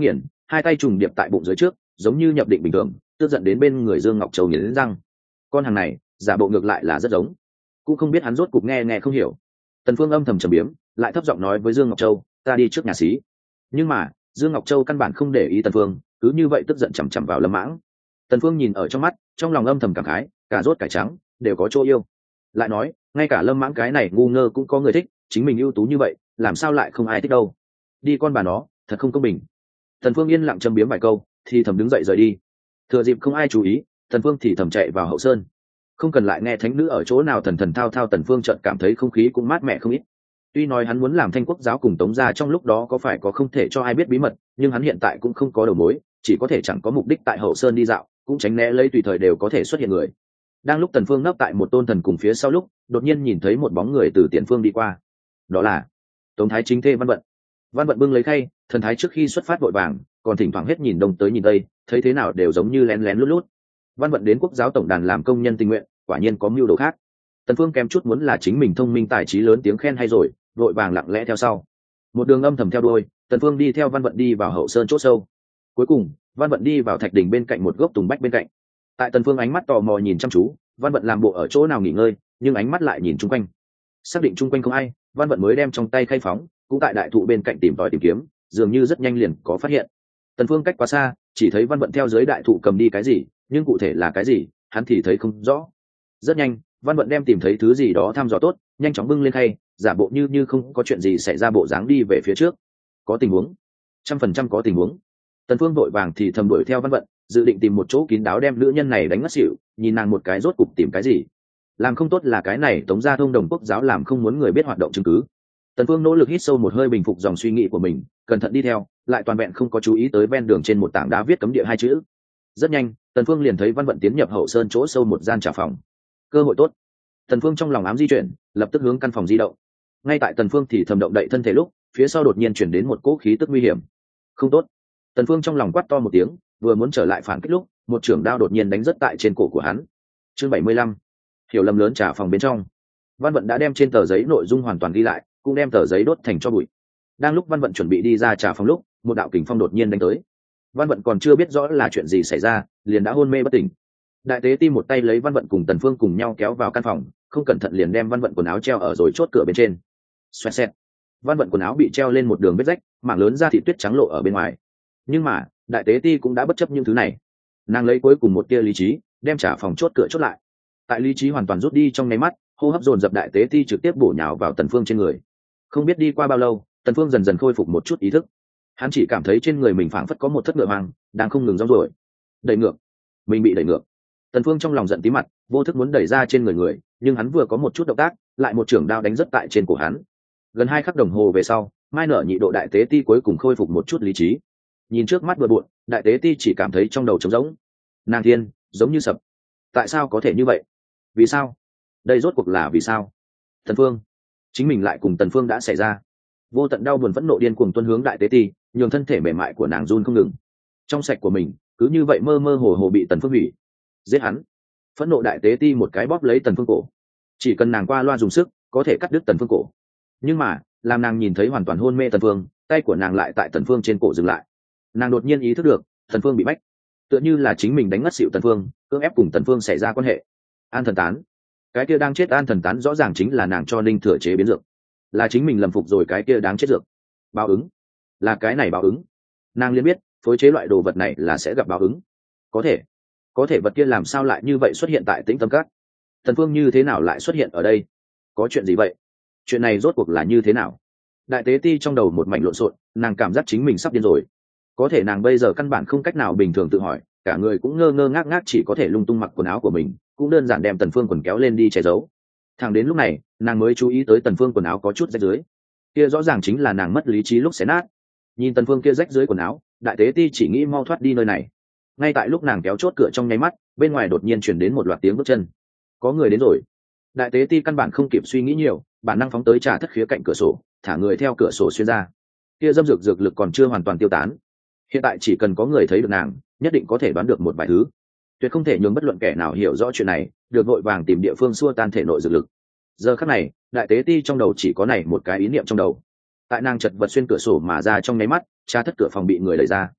hai tay trùng điệp tại bụng dưới trước, giống như nhập định bình thường, tức giận đến bên người Dương Ngọc Châu nghiến răng. Con hàng này giả bộ ngược lại là rất giống, cũng không biết hắn rốt cục nghe nghe không hiểu. Tần Phương âm thầm trầm biếm, lại thấp giọng nói với Dương Ngọc Châu, ta đi trước nhà xí. Nhưng mà Dương Ngọc Châu căn bản không để ý Tần Phương, cứ như vậy tức giận chằm chằm vào Lâm Mãng. Tần Phương nhìn ở trong mắt, trong lòng âm thầm cảm khái, cả rốt cải trắng đều có chỗ yêu. Lại nói, ngay cả Lâm Mãng cái này ngu ngơ cũng có người thích, chính mình ưu tú như vậy, làm sao lại không ai thích đâu? Đi con bà nó, thật không công bình. Tần Phương yên lặng châm biếm vài câu, thì thầm đứng dậy rời đi. Thừa dịp không ai chú ý, Tần Phương thì thầm chạy vào hậu sơn. Không cần lại nghe thánh nữ ở chỗ nào thần thần thao thao, Tần Phương chợt cảm thấy không khí cũng mát mẻ không ít. Tuy nói hắn muốn làm Thanh Quốc giáo cùng Tống gia trong lúc đó có phải có không thể cho ai biết bí mật, nhưng hắn hiện tại cũng không có đầu mối, chỉ có thể chẳng có mục đích tại hậu sơn đi dạo, cũng tránh né lấy tùy thời đều có thể xuất hiện người. Đang lúc Tần Phương nấp tại một tôn thần cùng phía sau lúc, đột nhiên nhìn thấy một bóng người từ tiền phương đi qua. Đó là Tống thái chính thê Văn Vận. Văn Vận bưng lấy khay, thần thái trước khi xuất phát vội vàng, còn thỉnh thoảng hết nhìn đông tới nhìn tây, thấy thế nào đều giống như lén lén lút lút. Văn Vận đến Quốc giáo tổng đàn làm công nhân tình nguyện, quả nhiên có mưu đồ khác. Tần Phương kém chút muốn là chính mình thông minh tài trí lớn tiếng khen hay rồi, vội vàng lặng lẽ theo sau. Một đường âm thầm theo đuôi, Tần Phương đi theo Văn Vận đi vào hậu sơn chỗ sâu. Cuối cùng, Văn Vận đi vào thạch đỉnh bên cạnh một gốc tùng bách bên cạnh. Tại Tần Phương ánh mắt tò mò nhìn chăm chú, Văn Vận làm bộ ở chỗ nào nghỉ ngơi, nhưng ánh mắt lại nhìn chung quanh. Xác định chung quanh không ai, Văn Vận mới đem trong tay khay phóng, cũng tại đại thụ bên cạnh tìm tòi tìm kiếm, dường như rất nhanh liền có phát hiện. Tần Phương cách quá xa, chỉ thấy Văn Vận theo dưới đại thụ cầm đi cái gì, nhưng cụ thể là cái gì, hắn thì thấy không rõ. Rất nhanh, Văn Vận đem tìm thấy thứ gì đó thăm dò tốt, nhanh chóng bưng lên khay, giả bộ như như không có chuyện gì xảy ra bộ dáng đi về phía trước. Có tình huống, trăm phần trăm có tình huống. Tần Phương vội vàng thì thầm đuổi theo Văn Vận, dự định tìm một chỗ kín đáo đem nữ nhân này đánh ngất xỉu, nhìn nàng một cái rốt cục tìm cái gì. Làm không tốt là cái này Tống gia thông đồng Quốc giáo làm không muốn người biết hoạt động chứng cứ. Tần Phương nỗ lực hít sâu một hơi bình phục dòng suy nghĩ của mình, cẩn thận đi theo, lại toàn vẹn không có chú ý tới ven đường trên một tảng đá viết cấm địa hai chữ. Rất nhanh, Tần Phương liền thấy Văn Vận tiến nhập hậu sơn chỗ sâu một gian trà phòng. Cơ hội tốt. Tần Phương trong lòng ám di chuyển, lập tức hướng căn phòng di động. Ngay tại Tần Phương thì thầm động đậy thân thể lúc, phía sau đột nhiên truyền đến một cỗ khí tức nguy hiểm. Không tốt. Tần Phương trong lòng quát to một tiếng, vừa muốn trở lại phản kích lúc, một trường đao đột nhiên đánh rất tại trên cổ của hắn. Chương bảy mươi lăm. Hiểu lầm lớn trà phòng bên trong. Văn Vận đã đem trên tờ giấy nội dung hoàn toàn ghi lại, cũng đem tờ giấy đốt thành tro bụi. Đang lúc Văn Vận chuẩn bị đi ra trà phòng lúc, một đạo kình phong đột nhiên đánh tới. Văn Vận còn chưa biết rõ là chuyện gì xảy ra, liền đã hôn mê bất tỉnh. Đại tế ti một tay lấy Văn Vận cùng Tần Phương cùng nhau kéo vào căn phòng, không cẩn thận liền đem Văn Vận quần áo treo ở rồi chốt cửa bên trên. Xoẹt xẹt. Văn Vận quần áo bị treo lên một đường vết rách, mảng lớn da thịt tuyết trắng lộ ở bên ngoài. Nhưng mà, đại tế ti cũng đã bất chấp những thứ này. Nàng lấy cuối cùng một tia lý trí, đem trả phòng chốt cửa chốt lại. Tại lý trí hoàn toàn rút đi trong nháy mắt, hô hấp dồn dập, đại tế ti trực tiếp bổ nhào vào Tần Phương trên người. Không biết đi qua bao lâu, Tần Phương dần dần khôi phục một chút ý thức. Hắn chỉ cảm thấy trên người mình phảng phất có một thất ngựa hoang đang không ngừng rong ruổi. Đẩy ngược, mình bị đẩy ngược. Tần Phương trong lòng giận tí mặt, vô thức muốn đẩy ra trên người người, nhưng hắn vừa có một chút động tác, lại một chưởng đao đánh rất tại trên cổ hắn. Gần hai khắc đồng hồ về sau, Mai Nở Nhị độ đại tế ti cuối cùng khôi phục một chút lý trí. Nhìn trước mắt bừa bộn, đại tế ti chỉ cảm thấy trong đầu trống rỗng. Nàng thiên, giống như sập. Tại sao có thể như vậy? Vì sao? Đây rốt cuộc là vì sao? Tần Phương, chính mình lại cùng Tần Phương đã xảy ra. Vô tận đau buồn phẫn nộ điên cuồng tuôn hướng đại tế ti, nhường thân thể mềm mại của nàng run không ngừng. Trong sạch của mình, cứ như vậy mơ mơ hồ hồ bị Tần Phương hủy. Giết hắn. Phẫn nộ đại tế ti một cái bóp lấy Tần Phương cổ. Chỉ cần nàng qua loa dùng sức, có thể cắt đứt Tần Phương cổ. Nhưng mà, làm nàng nhìn thấy hoàn toàn hôn mê Tần Phương, tay của nàng lại tại Tần Phương trên cổ dừng lại. Nàng đột nhiên ý thức được, Tần Phương bị bách, tựa như là chính mình đánh ngất xỉu Tần Phương, cưỡng ép cùng Tần Phương xảy ra quan hệ. An thần tán, cái kia đang chết an thần tán rõ ràng chính là nàng cho Ninh Thừa chế biến dược, là chính mình lầm phục rồi cái kia đáng chết dược. Báo ứng, là cái này báo ứng. Nàng liền biết, phối chế loại đồ vật này là sẽ gặp báo ứng. Có thể, có thể vật kia làm sao lại như vậy xuất hiện tại Tĩnh Tâm Các? Tần Phương như thế nào lại xuất hiện ở đây? Có chuyện gì vậy? Chuyện này rốt cuộc là như thế nào? Đại tế ti trong đầu một mảnh lộn xộn, nàng cảm giác chính mình sắp điên rồi. Có thể nàng bây giờ căn bản không cách nào bình thường tự hỏi, cả người cũng ngơ ngơ ngác ngác, chỉ có thể lung tung mặc quần áo của mình, cũng đơn giản đem Tần Phương quần kéo lên đi che giấu. Thẳng đến lúc này, nàng mới chú ý tới Tần Phương quần áo có chút rách dưới. Kia rõ ràng chính là nàng mất lý trí lúc xé nát. Nhìn Tần Phương kia rách dưới quần áo, đại tế ti chỉ nghĩ mau thoát đi nơi này. Ngay tại lúc nàng kéo chốt cửa trong nháy mắt, bên ngoài đột nhiên truyền đến một loạt tiếng bước chân. Có người đến rồi. Đại tế ti căn bản không kịp suy nghĩ nhiều, bản năng phóng tới trà thất khía cạnh cửa sổ, thả người theo cửa sổ xuyên ra. Kia dâm dược dược lực còn chưa hoàn toàn tiêu tán. Hiện tại chỉ cần có người thấy được nàng, nhất định có thể đoán được một vài thứ. Tuyệt không thể nhường bất luận kẻ nào hiểu rõ chuyện này, được vội vàng tìm địa phương xua tan thể nội dược lực. Giờ khắc này, đại tế ti trong đầu chỉ có này một cái ý niệm trong đầu. Tại nàng chật vật xuyên cửa sổ mà ra trong nháy mắt, trà thất cửa phòng bị người đẩy ra.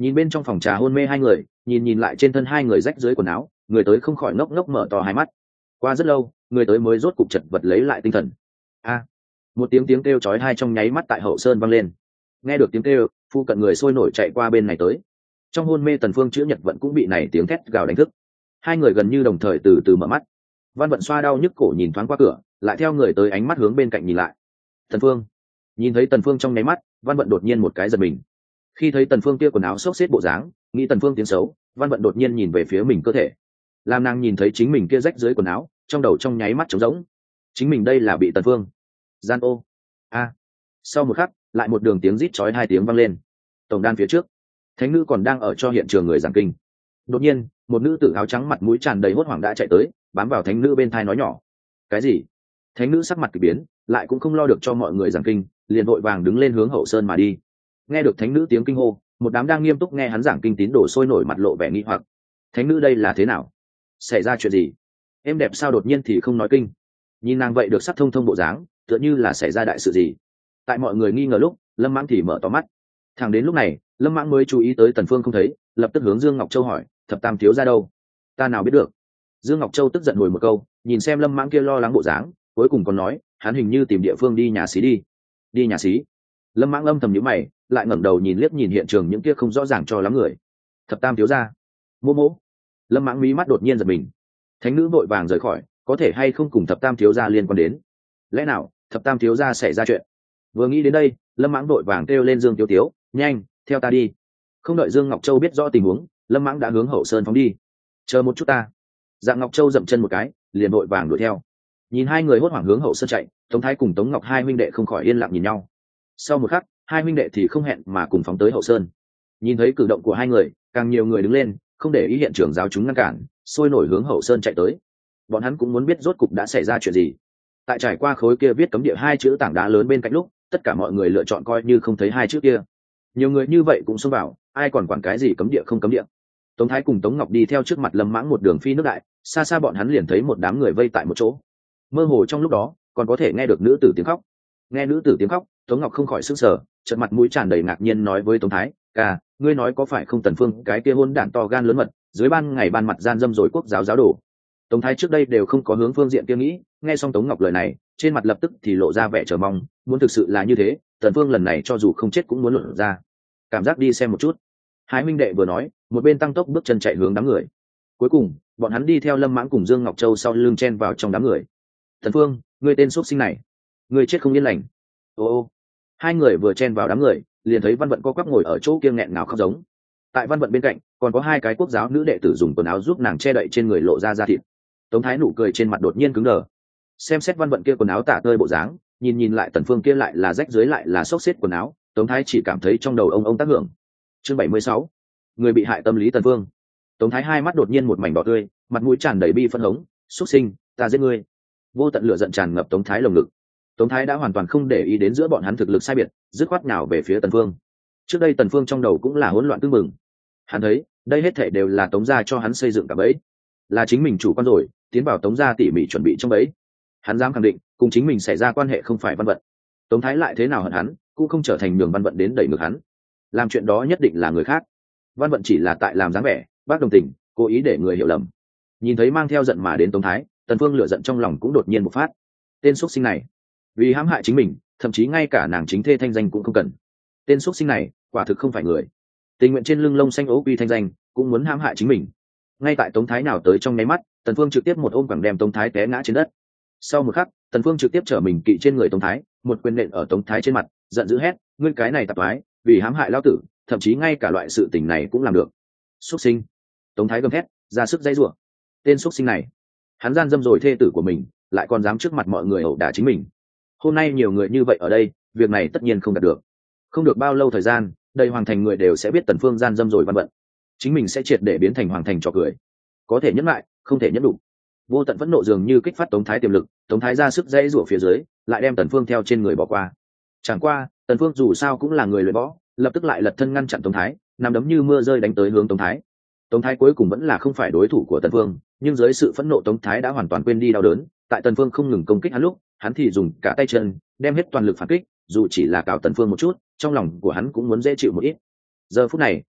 Nhìn bên trong phòng trà hôn mê hai người, nhìn nhìn lại trên thân hai người rách dưới quần áo, người tới không khỏi ngốc ngốc mở to hai mắt. Qua rất lâu, người tới mới rốt cục chật vật lấy lại tinh thần. A! Một tiếng tiếng kêu chói tai trong nháy mắt tại hậu sơn vang lên. Nghe được tiếng kêu, phu cận người sôi nổi chạy qua bên này tới. Trong hôn mê Tần Phương chữ Nhật Vận cũng bị này tiếng thét gào đánh thức. Hai người gần như đồng thời từ từ mở mắt. Văn Vận xoa đau nhức cổ nhìn thoáng qua cửa, lại theo người tới ánh mắt hướng bên cạnh nhìn lại. Tần Phương. Nhìn thấy Tần Phương trong nháy mắt, Văn Vận đột nhiên một cái giật mình. Khi thấy Tần Phương kia quần áo xốc xếch bộ dáng, nghĩ Tần Phương tiếng xấu, Văn Vận đột nhiên nhìn về phía mình cơ thể. Làm nàng nhìn thấy chính mình kia rách dưới quần áo, trong đầu trong nháy mắt trống rỗng. Chính mình đây là bị Tần Phương gian ô. A. Sau một khắc, lại một đường tiếng rít chói hai tiếng vang lên. Tổng đan phía trước, thánh nữ còn đang ở cho hiện trường người giảng kinh. Đột nhiên, một nữ tử áo trắng mặt mũi tràn đầy hốt hoảng đã chạy tới, bám vào thánh nữ bên thai nói nhỏ. Cái gì? Thánh nữ sắc mặt kỳ biến, lại cũng không lo được cho mọi người giảng kinh, liền vội vàng đứng lên hướng hậu sơn mà đi. Nghe được thánh nữ tiếng kinh hô, một đám đang nghiêm túc nghe hắn giảng kinh tín đồ sôi nổi mặt lộ vẻ nghi hoặc. Thánh nữ đây là thế nào? Xảy ra chuyện gì? Em đẹp sao đột nhiên thì không nói kinh? Nhìn nàng vậy được sắc thông thông bộ dáng, tựa như là xảy ra đại sự gì. Tại mọi người nghi ngờ lúc, Lâm Mãng thì mở to mắt. Thẳng đến lúc này, Lâm Mãng mới chú ý tới Tần Phương không thấy, lập tức hướng Dương Ngọc Châu hỏi, thập tam thiếu ra đâu? Ta nào biết được? Dương Ngọc Châu tức giận hồi một câu, nhìn xem Lâm Mãng kia lo lắng bộ dáng, cuối cùng còn nói, hắn hình như tìm địa phương đi nhà xí đi. Đi nhà xí? Lâm Mãng âm thầm nhíu mày, lại ngẩng đầu nhìn liếc nhìn hiện trường những kia không rõ ràng cho lắm người. Thập tam thiếu ra. Mô mô. Lâm Mãng mí mắt đột nhiên giật mình. Thánh nữ vội vàng rời khỏi, có thể hay không cùng thập tam thiếu gia liên quan đến? Lẽ nào thập tam thiếu gia xảy ra chuyện? Vừa nghĩ đến đây, Lâm Mãng vội vàng kêu lên Dương Tiếu Tiếu, nhanh, theo ta đi. Không đợi Dương Ngọc Châu biết rõ tình huống, Lâm Mãng đã hướng hậu sơn phóng đi. Chờ một chút ta. Dạng Ngọc Châu dậm chân một cái, liền vội vàng đuổi theo. Nhìn hai người hốt hoảng hướng hậu sơn chạy, Tống Thái cùng Tống Ngọc hai huynh đệ không khỏi yên lặng nhìn nhau. Sau một khắc, hai huynh đệ thì không hẹn mà cùng phóng tới hậu sơn. Nhìn thấy cử động của hai người, càng nhiều người đứng lên, không để ý hiện trường giáo chúng ngăn cản, sôi nổi hướng hậu sơn chạy tới. Bọn hắn cũng muốn biết rốt cục đã xảy ra chuyện gì. Tại trải qua khối kia viết cấm địa hai chữ tảng đá lớn bên cạnh lúc, tất cả mọi người lựa chọn coi như không thấy hai chữ kia. Nhiều người như vậy cũng xông vào, ai còn quản cái gì cấm địa không cấm địa. Tống Thái cùng Tống Ngọc đi theo trước mặt Lâm Mãng một đường phi nước đại, xa xa bọn hắn liền thấy một đám người vây tại một chỗ. Mơ hồ trong lúc đó, còn có thể nghe được nữ tử tiếng khóc. Nghe nữ tử tiếng khóc, Tống Ngọc không khỏi sững sờ, trợn mặt mũi tràn đầy ngạc nhiên nói với Tống Thái, "Ca, ngươi nói có phải không Tần Phương cái kia hôn đản to gan lớn mật, dưới ban ngày ban mặt gian dâm rồi quốc giáo giáo đồ." Tống Thái trước đây đều không có hướng phương diện kia nghĩ, nghe xong Tống Ngọc lời này, trên mặt lập tức thì lộ ra vẻ chờ mong, muốn thực sự là như thế, Tần Phương lần này cho dù không chết cũng muốn luận ra. Cảm giác đi xem một chút. Hai huynh đệ vừa nói, một bên tăng tốc bước chân chạy hướng đám người. Cuối cùng, bọn hắn đi theo Lâm Mãng cùng Dương Ngọc Châu sau lưng chen vào trong đám người. "Tần Phương, ngươi tên xuất sinh này, ngươi chết không yên lành." Ô ô. Hai người vừa chen vào đám người, liền thấy Văn Vận co quắp ngồi ở chỗ kia nghẹn ngào khóc giống. Tại Văn Vận bên cạnh, còn có hai cái quốc giáo nữ đệ tử dùng quần áo giúp nàng che đậy trên người lộ ra da thịt. Tống Thái nụ cười trên mặt đột nhiên cứng đờ. Xem xét Văn Vận kia quần áo tả tơi bộ dáng, nhìn nhìn lại Tần Phương kia lại là rách dưới lại là xốc xếch quần áo, Tống Thái chỉ cảm thấy trong đầu ông ông tác hưởng. Chương bảy mươi sáu, người bị hại tâm lý Tần Phương. Tống Thái hai mắt đột nhiên một mảnh đỏ tươi, mặt mũi tràn đầy bi phân hống, "Súc sinh, ta giết ngươi!" Vô tận lửa giận tràn ngập Tống Thái lồng ngực. Tống Thái đã hoàn toàn không để ý đến giữa bọn hắn thực lực sai biệt, dứt khoát nhào về phía Tần Phương. Trước đây Tần Phương trong đầu cũng là hỗn loạn tương mừng. Hắn thấy, đây hết thảy đều là Tống gia cho hắn xây dựng cả bẫy, là chính mình chủ quan rồi, tiến vào Tống gia tỉ mỉ chuẩn bị trong bẫy. Hắn dám khẳng định, cùng chính mình xảy ra quan hệ không phải Văn Vận. Tống Thái lại thế nào hận hắn, cũng không trở thành nhường Văn Vận đến đẩy ngược hắn. Làm chuyện đó nhất định là người khác. Văn Vận chỉ là tại làm dáng vẻ, bác đồng tình, cố ý để người hiểu lầm. Nhìn thấy mang theo giận mà đến Tống Thái, Tần Phương lửa giận trong lòng cũng đột nhiên bộc phát. Tên xuất sinh này, vì hãm hại chính mình, thậm chí ngay cả nàng chính thê thanh danh cũng không cần. Tên xuất sinh này, quả thực không phải người. Tình nguyện trên lưng lông xanh ố quy thanh danh, cũng muốn hãm hại chính mình. Ngay tại Tống Thái nào tới trong nháy mắt, Tần Phương trực tiếp một ôm quẳng đem Tống Thái té ngã trên đất. Sau một khắc, Tần Phương trực tiếp trở mình kỵ trên người Tống Thái, một quyền nện ở Tống Thái trên mặt, giận dữ hét, "Ngươi cái này tạp thoái, vì hãm hại lão tử, thậm chí ngay cả loại sự tình này cũng làm được." Xuất sinh! Tống Thái gầm thét, ra sức dãy rủa. Tên xuất sinh này, hắn gian dâm rồi thê tử của mình, lại còn dám trước mặt mọi người ẩu đả chính mình. Hôm nay nhiều người như vậy ở đây, việc này tất nhiên không đạt được. Không được bao lâu thời gian, đầy hoàng thành người đều sẽ biết Tần Phương gian dâm rồi Văn Vận. Chính mình sẽ triệt để biến thành hoàng thành trò cười. Có thể nhẫn lại, không thể nhẫn đủ. Vô tận phẫn nộ dường như kích phát Tống Thái tiềm lực, Tống Thái ra sức dãy rủa phía dưới, lại đem Tần Phương theo trên người bỏ qua. Chẳng qua, Tần Phương dù sao cũng là người luyện võ, lập tức lại lật thân ngăn chặn Tống Thái, nắm đấm như mưa rơi đánh tới hướng Tống Thái. Tống Thái cuối cùng vẫn là không phải đối thủ của Tần Phương, nhưng dưới sự phẫn nộ Tống Thái đã hoàn toàn quên đi đau đớn, tại Tần Phương không ngừng công kích hắn lúc, hắn thì dùng cả tay chân, đem hết toàn lực phản kích, dù chỉ là cào Tần Phương một chút, trong lòng của hắn cũng muốn dễ chịu một ít. Giờ phút này,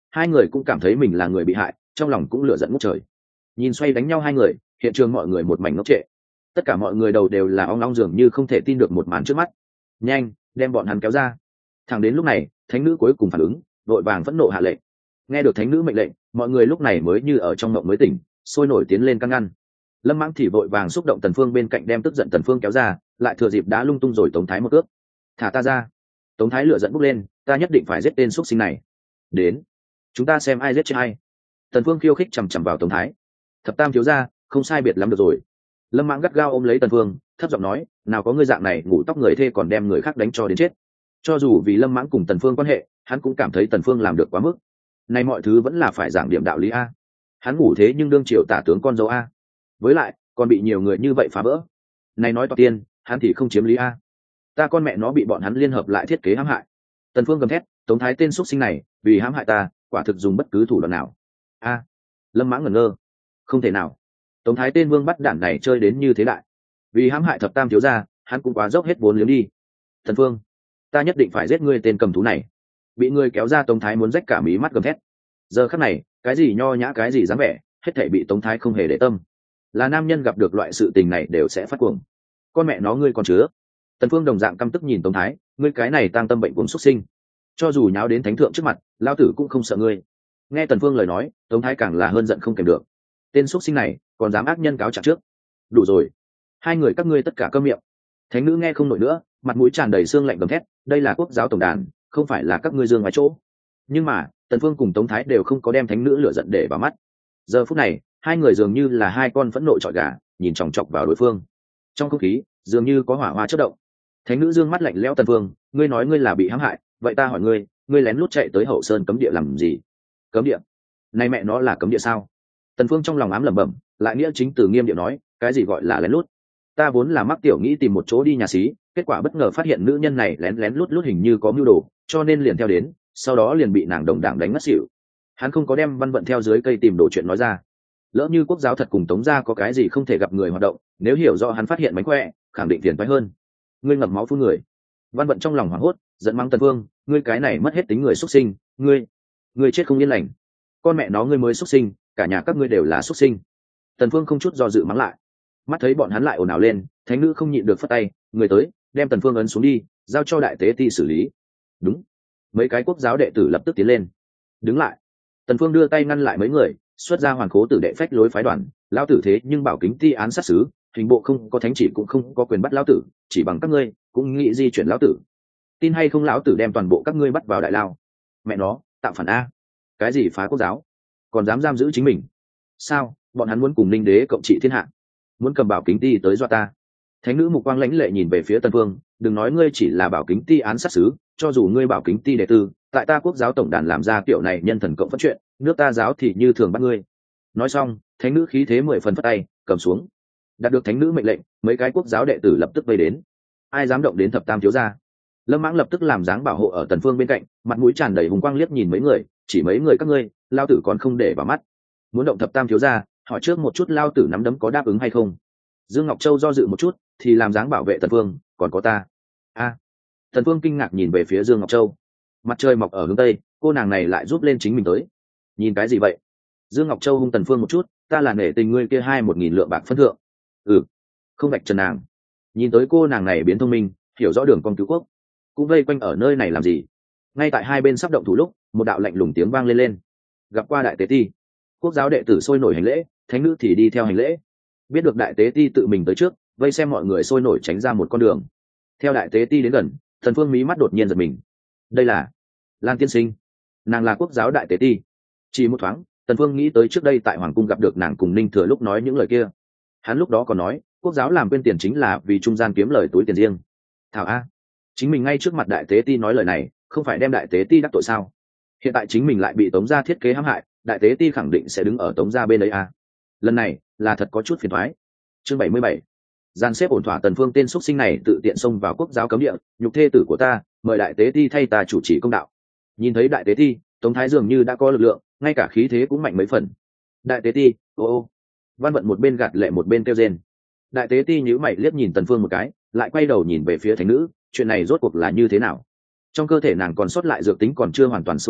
hai người cũng cảm thấy mình là người bị hại, trong lòng cũng lửa giận ngút trời. Nhìn xoay đánh nhau hai người, hiện trường mọi người một mảnh ngốc trệ, tất cả mọi người đầu đều là ong ong, dường như không thể tin được một màn trước mắt. Nhanh đem bọn hắn kéo ra. Thẳng đến lúc này thánh nữ cuối cùng phản ứng, vội vàng phẫn nộ hạ lệnh. Nghe được thánh nữ mệnh lệnh, mọi người lúc này mới như ở trong mộng mới tỉnh, sôi nổi tiến lên can ngăn. Lâm Mãng thì vội vàng xúc động Tần Phương bên cạnh đem tức giận Tần Phương kéo ra, lại thừa dịp đá lung tung rồi Tống Thái một cước. Thả ta ra. Tống Thái lửa giận bốc lên, ta nhất định phải giết tên xuất sinh này. Đến, chúng ta xem ai giết chết ai. Tần Phương khiêu khích chằm chằm vào Tống Thái. Thập tam thiếu gia, không sai biệt lắm được rồi. Lâm Mãng gắt gao ôm lấy Tần Phương, thấp giọng nói, nào có ngươi dạng này ngủ tóc người thê còn đem người khác đánh cho đến chết. Cho dù vì Lâm Mãng cùng Tần Phương quan hệ, hắn cũng cảm thấy Tần Phương làm được quá mức. Này mọi thứ vẫn là phải giảng điểm đạo lý a. Hắn ngủ thế nhưng đương triều tả tướng con dâu a. Với lại, còn bị nhiều người như vậy phá vỡ. Này nói toạc tiên, hắn thì không chiếm lý a. Ta con mẹ nó bị bọn hắn liên hợp lại thiết kế hãm hại. Tần Phương gầm thét, Tống Thái tên xuất sinh này, vì hãm hại ta, quả thực dùng bất cứ thủ đoạn nào. A. Lâm Mãng ngẩn ngơ. Không thể nào. Tống Thái tên vương bắt đản này chơi đến như thế đại. Vì hãm hại thập tam thiếu gia, hắn cũng quá dốc hết vốn liếng đi. Tần Phương, ta nhất định phải giết ngươi tên cầm thú này. Bị ngươi kéo ra Tống Thái muốn rách cả mí mắt gầm thét. Giờ khắc này, cái gì nho nhã cái gì dám vẻ, hết thảy bị Tống Thái không hề để tâm. Là nam nhân gặp được loại sự tình này đều sẽ phát cuồng. Con mẹ nó ngươi còn chứa. Tần Phương đồng dạng căm tức nhìn Tống Thái, ngươi cái này tăng tâm bệnh cuồng xuất sinh. Cho dù nháo đến thánh thượng trước mặt, lão tử cũng không sợ ngươi. Nghe Tần Phương lời nói, Tống Thái càng là hơn giận không kềm được. Tên xuất sinh này, còn dám ác nhân cáo trạng trước. Đủ rồi. Hai người các ngươi tất cả câm miệng. Thánh nữ nghe không nổi nữa, mặt mũi tràn đầy xương lạnh gầm thét, đây là quốc giáo tổng đàn, không phải là các ngươi dương ngoài chỗ. Nhưng mà, Tần Phương cùng Tống Thái đều không có đem thánh nữ lửa giận để vào mắt. Giờ phút này, hai người dường như là hai con phẫn nộ trọi gà, nhìn chòng chọc vào đối phương. Trong không khí, dường như có hỏa hoa chớp động. Thánh nữ dương mắt lạnh lẽo Tần Phương, ngươi nói ngươi là bị hãm hại, vậy ta hỏi ngươi, ngươi lén lút chạy tới Hậu Sơn cấm địa làm gì? Cấm địa? Này mẹ nó là cấm địa sao? Tần Phương trong lòng ám lẩm bẩm, lại nghĩa chính từ nghiêm điệu nói, cái gì gọi là lén lút? Ta vốn là mắc tiểu nghĩ tìm một chỗ đi nhà xí, kết quả bất ngờ phát hiện nữ nhân này lén lén lút lút hình như có mưu đồ, cho nên liền theo đến, sau đó liền bị nàng đồng đảng đánh ngất xỉu. Hắn không có đem Văn Vận theo dưới cây tìm đồ chuyện nói ra. Lỡ như quốc giáo thật cùng Tống gia có cái gì không thể gặp người hoạt động, nếu hiểu rõ hắn phát hiện mánh khỏe, khẳng định tiền toái hơn. Ngươi ngậm máu phun người. Văn Vận trong lòng hoảng hốt, giận mắng Tần Phương, ngươi cái này mất hết tính người xuất sinh, ngươi, ngươi chết không yên lành. Con mẹ nó ngươi mới xuất sinh, cả nhà các ngươi đều là xuất sinh. Tần Phương không chút do dự mắng lại. Mắt thấy bọn hắn lại ồn ào lên, thánh nữ không nhịn được phất tay, người tới, đem Tần Phương ấn xuống đi, giao cho đại tế ti xử lý. Đúng. Mấy cái quốc giáo đệ tử lập tức tiến lên. Đứng lại. Tần Phương đưa tay ngăn lại mấy người, xuất ra hoàn cố tử đệ phách lối phái đoàn, lão tử thế nhưng bảo kính ti án sát xứ, hình bộ không có thánh chỉ cũng không có quyền bắt lão tử, chỉ bằng các ngươi cũng nghĩ di chuyển lão tử. Tin hay không lão tử đem toàn bộ các ngươi bắt vào đại lao. Mẹ nó, tạo phản a. Cái gì phá quốc giáo, còn dám giam giữ chính mình? Sao, bọn hắn muốn cùng Ninh đế cộng trị thiên hạ, muốn cầm bảo kính ti tới dọa ta? Thánh nữ mục quang lãnh lệ nhìn về phía Tần Phương, đừng nói ngươi chỉ là bảo kính ti án sát xứ, cho dù ngươi bảo kính ti đệ tử, tại ta quốc giáo tổng đàn làm ra kiểu này nhân thần cộng phát chuyện, nước ta giáo thì như thường bắt ngươi. Nói xong, thánh nữ khí thế mười phần phất tay, cầm xuống. Đạt được thánh nữ mệnh lệnh, mấy cái quốc giáo đệ tử lập tức vây đến. Ai dám động đến thập tam thiếu gia? Lâm Mãng lập tức làm dáng bảo hộ ở Tần Phương bên cạnh, mặt mũi tràn đầy hùng quang liếc nhìn mấy người, chỉ mấy người các ngươi, lao tử còn không để vào mắt. Muốn động thập tam thiếu gia, hỏi trước một chút lao tử nắm đấm có đáp ứng hay không? Dương Ngọc Châu do dự một chút, thì làm dáng bảo vệ Tần Phương, còn có ta. A. Tần Phương kinh ngạc nhìn về phía Dương Ngọc Châu. Mặt trời mọc ở hướng tây, cô nàng này lại giúp lên chính mình tới. Nhìn cái gì vậy? Dương Ngọc Châu hung Tần Phương một chút, ta là nể tình ngươi kia hai một nghìn lượng bạc phân thượng. Ừ. Không vạch trần nàng. Nhìn tới cô nàng này biến thông minh, hiểu rõ đường con cứu quốc, cũng vây quanh ở nơi này làm gì? Ngay tại hai bên sắp động thủ lúc, một đạo lạnh lùng tiếng vang lên lên. Gặp qua đại tế ti. Quốc giáo đệ tử sôi nổi hành lễ, thánh nữ thì đi theo hành lễ. Biết được đại tế ti tự mình tới trước, vây xem mọi người sôi nổi tránh ra một con đường. Theo đại tế ti đến gần, Tần Phương mí mắt đột nhiên giật mình. Đây là Lan tiên sinh, nàng là quốc giáo đại tế ti. Chỉ một thoáng, Tần Phương nghĩ tới trước đây tại hoàng cung gặp được nàng cùng Ninh Thừa lúc nói những lời kia. Hắn lúc đó còn nói, quốc giáo làm quên tiền chính là vì trung gian kiếm lời túi tiền riêng. Thảo a, chính mình ngay trước mặt đại tế ti nói lời này, không phải đem đại tế ti đắc tội sao? Hiện tại chính mình lại bị Tống gia thiết kế hãm hại, đại tế ti khẳng định sẽ đứng ở Tống gia bên đấy a. Lần này là thật có chút phiền toái. Chương bảy mươi bảy. Gian xếp ổn thỏa. Tần Phương tên xuất sinh này tự tiện xông vào quốc giáo cấm địa, nhục thê tử của ta, mời đại tế ti thay ta chủ trì công đạo. Nhìn thấy đại tế ti, Tống Thái dường như đã có lực lượng, ngay cả khí thế cũng mạnh mấy phần. Đại tế ti, ô ô. Văn Vận một bên gạt lệ một bên kêu rên. Đại tế ti nhíu mày liếc nhìn Tần Phương một cái, lại quay đầu nhìn về phía thánh nữ, chuyện này rốt cuộc là như thế nào? Trong cơ thể nàng còn sót lại dược tính còn chưa hoàn toàn xua tan,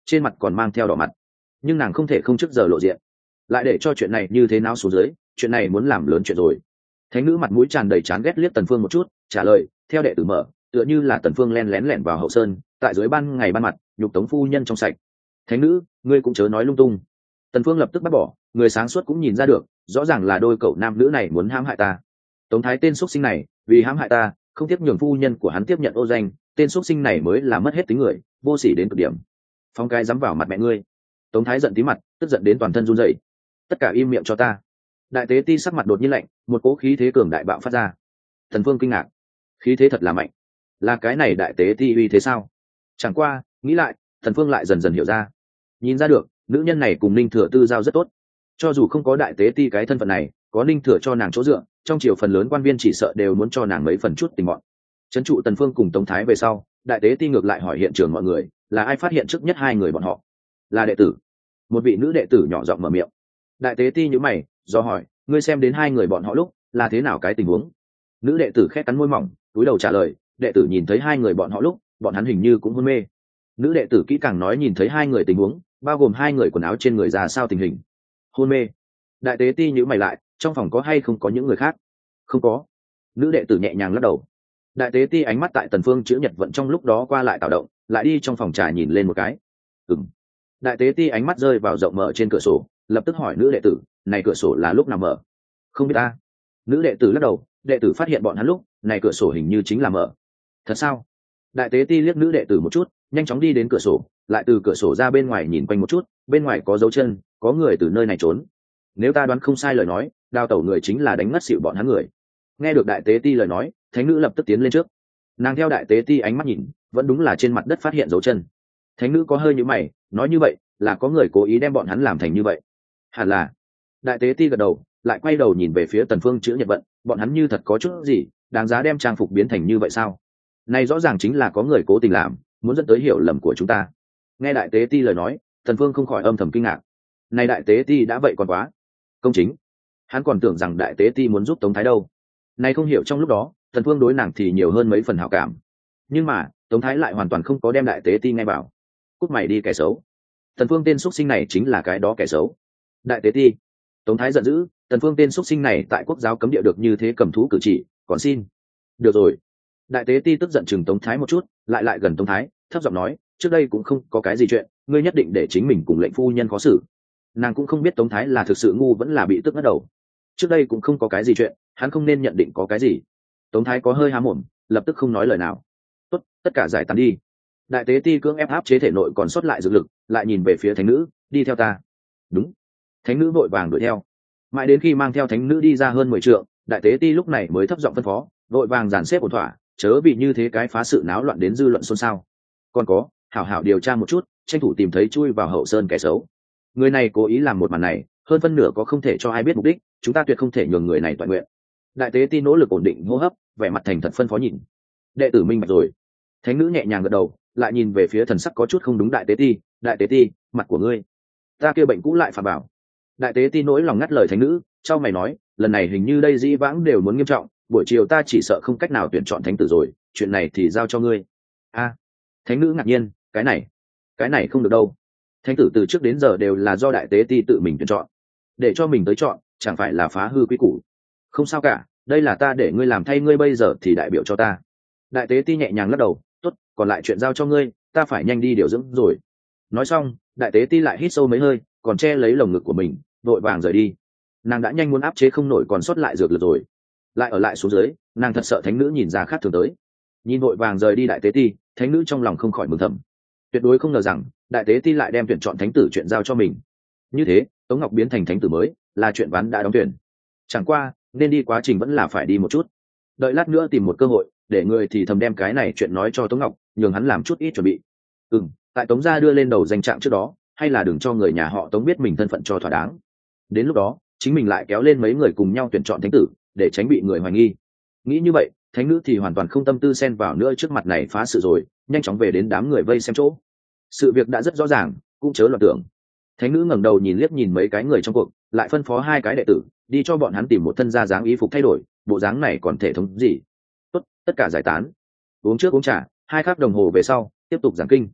trên mặt còn mang theo đỏ mặt, nhưng nàng không thể không trước giờ lộ diện, lại để cho chuyện này như thế nào xuống dưới, chuyện này muốn làm lớn chuyện rồi. Thánh nữ mặt mũi tràn đầy chán ghét liếc Tần Phương một chút, trả lời theo đệ tử mở, tựa như là Tần Phương len lén lẻn vào hậu sơn, tại dưới ban ngày ban mặt nhục tống phu nhân trong sạch. Thánh nữ, ngươi cũng chớ nói lung tung. Tần Phương lập tức bác bỏ, người sáng suốt cũng nhìn ra được, rõ ràng là đôi cậu nam nữ này muốn hãm hại ta. Tống Thái tên xuất sinh này, vì hãm hại ta, không tiếp nhường phu nhân của hắn tiếp nhận ô danh, tên xuất sinh này mới là mất hết tính người, vô sỉ đến cực điểm. Phong cái dám vào mặt mẹ ngươi. Tống Thái giận tí mặt, tức giận đến toàn thân run rẩy. Tất cả im miệng cho ta. Đại tế ti sắc mặt đột nhiên lạnh, một cỗ khí thế cường đại bạo phát ra. Thần Phương kinh ngạc, khí thế thật là mạnh, là cái này đại tế ti uy thế sao? Chẳng qua nghĩ lại, Thần Phương lại dần dần hiểu ra, nhìn ra được nữ nhân này cùng Ninh Thừa tư giao rất tốt, cho dù không có đại tế ti cái thân phận này, có Ninh Thừa cho nàng chỗ dựa, trong triều phần lớn quan viên chỉ sợ đều muốn cho nàng mấy phần chút tình bọn. Trấn trụ Tần Phương cùng Tống Thái về sau, đại tế ti ngược lại hỏi hiện trường mọi người, là ai phát hiện trước nhất hai người bọn họ? Là đệ tử. Một vị nữ đệ tử nhỏ giọng mở miệng. Đại tế ti nhíu mày, do hỏi, ngươi xem đến hai người bọn họ lúc là thế nào cái tình huống? Nữ đệ tử khẽ cắn môi mỏng, cúi đầu trả lời, đệ tử nhìn thấy hai người bọn họ lúc, bọn hắn hình như cũng hôn mê. Nữ đệ tử kỹ càng nói nhìn thấy hai người tình huống, bao gồm hai người quần áo trên người ra sao tình hình. Hôn mê. Đại tế ti nhíu mày lại, trong phòng có hay không có những người khác? Không có. Nữ đệ tử nhẹ nhàng lắc đầu. Đại tế ti ánh mắt tại Tần Phương chữ nhật vận trong lúc đó qua lại tạo động, lại đi trong phòng trà nhìn lên một cái. Ừm. Đại tế ti ánh mắt rơi vào rộng mở trên cửa sổ, lập tức hỏi nữ đệ tử, này cửa sổ là lúc nào mở? Không biết ta. Nữ đệ tử lắc đầu, đệ tử phát hiện bọn hắn lúc này cửa sổ hình như chính là mở. Thật sao? Đại tế ti liếc nữ đệ tử một chút, nhanh chóng đi đến cửa sổ, lại từ cửa sổ ra bên ngoài nhìn quanh một chút, bên ngoài có dấu chân, có người từ nơi này trốn. Nếu ta đoán không sai lời nói, đào tẩu người chính là đánh ngất xỉu bọn hắn người. Nghe được đại tế ti lời nói, thánh nữ lập tức tiến lên trước. Nàng theo đại tế ti ánh mắt nhìn, vẫn đúng là trên mặt đất phát hiện dấu chân. Thánh nữ có hơi nhíu mày, nói như vậy là có người cố ý đem bọn hắn làm thành như vậy. Hẳn là. Đại tế ti gật đầu, lại quay đầu nhìn về phía Tần Phương chữ nhật vận, bọn hắn như thật có chút gì đáng giá đem trang phục biến thành như vậy sao? Này rõ ràng chính là có người cố tình làm, muốn dẫn tới hiểu lầm của chúng ta. Nghe đại tế ti lời nói, Tần Phương không khỏi âm thầm kinh ngạc. Này đại tế ti đã vậy còn quá công chính, hắn còn tưởng rằng đại tế ti muốn giúp Tống Thái đâu. Này không hiểu trong lúc đó, Tần Phương đối nàng thì nhiều hơn mấy phần hảo cảm, nhưng mà Tống Thái lại hoàn toàn không có đem đại tế ti ngay bảo. Cút mày đi kẻ xấu. Tần Phương tên xuất sinh này chính là cái đó kẻ xấu. Đại tế ti. Tống Thái giận dữ, Tần Phương tên xuất sinh này tại quốc giáo cấm địa được như thế cầm thú cử chỉ, còn xin. Được rồi. Đại tế ti tức giận chừng Tống Thái một chút, lại lại gần Tống Thái, thấp giọng nói, trước đây cũng không có cái gì chuyện, ngươi nhất định để chính mình cùng lệnh phu nhân khó xử. Nàng cũng không biết Tống Thái là thực sự ngu vẫn là bị tức ngất đầu. Trước đây cũng không có cái gì chuyện, hắn không nên nhận định có cái gì. Tống Thái có hơi há mồm, lập tức không nói lời nào. Tốt, tất cả giải tán đi. Đại tế ti cưỡng ép áp chế thể nội còn sót lại dược lực, lại nhìn về phía thánh nữ, đi theo ta. Đúng. Thánh nữ vội vàng đuổi theo. Mãi đến khi mang theo thánh nữ đi ra hơn mười trượng, đại tế ti lúc này mới thấp giọng phân phó, vội vàng dàn xếp ổn thỏa, chớ bị như thế cái phá sự náo loạn đến dư luận xôn xao. Còn có, hảo hảo điều tra một chút, tranh thủ tìm thấy chui vào hậu sơn kẻ xấu. Người này cố ý làm một màn này, hơn phân nửa có không thể cho ai biết mục đích, chúng ta tuyệt không thể nhường người này toàn nguyện. Đại tế ti nỗ lực ổn định hô hấp, vẻ mặt thành thật phân phó nhìn. Đệ tử minh bạch rồi. Thánh nữ nhẹ nhàng gật đầu, lại nhìn về phía thần sắc có chút không đúng đại tế ti, đại tế ti, mặt của ngươi. Ta kia bệnh cũ lại phản bảo. Đại tế ti nỗi lòng ngắt lời thánh nữ, trao mày nói, lần này hình như đây dĩ vãng đều muốn nghiêm trọng, buổi chiều ta chỉ sợ không cách nào tuyển chọn thánh tử rồi, chuyện này thì giao cho ngươi. A. Thánh nữ ngạc nhiên, cái này, cái này không được đâu. Thánh tử từ trước đến giờ đều là do đại tế ti tự mình tuyển chọn, để cho mình tới chọn, chẳng phải là phá hư quy củ. Không sao cả, đây là ta để ngươi làm thay ngươi bây giờ thì đại biểu cho ta. Đại tế ti nhẹ nhàng lắc đầu, tốt, còn lại chuyện giao cho ngươi, ta phải nhanh đi điều dưỡng rồi. Nói xong, đại tế ti lại hít sâu mấy hơi, còn che lấy lồng ngực của mình, vội vàng rời đi. Nàng đã nhanh muốn áp chế không nổi còn sót lại dược lực rồi, lại ở lại xuống dưới, nàng thật sợ thánh nữ nhìn ra khác thường tới. Nhìn vội vàng rời đi đại tế ti, thánh nữ trong lòng không khỏi mừng thầm, tuyệt đối không ngờ rằng đại tế ti lại đem tuyển chọn thánh tử chuyện giao cho mình. Như thế, Tống Ngọc biến thành thánh tử mới là chuyện ván đã đóng tuyển. Chẳng qua nên đi quá trình vẫn là phải đi một chút, đợi lát nữa tìm một cơ hội để người thì thầm đem cái này chuyện nói cho Tống Ngọc, nhường hắn làm chút ít chuẩn bị. Ừ, tại Tống gia đưa lên đầu danh trạng trước đó, hay là đừng cho người nhà họ Tống biết mình thân phận cho thỏa đáng. Đến lúc đó chính mình lại kéo lên mấy người cùng nhau tuyển chọn thánh tử, để tránh bị người hoài nghi. Nghĩ như vậy, thánh nữ thì hoàn toàn không tâm tư xen vào nữa trước mặt này phá sự rồi, nhanh chóng về đến đám người vây xem chỗ. Sự việc đã rất rõ ràng, cũng chớ loạn tưởng. Thánh nữ ngẩng đầu nhìn liếc nhìn mấy cái người trong cuộc, lại phân phó hai cái đệ tử đi cho bọn hắn tìm một thân da dáng y phục thay đổi, bộ dáng này còn thể thống gì. Tốt, tất cả giải tán. Uống trước uống trà, hai khắc đồng hồ về sau tiếp tục giảng kinh.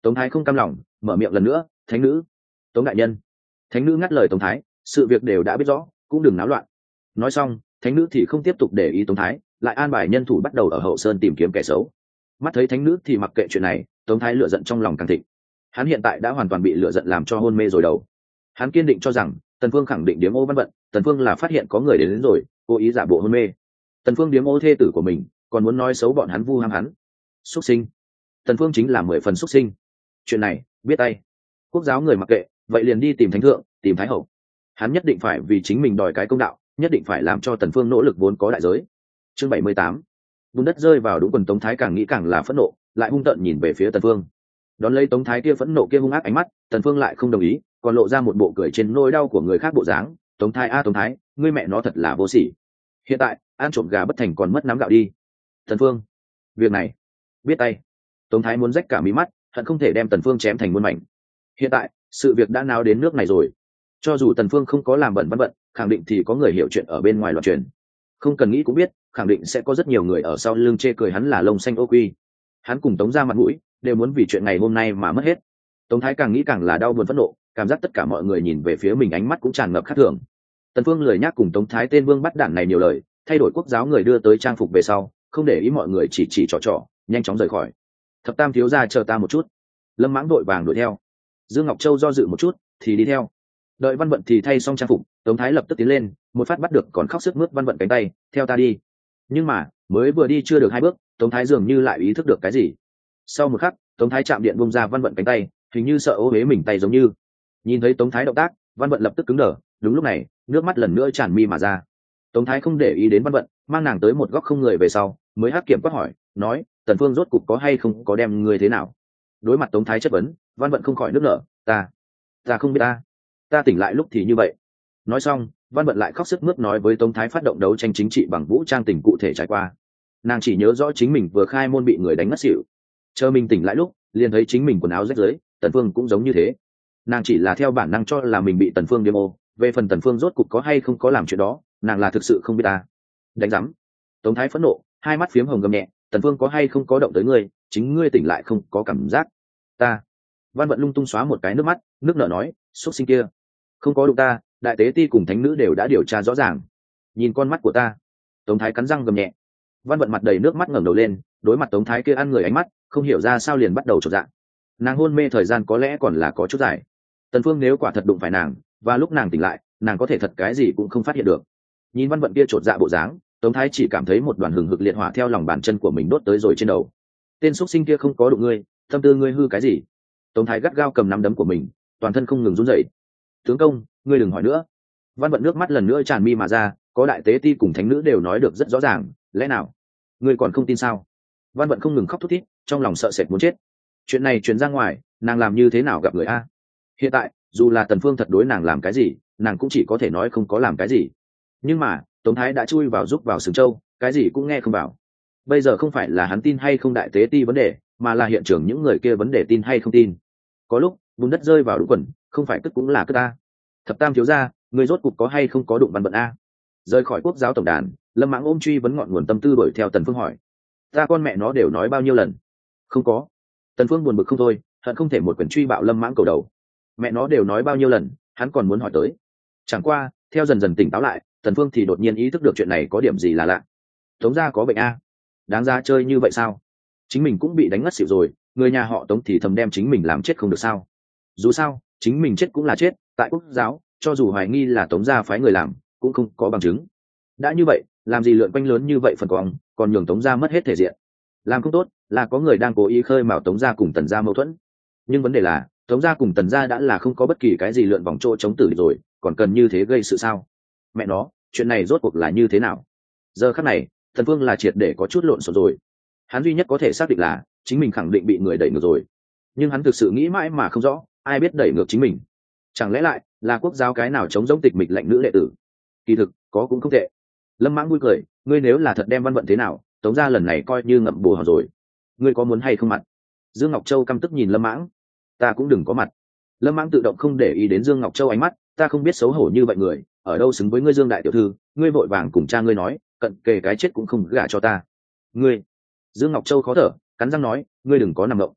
Tống thái không cam lòng mở miệng lần nữa, thánh nữ. Tống đại nhân. Thánh nữ ngắt lời Tống thái, sự việc đều đã biết rõ, cũng đừng náo loạn. Nói xong, thánh nữ thì không tiếp tục để ý Tống thái, lại an bài nhân thủ bắt đầu ở hậu sơn tìm kiếm kẻ xấu. Mắt thấy thánh nữ thì mặc kệ chuyện này, Tống thái lửa giận trong lòng càng thịnh. Hắn hiện tại đã hoàn toàn bị lửa giận làm cho hôn mê rồi đầu. Hắn kiên định cho rằng Tần Phương khẳng định điếm ô Văn Vận, Tần Phương là phát hiện có người đến, đến rồi, cố ý giả bộ hôn mê. Tần Phương điếm ô thê tử của mình, còn muốn nói xấu bọn hắn, vu ham hắn. Xuất sinh. Tần Phương chính là mười phần xuất sinh. Chuyện này, biết tay. Quốc giáo người mặc kệ, vậy liền đi tìm thánh thượng, tìm thái hậu. Hắn nhất định phải vì chính mình đòi cái công đạo, nhất định phải làm cho Tần Phương nỗ lực vốn có đại giới. Chương bảy mươi tám. Bùn đất rơi vào đúng quần Tống thái càng nghĩ càng là phẫn nộ, lại hung tợn nhìn về phía Tần Phương. Đón lấy Tống thái kia phẫn nộ kia hung ác ánh mắt, Tần Phương lại không đồng ý, còn lộ ra một bộ cười trên nỗi đau của người khác bộ dáng. Tống thái a Tống thái, ngươi mẹ nó thật là vô sỉ. Hiện tại ăn trộm gà bất thành còn mất nắm gạo đi. Tần Phương, việc này biết tay. Tống thái muốn rách cả mí mắt, hận không thể đem Tần Phương chém thành muôn mảnh. Hiện tại sự việc đã náo đến nước này rồi, cho dù Tần Phương không có làm bẩn Văn Vận, khẳng định thì có người hiểu chuyện ở bên ngoài loạn truyền. Không cần nghĩ cũng biết, khẳng định sẽ có rất nhiều người ở sau lưng chê cười hắn là lông xanh ô quy. Hắn cùng Tống gia mặt mũi đều muốn vì chuyện ngày hôm nay mà mất hết. Tống thái càng nghĩ càng là đau buồn phẫn nộ, cảm giác tất cả mọi người nhìn về phía mình ánh mắt cũng tràn ngập khác thường. Tần Phương lười nhác cùng Tống thái tên vương bắt đản này nhiều lời, thay đổi quốc giáo người đưa tới trang phục về sau, không để ý mọi người chỉ chỉ trò trò, nhanh chóng rời khỏi. Thập tam thiếu gia chờ ta một chút. Lâm Mãng đội vàng đuổi theo. Dương Ngọc Châu do dự một chút thì đi theo. Đợi Văn Vận thì thay xong trang phục, Tống thái lập tức tiến lên, một phát bắt được còn khóc sức mướt Văn Vận cánh tay, theo ta đi. Nhưng mà mới vừa đi chưa được hai bước, Tống thái dường như lại ý thức được cái gì. Sau một khắc, Tống thái chạm điện bung ra Văn Vận cánh tay, hình như sợ ô uế mình tay giống như. Nhìn thấy Tống thái động tác, Văn Vận lập tức cứng đờ. Đúng lúc này, nước mắt lần nữa tràn mi mà ra. Tống thái không để ý đến Văn Vận, mang nàng tới một góc không người về sau, mới hắc kiểm quát hỏi, nói, Tần Phương rốt cục có hay không có đem người thế nào? Đối mặt Tống thái chất vấn, Văn Vận không khỏi nước nở, ta, ta không biết ta, ta tỉnh lại lúc thì như vậy. Nói xong, Văn Vận lại khóc sức mướt nói với Tống thái phát động đấu tranh chính trị bằng vũ trang tình cụ thể trải qua. Nàng chỉ nhớ rõ chính mình vừa khai môn bị người đánh ngất xỉu, chờ mình tỉnh lại lúc, liền thấy chính mình quần áo rách rưới, Tần Phương cũng giống như thế. Nàng chỉ là theo bản năng cho là mình bị Tần Phương điên ô, về phần Tần Phương rốt cục có hay không có làm chuyện đó, nàng là thực sự không biết ta. Đánh rắm. Tống thái phẫn nộ, hai mắt phiếm hồng gầm nhẹ, Tần Phương có hay không có động tới ngươi, chính ngươi tỉnh lại không có cảm giác. Ta. Văn Vận lung tung xóa một cái nước mắt, nước nở nói, xuất sinh kia, không có đụng ta, đại tế ti cùng thánh nữ đều đã điều tra rõ ràng. Nhìn con mắt của ta. Tống thái cắn răng gầm nhẹ. Văn Vận mặt đầy nước mắt ngẩng đầu lên, đối mặt Tống thái kia ăn người ánh mắt, không hiểu ra sao liền bắt đầu chột dạ. Nàng hôn mê thời gian có lẽ còn là có chút dài. Tần Phương nếu quả thật đụng phải nàng, và lúc nàng tỉnh lại, nàng có thể thật cái gì cũng không phát hiện được. Nhìn Văn Vận kia chột dạ bộ dáng, Tống thái chỉ cảm thấy một đoàn hừng hực liệt hỏa theo lòng bàn chân của mình đốt tới rồi trên đầu. Tên xuất sinh kia không có đụng ngươi, tâm tư ngươi hư cái gì? Tống thái gắt gao cầm nắm đấm của mình, toàn thân không ngừng run rẩy. Tướng công, ngươi đừng hỏi nữa. Văn Vận nước mắt lần nữa tràn mi mà ra, có đại tế ti cùng thánh nữ đều nói được rất rõ ràng, lẽ nào ngươi còn không tin sao? Văn Vận không ngừng khóc thút thít, trong lòng sợ sệt muốn chết. Chuyện này truyền ra ngoài, nàng làm như thế nào gặp người a? Hiện tại, dù là Tần Phương thật đối nàng làm cái gì, nàng cũng chỉ có thể nói không có làm cái gì. Nhưng mà Tống thái đã chui vào giúp vào sừng châu, cái gì cũng nghe không vào. Bây giờ không phải là hắn tin hay không đại tế ti vấn đề, mà là hiện trường những người kia vấn đề tin hay không tin. Có lúc bùn đất rơi vào đúng quần, không phải cất cũng là cất ta. Thập tam thiếu gia, người rốt cục có hay không có đụng Văn Vận a? Rời khỏi quốc giáo tổng đàn, Lâm Mãng ôm truy vấn ngọn nguồn tâm tư đuổi theo Tần Phương hỏi, ta con mẹ nó đều nói bao nhiêu lần, không có. Tần Phương buồn bực không thôi, hận không thể một quyền truy bạo Lâm Mãng cầu đầu. Mẹ nó đều nói bao nhiêu lần, hắn còn muốn hỏi tới. Chẳng qua theo dần dần tỉnh táo lại, Tần Phương thì đột nhiên ý thức được chuyện này có điểm gì là lạ. Tống gia có bệnh a? Đáng ra chơi như vậy sao? Chính mình cũng bị đánh ngất xỉu rồi, người nhà họ Tống thì thầm đem chính mình làm chết không được sao? Dù sao chính mình chết cũng là chết, tại quốc giáo cho dù hoài nghi là Tống gia phái người làm cũng không có bằng chứng. Đã như vậy, làm gì lượn quanh lớn như vậy phần cong, còn nhường Tống gia mất hết thể diện. Làm không tốt là có người đang cố ý khơi mào Tống gia cùng Tần gia mâu thuẫn. Nhưng vấn đề là Tống gia cùng Tần gia đã là không có bất kỳ cái gì lượn vòng chỗ chống tử rồi, còn cần như thế gây sự sao? Mẹ nó, chuyện này rốt cuộc là như thế nào? Giờ khắc này Tần Phương là triệt để có chút lộn xộn rồi. Hắn duy nhất có thể xác định là chính mình khẳng định bị người đẩy ngược rồi, nhưng hắn thực sự nghĩ mãi mà không rõ ai biết đẩy ngược chính mình. Chẳng lẽ lại là quốc giáo cái nào chống giống tịch mịch lạnh nữ đệ tử? Kỳ thực có cũng không tệ. Lâm Mãng vui cười, ngươi nếu là thật đem Văn Vận thế nào, Tống gia lần này coi như ngậm bồ hòn rồi. Ngươi có muốn hay không mặt? Dương Ngọc Châu căm tức nhìn Lâm Mãng. Ta cũng đừng có mặt. Lâm Mãng tự động không để ý đến Dương Ngọc Châu ánh mắt, ta không biết xấu hổ như vậy người, ở đâu xứng với ngươi Dương đại tiểu thư, ngươi vội vàng cùng cha ngươi nói, cận kề cái chết cũng không gả cho ta. Ngươi. Dương Ngọc Châu khó thở, cắn răng nói, ngươi đừng có nằm động.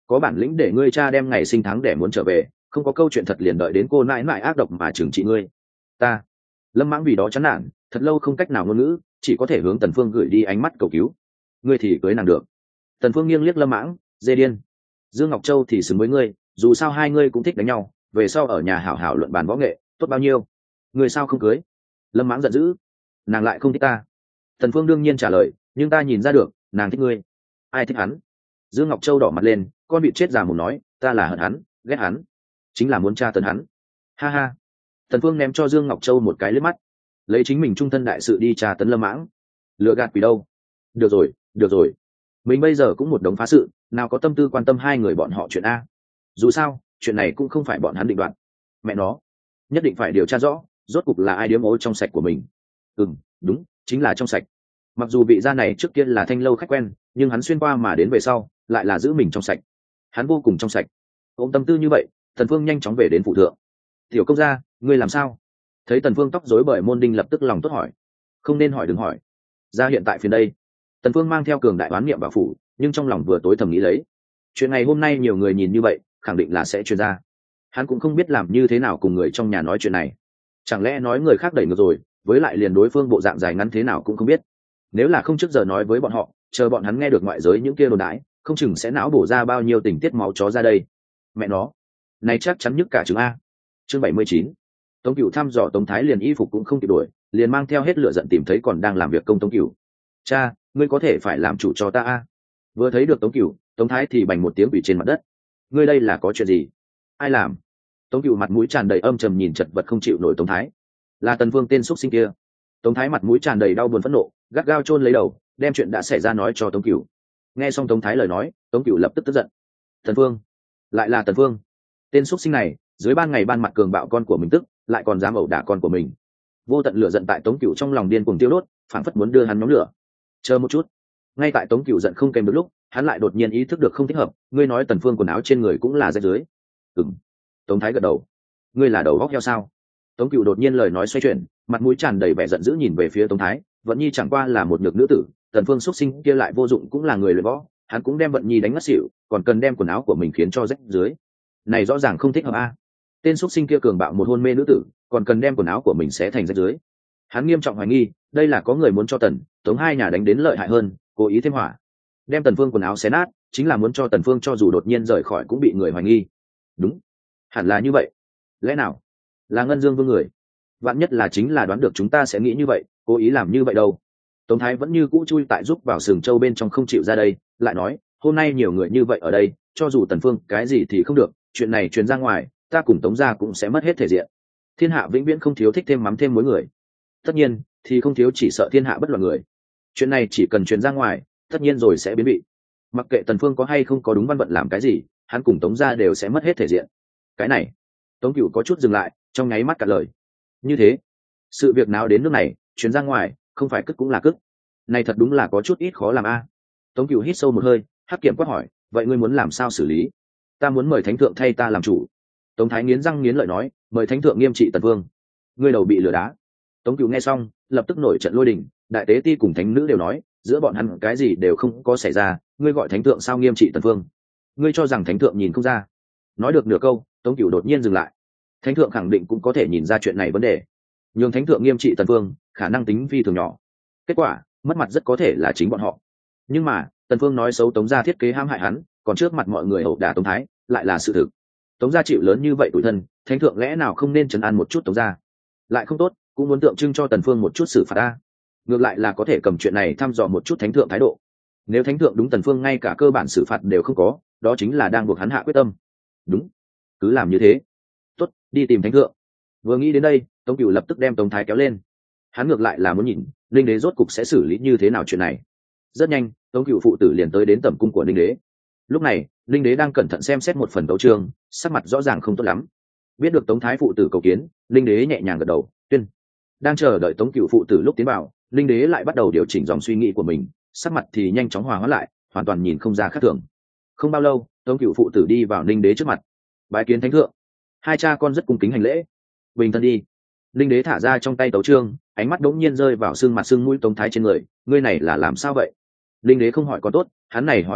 có bản lĩnh để ngươi cha đem ngày sinh tháng để muốn trở về, không có câu chuyện thật liền đợi đến cô nãi nãi ác độc mà trừng trị ngươi. Ta Lâm Mãng vì đó chán nản, thật lâu không cách nào ngôn ngữ, chỉ có thể hướng Tần Phương gửi đi ánh mắt cầu cứu. Ngươi thì cưới nàng được. Tần Phương nghiêng liếc Lâm Mãng, dê điên. Dương Ngọc Châu thì xứng với ngươi, dù sao hai ngươi cũng thích đánh nhau, về sau ở nhà hảo hảo luận bàn võ nghệ, tốt bao nhiêu. Ngươi sao không cưới? Lâm Mãng giận dữ. Nàng lại không thích ta. Tần Phương đương nhiên trả lời, nhưng ta nhìn ra được, nàng thích ngươi. Ai thích hắn? Dương Ngọc Châu đỏ mặt lên, con bị chết già mồm nói, ta là hận hắn, ghét hắn, chính là muốn tra tấn hắn. Ha ha. Tần Phương ném cho Dương Ngọc Châu một cái liếc mắt, lấy chính mình trung thân đại sự đi tra tấn Lâm Mãng, lừa gạt quỷ đâu. Được rồi, được rồi, mình bây giờ cũng một đống phá sự, nào có tâm tư quan tâm hai người bọn họ chuyện a. Dù sao chuyện này cũng không phải bọn hắn định đoạt. Mẹ nó, nhất định phải điều tra rõ rốt cục là ai điếm ô trong sạch của mình. Ừm, đúng, chính là trong sạch. Mặc dù vị gia này trước kia là Thanh lâu khách quen, nhưng hắn xuyên qua mà đến về sau lại là giữ mình trong sạch. Hắn vô cùng trong sạch. Ôm tâm tư như vậy, Tần Phương nhanh chóng về đến phụ thượng. Tiểu công gia, ngươi làm sao? Thấy Tần Phương tóc rối bời, Môn Đinh lập tức lòng tốt hỏi. Không nên hỏi đừng hỏi. Gia hiện tại phiền đây. Tần Phương mang theo cường đại đoán niệm vào phủ, nhưng trong lòng vừa tối thầm nghĩ lấy, chuyện ngày hôm nay nhiều người nhìn như vậy, khẳng định là sẽ truyền ra. Hắn cũng không biết làm như thế nào cùng người trong nhà nói chuyện này. Chẳng lẽ nói người khác đẩy ngược rồi, với lại liền đối phương bộ dạng dài ngắn thế nào cũng không biết. Nếu là không trước giờ nói với bọn họ, chờ bọn hắn nghe được ngoại giới những kia đồn đãi, không chừng sẽ não bổ ra bao nhiêu tình tiết máu chó ra đây. Mẹ nó, này chắc chắn nhức cả trứng a. Chương bảy mươi chín. Tống Cửu thăm dò Tống Thái liền y phục cũng không kịp đuổi, liền mang theo hết lửa giận tìm thấy còn đang làm việc công Tống Cửu. Cha, ngươi có thể phải làm chủ cho ta a. Vừa thấy được Tống Cửu, Tống Thái thì bành một tiếng quỷ trên mặt đất. Ngươi đây là có chuyện gì? Ai làm? Tống Cửu mặt mũi tràn đầy âm trầm nhìn chật vật không chịu nổi Tống Thái. Là Tần Vương tên xuất sinh kia. Tống Thái mặt mũi tràn đầy đau buồn phẫn nộ, gắt gao chôn lấy đầu, đem chuyện đã xảy ra nói cho Tống Cửu. Nghe xong Tống Thái lời nói, Tống Cửu lập tức tức giận. Tần Vương, lại là Tần Vương. Tên xuất sinh này, dưới ban ngày ban mặt cường bạo con của mình tức, lại còn dám ẩu đả con của mình. Vô tận lửa giận tại Tống Cửu trong lòng điên cuồng tiêu đốt, phảng phất muốn đưa hắn nhóm lửa. Chờ một chút. Ngay tại Tống Cửu giận không kèm được lúc, hắn lại đột nhiên ý thức được không thích hợp, ngươi nói Tần Phương quần áo trên người cũng là rách dưới. Ừm. Tống Thái gật đầu. Ngươi là đầu góc heo sao? Tống Cửu đột nhiên lời nói xoay chuyển, mặt mũi tràn đầy vẻ giận dữ nhìn về phía Tống Thái, Vận Nhi chẳng qua là một nhược nữ tử, Tần Phương xuất sinh kia lại vô dụng cũng là người luyện võ, hắn cũng đem Vận Nhi đánh ngất xỉu, còn cần đem quần áo của mình khiến cho rách dưới. Này rõ ràng không thích hợp a. Tên xuất sinh kia cường bạo một hôn mê nữ tử, còn cần đem quần áo của mình xé thành rách dưới. Hắn nghiêm trọng hoài nghi, đây là có người muốn cho Tần, Tống hai nhà đánh đến lợi hại hơn, cố ý thêm hỏa. Đem Tần Phương quần áo xé nát, chính là muốn cho Tần Phương cho dù đột nhiên rời khỏi cũng bị người hoài nghi. Đúng, hẳn là như vậy. Lẽ nào là Ngân Dương Vương người? Vạn nhất là chính là đoán được chúng ta sẽ nghĩ như vậy, cố ý làm như vậy đâu. Tống Thái vẫn như cũ chui tại giúp vào sừng châu bên trong không chịu ra đây, lại nói, hôm nay nhiều người như vậy ở đây, cho dù Tần Phương cái gì thì không được, chuyện này truyền ra ngoài, ta cùng Tống gia cũng sẽ mất hết thể diện. Thiên hạ vĩnh viễn không thiếu thích thêm mắm thêm muối người. Tất nhiên, thì không thiếu chỉ sợ thiên hạ bất loạn người. Chuyện này chỉ cần truyền ra ngoài, tất nhiên rồi sẽ biến vị. Mặc kệ Tần Phương có hay không có đúng văn vận làm cái gì, hắn cùng Tống gia đều sẽ mất hết thể diện. Cái này, Tống Cửu có chút dừng lại, trong nháy mắt cả lời. Như thế, sự việc nào đến nước này, truyền ra ngoài, không phải cất cũng là cất. Này thật đúng là có chút ít khó làm a. Tống Cửu hít sâu một hơi, hắc kiểm quát hỏi, vậy ngươi muốn làm sao xử lý? Ta muốn mời thánh thượng thay ta làm chủ. Tống Thái nghiến răng nghiến lợi nói, mời thánh thượng nghiêm trị Tần Vương. Ngươi đầu bị lửa đá. Tống Cửu nghe xong, lập tức nổi trận lôi đình, đại tế ti cùng thánh nữ đều nói, giữa bọn hắn cái gì đều không có xảy ra, ngươi gọi thánh thượng sao nghiêm trị Tần Vương? Ngươi cho rằng thánh thượng nhìn không ra? Nói được nửa câu, Tống Cửu đột nhiên dừng lại. Thánh thượng khẳng định cũng có thể nhìn ra chuyện này vấn đề, nhưng thánh thượng nghiêm trị Tần Vương, khả năng tính phi thường nhỏ. Kết quả, mất mặt rất có thể là chính bọn họ. Nhưng mà, Tần Vương nói xấu Tống gia thiết kế hãm hại hắn, còn trước mặt mọi người ẩu đả Tống Thái, lại là sự thực. Tống gia chịu lớn như vậy tủi thân, thánh thượng lẽ nào không nên trấn an một chút Tống gia? Lại không tốt, cũng muốn tượng trưng cho Tần Phương một chút xử phạt ta. Ngược lại là có thể cầm chuyện này thăm dò một chút thánh thượng thái độ. Nếu thánh thượng đúng Tần Phương ngay cả cơ bản xử phạt đều không có, đó chính là đang buộc hắn hạ quyết tâm. Đúng, cứ làm như thế. Tốt, đi tìm thánh thượng. Vừa nghĩ đến đây, Tống Cửu lập tức đem Tống Thái kéo lên. Hắn ngược lại là muốn nhìn, Linh Đế rốt cục sẽ xử lý như thế nào chuyện này. Rất nhanh, Tống Cửu phụ tử liền tới đến tẩm cung của Linh Đế. Lúc này, Linh Đế đang cẩn thận xem xét một phần tấu chương, sắc mặt rõ ràng không tốt lắm. Biết được Tống Thái phụ tử cầu kiến, Linh Đế nhẹ nhàng gật đầu, tuyên. Đang chờ đợi Tống Cửu phụ tử lúc tiến vào, Linh Đế lại bắt đầu điều chỉnh dòng suy nghĩ của mình, sắc mặt thì nhanh chóng hòa hóa lại, hoàn toàn nhìn không ra khác thường. Không bao lâu, Tống Cửu phụ tử đi vào Linh Đế trước mặt, bái kiến thánh thượng. Hai cha con rất cung kính hành lễ. Bình thân đi. Linh Đế thả ra trong tay tấu chương, ánh mắt đống nhiên rơi vào xương mặt xương mũi Tống Thái trên người, ngươi này là làm sao vậy? Linh Đế không hỏi có tốt, hắn này hỏi một chút,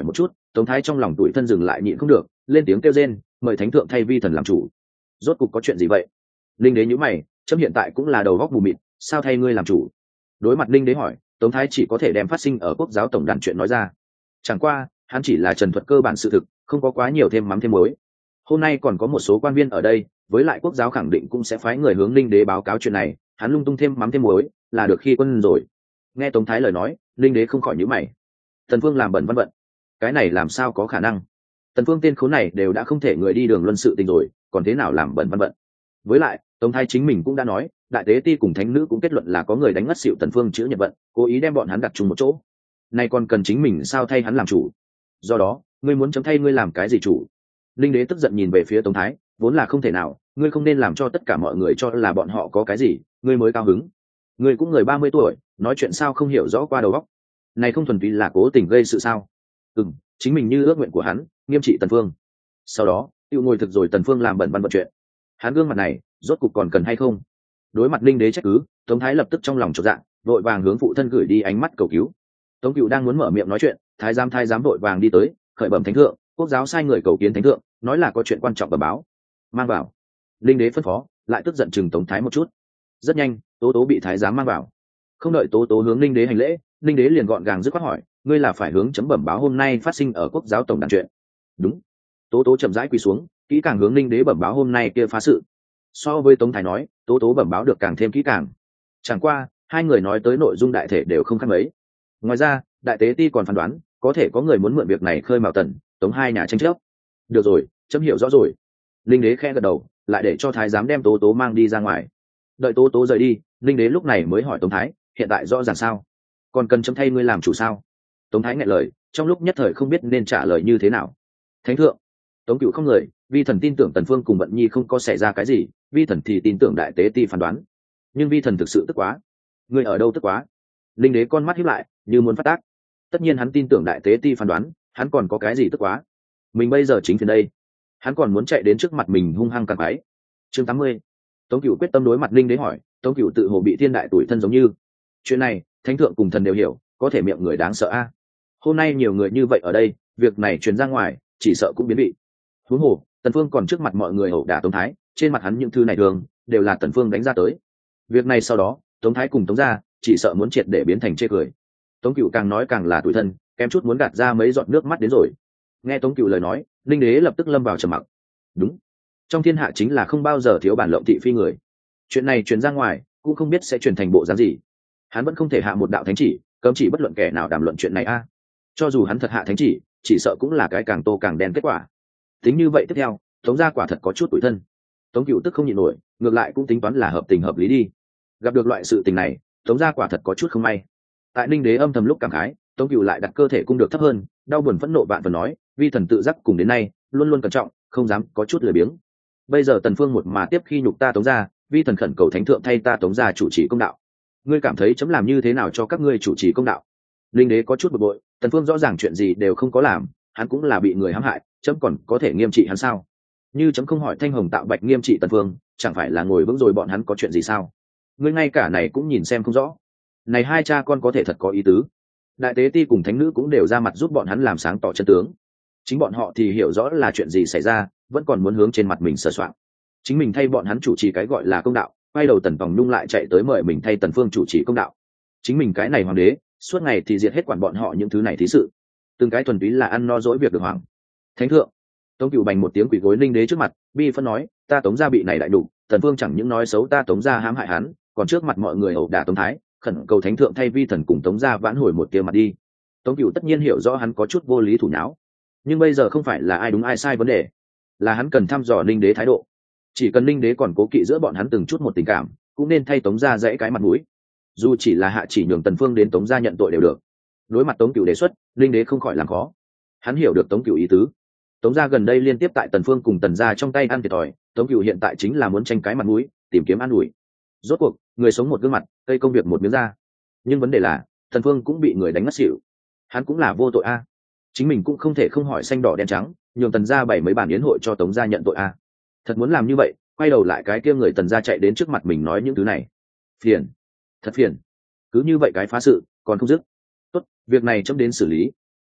Tống Thái trong lòng tủi thân dừng lại nhịn không được, lên tiếng kêu rên, mời thánh thượng thay vi thần làm chủ. Rốt cục có chuyện gì vậy? Linh đế nhíu mày, chấm hiện tại cũng là đầu góc mù mịt, sao thay ngươi làm chủ? Đối mặt Linh đế hỏi, Tống Thái chỉ có thể đem phát sinh ở quốc giáo tổng đàn chuyện nói ra. Chẳng qua hắn chỉ là trần thuật cơ bản sự thực, không có quá nhiều thêm mắm thêm muối. Hôm nay còn có một số quan viên ở đây, với lại quốc giáo khẳng định cũng sẽ phái người hướng Linh đế báo cáo chuyện này, hắn lung tung thêm mắm thêm muối là được khi quân rồi. Nghe Tống Thái lời nói, Linh đế không khỏi nhíu mày. Tần Phương làm bẩn văn vận, cái này làm sao có khả năng? Tần Phương tên khốn này đều đã không thể người đi đường luân sự tình rồi, còn thế nào làm bẩn văn vận? Với lại Tống Thái chính mình cũng đã nói, đại tế ti cùng thánh nữ cũng kết luận là có người đánh ngất xỉu Tần Phương chữ nhật vận, cố ý đem bọn hắn đặt chung một chỗ. Nay còn cần chính mình sao thay hắn làm chủ? Do đó ngươi muốn chấm thay ngươi làm cái gì chủ? Linh đế tức giận nhìn về phía Tống Thái, vốn là không thể nào, ngươi không nên làm cho tất cả mọi người cho là bọn họ có cái gì, ngươi mới cao hứng. Ngươi cũng người ba mươi tuổi, nói chuyện sao không hiểu rõ qua đầu óc? Này không thuần túy là cố tình gây sự sao? Ừm, chính mình như ước nguyện của hắn, nghiêm trị Tần Phương. Sau đó tiêu ngồi thực rồi Tần Phương làm bẩn văn vận chuyện. Hắn gương mặt này rốt cục còn cần hay không? Đối mặt Linh đế trách cứ, Tống Thái lập tức trong lòng chột dạ, vội vàng hướng phụ thân gửi đi ánh mắt cầu cứu. Tống Cựu đang muốn mở miệng nói chuyện, thái giám thái giám vội vàng đi tới, khởi bẩm thánh thượng, quốc giáo sai người cầu kiến thánh thượng, nói là có chuyện quan trọng bẩm báo. Mang vào. Linh đế phân phó, lại tức giận chừng Tống Thái một chút. Rất nhanh, Tố Tố bị thái giám mang vào. Không đợi Tố Tố hướng Linh đế hành lễ, Linh đế liền gọn gàng dứt khoát hỏi, ngươi là phải hướng chấm bẩm báo hôm nay phát sinh ở quốc giáo tổng đàn chuyện? Đúng. Tố Tố chậm rãi quỳ xuống, kỹ càng hướng Linh đế bẩm báo hôm nay kia phá sự. So với Tống Thái nói, Tố Tố bẩm báo được càng thêm kỹ càng. Chẳng qua hai người nói tới nội dung đại thể đều không khác mấy. Ngoài ra đại tế ti còn phán đoán có thể có người muốn mượn việc này khơi mào Tần Tống hai nhà tranh chấp. Được rồi, chấm hiểu rõ rồi. Linh đế khẽ gật đầu, lại để cho thái giám đem Tố Tố mang đi ra ngoài. Đợi Tố Tố rời đi, Linh đế lúc này mới hỏi Tống Thái, hiện tại rõ ràng sao? Còn cần chấm thay ngươi làm chủ sao? Tống Thái nghẹn lời, trong lúc nhất thời không biết nên trả lời như thế nào. Thánh thượng. Tống Cựu không người, vi thần tin tưởng Tần Phương cùng Vận Nhi không có xảy ra cái gì, vi thần thì tin tưởng đại tế ti phán đoán. Nhưng vi thần thực sự tức quá. Ngươi ở đâu tức quá? Linh đế con mắt híp lại, như muốn phát tác. Tất nhiên hắn tin tưởng đại tế ti phán đoán, hắn còn có cái gì tức quá? Mình bây giờ chính phiền đây, hắn còn muốn chạy đến trước mặt mình hung hăng càn quái. Chương tám mươi. Tống Cựu quyết tâm đối mặt Linh đế hỏi, Tống Cựu tự hồ bị thiên đại tuổi thân giống như. Chuyện này, thánh thượng cùng thần đều hiểu, có thể miệng người đáng sợ a. À. Hôm nay nhiều người như vậy ở đây, việc này truyền ra ngoài, chỉ sợ cũng biến vị. Huống hồ, Tần Phương còn trước mặt mọi người ẩu đả Tống Thái, trên mặt hắn những thứ này thường đều là Tần Phương đánh ra tới. Việc này sau đó, Tống Thái cùng Tống gia chỉ sợ muốn triệt để biến thành chê cười. Tống Cựu càng nói càng là tủi thân, kém chút muốn gạt ra mấy giọt nước mắt đến rồi. Nghe Tống Cựu lời nói, Linh đế lập tức lâm vào trầm mặc. Đúng, trong thiên hạ chính là không bao giờ thiếu bản lộng thị phi người. Chuyện này truyền ra ngoài, cũng không biết sẽ truyền thành bộ dáng gì. Hắn vẫn không thể hạ một đạo thánh chỉ, cấm chỉ bất luận kẻ nào đàm luận chuyện này a. À. Cho dù hắn thật hạ thánh chỉ, chỉ sợ cũng là cái càng tô càng đen kết quả. Tính như vậy tiếp theo, Tống gia quả thật có chút tủi thân. Tống Cựu tức không nhịn nổi, ngược lại cũng tính toán là hợp tình hợp lý đi. Gặp được loại sự tình này, Tống gia quả thật có chút không may. Tại Linh đế âm thầm lúc cảm khái, Tống Cựu lại đặt cơ thể cung được thấp hơn, đau buồn phẫn nộ vạn phần nói, vi thần tự giác cùng đến nay luôn luôn cẩn trọng, không dám có chút lười biếng. Bây giờ Tần Phương một mà tiếp khi nhục ta Tống gia, vi thần khẩn cầu thánh thượng thay ta Tống gia chủ trì công đạo. Ngươi cảm thấy chấm làm như thế nào cho các ngươi chủ trì công đạo? Linh đế có chút bực bội, Tần Phương rõ ràng chuyện gì đều không có làm, hắn cũng là bị người hãm hại, chấm còn có thể nghiêm trị hắn sao? Như chấm không hỏi Thanh Hồng Tạo Bạch nghiêm trị Tần Phương, chẳng phải là ngồi vững rồi bọn hắn có chuyện gì sao? Ngươi ngay cả này cũng nhìn xem không rõ. Này hai cha con có thể thật có ý tứ. Đại tế ti cùng thánh nữ cũng đều ra mặt giúp bọn hắn làm sáng tỏ chân tướng. Chính bọn họ thì hiểu rõ là chuyện gì xảy ra, vẫn còn muốn hướng trên mặt mình sờ soạng. Chính mình thay bọn hắn chủ trì cái gọi là công đạo, quay đầu Tần Tòng Nhung lại chạy tới mời mình thay Tần Phương chủ trì công đạo. Chính mình cái này hoàng đế, suốt ngày thì diệt hết quản bọn họ những thứ này thí sự. Từng cái thuần túy là ăn no dỗi việc được hoàng. Thánh thượng. Tống Cựu bành một tiếng quỳ gối Linh đế trước mặt, bi phân nói, ta Tống gia bị này đại đủ, Tần Phương chẳng những nói xấu ta Tống gia hãm hại hắn, còn trước mặt mọi người ẩu đả Tống Thái, khẩn cầu thánh thượng thay vi thần cùng Tống gia vãn hồi một tia mặt đi. Tống Cựu tất nhiên hiểu rõ hắn có chút vô lý thủ nháo, nhưng bây giờ không phải là ai đúng ai sai vấn đề, là hắn cần thăm dò Linh đế thái độ. Chỉ cần Linh đế còn cố kỵ giữa bọn hắn từng chút một tình cảm, cũng nên thay Tống gia dãy cái mặt mũi. Dù chỉ là hạ chỉ nhường Tần Phương đến Tống gia nhận tội đều được. Đối mặt Tống Cựu đề xuất, Linh đế không khỏi làm khó. Hắn hiểu được Tống Cựu ý tứ. Tống gia gần đây liên tiếp tại Tần Phương cùng Tần gia trong tay ăn thiệt thòi, Tống Cựu hiện tại chính là muốn tranh cái mặt mũi, tìm kiếm an ủi. Rốt cuộc, người sống một gương mặt, cây công việc một miếng da. Nhưng vấn đề là, Tần Phương cũng bị người đánh ngất xỉu. Hắn cũng là vô tội a. Chính mình cũng không thể không hỏi xanh đỏ đen trắng, nhường Tần gia bày mấy bản yến hội cho Tống gia nhận tội a. Thật muốn làm như vậy, quay đầu lại cái kia người Tần gia chạy đến trước mặt mình nói những thứ này. Phiền, thật phiền. Cứ như vậy cái phá sự, còn không dứt. Tốt, việc này chấm đến xử lý.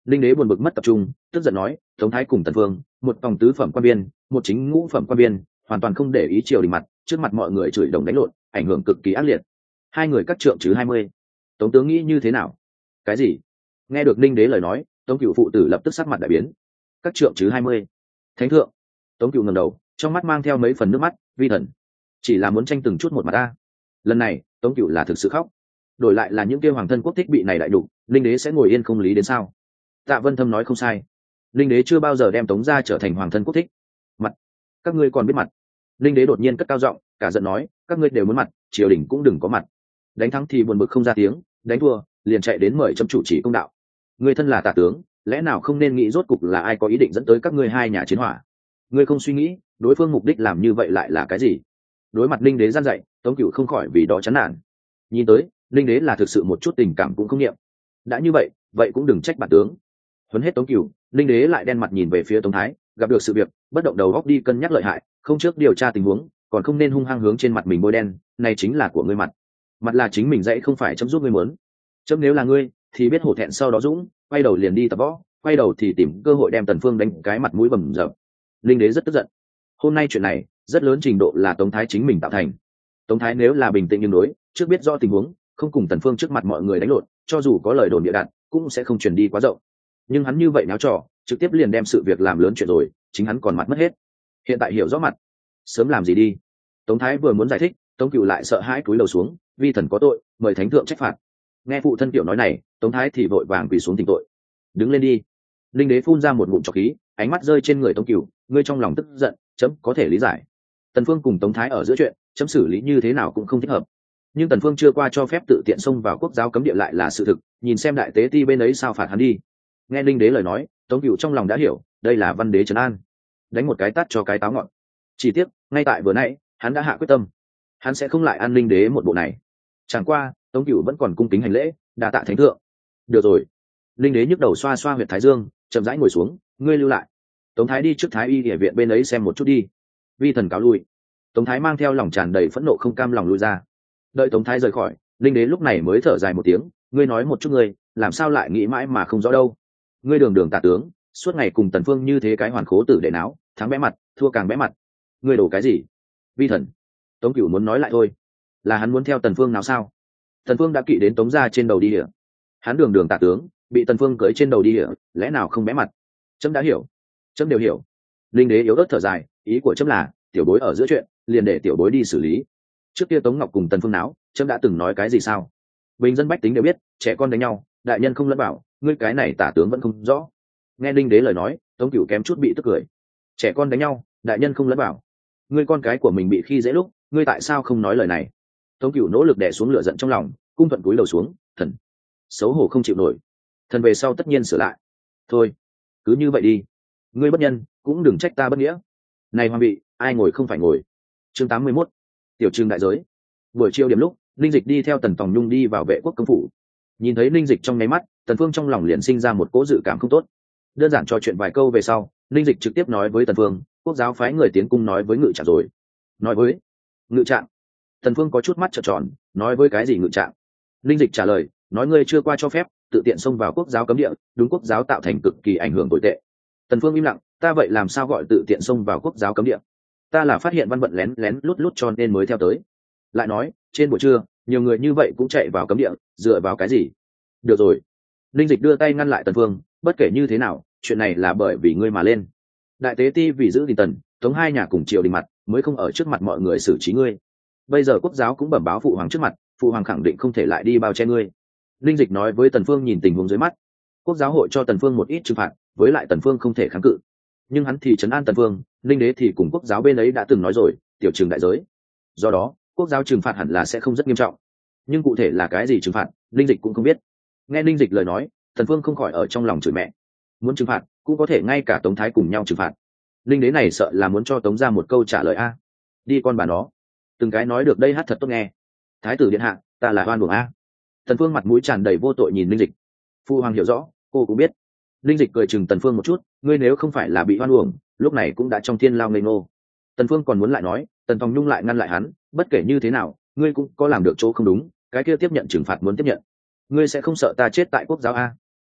Linh đế buồn bực mất tập trung, tức giận nói, tống thái cùng tần phương, một phòng tứ phẩm quan biên, một chính ngũ phẩm quan biên, hoàn toàn không để ý triều đình mặt, trước mặt mọi người chửi đồng đánh lộn, ảnh hưởng cực kỳ ác liệt. Hai người cắt trượng chứ hai mươi. Tống tướng nghĩ như thế nào? Cái gì? Nghe được Linh đế lời nói, Tống Cửu phụ tử lập tức sắc mặt đại biến. Cắt trượng chứ hai mươi. Thánh thượng. Tống Cửu ngẩng đầu, trong mắt mang theo mấy phần nước mắt, vi thần chỉ là muốn tranh từng chút một mặt ta. Lần này, Tống Cửu là thực sự khóc. Đổi lại là những kia hoàng thân quốc thích bị này đại đủ, Linh đế sẽ ngồi yên không lý đến sao? Tạ Vân Thâm nói không sai. Linh đế chưa bao giờ đem Tống gia trở thành hoàng thân quốc thích. Mặt, các ngươi còn biết mặt? Linh đế đột nhiên cất cao giọng, cả giận nói, các ngươi đều muốn mặt, triều đình cũng đừng có mặt. Đánh thắng thì buồn bực không ra tiếng, đánh thua liền chạy đến mời chấm chủ trì công đạo. Ngươi thân là tả tướng, lẽ nào không nên nghĩ rốt cục là ai có ý định dẫn tới các ngươi hai nhà chiến hỏa? Ngươi không suy nghĩ, đối phương mục đích làm như vậy lại là cái gì? Đối mặt Linh đế gian dạy, Tống Cửu không khỏi vì đó chán nản. Nhìn tới, Linh đế là thực sự một chút tình cảm cũng không niệm. Đã như vậy, vậy cũng đừng trách bản tướng. Huấn hết Tống Cửu, Linh đế lại đen mặt nhìn về phía Tống Thái, gặp được sự việc, bất động đầu góc đi cân nhắc lợi hại, không trước điều tra tình huống, còn không nên hung hăng hướng trên mặt mình bôi đen, này chính là của ngươi mặt. Mặt là chính mình dạy không phải chấm giúp ngươi muốn. Chấm nếu là ngươi, thì biết hổ thẹn sau đó dũng, quay đầu liền đi tập võ, quay đầu thì tìm cơ hội đem Tần Phương đánh cái mặt mũi bầm dập. Linh đế rất tức giận. Hôm nay chuyện này, rất lớn trình độ là Tống Thái chính mình tạo thành. Tống Thái nếu là bình tĩnh nhưng đối, trước biết rõ tình huống, không cùng Tần Phương trước mặt mọi người đánh lộn, cho dù có lời đồn địa đặt, cũng sẽ không truyền đi quá rộng. Nhưng hắn như vậy náo trò, trực tiếp liền đem sự việc làm lớn chuyện rồi, chính hắn còn mặt mất hết. Hiện tại hiểu rõ mặt, sớm làm gì đi. Tống Thái vừa muốn giải thích, Tống Cửu lại sợ hãi cúi đầu xuống, vi thần có tội, mời thánh thượng trách phạt. Nghe phụ thân Tiểu nói này, Tống Thái thì vội vàng quỳ xuống thỉnh tội. Đứng lên đi. Linh đế phun ra một ngụm trọc khí, ánh mắt rơi trên người Tống Cửu, ngươi trong lòng tức giận, chấm có thể lý giải. Tần Phương cùng Tống Thái ở giữa chuyện, chấm xử lý như thế nào cũng không thích hợp. Nhưng Tần Phương chưa qua cho phép tự tiện xông vào quốc giáo cấm địa lại là sự thực, nhìn xem đại tế ti bên ấy sao phạt hắn đi. Nghe Linh đế lời nói, Tống Cửu trong lòng đã hiểu, đây là văn đế trấn an, đánh một cái tát cho cái táo ngọn. Chỉ tiếc, ngay tại vừa nãy, hắn đã hạ quyết tâm, hắn sẽ không lại an Linh đế một bộ này. Chẳng qua, Tống Cửu vẫn còn cung kính hành lễ, đa tạ thánh thượng. Được rồi. Linh đế nhức đầu xoa xoa huyệt thái dương, chậm rãi ngồi xuống, ngươi lưu lại. Tống Thái đi trước Thái y địa viện bên ấy xem một chút đi. Vi thần cáo lui. Tống Thái mang theo lòng tràn đầy phẫn nộ không cam lòng lui ra. Đợi Tống Thái rời khỏi, Linh đế lúc này mới thở dài một tiếng, ngươi nói một chút ngươi, làm sao lại nghĩ mãi mà không rõ đâu? Ngươi đường đường tả tướng, suốt ngày cùng Tần Phương như thế cái hoàn khố tử để náo, thắng bẽ mặt, thua càng bẽ mặt. Ngươi đổ cái gì? Vi thần. Tống Cửu muốn nói lại thôi, là hắn muốn theo Tần Phương nào sao? Tần Phương đã kỵ đến Tống gia trên đầu đi địa. Hắn đường đường tả tướng, bị Tần Phương cưỡi trên đầu đi địa, lẽ nào không bẽ mặt? Chấm đã hiểu, chấm đều hiểu. Linh đế yếu ớt thở dài, ý của chấm là, tiểu bối ở giữa chuyện, liền để tiểu bối đi xử lý. Trước kia Tống Ngọc cùng Tần Phương náo, chấm đã từng nói cái gì sao? Bình dân bách tính đều biết, trẻ con đánh nhau, đại nhân không lẫn bảo, ngươi cái này tả tướng vẫn không rõ. Nghe Linh đế lời nói, Tống Cửu kém chút bị tức cười. Trẻ con đánh nhau, đại nhân không lẫn bảo, ngươi con cái của mình bị khi dễ lúc, ngươi tại sao không nói lời này? Tống Cửu nỗ lực đè xuống lửa giận trong lòng, cung thuận cúi đầu xuống, thần xấu hổ không chịu nổi, thần về sau tất nhiên sửa lại. Thôi, cứ như vậy đi, ngươi bất nhân, cũng đừng trách ta bất nghĩa. Này hoàng vị, ai ngồi không phải ngồi. Chương tám mươi mốt, tiểu trương đại giới. Buổi chiều điểm lúc, Linh Dịch đi theo Tần Tòng Nhung đi vào vệ quốc công phủ. Nhìn thấy Linh Dịch trong nháy mắt, Tần Phương trong lòng liền sinh ra một cỗ dự cảm không tốt. Đơn giản trò chuyện vài câu về sau, Linh Dịch trực tiếp nói với Tần Phương, quốc giáo phái người tiến cung nói với ngự trạng rồi. Nói với ngự trạng? Tần Phương có chút mắt trợn tròn, nói với cái gì ngự trạng? Linh Dịch trả lời, nói ngươi chưa qua cho phép, tự tiện xông vào quốc giáo cấm địa, đúng quốc giáo tạo thành cực kỳ ảnh hưởng tồi tệ. Tần Phương im lặng, ta vậy làm sao gọi tự tiện xông vào quốc giáo cấm địa? Ta là phát hiện văn vận lén lén lút lút cho nên mới theo tới. Lại nói, trên buổi trưa, nhiều người như vậy cũng chạy vào cấm địa, dựa vào cái gì? Được rồi. Linh Dịch đưa tay ngăn lại Tần Phương, bất kể như thế nào, chuyện này là bởi vì ngươi mà lên. Đại tế ti vì giữ gìn Tần, Tống hai nhà cùng triều đình mặt, mới không ở trước mặt mọi người xử trí ngươi. Bây giờ quốc giáo cũng bẩm báo phụ hoàng trước mặt, phụ hoàng khẳng định không thể lại đi bao che ngươi. Linh Dịch nói với Tần Phương nhìn tình huống dưới mắt, quốc giáo hội cho Tần Phương một ít trừng phạt, với lại Tần Phương không thể kháng cự. Nhưng hắn thì trấn an Tần Phương, Linh đế thì cùng quốc giáo bên ấy đã từng nói rồi, tiểu trừng đại giới. Do đó, quốc giáo trừng phạt hẳn là sẽ không rất nghiêm trọng. Nhưng cụ thể là cái gì trừng phạt, Linh Dịch cũng không biết. Nghe Linh Dịch lời nói, Tần Phương không khỏi ở trong lòng chửi mẹ. Muốn trừng phạt, cũng có thể ngay cả Tống Thái cùng nhau trừng phạt. Linh đế này sợ là muốn cho Tống ra một câu trả lời a. Đi con bà nó. Từng cái nói được đây hát thật tốt nghe. Thái tử điện hạ, ta là oan uổng a. Tần Phương mặt mũi tràn đầy vô tội nhìn Linh Dịch. Phu hoàng hiểu rõ, cô cũng biết. Linh Dịch cười chừng Tần Phương một chút, ngươi nếu không phải là bị oan uổng, lúc này cũng đã trong thiên lao ngây ngô. Tần Phương còn muốn lại nói, Tần Tòng Nhung lại ngăn lại hắn, bất kể như thế nào, ngươi cũng có làm được chỗ không đúng, cái kia tiếp nhận trừng phạt muốn tiếp nhận. Ngươi sẽ không sợ ta chết tại quốc giáo a?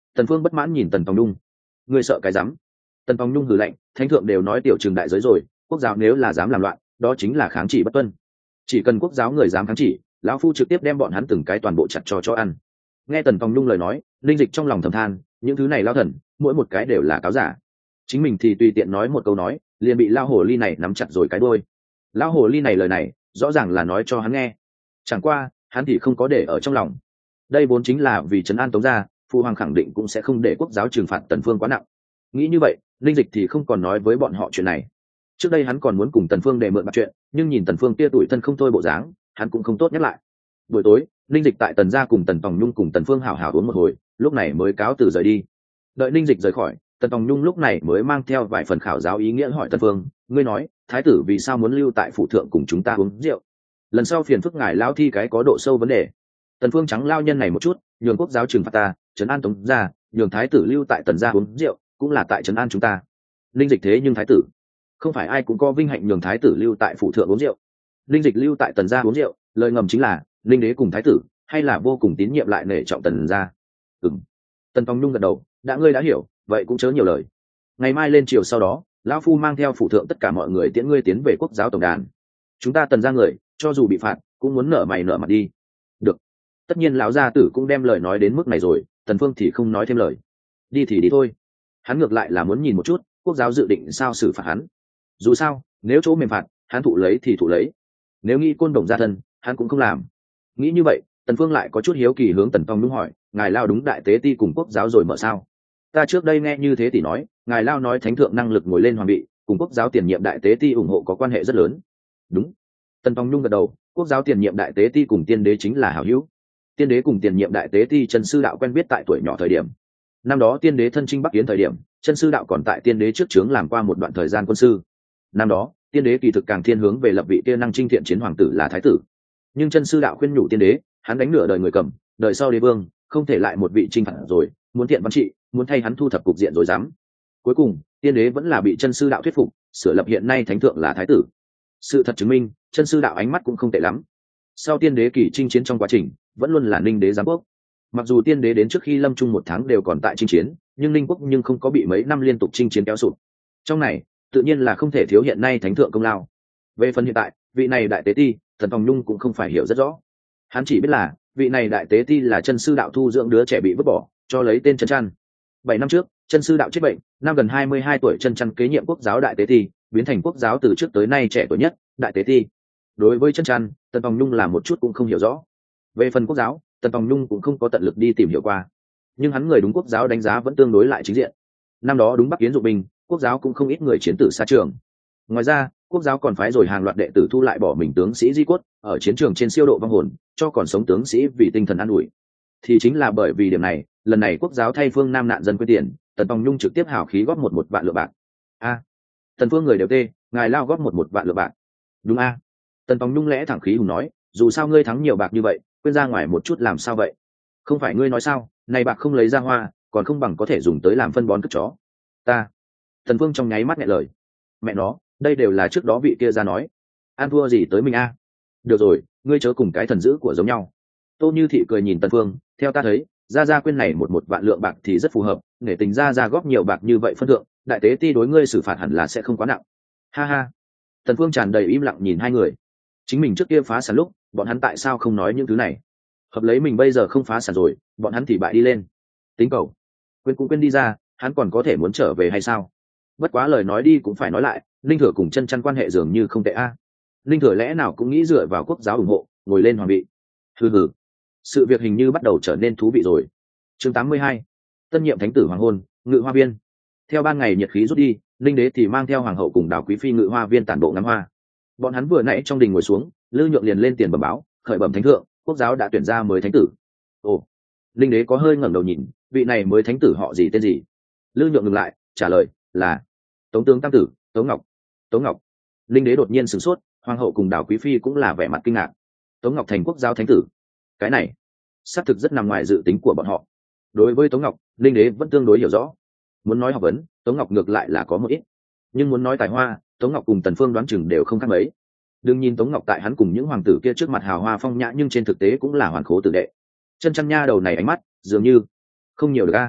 Tần Phương bất mãn nhìn Tần Tòng Nhung. Ngươi sợ cái rắm? Tần Tòng Nhung hừ lạnh, thánh thượng đều nói tiểu trường đại giới rồi, quốc giáo nếu là dám làm loạn, đó chính là kháng chỉ bất tuân. Chỉ cần quốc giáo người dám kháng chỉ, lão phu trực tiếp đem bọn hắn từng cái toàn bộ chặt cho cho ăn. Nghe Tần Tòng Nhung lời nói, Linh Dịch trong lòng thầm than, những thứ này lao thần, mỗi một cái đều là cáo giả. Chính mình thì tùy tiện nói một câu nói, liền bị lao hồ ly này nắm chặt rồi cái đuôi. Lao hồ ly này lời này, rõ ràng là nói cho hắn nghe. Chẳng qua, hắn thì không có để ở trong lòng. Đây vốn chính là vì trấn an Tống gia, phụ hoàng khẳng định cũng sẽ không để quốc giáo trừng phạt Tần Phương quá nặng. Nghĩ như vậy, Linh Dịch thì không còn nói với bọn họ chuyện này. Trước đây hắn còn muốn cùng Tần Phương đề mượn bạc chuyện, nhưng nhìn Tần Phương kia tuổi thân không thôi bộ dáng, hắn cũng không tốt nhắc lại. Buổi tối, Linh Dịch tại Tần gia cùng Tần Tòng Nhung cùng Tần Phương hảo hảo uống một hồi, lúc này mới cáo từ rời đi. Đợi Linh Dịch rời khỏi, Tần Tòng Nhung lúc này mới mang theo vài phần khảo giáo ý nghĩa hỏi Tần Phương, ngươi nói, thái tử vì sao muốn lưu tại phủ thượng cùng chúng ta uống rượu? Lần sau phiền phức ngài lao thi cái có độ sâu vấn đề. Tần Phương trắng lao nhân này một chút, nhường quốc giáo trừng phạt ta, trấn an Tống gia, nhường thái tử lưu tại Tần gia uống rượu, cũng là tại trấn an chúng ta. Linh Dịch thế nhưng thái tử, không phải ai cũng có vinh hạnh nhường thái tử lưu tại phủ thượng uống rượu. Linh Dịch lưu tại Tần gia uống rượu, lời ngầm chính là linh đế cùng thái tử hay là vô cùng tín nhiệm lại nể trọng Tần gia. Ừm. Tần Tòng Nhung gật đầu, đã ngươi đã hiểu, vậy cũng chớ nhiều lời. Ngày mai lên chiều sau đó, lão phu mang theo phủ thượng tất cả mọi người tiễn ngươi tiến về quốc giáo tổng đàn. Chúng ta Tần gia người, cho dù bị phạt, cũng muốn nở mày nở mặt đi. Được. Tất nhiên lão gia tử cũng đem lời nói đến mức này rồi, Tần Phương thì không nói thêm lời. Đi thì đi thôi. Hắn ngược lại là muốn nhìn một chút, quốc giáo dự định sao xử phạt hắn. Dù sao, nếu chỗ mềm phạt, hắn thụ lấy thì thụ lấy. Nếu nghĩ côn đồng gia thân, hắn cũng không làm. Nghĩ như vậy, Tần Phương lại có chút hiếu kỳ hướng Tần Tòng Nhung hỏi, ngài lao đúng đại tế ti cùng quốc giáo rồi mở sao? Ta trước đây nghe như thế thì nói, ngài lao nói thánh thượng năng lực ngồi lên hoàng vị, cùng quốc giáo tiền nhiệm đại tế ti ủng hộ có quan hệ rất lớn. Đúng. Tần Tòng Nhung gật đầu, quốc giáo tiền nhiệm đại tế ti cùng tiên đế chính là hảo hữu. Tiên đế cùng tiền nhiệm đại tế ti Trần sư đạo quen biết tại tuổi nhỏ thời điểm. Năm đó tiên đế thân chinh Bắc Yến thời điểm, Trần sư đạo còn tại tiên đế trước trướng làm qua một đoạn thời gian quân sư. Năm đó, tiên đế kỳ thực càng thiên hướng về lập vị kia năng chinh thiện chiến hoàng tử là thái tử. Nhưng Trần sư đạo khuyên nhủ tiên đế, hắn đánh nửa đời người cầm, đời sau đế vương, không thể lại một vị chinh phạt rồi, muốn thiện văn trị, muốn thay hắn thu thập cục diện rồi dám. Cuối cùng, tiên đế vẫn là bị Trần sư đạo thuyết phục, sửa lập hiện nay thánh thượng là thái tử. Sự thật chứng minh, Trần sư đạo ánh mắt cũng không tệ lắm. Sau tiên đế kỳ chinh chiến trong quá trình, vẫn luôn là ninh đế giám quốc. Mặc dù tiên đế đến trước khi lâm chung một tháng đều còn tại chinh chiến, nhưng ninh quốc nhưng không có bị mấy năm liên tục chinh chiến kéo sụp. Trong này, tự nhiên là không thể thiếu hiện nay thánh thượng công lao. Về phần hiện tại, vị này đại tế ti, Tần Tòng Nhung cũng không phải hiểu rất rõ. Hắn chỉ biết là vị này đại tế ti là Chân sư đạo thu dưỡng đứa trẻ bị vứt bỏ, cho lấy tên Chân Chăn. Bảy năm trước, Chân sư đạo chết bệnh, năm gần hai mươi hai tuổi Chân Chăn kế nhiệm quốc giáo đại tế ti, biến thành quốc giáo từ trước tới nay trẻ tuổi nhất đại tế ti. Đối với Chân Chăn, Tần Tòng Nhung là một chút cũng không hiểu rõ. Về phần quốc giáo, Tần Tòng Nhung cũng không có tận lực đi tìm hiểu qua, nhưng hắn người đúng quốc giáo đánh giá vẫn tương đối lại chính diện. Năm đó đúng Bắc Yến dụng binh, quốc giáo cũng không ít người chiến tử xa trường. Ngoài ra, quốc giáo còn phái rồi hàng loạt đệ tử thu lại bỏ mình tướng sĩ di cốt ở chiến trường trên siêu độ vong hồn, cho còn sống tướng sĩ vì tinh thần an ủi. Thì chính là bởi vì điểm này, lần này quốc giáo thay phương Nam nạn dân quyên tiền, Tần Tòng Nhung trực tiếp hào khí góp một một vạn lượng bạc. A, Tần Phương người đều tê, ngài lao góp một một vạn lượng bạc. Đúng a. Tần Tòng Nhung lẽ thẳng khí hùng nói, dù sao ngươi thắng nhiều bạc như vậy, quên ra ngoài một chút làm sao vậy? Không phải ngươi nói sao, này bạc không lấy ra hoa, còn không bằng có thể dùng tới làm phân bón cất chó. Ta. Tần Phương trong nháy mắt nhẹ lời. Mẹ nó, đây đều là trước đó vị kia ra nói. An thua gì tới mình a? Được rồi, ngươi chớ cùng cái thần dữ của giống nhau. Tô Như Thị cười nhìn Tần Phương, theo ta thấy, gia gia quên này một một vạn lượng bạc thì rất phù hợp, để tình gia gia góp nhiều bạc như vậy phân thượng, đại tế ti đối ngươi xử phạt hẳn là sẽ không quá nặng. Ha ha. Tần Phương tràn đầy im lặng nhìn hai người. Chính mình trước kia phá sản lúc, bọn hắn tại sao không nói những thứ này? Hợp lấy mình bây giờ không phá sản rồi, bọn hắn thì bại đi lên. Tính cầu. Quên cũng quên đi ra, hắn còn có thể muốn trở về hay sao? Bất quá lời nói đi cũng phải nói lại, Linh Thừa cùng Chân Chăn quan hệ dường như không tệ a. Linh Thừa lẽ nào cũng nghĩ dựa vào quốc giáo ủng hộ, ngồi lên hoàng vị. Hừ hừ. Sự việc hình như bắt đầu trở nên thú vị rồi. Chương tám mươi hai. Tân nhiệm thánh tử hoàng hôn, Ngự Hoa Viên. Theo ban ngày nhiệt khí rút đi, Linh Đế thì mang theo hoàng hậu cùng Đào Quý phi Ngự Hoa Viên tản bộ ngắm hoa. Bọn hắn vừa nãy trong đình ngồi xuống, Lư Nhượng liền lên tiền bẩm báo, khởi bẩm thánh thượng, quốc giáo đã tuyển ra mới thánh tử. Ồ. Linh Đế có hơi ngẩng đầu nhìn, vị này mới thánh tử họ gì tên gì? Lư Nhượng ngừng lại, trả lời là Tống tướng tam tử, Tống Ngọc. Tống Ngọc. Linh Đế đột nhiên sửng sốt, hoàng hậu cùng Đào Quý phi cũng là vẻ mặt kinh ngạc. Tống Ngọc thành quốc giáo thánh tử, cái này xác thực rất nằm ngoài dự tính của bọn họ. Đối với Tống Ngọc, Linh Đế vẫn tương đối hiểu rõ. Muốn nói học vấn, Tống Ngọc ngược lại là có một ít, nhưng muốn nói tài hoa, Tống Ngọc cùng Tần Phương đoán chừng đều không khác mấy. Đừng nhìn Tống Ngọc tại hắn cùng những hoàng tử kia trước mặt hào hoa phong nhã, nhưng trên thực tế cũng là hoàn khố tử đệ. Chân Chăn nha đầu này ánh mắt dường như không nhiều được a.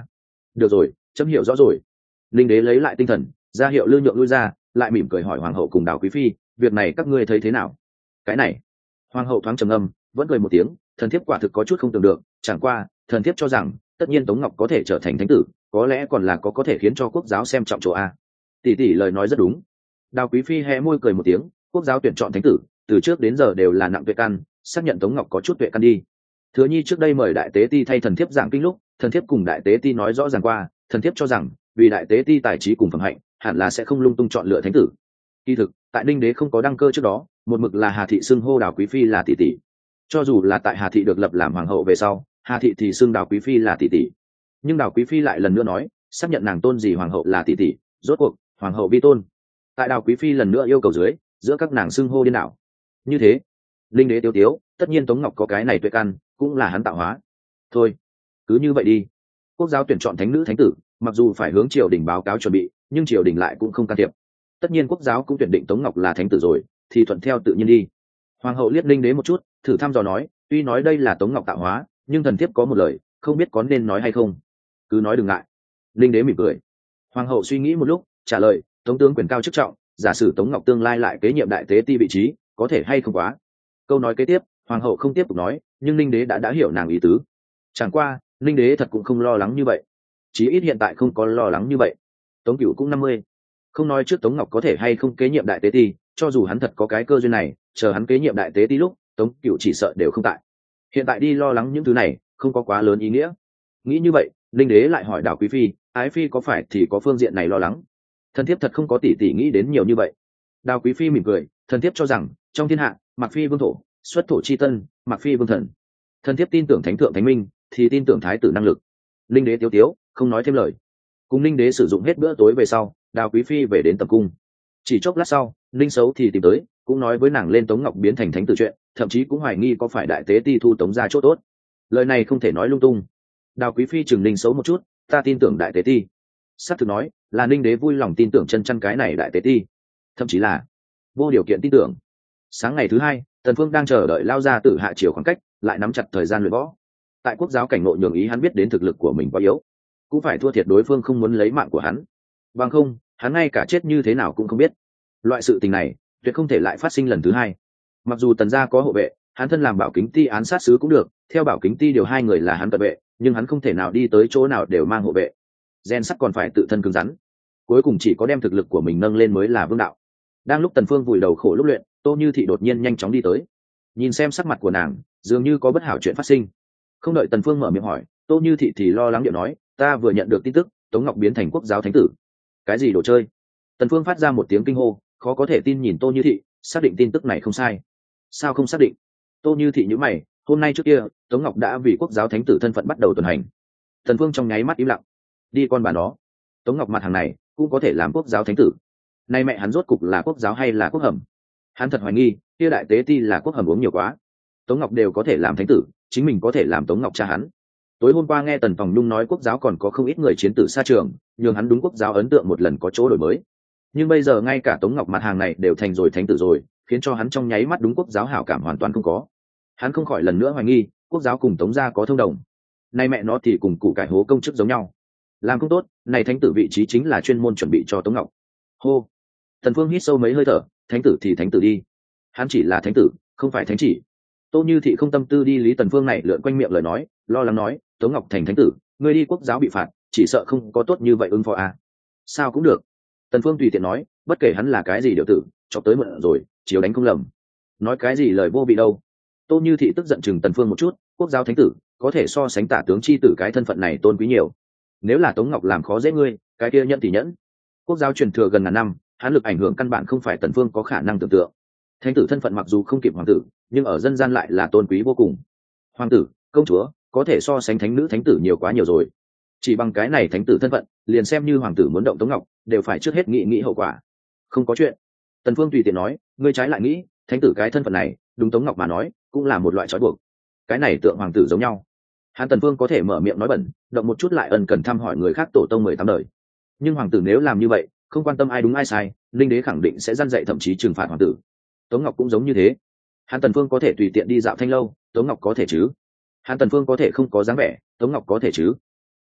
được rồi, chấm hiểu rõ rồi. Linh đế lấy lại tinh thần, ra hiệu lư nhượng lui ra, lại mỉm cười hỏi hoàng hậu cùng Đào quý phi, việc này các ngươi thấy thế nào? Cái này, hoàng hậu thoáng trầm ngâm, vẫn cười một tiếng, thần thiếp quả thực có chút không tưởng được, chẳng qua thần thiếp cho rằng tất nhiên Tống Ngọc có thể trở thành thánh tử, có lẽ còn là có có thể khiến cho quốc giáo xem trọng chỗ a. Tỷ tỷ lời nói rất đúng. Đào quý phi hé môi cười một tiếng, quốc giáo tuyển chọn thánh tử từ trước đến giờ đều là nặng tuệ căn, xác nhận Tống Ngọc có chút tuệ căn đi. Thừa nhi trước đây mời đại tế ti thay thần thiếp giảng kinh lúc, thần thiếp cùng đại tế ti nói rõ ràng qua, thần thiếp cho rằng vì đại tế ti tài trí cùng phẩm hạnh, hẳn là sẽ không lung tung chọn lựa thánh tử. Kỳ thực, tại Ninh đế không có đăng cơ trước đó, một mực là Hà thị xưng hô Đào quý phi là tỷ tỷ. Cho dù là tại Hà thị được lập làm hoàng hậu về sau, Hà thị thì xưng Đào quý phi là tỷ tỷ. Nhưng Đào quý phi lại lần nữa nói, xác nhận nàng tôn gì hoàng hậu là tỷ tỷ, rốt cuộc hoàng hậu vi tôn. Tại Đào quý phi lần nữa yêu cầu dưới, giữa các nàng xưng hô điên đảo. Như thế, Linh đế tiêu tiếu, tất nhiên Tống Ngọc có cái này tuệ căn, cũng là hắn tạo hóa. Thôi, cứ như vậy đi. Quốc giáo tuyển chọn thánh nữ thánh tử, mặc dù phải hướng triều đình báo cáo chuẩn bị, nhưng triều đình lại cũng không can thiệp. Tất nhiên quốc giáo cũng tuyển định Tống Ngọc là thánh tử rồi, thì thuận theo tự nhiên đi. Hoàng hậu liếc Linh đế một chút, thử thăm dò nói, tuy nói đây là Tống Ngọc tạo hóa, nhưng thần thiếp có một lời, không biết có nên nói hay không. Cứ nói đừng ngại. Linh đế mỉm cười. Hoàng hậu suy nghĩ một lúc, trả lời, Tống tướng quyền cao chức trọng, giả sử Tống Ngọc tương lai lại kế nhiệm đại tế ti vị trí, có thể hay không quá. Câu nói kế tiếp, hoàng hậu không tiếp tục nói, nhưng Linh đế đã đã hiểu nàng ý tứ. Chẳng qua, Linh đế thật cũng không lo lắng như vậy. Chí ít hiện tại không có lo lắng như vậy. Tống Cửu cũng năm mươi, không nói trước Tống Ngọc có thể hay không kế nhiệm đại tế ti, cho dù hắn thật có cái cơ duyên này, chờ hắn kế nhiệm đại tế ti lúc, Tống Cửu chỉ sợ đều không tại. Hiện tại đi lo lắng những thứ này, không có quá lớn ý nghĩa. Nghĩ như vậy, Linh đế lại hỏi Đào quý phi, ái phi có phải thì có phương diện này lo lắng? Thần thiếp thật không có tỷ tỷ nghĩ đến nhiều như vậy. Đào quý phi mỉm cười, thần thiếp cho rằng trong thiên hạ, Mạc phi vương thổ, xuất thổ chi tân, Mạc phi vương thần. Thần thiếp tin tưởng thánh thượng thánh minh, thì tin tưởng thái tử năng lực. Linh đế tiếu tiếu, không nói thêm lời. Cùng Linh đế sử dụng hết bữa tối về sau, Đào quý phi về đến tầm cung. Chỉ chốc lát sau, Linh xấu thì tìm tới, cũng nói với nàng lên Tống Ngọc biến thành thánh tử chuyện, thậm chí cũng hoài nghi có phải đại tế ti thu Tống ra chỗ tốt. Lời này không thể nói lung tung. Đào quý phi chừng Linh xấu một chút, ta tin tưởng đại tế ti. Sát thực nói, là Linh đế vui lòng tin tưởng chân chăn cái này đại tế ti, thậm chí là vô điều kiện tin tưởng. Sáng ngày thứ hai, Tần Phương đang chờ đợi lao ra từ hạ triều khoảng cách, lại nắm chặt thời gian luyện võ. Tại quốc giáo cảnh nội nhường ý hắn biết đến thực lực của mình quá yếu, cũng phải thua thiệt đối phương không muốn lấy mạng của hắn. Bằng không, hắn ngay cả chết như thế nào cũng không biết. Loại sự tình này tuyệt không thể lại phát sinh lần thứ hai. Mặc dù Tần gia có hộ vệ, hắn thân làm bảo kính ti án sát sứ cũng được, theo bảo kính ti điều hai người là hắn cận vệ, nhưng hắn không thể nào đi tới chỗ nào đều mang hộ vệ. Gen sắt còn phải tự thân cứng rắn, cuối cùng chỉ có đem thực lực của mình nâng lên mới là vương đạo. Đang lúc Tần Phương vùi đầu khổ lúc luyện, Tô Như Thị đột nhiên nhanh chóng đi tới. Nhìn xem sắc mặt của nàng, dường như có bất hảo chuyện phát sinh. Không đợi Tần Phương mở miệng hỏi, Tô Như Thị thì lo lắng điệu nói, ta vừa nhận được tin tức, Tống Ngọc biến thành quốc giáo thánh tử. Cái gì đồ chơi? Tần Phương phát ra một tiếng kinh hô, khó có thể tin nhìn Tô Như Thị, xác định tin tức này không sai. Sao không xác định? Tô Như Thị nhíu mày, hôm nay trước kia, Tống Ngọc đã vì quốc giáo thánh tử thân phận bắt đầu tuần hành. Tần Phương trong nháy mắt im lặng. Đi con bà nó, Tống Ngọc mặt hàng này cũng có thể làm quốc giáo thánh tử. Nay mẹ hắn rốt cục là quốc giáo hay là quốc hầm? Hắn thật hoài nghi, kia đại tế ti là quốc hầm uống nhiều quá. Tống Ngọc đều có thể làm thánh tử, chính mình có thể làm Tống Ngọc cha hắn. Tối hôm qua nghe Tần Phòng Nhung nói quốc giáo còn có không ít người chiến tử xa trường, nhường hắn đúng quốc giáo ấn tượng một lần có chỗ đổi mới. Nhưng bây giờ ngay cả Tống Ngọc mặt hàng này đều thành rồi thánh tử rồi, khiến cho hắn trong nháy mắt đúng quốc giáo hảo cảm hoàn toàn không có. Hắn không khỏi lần nữa hoài nghi, quốc giáo cùng Tống gia có thông đồng. Nay mẹ nó thì cùng củ cải hố công chức giống nhau. Làm không tốt, này thánh tử vị trí chính là chuyên môn chuẩn bị cho Tống Ngọc. Hô. Tần Phương hít sâu mấy hơi thở, thánh tử thì thánh tử đi. Hắn chỉ là thánh tử, không phải thánh chỉ. Tô Như Thị không tâm tư đi lý Tần Phương này lượn quanh miệng lời nói, lo lắng nói, Tống Ngọc thành thánh tử, ngươi đi quốc giáo bị phạt, chỉ sợ không có tốt như vậy ứng phó à? Sao cũng được. Tần Phương tùy tiện nói, bất kể hắn là cái gì điều tử, chọc tới mượn rồi, chiếu đánh không lầm. Nói cái gì lời vô vị đâu. Tô Như Thị tức giận chừng Tần Phương một chút, quốc giáo thánh tử, có thể so sánh tả tướng chi tử cái thân phận này tôn quý nhiều. Nếu là Tống Ngọc làm khó dễ ngươi, cái kia nhận thì nhẫn. Quốc giáo truyền thừa gần ngàn năm, hắn lực ảnh hưởng căn bản không phải Tần Phương có khả năng tưởng tượng. Thánh tử thân phận mặc dù không kịp hoàng tử, nhưng ở dân gian lại là tôn quý vô cùng. Hoàng tử, công chúa, có thể so sánh thánh nữ thánh tử nhiều quá nhiều rồi. Chỉ bằng cái này thánh tử thân phận, liền xem như hoàng tử muốn động Tống Ngọc, đều phải trước hết nghĩ nghĩ hậu quả. Không có chuyện. Tần Phương tùy tiện nói, ngươi trái lại nghĩ, thánh tử cái thân phận này, đúng Tống Ngọc mà nói, cũng là một loại trói buộc. Cái này tượng hoàng tử giống nhau. Hắn Tần Phương có thể mở miệng nói bẩn, động một chút lại ân cần thăm hỏi người khác tổ tông mười tám đời. Nhưng hoàng tử nếu làm như vậy, không quan tâm ai đúng ai sai, linh đế khẳng định sẽ gian dạy thậm chí trừng phạt hoàng tử. Tống Ngọc cũng giống như thế. Hắn Tần Phương có thể tùy tiện đi dạo thanh lâu, Tống Ngọc có thể chứ? Hắn Tần Phương có thể không có dáng vẻ, Tống Ngọc có thể chứ?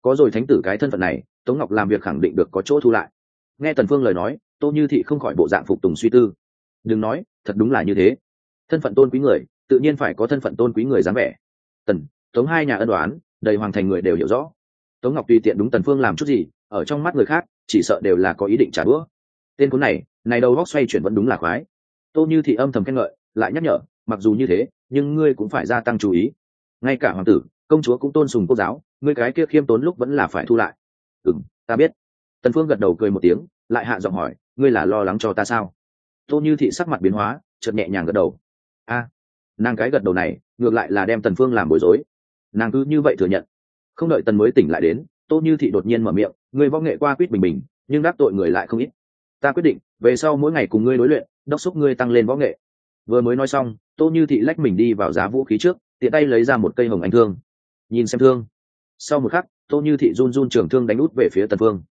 có rồi thánh tử cái thân phận này, Tống Ngọc làm việc khẳng định được có chỗ thu lại. Nghe Tần Phương lời nói, Tô Như Thị không khỏi bộ dạng phục tùng suy tư. Đừng nói, thật đúng là như thế. Thân phận tôn quý người, tự nhiên phải có thân phận tôn quý người dáng vẻ. Tần, Tống hai nhà ân đoán, đầy hoàng thành người đều hiểu rõ. Tống Ngọc tùy tiện đúng Tần Phương làm chút gì, ở trong mắt người khác, chỉ sợ đều là có ý định trả đũa. Tên cuốn này, này đầu góc xoay chuyển vẫn đúng là khoái. Tô Như Thị âm thầm khen ngợi, lại nhắc nhở, mặc dù như thế, nhưng ngươi cũng phải gia tăng chú ý. Ngay cả hoàng tử, công chúa cũng tôn sùng quốc giáo, ngươi cái kia khiêm tốn lúc vẫn là phải thu lại. Ừm, ta biết. Tần Phương gật đầu cười một tiếng, lại hạ giọng hỏi, ngươi là lo lắng cho ta sao? Tô Như Thị sắc mặt biến hóa, chợt nhẹ nhàng gật đầu. A, nàng cái gật đầu này, ngược lại là đem Tần Phương làm bối rối. Nàng cứ như vậy thừa nhận. Không đợi Tần mới tỉnh lại đến, Tô Như Thị đột nhiên mở miệng, ngươi võ nghệ qua quýt bình bình, nhưng đắc tội người lại không ít. Ta quyết định, về sau mỗi ngày cùng ngươi đối luyện, đốc thúc ngươi tăng lên võ nghệ. Vừa mới nói xong, Tô Như Thị lách mình đi vào giá vũ khí trước, tiện tay lấy ra một cây hồng anh thương. Nhìn xem thương. Sau một khắc, Tô Như Thị run run trường thương đánh út về phía Tần Phương.